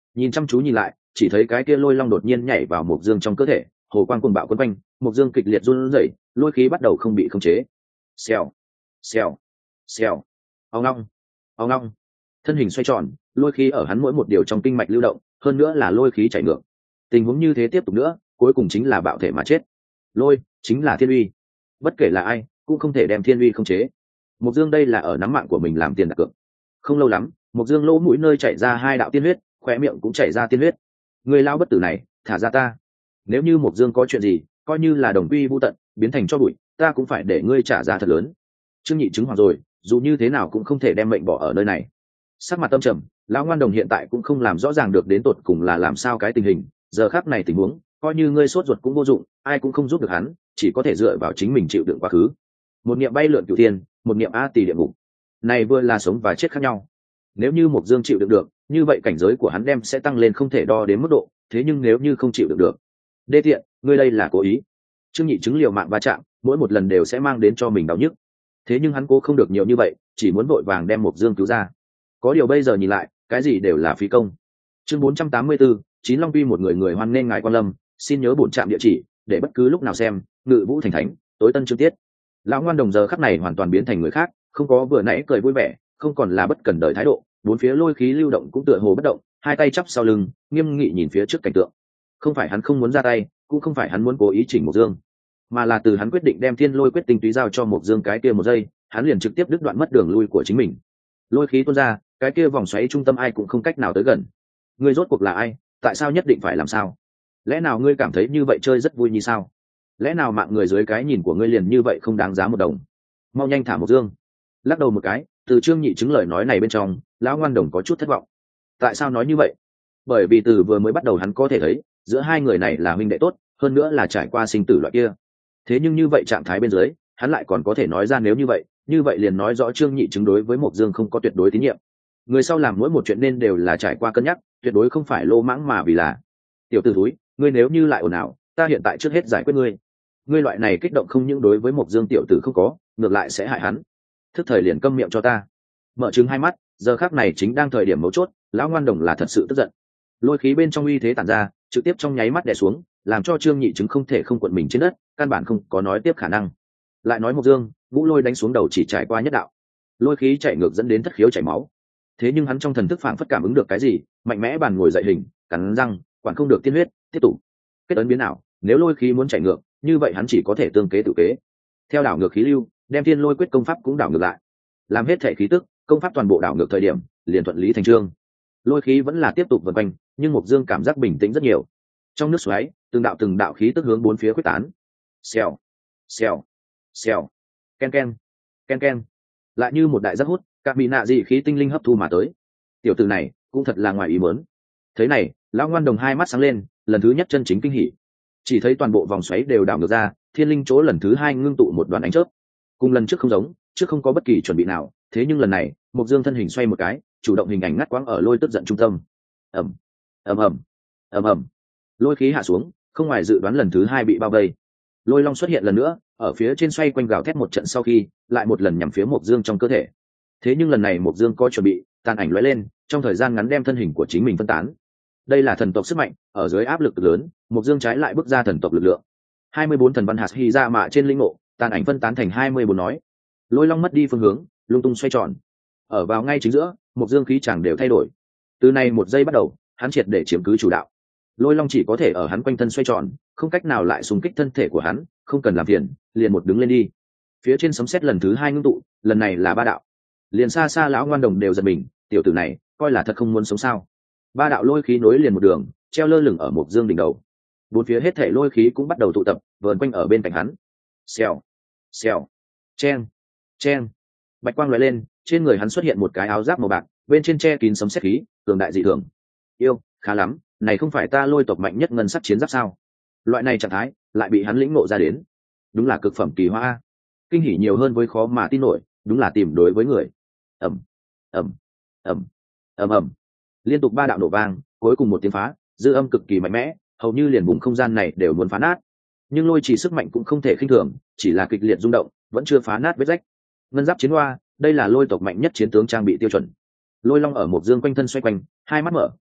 Nhìn chăm chú nhìn lại, chỉ thấy cái kia lôi long đột nhiên nhảy vào Mộc Dương trong cơ thể, hồ quang cuồng bạo quấn quanh, Mộc Dương kịch liệt run rẩy, lôi khí bắt đầu không bị khống chế. Xèo, xèo, xèo, ong long, ong long. Thân hình xoay tròn, lôi khí ở hắn mỗi một điều trong kinh mạch lưu động, hơn nữa là lôi khí chảy ngược. Tình huống như thế tiếp tục nữa, cuối cùng chính là bạo thể mà chết. Lôi chính là thiên uy, bất kể là ai cũng không thể đem thiên uy khống chế. Mộc Dương đây là ở nắm mạng của mình làm tiền đặt cược. Không lâu lắm, Mộc Dương lỗ mũi nơi chảy ra 2 đạo tiên huyết, khóe miệng cũng chảy ra tiên huyết. Người lao bất tử này, thả ra ta. Nếu như Mộc Dương có chuyện gì, coi như là đồng quy vu tận, biến thành cho bụi, ta cũng phải để ngươi trả giá thật lớn. Trương Nhị chứng hoàng rồi, dù như thế nào cũng không thể đem mệnh bỏ ở nơi này. Sắc mặt tâm trầm, lão ngoan đồng hiện tại cũng không làm rõ ràng được đến tột cùng là làm sao cái tình hình. Giờ khắc này tình huống, coi như ngươi sốt ruột cũng vô dụng, ai cũng không giúp được hắn, chỉ có thể dựa vào chính mình chịu đựng quá khứ. Một niệm bay lượn cửu thiên, một niệm a tỳ địa ngục. Này vừa là sống và chết khác nhau. Nếu như Mộc Dương chịu đựng được, như vậy cảnh giới của hắn đem sẽ tăng lên không thể đo đến mức độ, thế nhưng nếu như không chịu đựng được, đê tiện, ngươi đây là cố ý. Trương Nhị chứng liều mạng va chạm, mỗi một lần đều sẽ mang đến cho mình đau nhức. Thế nhưng hắn cố không được nhiều như vậy, chỉ muốn vội vàng đem Mộc Dương cứu ra. Có điều bây giờ nhìn lại, cái gì đều là phí công. Chương 484, Chín Long Quy một người người hoan nên ngài quan lâm, xin nhớ bổn trạm địa chỉ, để bất cứ lúc nào xem, Ngự Vũ thành thánh, tối tân chương tiết. Lão ngoan đồng giờ khắc này hoàn toàn biến thành người khác, không có vừa nãy cười vui vẻ, không còn là bất cần đời thái độ, bốn phía lôi khí lưu động cũng tựa hồ bất động, hai tay chắp sau lưng, nghiêm nghị nhìn phía trước cảnh tượng. Không phải hắn không muốn ra tay, cũng không phải hắn muốn cố ý chỉnh Mộc Dương, mà là từ hắn quyết định đem Thiên Lôi quyết tinh túy giao cho Mộc Dương cái kia một giây, hắn liền trực tiếp đứt đoạn mất đường lui của chính mình. Lôi khí tuôn ra, cái kia vòng xoáy trung tâm ai cũng không cách nào tới gần. Ngươi rốt cuộc là ai? Tại sao nhất định phải làm sao? Lẽ nào ngươi cảm thấy như vậy chơi rất vui như sao? Lẽ nào mạng người dưới cái nhìn của ngươi liền như vậy không đáng giá một đồng? Mau nhanh thả Mộc Dương. Lắc đầu một cái, từ Trương Nhị chứng lời nói này bên trong, lão ngoan đồng có chút thất vọng. Tại sao nói như vậy? Bởi vì từ vừa mới bắt đầu hắn có thể thấy giữa hai người này là huynh đệ tốt, hơn nữa là trải qua sinh tử loại kia. Thế nhưng như vậy trạng thái bên dưới, hắn lại còn có thể nói ra nếu như vậy liền nói rõ Trương Nhị chứng đối với Mộc Dương không có tuyệt đối tín nhiệm. Người sau làm mỗi một chuyện nên đều là trải qua cân nhắc, tuyệt đối không phải lô mãng mà vì là tiểu tử thúi, ngươi nếu như lại ồn ào, ta hiện tại trước hết giải quyết ngươi. Ngươi loại này kích động không những đối với Mộc Dương tiểu tử không có, ngược lại sẽ hại hắn. Thức thời liền câm miệng cho ta. Mở trừng hai mắt, giờ khắc này chính đang thời điểm mấu chốt, lão ngoan đồng là thật sự tức giận. Lôi khí bên trong uy thế tản ra, trực tiếp trong nháy mắt đè xuống, làm cho Trương Nhị chứng không thể không cuộn mình trên đất, căn bản không có nói tiếp khả năng. Lại nói Mộc Dương, vũ lôi đánh xuống đầu chỉ trải qua nhất đạo, lôi khí chạy ngược dẫn đến thất khiếu chảy máu. Thế nhưng hắn trong thần thức phảng phất cảm ứng được cái gì, mạnh mẽ bàn ngồi dậy hình, cắn răng, quản không được tiên huyết, tiếp tục kết ấn biến ảo. Nếu lôi khí muốn chạy ngược, như vậy hắn chỉ có thể tương kế tự kế, theo đảo ngược khí lưu, đem Thiên Lôi quyết công pháp cũng đảo ngược lại, làm hết thể khí tức công pháp toàn bộ đảo ngược thời điểm, liền thuận lý thành chương. Lôi khí vẫn là tiếp tục vần quanh, nhưng Mộc Dương cảm giác bình tĩnh rất nhiều. Trong nước xoáy, từng đạo khí tức hướng bốn phía quyết tán. Xèo, xèo, xèo, ken ken, ken ken, lại như một đại giác hút, các bị nạ dị khí tinh linh hấp thu mà tới. Tiểu tử này cũng thật là ngoài ý muốn. Thế này, lão ngoan đồng hai mắt sáng lên, lần thứ nhất chân chính kinh hỉ. Chỉ thấy toàn bộ vòng xoáy đều đảo ngược ra, thiên linh chỗ lần thứ hai ngưng tụ một đoàn ánh chớp. Cùng lần trước không giống, trước không có bất kỳ chuẩn bị nào, thế nhưng lần này, Mộc Dương thân hình xoay một cái, chủ động hình ảnh ngắt quãng ở lôi tức giận trung tâm. Ầm, ầm ầm, ầm ầm. Lôi khí hạ xuống, không ngoài dự đoán lần thứ hai bị bao vây. Lôi long xuất hiện lần nữa, ở phía trên xoay quanh gào thét một trận sau khi, lại một lần nhằm phía Mộc Dương trong cơ thể. Thế nhưng lần này Mộc Dương có chuẩn bị, tàn ảnh lóe lên, trong thời gian ngắn đem thân hình của chính mình phân tán. Đây là thần tộc sức mạnh, ở dưới áp lực lớn, Mộc Dương trái lại bước ra thần tộc lực lượng. 24 thần văn hạt hy ra mạ trên linh ngộ, tàn ảnh phân tán thành 24 nói. Lôi long mất đi phương hướng, lung tung xoay tròn. Ở vào ngay chính giữa, Mộc Dương khí chẳng đều thay đổi. Từ này một giây bắt đầu, hắn triệt để chiếm cứ chủ đạo. Lôi long chỉ có thể ở hắn quanh thân xoay tròn, không cách nào lại xung kích thân thể của hắn, không cần làm phiền, liền một đứng lên đi. Phía trên sấm sét lần thứ hai ngưng tụ, lần này là ba đạo. Liền xa xa lão ngoan đồng đều giật mình, tiểu tử này coi là thật không muốn sống sao? Ba đạo lôi khí nối liền một đường, treo lơ lửng ở Mộc Dương đỉnh đầu. Bốn phía hết thảy lôi khí cũng bắt đầu tụ tập, vờn quanh ở bên cạnh hắn. Xèo, xèo, chen, chen. Bạch quang lóe lên, trên người hắn xuất hiện một cái áo giáp màu bạc, bên trên che kín sấm sét khí, cường đại dị thường. Yêu, khá lắm, này không phải ta lôi tộc mạnh nhất ngân sắc chiến giáp sao? Loại này trạng thái lại bị hắn lĩnh ngộ ra đến, đúng là cực phẩm kỳ hoa. Kinh hỉ nhiều hơn với khó mà tin nổi, đúng là tìm đối với người. Ầm, ầm, ầm, ầm ầm. Liên tục ba đạo nổ vang, cuối cùng một tiếng phá, dư âm cực kỳ mạnh mẽ, hầu như liền vùng không gian này đều muốn phá nát. Nhưng lôi chỉ sức mạnh cũng không thể khinh thường, chỉ là kịch liệt rung động, vẫn chưa phá nát vết rách. Ngân giáp chiến hoa, đây là lôi tộc mạnh nhất chiến tướng trang bị tiêu chuẩn. Lôi long ở Mộc Dương quanh thân xoay quanh, hai mắt mở,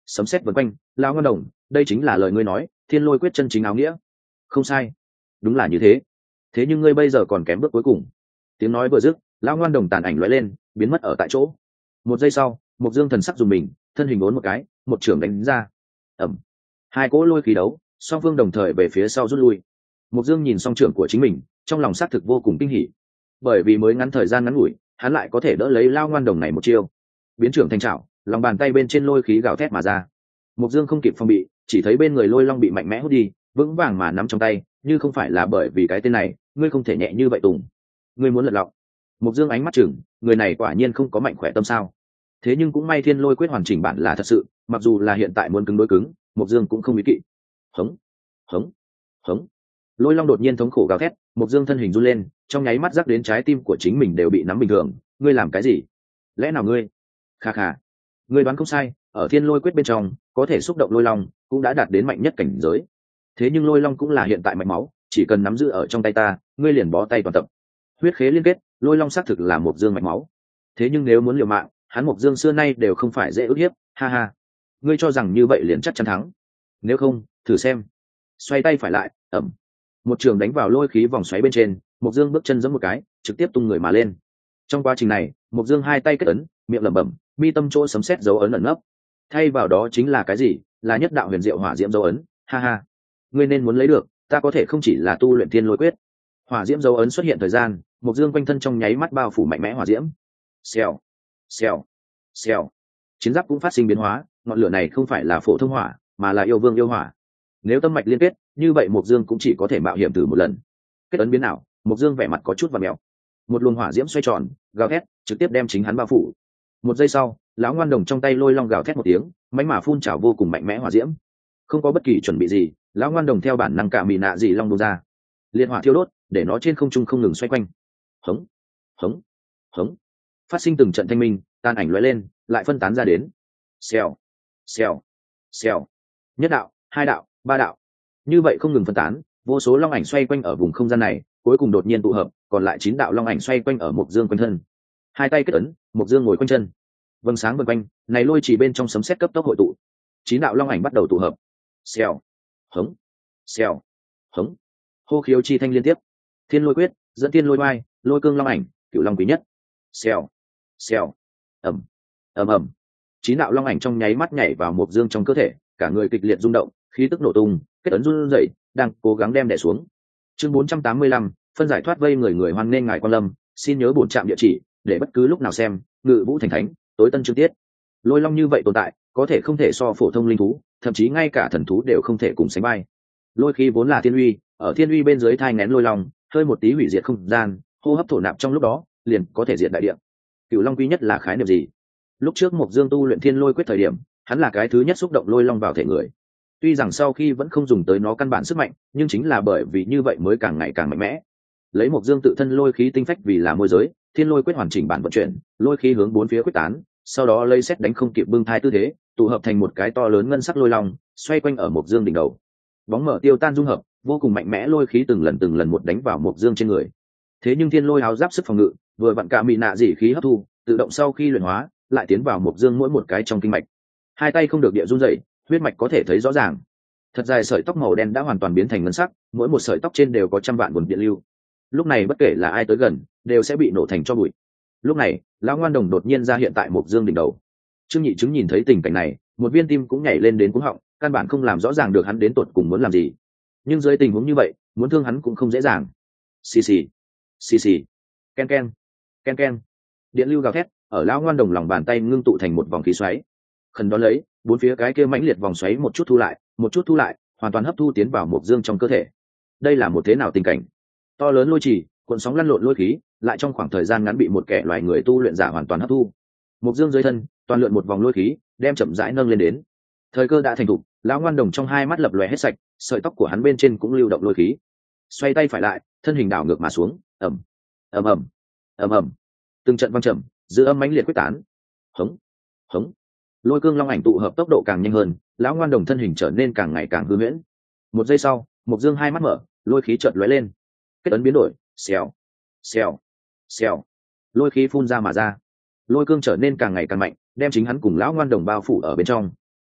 sấm sét vần quanh. Lão ngoan đồng, đây chính là lời ngươi nói, thiên lôi quyết chân chính áo nghĩa. Không sai, đúng là như thế. Thế nhưng ngươi bây giờ còn kém bước cuối cùng. Tiếng nói vừa dứt, lão ngoan đồng tàn ảnh lóe lên, biến mất ở tại chỗ. Một giây sau, Mộc Dương thần sắc dùng mình, thân hình uốn một cái, một trường đánh ra. Ầm. Hai cỗ lôi khí đấu, song phương đồng thời về phía sau rút lui. Mộc Dương nhìn song trưởng của chính mình, trong lòng xác thực vô cùng kinh hỉ, bởi vì mới ngắn thời gian ngắn ngủi, hắn lại có thể đỡ lấy lao ngoan đồng này một chiêu. Biến trưởng thành trảo, lòng bàn tay bên trên lôi khí gào thét mà ra. Mộc Dương không kịp phòng bị, chỉ thấy bên người lôi long bị mạnh mẽ hút đi, vững vàng mà nắm trong tay, như không phải là bởi vì cái tên này, ngươi không thể nhẹ như vậy tùng. Ngươi muốn lật lọng. Mộc Dương ánh mắt chừng, người này quả nhiên không có mạnh khỏe tâm sao? Thế nhưng cũng may Thiên Lôi Quyết hoàn chỉnh bản là thật sự, mặc dù là hiện tại muốn cứng đối cứng, Mộc Dương cũng không ý kỵ. Hống, hống, hống. Lôi long đột nhiên thống khổ gào thét, Mộc Dương thân hình run lên, trong nháy mắt rắc đến trái tim của chính mình đều bị nắm bình thường. Ngươi làm cái gì? Lẽ nào ngươi? Kha kha. Ngươi đoán không sai, ở Thiên Lôi Quyết bên trong, có thể xúc động lôi long, cũng đã đạt đến mạnh nhất cảnh giới. Thế nhưng lôi long cũng là hiện tại mạch máu, chỉ cần nắm giữ ở trong tay ta, ngươi liền bó tay toàn tập. Huyết khế liên kết, lôi long xác thực là Mộc Dương mạch máu. Thế nhưng nếu muốn liều mạng, hắn Mộc Dương xưa nay đều không phải dễ ức hiếp, ha ha. Ngươi cho rằng như vậy liền chắc chắn thắng? Nếu không, thử xem. Xoay tay phải lại, ẩm. Một trường đánh vào lôi khí vòng xoáy bên trên, Mộc Dương bước chân giẫm một cái, trực tiếp tung người mà lên. Trong quá trình này, Mộc Dương hai tay kết ấn, miệng lẩm bẩm, mi tâm chỗ sấm sét dấu ấn ẩn nấp. Thay vào đó chính là cái gì? Là nhất đạo huyền diệu hỏa diễm dấu ấn, ha ha. Ngươi nên muốn lấy được, ta có thể không chỉ là tu luyện Thiên Lôi Quyết. Hỏa diễm dấu ấn xuất hiện thời gian, Mộc Dương quanh thân trong nháy mắt bao phủ mạnh mẽ hỏa diễm. Xèo, xèo, xèo. Chiến giáp cũng phát sinh biến hóa, ngọn lửa này không phải là phổ thông hỏa, mà là yêu vương yêu hỏa. Nếu tâm mạch liên kết, như vậy Mộc Dương cũng chỉ có thể mạo hiểm thử một lần. Kết ấn biến ảo, Mộc Dương vẻ mặt có chút vặn mèo. Một luồng hỏa diễm xoay tròn, gào thét, trực tiếp đem chính hắn bao phủ. Một giây sau, lão ngoan đồng trong tay lôi long gào thét một tiếng, mãnh mà phun trào vô cùng mạnh mẽ hỏa diễm. Không có bất kỳ chuẩn bị gì, lão ngoan đồng theo bản năng cả mì nạ dị long đổ ra. Liên hỏa thiêu đốt, để nó trên không trung không ngừng xoay quanh. Hống, hống, hống. Phát sinh từng trận thanh minh, tan ảnh lóe lên, lại phân tán ra đến. Xèo, xèo, xèo. Nhất đạo, hai đạo, ba đạo. Như vậy không ngừng phân tán, vô số long ảnh xoay quanh ở vùng không gian này, cuối cùng đột nhiên tụ hợp, còn lại 9 đạo long ảnh xoay quanh ở Mộc Dương quanh thân. Hai tay kết ấn, Mộc Dương ngồi quanh chân. Vầng sáng vần quanh, này lôi chỉ bên trong sấm sét cấp tốc hội tụ. 9 đạo long ảnh bắt đầu tụ hợp. Xèo, hống, xèo, hống. Hô khiếu chi thanh liên tiếp. Thiên Lôi Quyết, dẫn tiên lôi oai, lôi cương long ảnh, cửu long quý nhất. Xèo, xèo, ầm, ầm ầm. 9 đạo long ảnh trong nháy mắt nhảy vào Mộc Dương trong cơ thể, cả người kịch liệt rung động, khí tức nổ tung, kết ấn run rẩy, đang cố gắng đem đè xuống. Chương 485, phân giải thoát vây người người hoan nên ngài quan lâm, xin nhớ bổn trạm địa chỉ, để bất cứ lúc nào xem, Ngự Vũ Thành Thánh, tối tân chương tiết. Lôi long như vậy tồn tại, có thể không thể so phổ thông linh thú, thậm chí ngay cả thần thú đều không thể cùng sánh vai. Lôi khí vốn là thiên uy, ở thiên uy bên dưới thai nghén lôi long, hơi một tí hủy diệt không gian, hô hấp thổ nạp trong lúc đó, liền có thể diệt đại địa. Cửu long quý nhất là khái niệm gì? Lúc trước Mộc Dương tu luyện Thiên Lôi Quyết thời điểm, hắn là cái thứ nhất xúc động lôi long vào thể người. Tuy rằng sau khi vẫn không dùng tới nó căn bản sức mạnh, nhưng chính là bởi vì như vậy mới càng ngày càng mạnh mẽ. Lấy Mộc Dương tự thân lôi khí tinh phách vì là môi giới, Thiên Lôi Quyết hoàn chỉnh bản vận chuyển, lôi khí hướng bốn phía quyết tán, sau đó lấy xét đánh không kịp bưng thai tư thế, tụ hợp thành một cái to lớn ngân sắc lôi long, xoay quanh ở Mộc Dương đỉnh đầu. Bóng mở tiêu tan dung hợp, vô cùng mạnh mẽ lôi khí từng lần một đánh vào Mộc Dương trên người. Thế nhưng Thiên Lôi áo giáp sức phòng ngự, vừa vặn cả mị nạ dị khí hấp thu, tự động sau khi luyện hóa, lại tiến vào Mộc Dương mỗi một cái trong kinh mạch. Hai tay không được địa run rẩy, huyết mạch có thể thấy rõ ràng. Thật dài sợi tóc màu đen đã hoàn toàn biến thành ngân sắc, mỗi một sợi tóc trên đều có trăm vạn nguồn điện lưu. Lúc này bất kể là ai tới gần, đều sẽ bị nổ thành tro bụi. Lúc này, lão ngoan đồng đột nhiên ra hiện tại Mộc Dương đỉnh đầu. Trương Nhị Chứng nhìn thấy tình cảnh này, một viên tim cũng nhảy lên đến cuống họng, căn bản không làm rõ ràng được hắn đến tột cùng muốn làm gì. Nhưng dưới tình huống như vậy, muốn thương hắn cũng không dễ dàng. Xì xì, xì xì, ken ken, ken ken. Điện lưu gào thét, ở lão ngoan đồng lòng bàn tay ngưng tụ thành một vòng khí xoáy. Khẩn đón lấy, bốn phía cái kia mãnh liệt vòng xoáy một chút thu lại, một chút thu lại, hoàn toàn hấp thu tiến vào Mộc Dương trong cơ thể. Đây là một thế nào tình cảnh? To lớn lôi trì, cuộn sóng lăn lộn lôi khí, lại trong khoảng thời gian ngắn bị một kẻ loài người tu luyện giả hoàn toàn hấp thu. Mộc Dương dưới thân, toàn lượn một vòng lôi khí, đem chậm rãi nâng lên đến. Thời cơ đã thành thục, lão ngoan đồng trong hai mắt lập lòe hết sạch, sợi tóc của hắn bên trên cũng lưu động lôi khí. Xoay tay phải lại, thân hình đảo ngược mà xuống, ầm, ầm ầm, ầm ầm. Từng trận vang trầm, dư âm mãnh liệt quyết tán. Hống, hống. Lôi cương long ảnh tụ hợp tốc độ càng nhanh hơn, lão ngoan đồng thân hình trở nên càng ngày càng hư huyễn. Một giây sau, Mộc Dương hai mắt mở, lôi khí chợt lóe lên. Kết ấn biến đổi, xèo, xèo, xèo. Lôi khí phun ra mà ra. Lôi cương trở nên càng ngày càng mạnh, đem chính hắn cùng lão ngoan đồng bao phủ ở bên trong.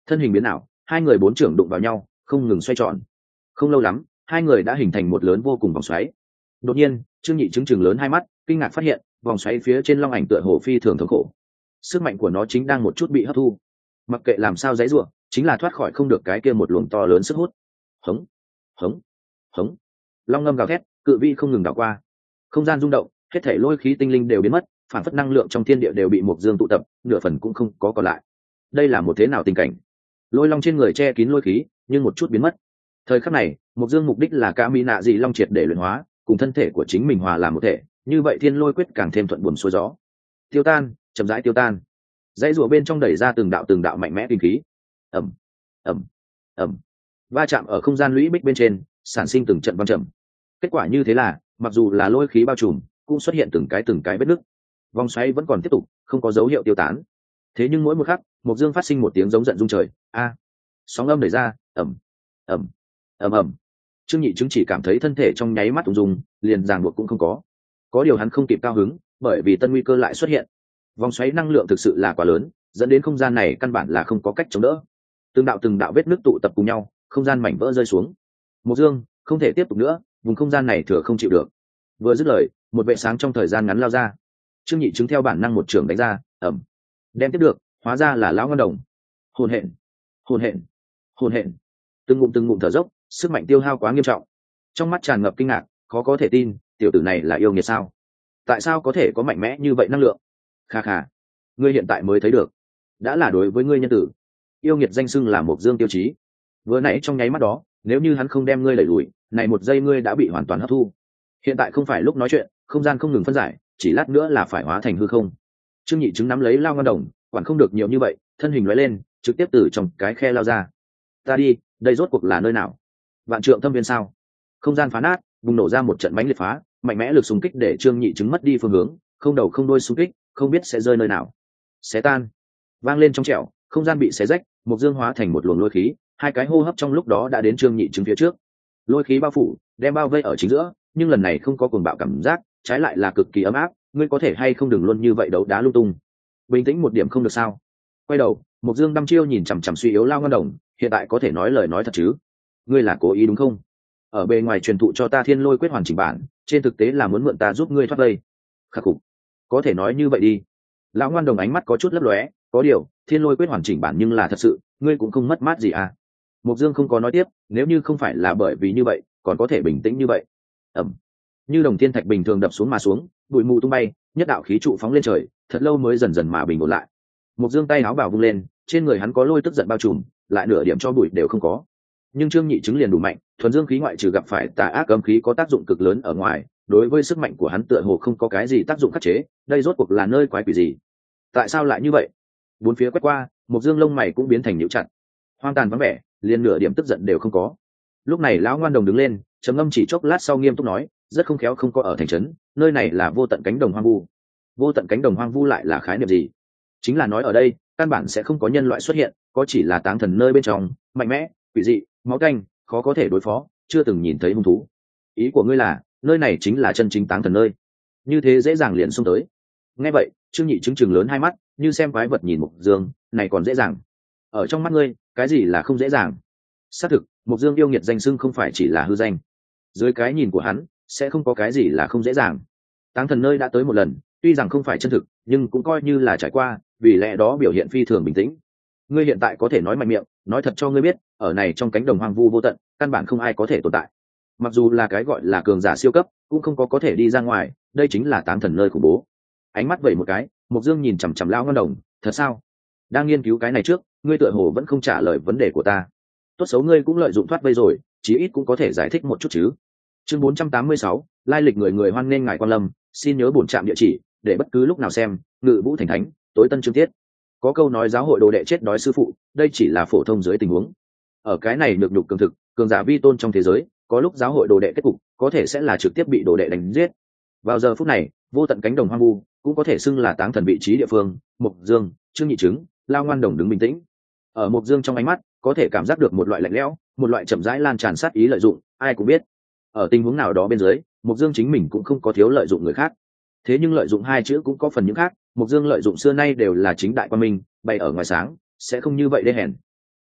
thân hình biến ảo, hai người bốn trưởng đụng vào nhau, không ngừng xoay tròn. Không lâu lắm, hai người đã hình thành một lớn vô cùng vòng xoáy. Đột nhiên, Trương Nhị chứng chừng lớn hai mắt, kinh ngạc phát hiện vòng xoáy phía trên long ảnh tựa hồ phi thường thống khổ, sức mạnh của nó chính đang một chút bị hấp thu. Mặc kệ làm sao giãy giụa, chính là thoát khỏi không được cái kia một luồng to lớn sức hút. Hống, hống, hống, long ngâm gào thét, cự vi không ngừng đảo qua. Không gian rung động, hết thảy lôi khí tinh linh đều biến mất, phản phất năng lượng trong thiên địa đều bị Mộc Dương tụ tập, nửa phần cũng không có còn lại. Đây là một thế nào tình cảnh? Lôi long trên người che kín lôi khí, nhưng một chút biến mất. Thời khắc này, Mộc Dương mục đích là ca mi nạ dị long triệt để luyện hóa, cùng thân thể của chính mình hòa làm một thể, như vậy thiên lôi quyết càng thêm thuận buồm xuôi gió. Tiêu tan, chậm rãi tiêu tan. Dãy rùa bên trong đẩy ra từng đạo mạnh mẽ kinh khí. Ầm, ầm, ầm, va chạm ở không gian lũy bích bên trên, sản sinh từng trận vang trầm. Kết quả như thế là, mặc dù là lôi khí bao trùm, cũng xuất hiện từng cái vết nứt. Vòng xoáy vẫn còn tiếp tục, không có dấu hiệu tiêu tán. Thế nhưng mỗi một khắc, Mộc Dương phát sinh một tiếng giống giận rung trời. A! Sóng âm đẩy ra, ầm, ầm, ầm ầm. Trương Nhị chứng chỉ cảm thấy thân thể trong nháy mắt ung dung, liền ràng buộc cũng không có. Có điều hắn không kịp cao hứng, bởi vì tân nguy cơ lại xuất hiện. Vòng xoáy năng lượng thực sự là quá lớn, dẫn đến không gian này căn bản là không có cách chống đỡ. Từng đạo vết nứt tụ tập cùng nhau, không gian mảnh vỡ rơi xuống. Mộc Dương không thể tiếp tục nữa, vùng không gian này thừa không chịu được. Vừa dứt lời, một vệ sáng trong thời gian ngắn lao ra. Trương Nhị chứng theo bản năng một trường đánh ra, ầm, đem tiếp được, hóa ra là lão ngân đồng. Hồn hện, hồn hện, hồn hện. Từng ngụm thở dốc, sức mạnh tiêu hao quá nghiêm trọng. Trong mắt tràn ngập kinh ngạc, khó có thể tin, tiểu tử này là yêu nghiệt sao? Tại sao có thể có mạnh mẽ như vậy năng lượng? Kha kha, ngươi hiện tại mới thấy được, đã là đối với ngươi nhân tử. Yêu nghiệt danh xưng là Mộc Dương tiêu chí. Vừa nãy trong nháy mắt đó, nếu như hắn không đem ngươi đẩy lùi, này một giây ngươi đã bị hoàn toàn hấp thu. Hiện tại không phải lúc nói chuyện, không gian không ngừng phân giải, chỉ lát nữa là phải hóa thành hư không. Trương Nhị chứng nắm lấy lao ngân đồng, quản không được nhiều như vậy, thân hình lóe lên, trực tiếp từ trong cái khe lao ra. Ta đi, đây rốt cuộc là nơi nào? Vạn trượng thâm viên sao? Không gian phá nát, bùng nổ ra một trận mãnh liệt phá, mạnh mẽ lực xung kích để Trương Nhị chứng mất đi phương hướng, không đầu không đuôi xung kích, không biết sẽ rơi nơi nào. Xé tan, vang lên trong trẻo, không gian bị xé rách, Mộc Dương hóa thành một luồng lôi khí, hai cái hô hấp trong lúc đó đã đến Trương Nhị chứng phía trước. Lôi khí bao phủ, đem bao vây ở chính giữa, nhưng lần này không có cuồng bạo cảm giác, trái lại là cực kỳ ấm áp. Ngươi có thể hay không đừng luôn như vậy đấu đá lung tung, bình tĩnh một điểm không được sao? Quay đầu, Mộc Dương đăm chiêu nhìn chằm chằm suy yếu lao ngân đồng, hiện tại có thể nói lời nói thật chứ? Ngươi là cố ý đúng không? Ở bề ngoài truyền thụ cho ta thiên lôi quyết hoàn chỉnh bản, trên thực tế là muốn mượn ta giúp ngươi thoát vây. Khắc phục, có thể nói như vậy đi. Lão ngoan đồng ánh mắt có chút lấp lóe, có điều thiên lôi quyết hoàn chỉnh bản nhưng là thật sự, ngươi cũng không mất mát gì à? Mộc Dương không có nói tiếp, nếu như không phải là bởi vì như vậy, còn có thể bình tĩnh như vậy. Ẩm, như đồng thiên thạch bình thường đập xuống mà xuống, bụi mù tung bay, nhất đạo khí trụ phóng lên trời, thật lâu mới dần dần mà bình ổn lại. Mộc Dương tay áo bào vung lên, trên người hắn có lôi tức giận bao trùm, lại nửa điểm cho bụi đều không có. Nhưng Trương Nhị chứng liền đủ mạnh, thuần dương khí ngoại trừ gặp phải tà ác âm khí có tác dụng cực lớn ở ngoài, đối với sức mạnh của hắn tựa hồ không có cái gì tác dụng khắc chế. Đây rốt cuộc là nơi quái quỷ gì? Tại sao lại như vậy? Bốn phía quét qua, Mộc Dương lông mày cũng biến thành nhíu chặt, hoang tàn vắng vẻ, liền nửa điểm tức giận đều không có. Lúc này lão ngoan đồng đứng lên, trầm ngâm chỉ chốc lát sau nghiêm túc nói, rất không khéo không có ở thành trấn, nơi này là vô tận cánh đồng hoang vu. Vô tận cánh đồng hoang vu lại là khái niệm gì? Chính là nói ở đây căn bản sẽ không có nhân loại xuất hiện, có chỉ là táng thần nơi bên trong, mạnh mẽ, quỷ dị, máu tanh, khó có thể đối phó, chưa từng nhìn thấy hung thú. Ý của ngươi là nơi này chính là chân chính táng thần nơi? Như thế dễ dàng liền xông tới? Nghe vậy, Trương Nhị chứng chừng lớn hai mắt, như xem quái vật nhìn Mộc Dương, này còn dễ dàng? Ở trong mắt ngươi, cái gì là không dễ dàng? Xác thực, Mộc Dương yêu nghiệt danh xưng không phải chỉ là hư danh. Dưới cái nhìn của hắn, sẽ không có cái gì là không dễ dàng. Táng thần nơi đã tới một lần, tuy rằng không phải chân thực, nhưng cũng coi như là trải qua, vì lẽ đó biểu hiện phi thường bình tĩnh. Ngươi hiện tại có thể nói mạnh miệng, nói thật cho ngươi biết, ở này trong cánh đồng hoang vu vô tận, căn bản không ai có thể tồn tại. Mặc dù là cái gọi là cường giả siêu cấp, cũng không có thể đi ra ngoài, đây chính là táng thần nơi khủng bố. Ánh mắt vẩy một cái, Mộc Dương nhìn chằm chằm lão ngân đồng, thật sao? Đang nghiên cứu cái này trước, ngươi tựa hồ vẫn không trả lời vấn đề của ta. Tốt xấu ngươi cũng lợi dụng thoát vây rồi, chí ít cũng có thể giải thích một chút chứ. Chương 486, lai lịch người hoan nghênh ngài quan lâm, xin nhớ bổn trạm địa chỉ, để bất cứ lúc nào xem, Ngự Vũ Thành Thánh, tối tân chương tiết. Có câu nói giáo hội đồ đệ chết đói sư phụ, đây chỉ là phổ thông dưới tình huống. Ở cái này nhược nhục cường thực, cường giả vi tôn trong thế giới, có lúc giáo hội đồ đệ kết cục, có thể sẽ là trực tiếp bị đồ đệ đánh giết. Vào giờ phút này, vô tận cánh đồng hoang vu, cũng có thể xưng là táng thần vị trí địa phương. Mộc Dương, Trương Nhị chứng, Lao Ngoan Đồng đứng bình tĩnh. Ở Mộc Dương trong ánh mắt, có thể cảm giác được một loại lạnh lẽo, một loại chậm rãi lan tràn sát ý lợi dụng. Ai cũng biết, ở tình huống nào đó bên dưới, Mộc Dương chính mình cũng không có thiếu lợi dụng người khác. Thế nhưng lợi dụng hai chữ cũng có phần những khác. Mộc Dương lợi dụng xưa nay đều là chính đại quan minh, bày ở ngoài sáng, sẽ không như vậy đê hèn.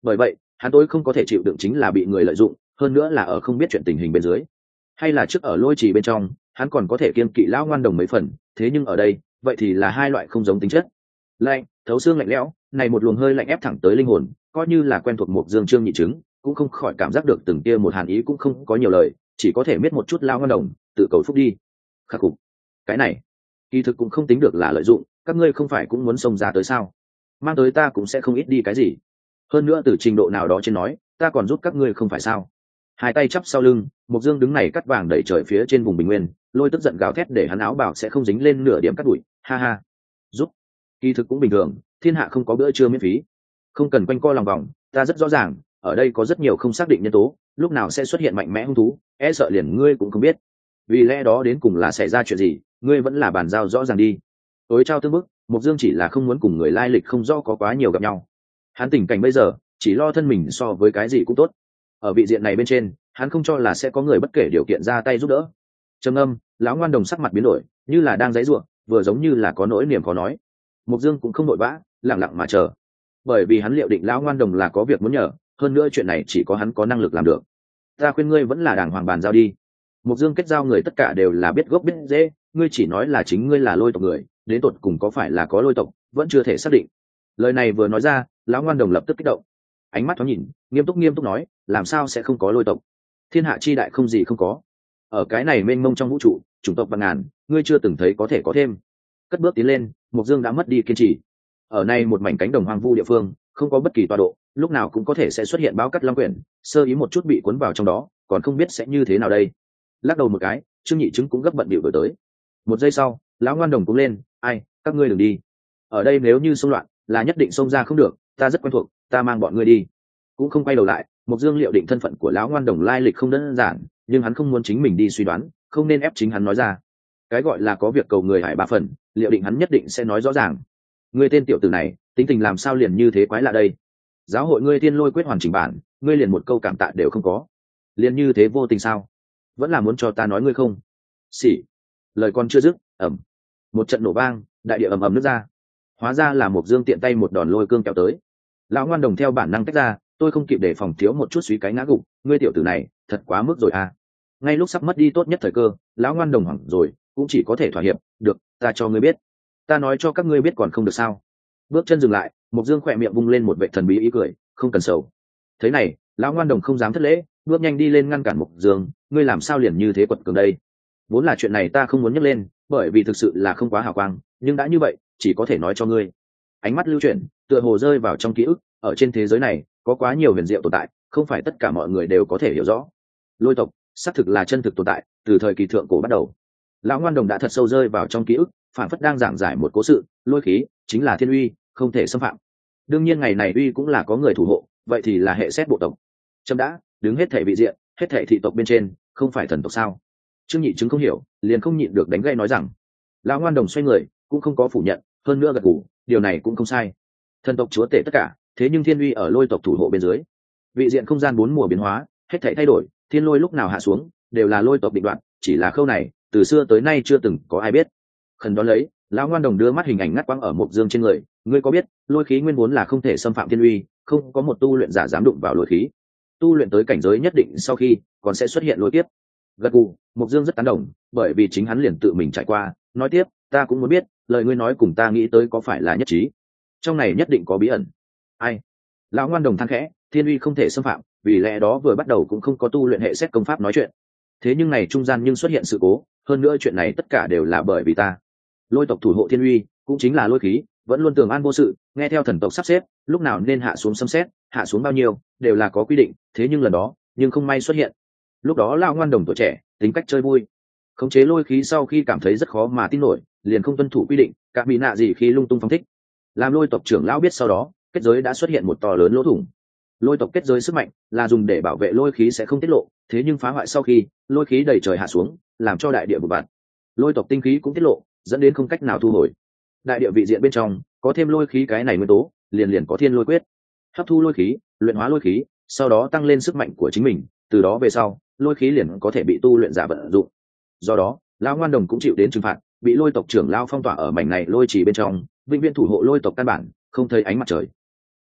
bởi vậy hắn tối không có thể chịu đựng chính là bị người lợi dụng, hơn nữa là ở không biết chuyện tình hình bên dưới. Hay là trước ở lôi trì bên trong hắn còn có thể kiêng kỵ lão ngoan đồng mấy phần, thế nhưng ở đây vậy thì là hai loại không giống tính chất. Lạnh thấu xương lạnh lẽo, này một luồng hơi lạnh ép thẳng tới linh hồn, coi như là quen thuộc một dương trương nhị chứng cũng không khỏi cảm giác được từng tia một hàn ý, cũng không có nhiều lời, chỉ có thể biết một chút lão ngoan đồng tự cầu phúc đi. Khắc phục cái này kỳ thực cũng không tính được là lợi dụng, các ngươi không phải cũng muốn xông ra tới sao, mang tới ta cũng sẽ không ít đi cái gì, hơn nữa từ trình độ nào đó trên nói ta còn giúp các ngươi không phải sao. Hai tay chắp sau lưng, Mộc Dương đứng này cắt vàng đẩy trời phía trên vùng bình nguyên, lôi tức giận gào thét để hắn áo bảo sẽ không dính lên nửa điểm cắt bụi. Ha ha, giúp kỳ thực cũng bình thường, thiên hạ không có bữa trưa miễn phí, không cần quanh co lòng vòng, ta rất rõ ràng ở đây có rất nhiều không xác định nhân tố, lúc nào sẽ xuất hiện mạnh mẽ hung thú, e sợ liền ngươi cũng không biết, vì lẽ đó đến cùng là xảy ra chuyện gì, ngươi vẫn là bàn giao rõ ràng đi. Tối trao tương bức, Mộc Dương chỉ là không muốn cùng người lai lịch không rõ có quá nhiều gặp nhau. Hắn tình cảnh bây giờ chỉ lo thân mình so với cái gì cũng tốt, ở vị diện này bên trên hắn không cho là sẽ có người bất kể điều kiện ra tay giúp đỡ. Trầm âm, lão ngoan đồng sắc mặt biến đổi, như là đang giãy giụa, vừa giống như là có nỗi niềm khó nói. Mộc Dương cũng không vội vã, lặng lặng mà chờ, bởi vì hắn liệu định lão ngoan đồng là có việc muốn nhờ, hơn nữa chuyện này chỉ có hắn có năng lực làm được. Ta khuyên ngươi vẫn là đàng hoàng bàn giao đi. Mộc Dương kết giao người tất cả đều là biết gốc biết rễ, ngươi chỉ nói là chính ngươi là lôi tộc người, đến tột cùng có phải là có lôi tộc vẫn chưa thể xác định. Lời này vừa nói ra, lão ngoan đồng lập tức kích động, ánh mắt thoáng nhìn, nghiêm túc nói, làm sao sẽ không có lôi tộc, thiên hạ chi đại không gì không có, ở cái này mênh mông trong vũ trụ chủng tộc vạn ngàn, ngươi chưa từng thấy có thể có thêm. Cất bước tiến lên, Mộc Dương đã mất đi kiên trì. Ở này một mảnh cánh đồng hoang vu địa phương, không có bất kỳ tọa độ, lúc nào cũng có thể sẽ xuất hiện báo cắt long quyển, sơ ý một chút bị cuốn vào trong đó, còn không biết sẽ như thế nào đây. Lắc đầu một cái, Trương Nhị Chứng cũng gấp bận bịu đổi tới. Một giây sau, lão ngoan đồng cũng lên, ai, các ngươi đừng đi, ở đây nếu như xông loạn là nhất định xông ra không được, ta rất quen thuộc, ta mang bọn ngươi đi. Cũng không quay đầu lại, Mộc Dương liệu định thân phận của lão ngoan đồng lai lịch không đơn giản, nhưng hắn không muốn chính mình đi suy đoán, không nên ép chính hắn nói ra. Cái gọi là có việc cầu người hải ba phần, liệu định hắn nhất định sẽ nói rõ ràng. Ngươi tên tiểu tử này tính tình làm sao liền như thế quái lạ đây, giáo hội ngươi Thiên Lôi Quyết hoàn chỉnh bản, ngươi liền một câu cảm tạ đều không có, liền như thế vô tình sao, vẫn là muốn cho ta nói ngươi không xỉ. Lời còn chưa dứt, ầm, một trận nổ vang, đại địa ầm ầm nứt ra, hóa ra là Mộc Dương tiện tay một đòn lôi cương kéo tới. Lão ngoan đồng theo bản năng tách ra, tôi không kịp để phòng thiếu một chút suy cái ngã gục, ngươi tiểu tử này thật quá mức rồi à. Ngay lúc sắp mất đi tốt nhất thời cơ, lão ngoan đồng hoảng rồi, cũng chỉ có thể thỏa hiệp, được, ta cho ngươi biết, ta nói cho các ngươi biết còn không được sao. Bước chân dừng lại, Mộc Dương khỏe miệng vung lên một vệ thần bí ý cười, không cần sầu. Thế này, lão ngoan đồng không dám thất lễ, bước nhanh đi lên ngăn cản Mộc Dương, ngươi làm sao liền như thế quật cường đây. Vốn là chuyện này ta không muốn nhắc lên, bởi vì thực sự là không quá hào quang, nhưng đã như vậy chỉ có thể nói cho ngươi. Ánh mắt lưu chuyển, tựa hồ rơi vào trong ký ức, ở trên thế giới này có quá nhiều huyền diệu tồn tại, không phải tất cả mọi người đều có thể hiểu rõ. Lôi tộc xác thực là chân thực tồn tại, từ thời kỳ thượng cổ bắt đầu. Lão ngoan đồng đã thật sâu rơi vào trong ký ức, phản phất đang giảng giải một cố sự, lôi khí chính là thiên uy, không thể xâm phạm. Đương nhiên ngày này uy cũng là có người thủ hộ, vậy thì là hệ xét bộ tộc. Trâm đã đứng hết thể vị diện, hết thể thị tộc bên trên, không phải thần tộc sao? Trương Nhị Chứng không hiểu, liền không nhịn được đánh gậy nói rằng. Lão ngoan đồng xoay người, cũng không có phủ nhận, hơn nữa gật gù, điều này cũng không sai. Thần tộc chúa tể tất cả, thế nhưng thiên uy ở lôi tộc thủ hộ bên dưới. Vị diện không gian 4 mùa biến hóa, hết thảy thay đổi, thiên lôi lúc nào hạ xuống, đều là lôi tộc định đoạt, chỉ là khâu này, từ xưa tới nay chưa từng có ai biết. Khẩn đón lấy, lão ngoan đồng đưa mắt hình ảnh ngắt quãng ở Mộc Dương trên người, ngươi có biết, lôi khí nguyên vốn là không thể xâm phạm thiên uy, không có một tu luyện giả dám đụng vào lôi khí. Tu luyện tới cảnh giới nhất định sau khi, còn sẽ xuất hiện lôi kiếp. Gật gù, Mộc Dương rất tán đồng, bởi vì chính hắn liền tự mình trải qua, nói tiếp, ta cũng muốn biết, lời ngươi nói cùng ta nghĩ tới có phải là nhất trí? Trong này nhất định có bí ẩn. Ai? Lão ngoan đồng than khẽ, thiên uy không thể xâm phạm, vì lẽ đó vừa bắt đầu cũng không có tu luyện hệ xét công pháp nói chuyện. Thế nhưng này trung gian nhưng xuất hiện sự cố, hơn nữa chuyện này tất cả đều là bởi vì ta. Lôi tộc thủ hộ thiên uy, cũng chính là lôi khí, vẫn luôn tường an vô sự, nghe theo thần tộc sắp xếp, lúc nào nên hạ xuống xâm xét, hạ xuống bao nhiêu, đều là có quy định, thế nhưng lần đó, nhưng không may xuất hiện. Lúc đó lão ngoan đồng tuổi trẻ, tính cách chơi vui, khống chế lôi khí sau khi cảm thấy rất khó mà tin nổi, liền không tuân thủ quy định, các bị nạ gì khi lung tung phóng thích. Làm lôi tộc trưởng lão biết sau đó, kết giới đã xuất hiện một to lớn lỗ thủng. Lôi tộc kết giới sức mạnh là dùng để bảo vệ lôi khí sẽ không tiết lộ, thế nhưng phá hoại sau khi lôi khí đầy trời hạ xuống, làm cho đại địa bụi bặm. Lôi tộc tinh khí cũng tiết lộ, dẫn đến không cách nào thu hồi. Đại địa vị diện bên trong có thêm lôi khí cái này nguyên tố, liền có thiên lôi quyết, hấp thu lôi khí, luyện hóa lôi khí, sau đó tăng lên sức mạnh của chính mình, từ đó về sau, lôi khí liền có thể bị tu luyện giả vận dụng. Do đó, lão ngoan đồng cũng chịu đến trừng phạt, bị lôi tộc trưởng lao phong tỏa ở mảnh này lôi trì bên trong, vĩnh viễn thủ hộ lôi tộc căn bản, không thấy ánh mặt trời.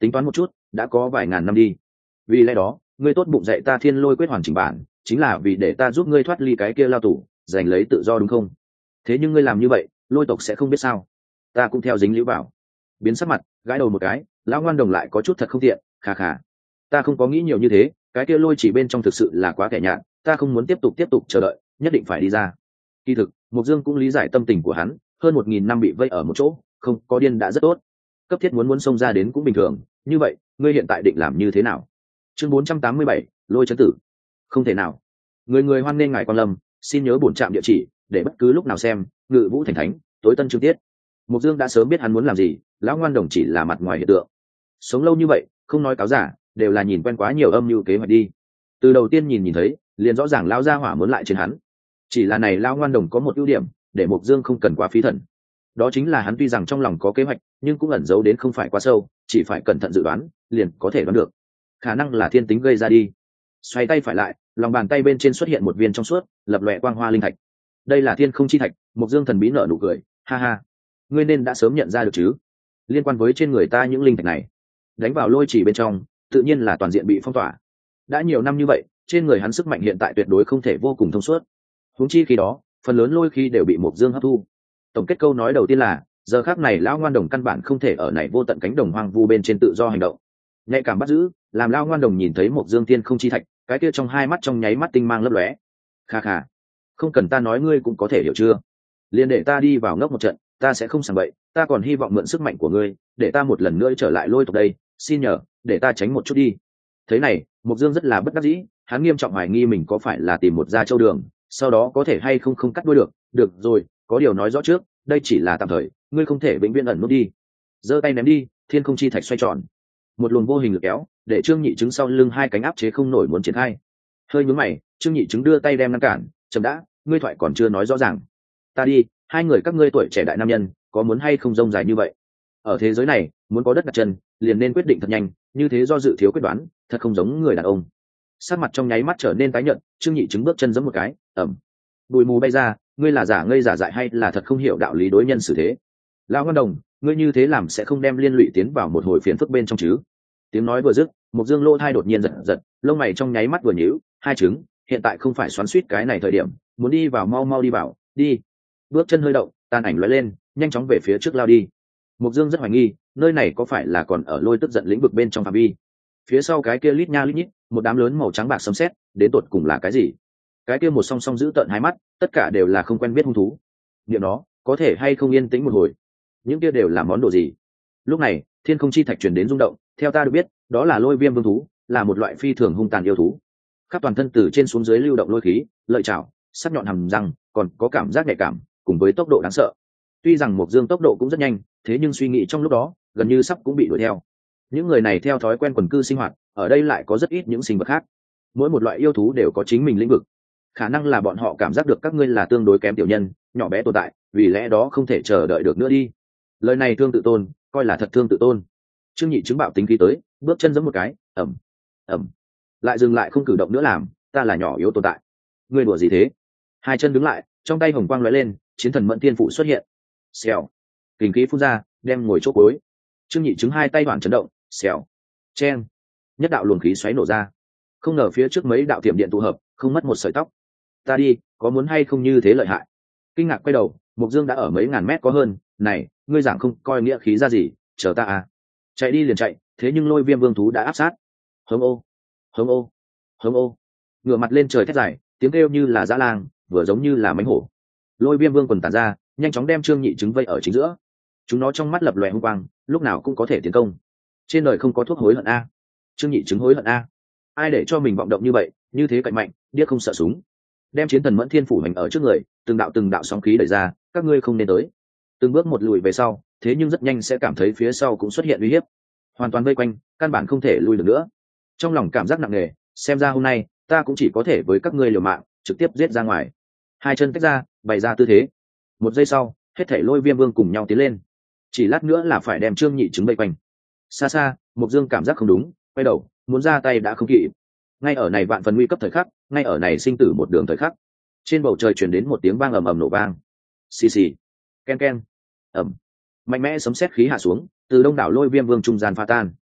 tính toán một chút đã có vài ngàn năm đi. Vì lẽ đó ngươi tốt bụng dạy ta thiên lôi quyết hoàn chỉnh bản chính là vì để ta giúp ngươi thoát ly cái kia lao tù, giành lấy tự do đúng không? Thế nhưng ngươi làm như vậy lôi tộc sẽ không biết sao? Ta cũng theo dính líu vào. Biến sắc mặt gãi đầu một cái, lão ngoan đồng lại có chút thật không tiện, khà khà. Ta không có nghĩ nhiều như thế, cái kia lôi chỉ bên trong thực sự là quá kẻ nhạt, ta không muốn tiếp tục chờ đợi, nhất định phải đi ra. Kỳ thực Mộc Dương cũng lý giải tâm tình của hắn, hơn 1000 năm bị vây ở một chỗ, không có điên đã rất tốt, cấp thiết muốn xông ra đến cũng bình thường. Như vậy ngươi hiện tại định làm như thế nào? Chương 487, lôi chấn tử. Không thể nào. Người hoan nghênh ngài quan lâm, xin nhớ bổn trạm địa chỉ để bất cứ lúc nào xem Ngự Vũ Thành Thánh tối tân chương tiết. Mộc Dương đã sớm biết hắn muốn làm gì, lão ngoan đồng chỉ là mặt ngoài hiện tượng. Sống lâu như vậy không nói cáo giả, đều là nhìn quen quá nhiều âm mưu kế hoạch đi. Từ đầu tiên nhìn thấy liền rõ ràng lão gia hỏa muốn lại trên hắn. Chỉ là này lão ngoan đồng có một ưu điểm để Mộc Dương không cần quá phí thần, đó chính là hắn tuy rằng trong lòng có kế hoạch nhưng cũng ẩn giấu đến không phải quá sâu, chỉ phải cẩn thận dự đoán liền có thể đoán được. Khả năng là thiên tính gây ra đi. Xoay tay phải lại, lòng bàn tay bên trên xuất hiện một viên trong suốt lập lòe quang hoa linh thạch. Đây là thiên không chi thạch. Mộc Dương thần bí nở nụ cười, ha ha, ngươi nên đã sớm nhận ra được chứ? Liên quan với trên người ta những linh thạch này đánh vào lôi chỉ bên trong tự nhiên là toàn diện bị phong tỏa. Đã nhiều năm như vậy trên người hắn sức mạnh hiện tại tuyệt đối không thể vô cùng thông suốt, huống chi khi đó phần lớn lôi khí đều bị Mộc Dương hấp thu. Tổng kết câu nói đầu tiên là giờ khắc này lão ngoan đồng căn bản không thể ở này vô tận cánh đồng hoang vu bên trên tự do hành động. Nhạy cảm bắt giữ làm lão ngoan đồng nhìn thấy Mộc Dương thiên không chi thạch, cái kia trong hai mắt trong nháy mắt tinh mang lấp lóe. Kha kha, không cần ta nói ngươi cũng có thể hiểu chưa? Liền để ta đi vào ngốc một trận, ta sẽ không sảng bậy, ta còn hy vọng mượn sức mạnh của ngươi để ta một lần nữa trở lại lôi tộc đây, xin nhờ để ta tránh một chút đi. Thế này Mộc Dương rất là bất đắc dĩ, hắn nghiêm trọng hoài nghi mình có phải là tìm một gia châu đường, sau đó có thể hay không cắt đuôi được. Được rồi, có điều nói rõ trước, đây chỉ là tạm thời, ngươi không thể vĩnh viễn ẩn nút đi. Giơ tay ném đi, thiên không chi thạch xoay tròn, một luồng vô hình lực kéo để Trương Nhị Trứng sau lưng hai cánh áp chế không nổi muốn triển khai. Hơi nhướng mày, Trương Nhị Trứng đưa tay đem ngăn cản, chậm đã, ngươi thoại còn chưa nói rõ ràng. Ta đi, hai người các ngươi tuổi trẻ đại nam nhân có muốn hay không rông dài như vậy? Ở thế giới này muốn có đất đặt chân liền nên quyết định thật nhanh, như thế do dự thiếu quyết đoán thật không giống người đàn ông. Sắc mặt trong nháy mắt trở nên tái nhợt, Trương Nhị Trứng bước chân giẫm một cái, ẩm, bụi mù bay ra. Ngươi là giả ngây giả dại hay là thật không hiểu đạo lý đối nhân xử thế? Lão Ngân Đồng, ngươi như thế làm sẽ không đem liên lụy tiến vào một hồi phiền phức bên trong chứ? Tiếng nói vừa dứt, Mộc Dương lỗ thai đột nhiên giật giật, lông mày trong nháy mắt vừa nhíu. Hai trứng, hiện tại không phải xoắn xuýt cái này thời điểm, muốn đi vào mau đi vào, đi. Bước chân hơi động, tàn ảnh lóe lên, nhanh chóng về phía trước lao đi. Mộc Dương rất hoài nghi, nơi này có phải là còn ở lôi tức giận lĩnh vực bên trong phạm vi? Phía sau cái kia lít nha lít nhít, một đám lớn màu trắng bạc sấm sét, đến tột cùng là cái gì? Cái kia một song song giữ tợn hai mắt, tất cả đều là không quen biết hung thú. Niệm nó, có thể hay không yên tĩnh một hồi? Những kia đều là món đồ gì? Lúc này, thiên không chi thạch truyền đến rung động, theo ta được biết, đó là lôi viêm vương thú, là một loại phi thường hung tàn yêu thú. Khắp toàn thân từ trên xuống dưới lưu động lôi khí, lợi chảo, sắc nhọn hàm răng, còn có cảm giác nhạy cảm, cùng với tốc độ đáng sợ. Tuy rằng Mộc Dương tốc độ cũng rất nhanh, thế nhưng suy nghĩ trong lúc đó gần như sắp cũng bị đuổi theo. Những người này theo thói quen quần cư sinh hoạt, ở đây lại có rất ít những sinh vật khác. Mỗi một loại yêu thú đều có chính mình lĩnh vực. Khả năng là bọn họ cảm giác được các ngươi là tương đối kém tiểu nhân, nhỏ bé tồn tại, vì lẽ đó không thể chờ đợi được nữa đi. Lời này thương tự tôn, coi là thật thương tự tôn. Trương Nhị Trứng bạo tính khí tới, bước chân giẫm một cái, ầm, ầm, lại dừng lại không cử động nữa làm, ta là nhỏ yếu tồn tại. Ngươi đùa gì thế? Hai chân đứng lại, trong tay hồng quang lóe lên, chiến thần Mẫn Thiên Phụ xuất hiện. Xèo, kình khí phun ra, đem ngồi chỗ cuối. Trương Nhị Trứng hai tay đoạn chấn động, xèo, chen, nhất đạo luồng khí xoáy nổ ra. Không ngờ phía trước mấy đạo tiệm điện tụ hợp, không mất một sợi tóc. Ta đi, có muốn hay không như thế lợi hại? Kinh ngạc quay đầu, Mộc Dương đã ở mấy ngàn mét có hơn. Này, ngươi giảng không coi nghĩa khí ra gì, chờ ta à? Chạy đi liền chạy, thế nhưng lôi viêm vương thú đã áp sát. Hống ô, hống ô, hống ô, ngửa mặt lên trời thét dài, tiếng kêu như là dã lang, vừa giống như là mánh hổ. Lôi viêm vương quần tản ra, nhanh chóng đem Trương Nhị Trứng vây ở chính giữa. Chúng nó trong mắt lập lòe hung quang, lúc nào cũng có thể tiến công. Trên đời không có thuốc hối hận a. Trương Nhị Trứng hối hận a. Ai để cho mình vọng động như vậy, như thế cạnh mạnh, điếc không sợ súng. Đem chiến thần Mẫn Thiên Phủ hành ở trước người, từng đạo sóng khí đẩy ra, các ngươi không nên tới. Từng bước một lùi về sau, thế nhưng rất nhanh sẽ cảm thấy phía sau cũng xuất hiện uy hiếp, hoàn toàn vây quanh, căn bản không thể lui được nữa. Trong lòng cảm giác nặng nề, xem ra hôm nay ta cũng chỉ có thể với các ngươi liều mạng, trực tiếp giết ra ngoài. Hai chân tách ra, bày ra tư thế. Một giây sau, hết thảy lôi viêm vương cùng nhau tiến lên. Chỉ lát nữa là phải đem Trương Nhị Trứng vây quanh. Xa xa, Mộc Dương cảm giác không đúng, quay đầu, muốn ra tay đã không kịp. Ngay ở này vạn phần nguy cấp thời khắc, ngay ở này sinh tử một đường thời khắc, trên bầu trời truyền đến một tiếng vang ầm ầm nổ vang. Xì xì, ken ken, ầm, mạnh mẽ sấm sét khí hạ xuống, từ đông đảo lôi viêm vương trung gian pha tan.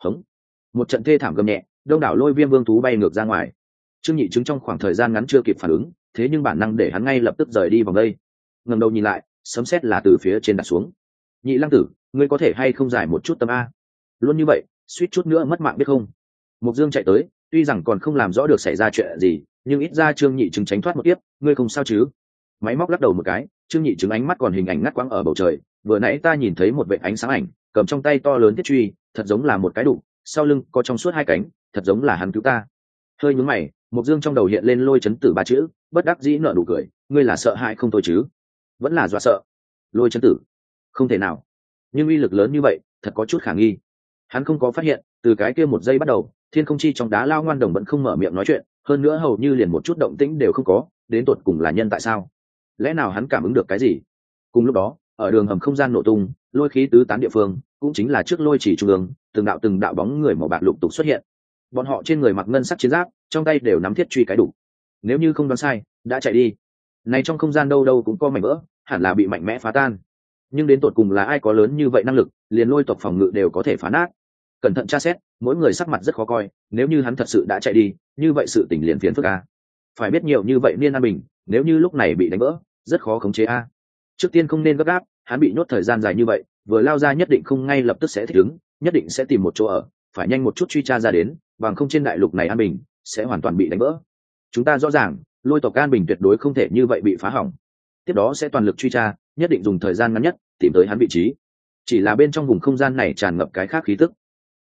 hống. Một trận thê thảm gầm nhẹ, đông đảo lôi viêm vương thú bay ngược ra ngoài. Trương Nhị Trứng trong khoảng thời gian ngắn chưa kịp phản ứng, thế nhưng bản năng để hắn ngay lập tức rời đi vòng đây. Ngẩng đầu nhìn lại, sấm sét là từ phía trên đặt xuống. Nhị Lăng Tử, ngươi có thể hay không giải một chút tâm a? Luôn như vậy, suýt chút nữa mất mạng biết không? Mục Dương chạy tới, tuy rằng còn không làm rõ được xảy ra chuyện gì, nhưng ít ra Trương Nhị Trứng tránh thoát một kiếp, ngươi không sao chứ? Máy móc lắc đầu một cái, Trương Nhị Trứng ánh mắt còn hình ảnh ngắt quãng ở bầu trời, vừa nãy ta nhìn thấy một vệt ánh sáng ảnh, cầm trong tay to lớn thiết truy, thật giống là một cái đụng, sau lưng có trong suốt hai cánh, thật giống là hắn cứu ta. Hơi nhướng mày, Mục Dương trong đầu hiện lên Lôi Chấn Tử ba chữ, bất đắc dĩ nở nụ cười, ngươi là sợ hãi không thôi chứ? Vẫn là dọa sợ. Lôi Chấn Tử? Không thể nào. Nhưng uy lực lớn như vậy, thật có chút khả nghi. Hắn không có phát hiện, từ cái kia một giây bắt đầu, thiên không chi trong đá lao ngoan đồng vẫn không mở miệng nói chuyện, hơn nữa hầu như liền một chút động tĩnh đều không có, đến tột cùng là nhân tại sao? Lẽ nào hắn cảm ứng được cái gì? Cùng lúc đó, ở đường hầm không gian nổ tung, lôi khí tứ tán địa phương, cũng chính là trước lôi chỉ trung ương, từng đạo bóng người màu bạc lục tục xuất hiện. Bọn họ trên người mặc ngân sắc chiến giáp, trong tay đều nắm thiết truy cái đủ. Nếu như không đoán sai, đã chạy đi. Này trong không gian đâu đâu cũng có mảnh vỡ, hẳn là bị mạnh mẽ phá tan. Nhưng đến tột cùng là ai có lớn như vậy năng lực, liền lôi tộc phòng ngự đều có thể phá nát. Cẩn thận tra xét, mỗi người sắc mặt rất khó coi, nếu như hắn thật sự đã chạy đi, như vậy sự tình liền phiền phức a. Phải biết nhiều như vậy niên an bình, nếu như lúc này bị đánh vỡ, rất khó khống chế a. Trước tiên không nên gấp gáp, hắn bị nhốt thời gian dài như vậy, vừa lao ra nhất định không ngay lập tức sẽ thích ứng, nhất định sẽ tìm một chỗ ở, phải nhanh một chút truy tra ra đến, bằng không trên đại lục này an bình sẽ hoàn toàn bị đánh vỡ. Chúng ta rõ ràng, lôi tộc an bình tuyệt đối không thể như vậy bị phá hỏng. Tiếp đó sẽ toàn lực truy tra, nhất định dùng thời gian ngắn nhất tìm tới hắn vị trí. Chỉ là bên trong vùng không gian này tràn ngập cái khác khí tức.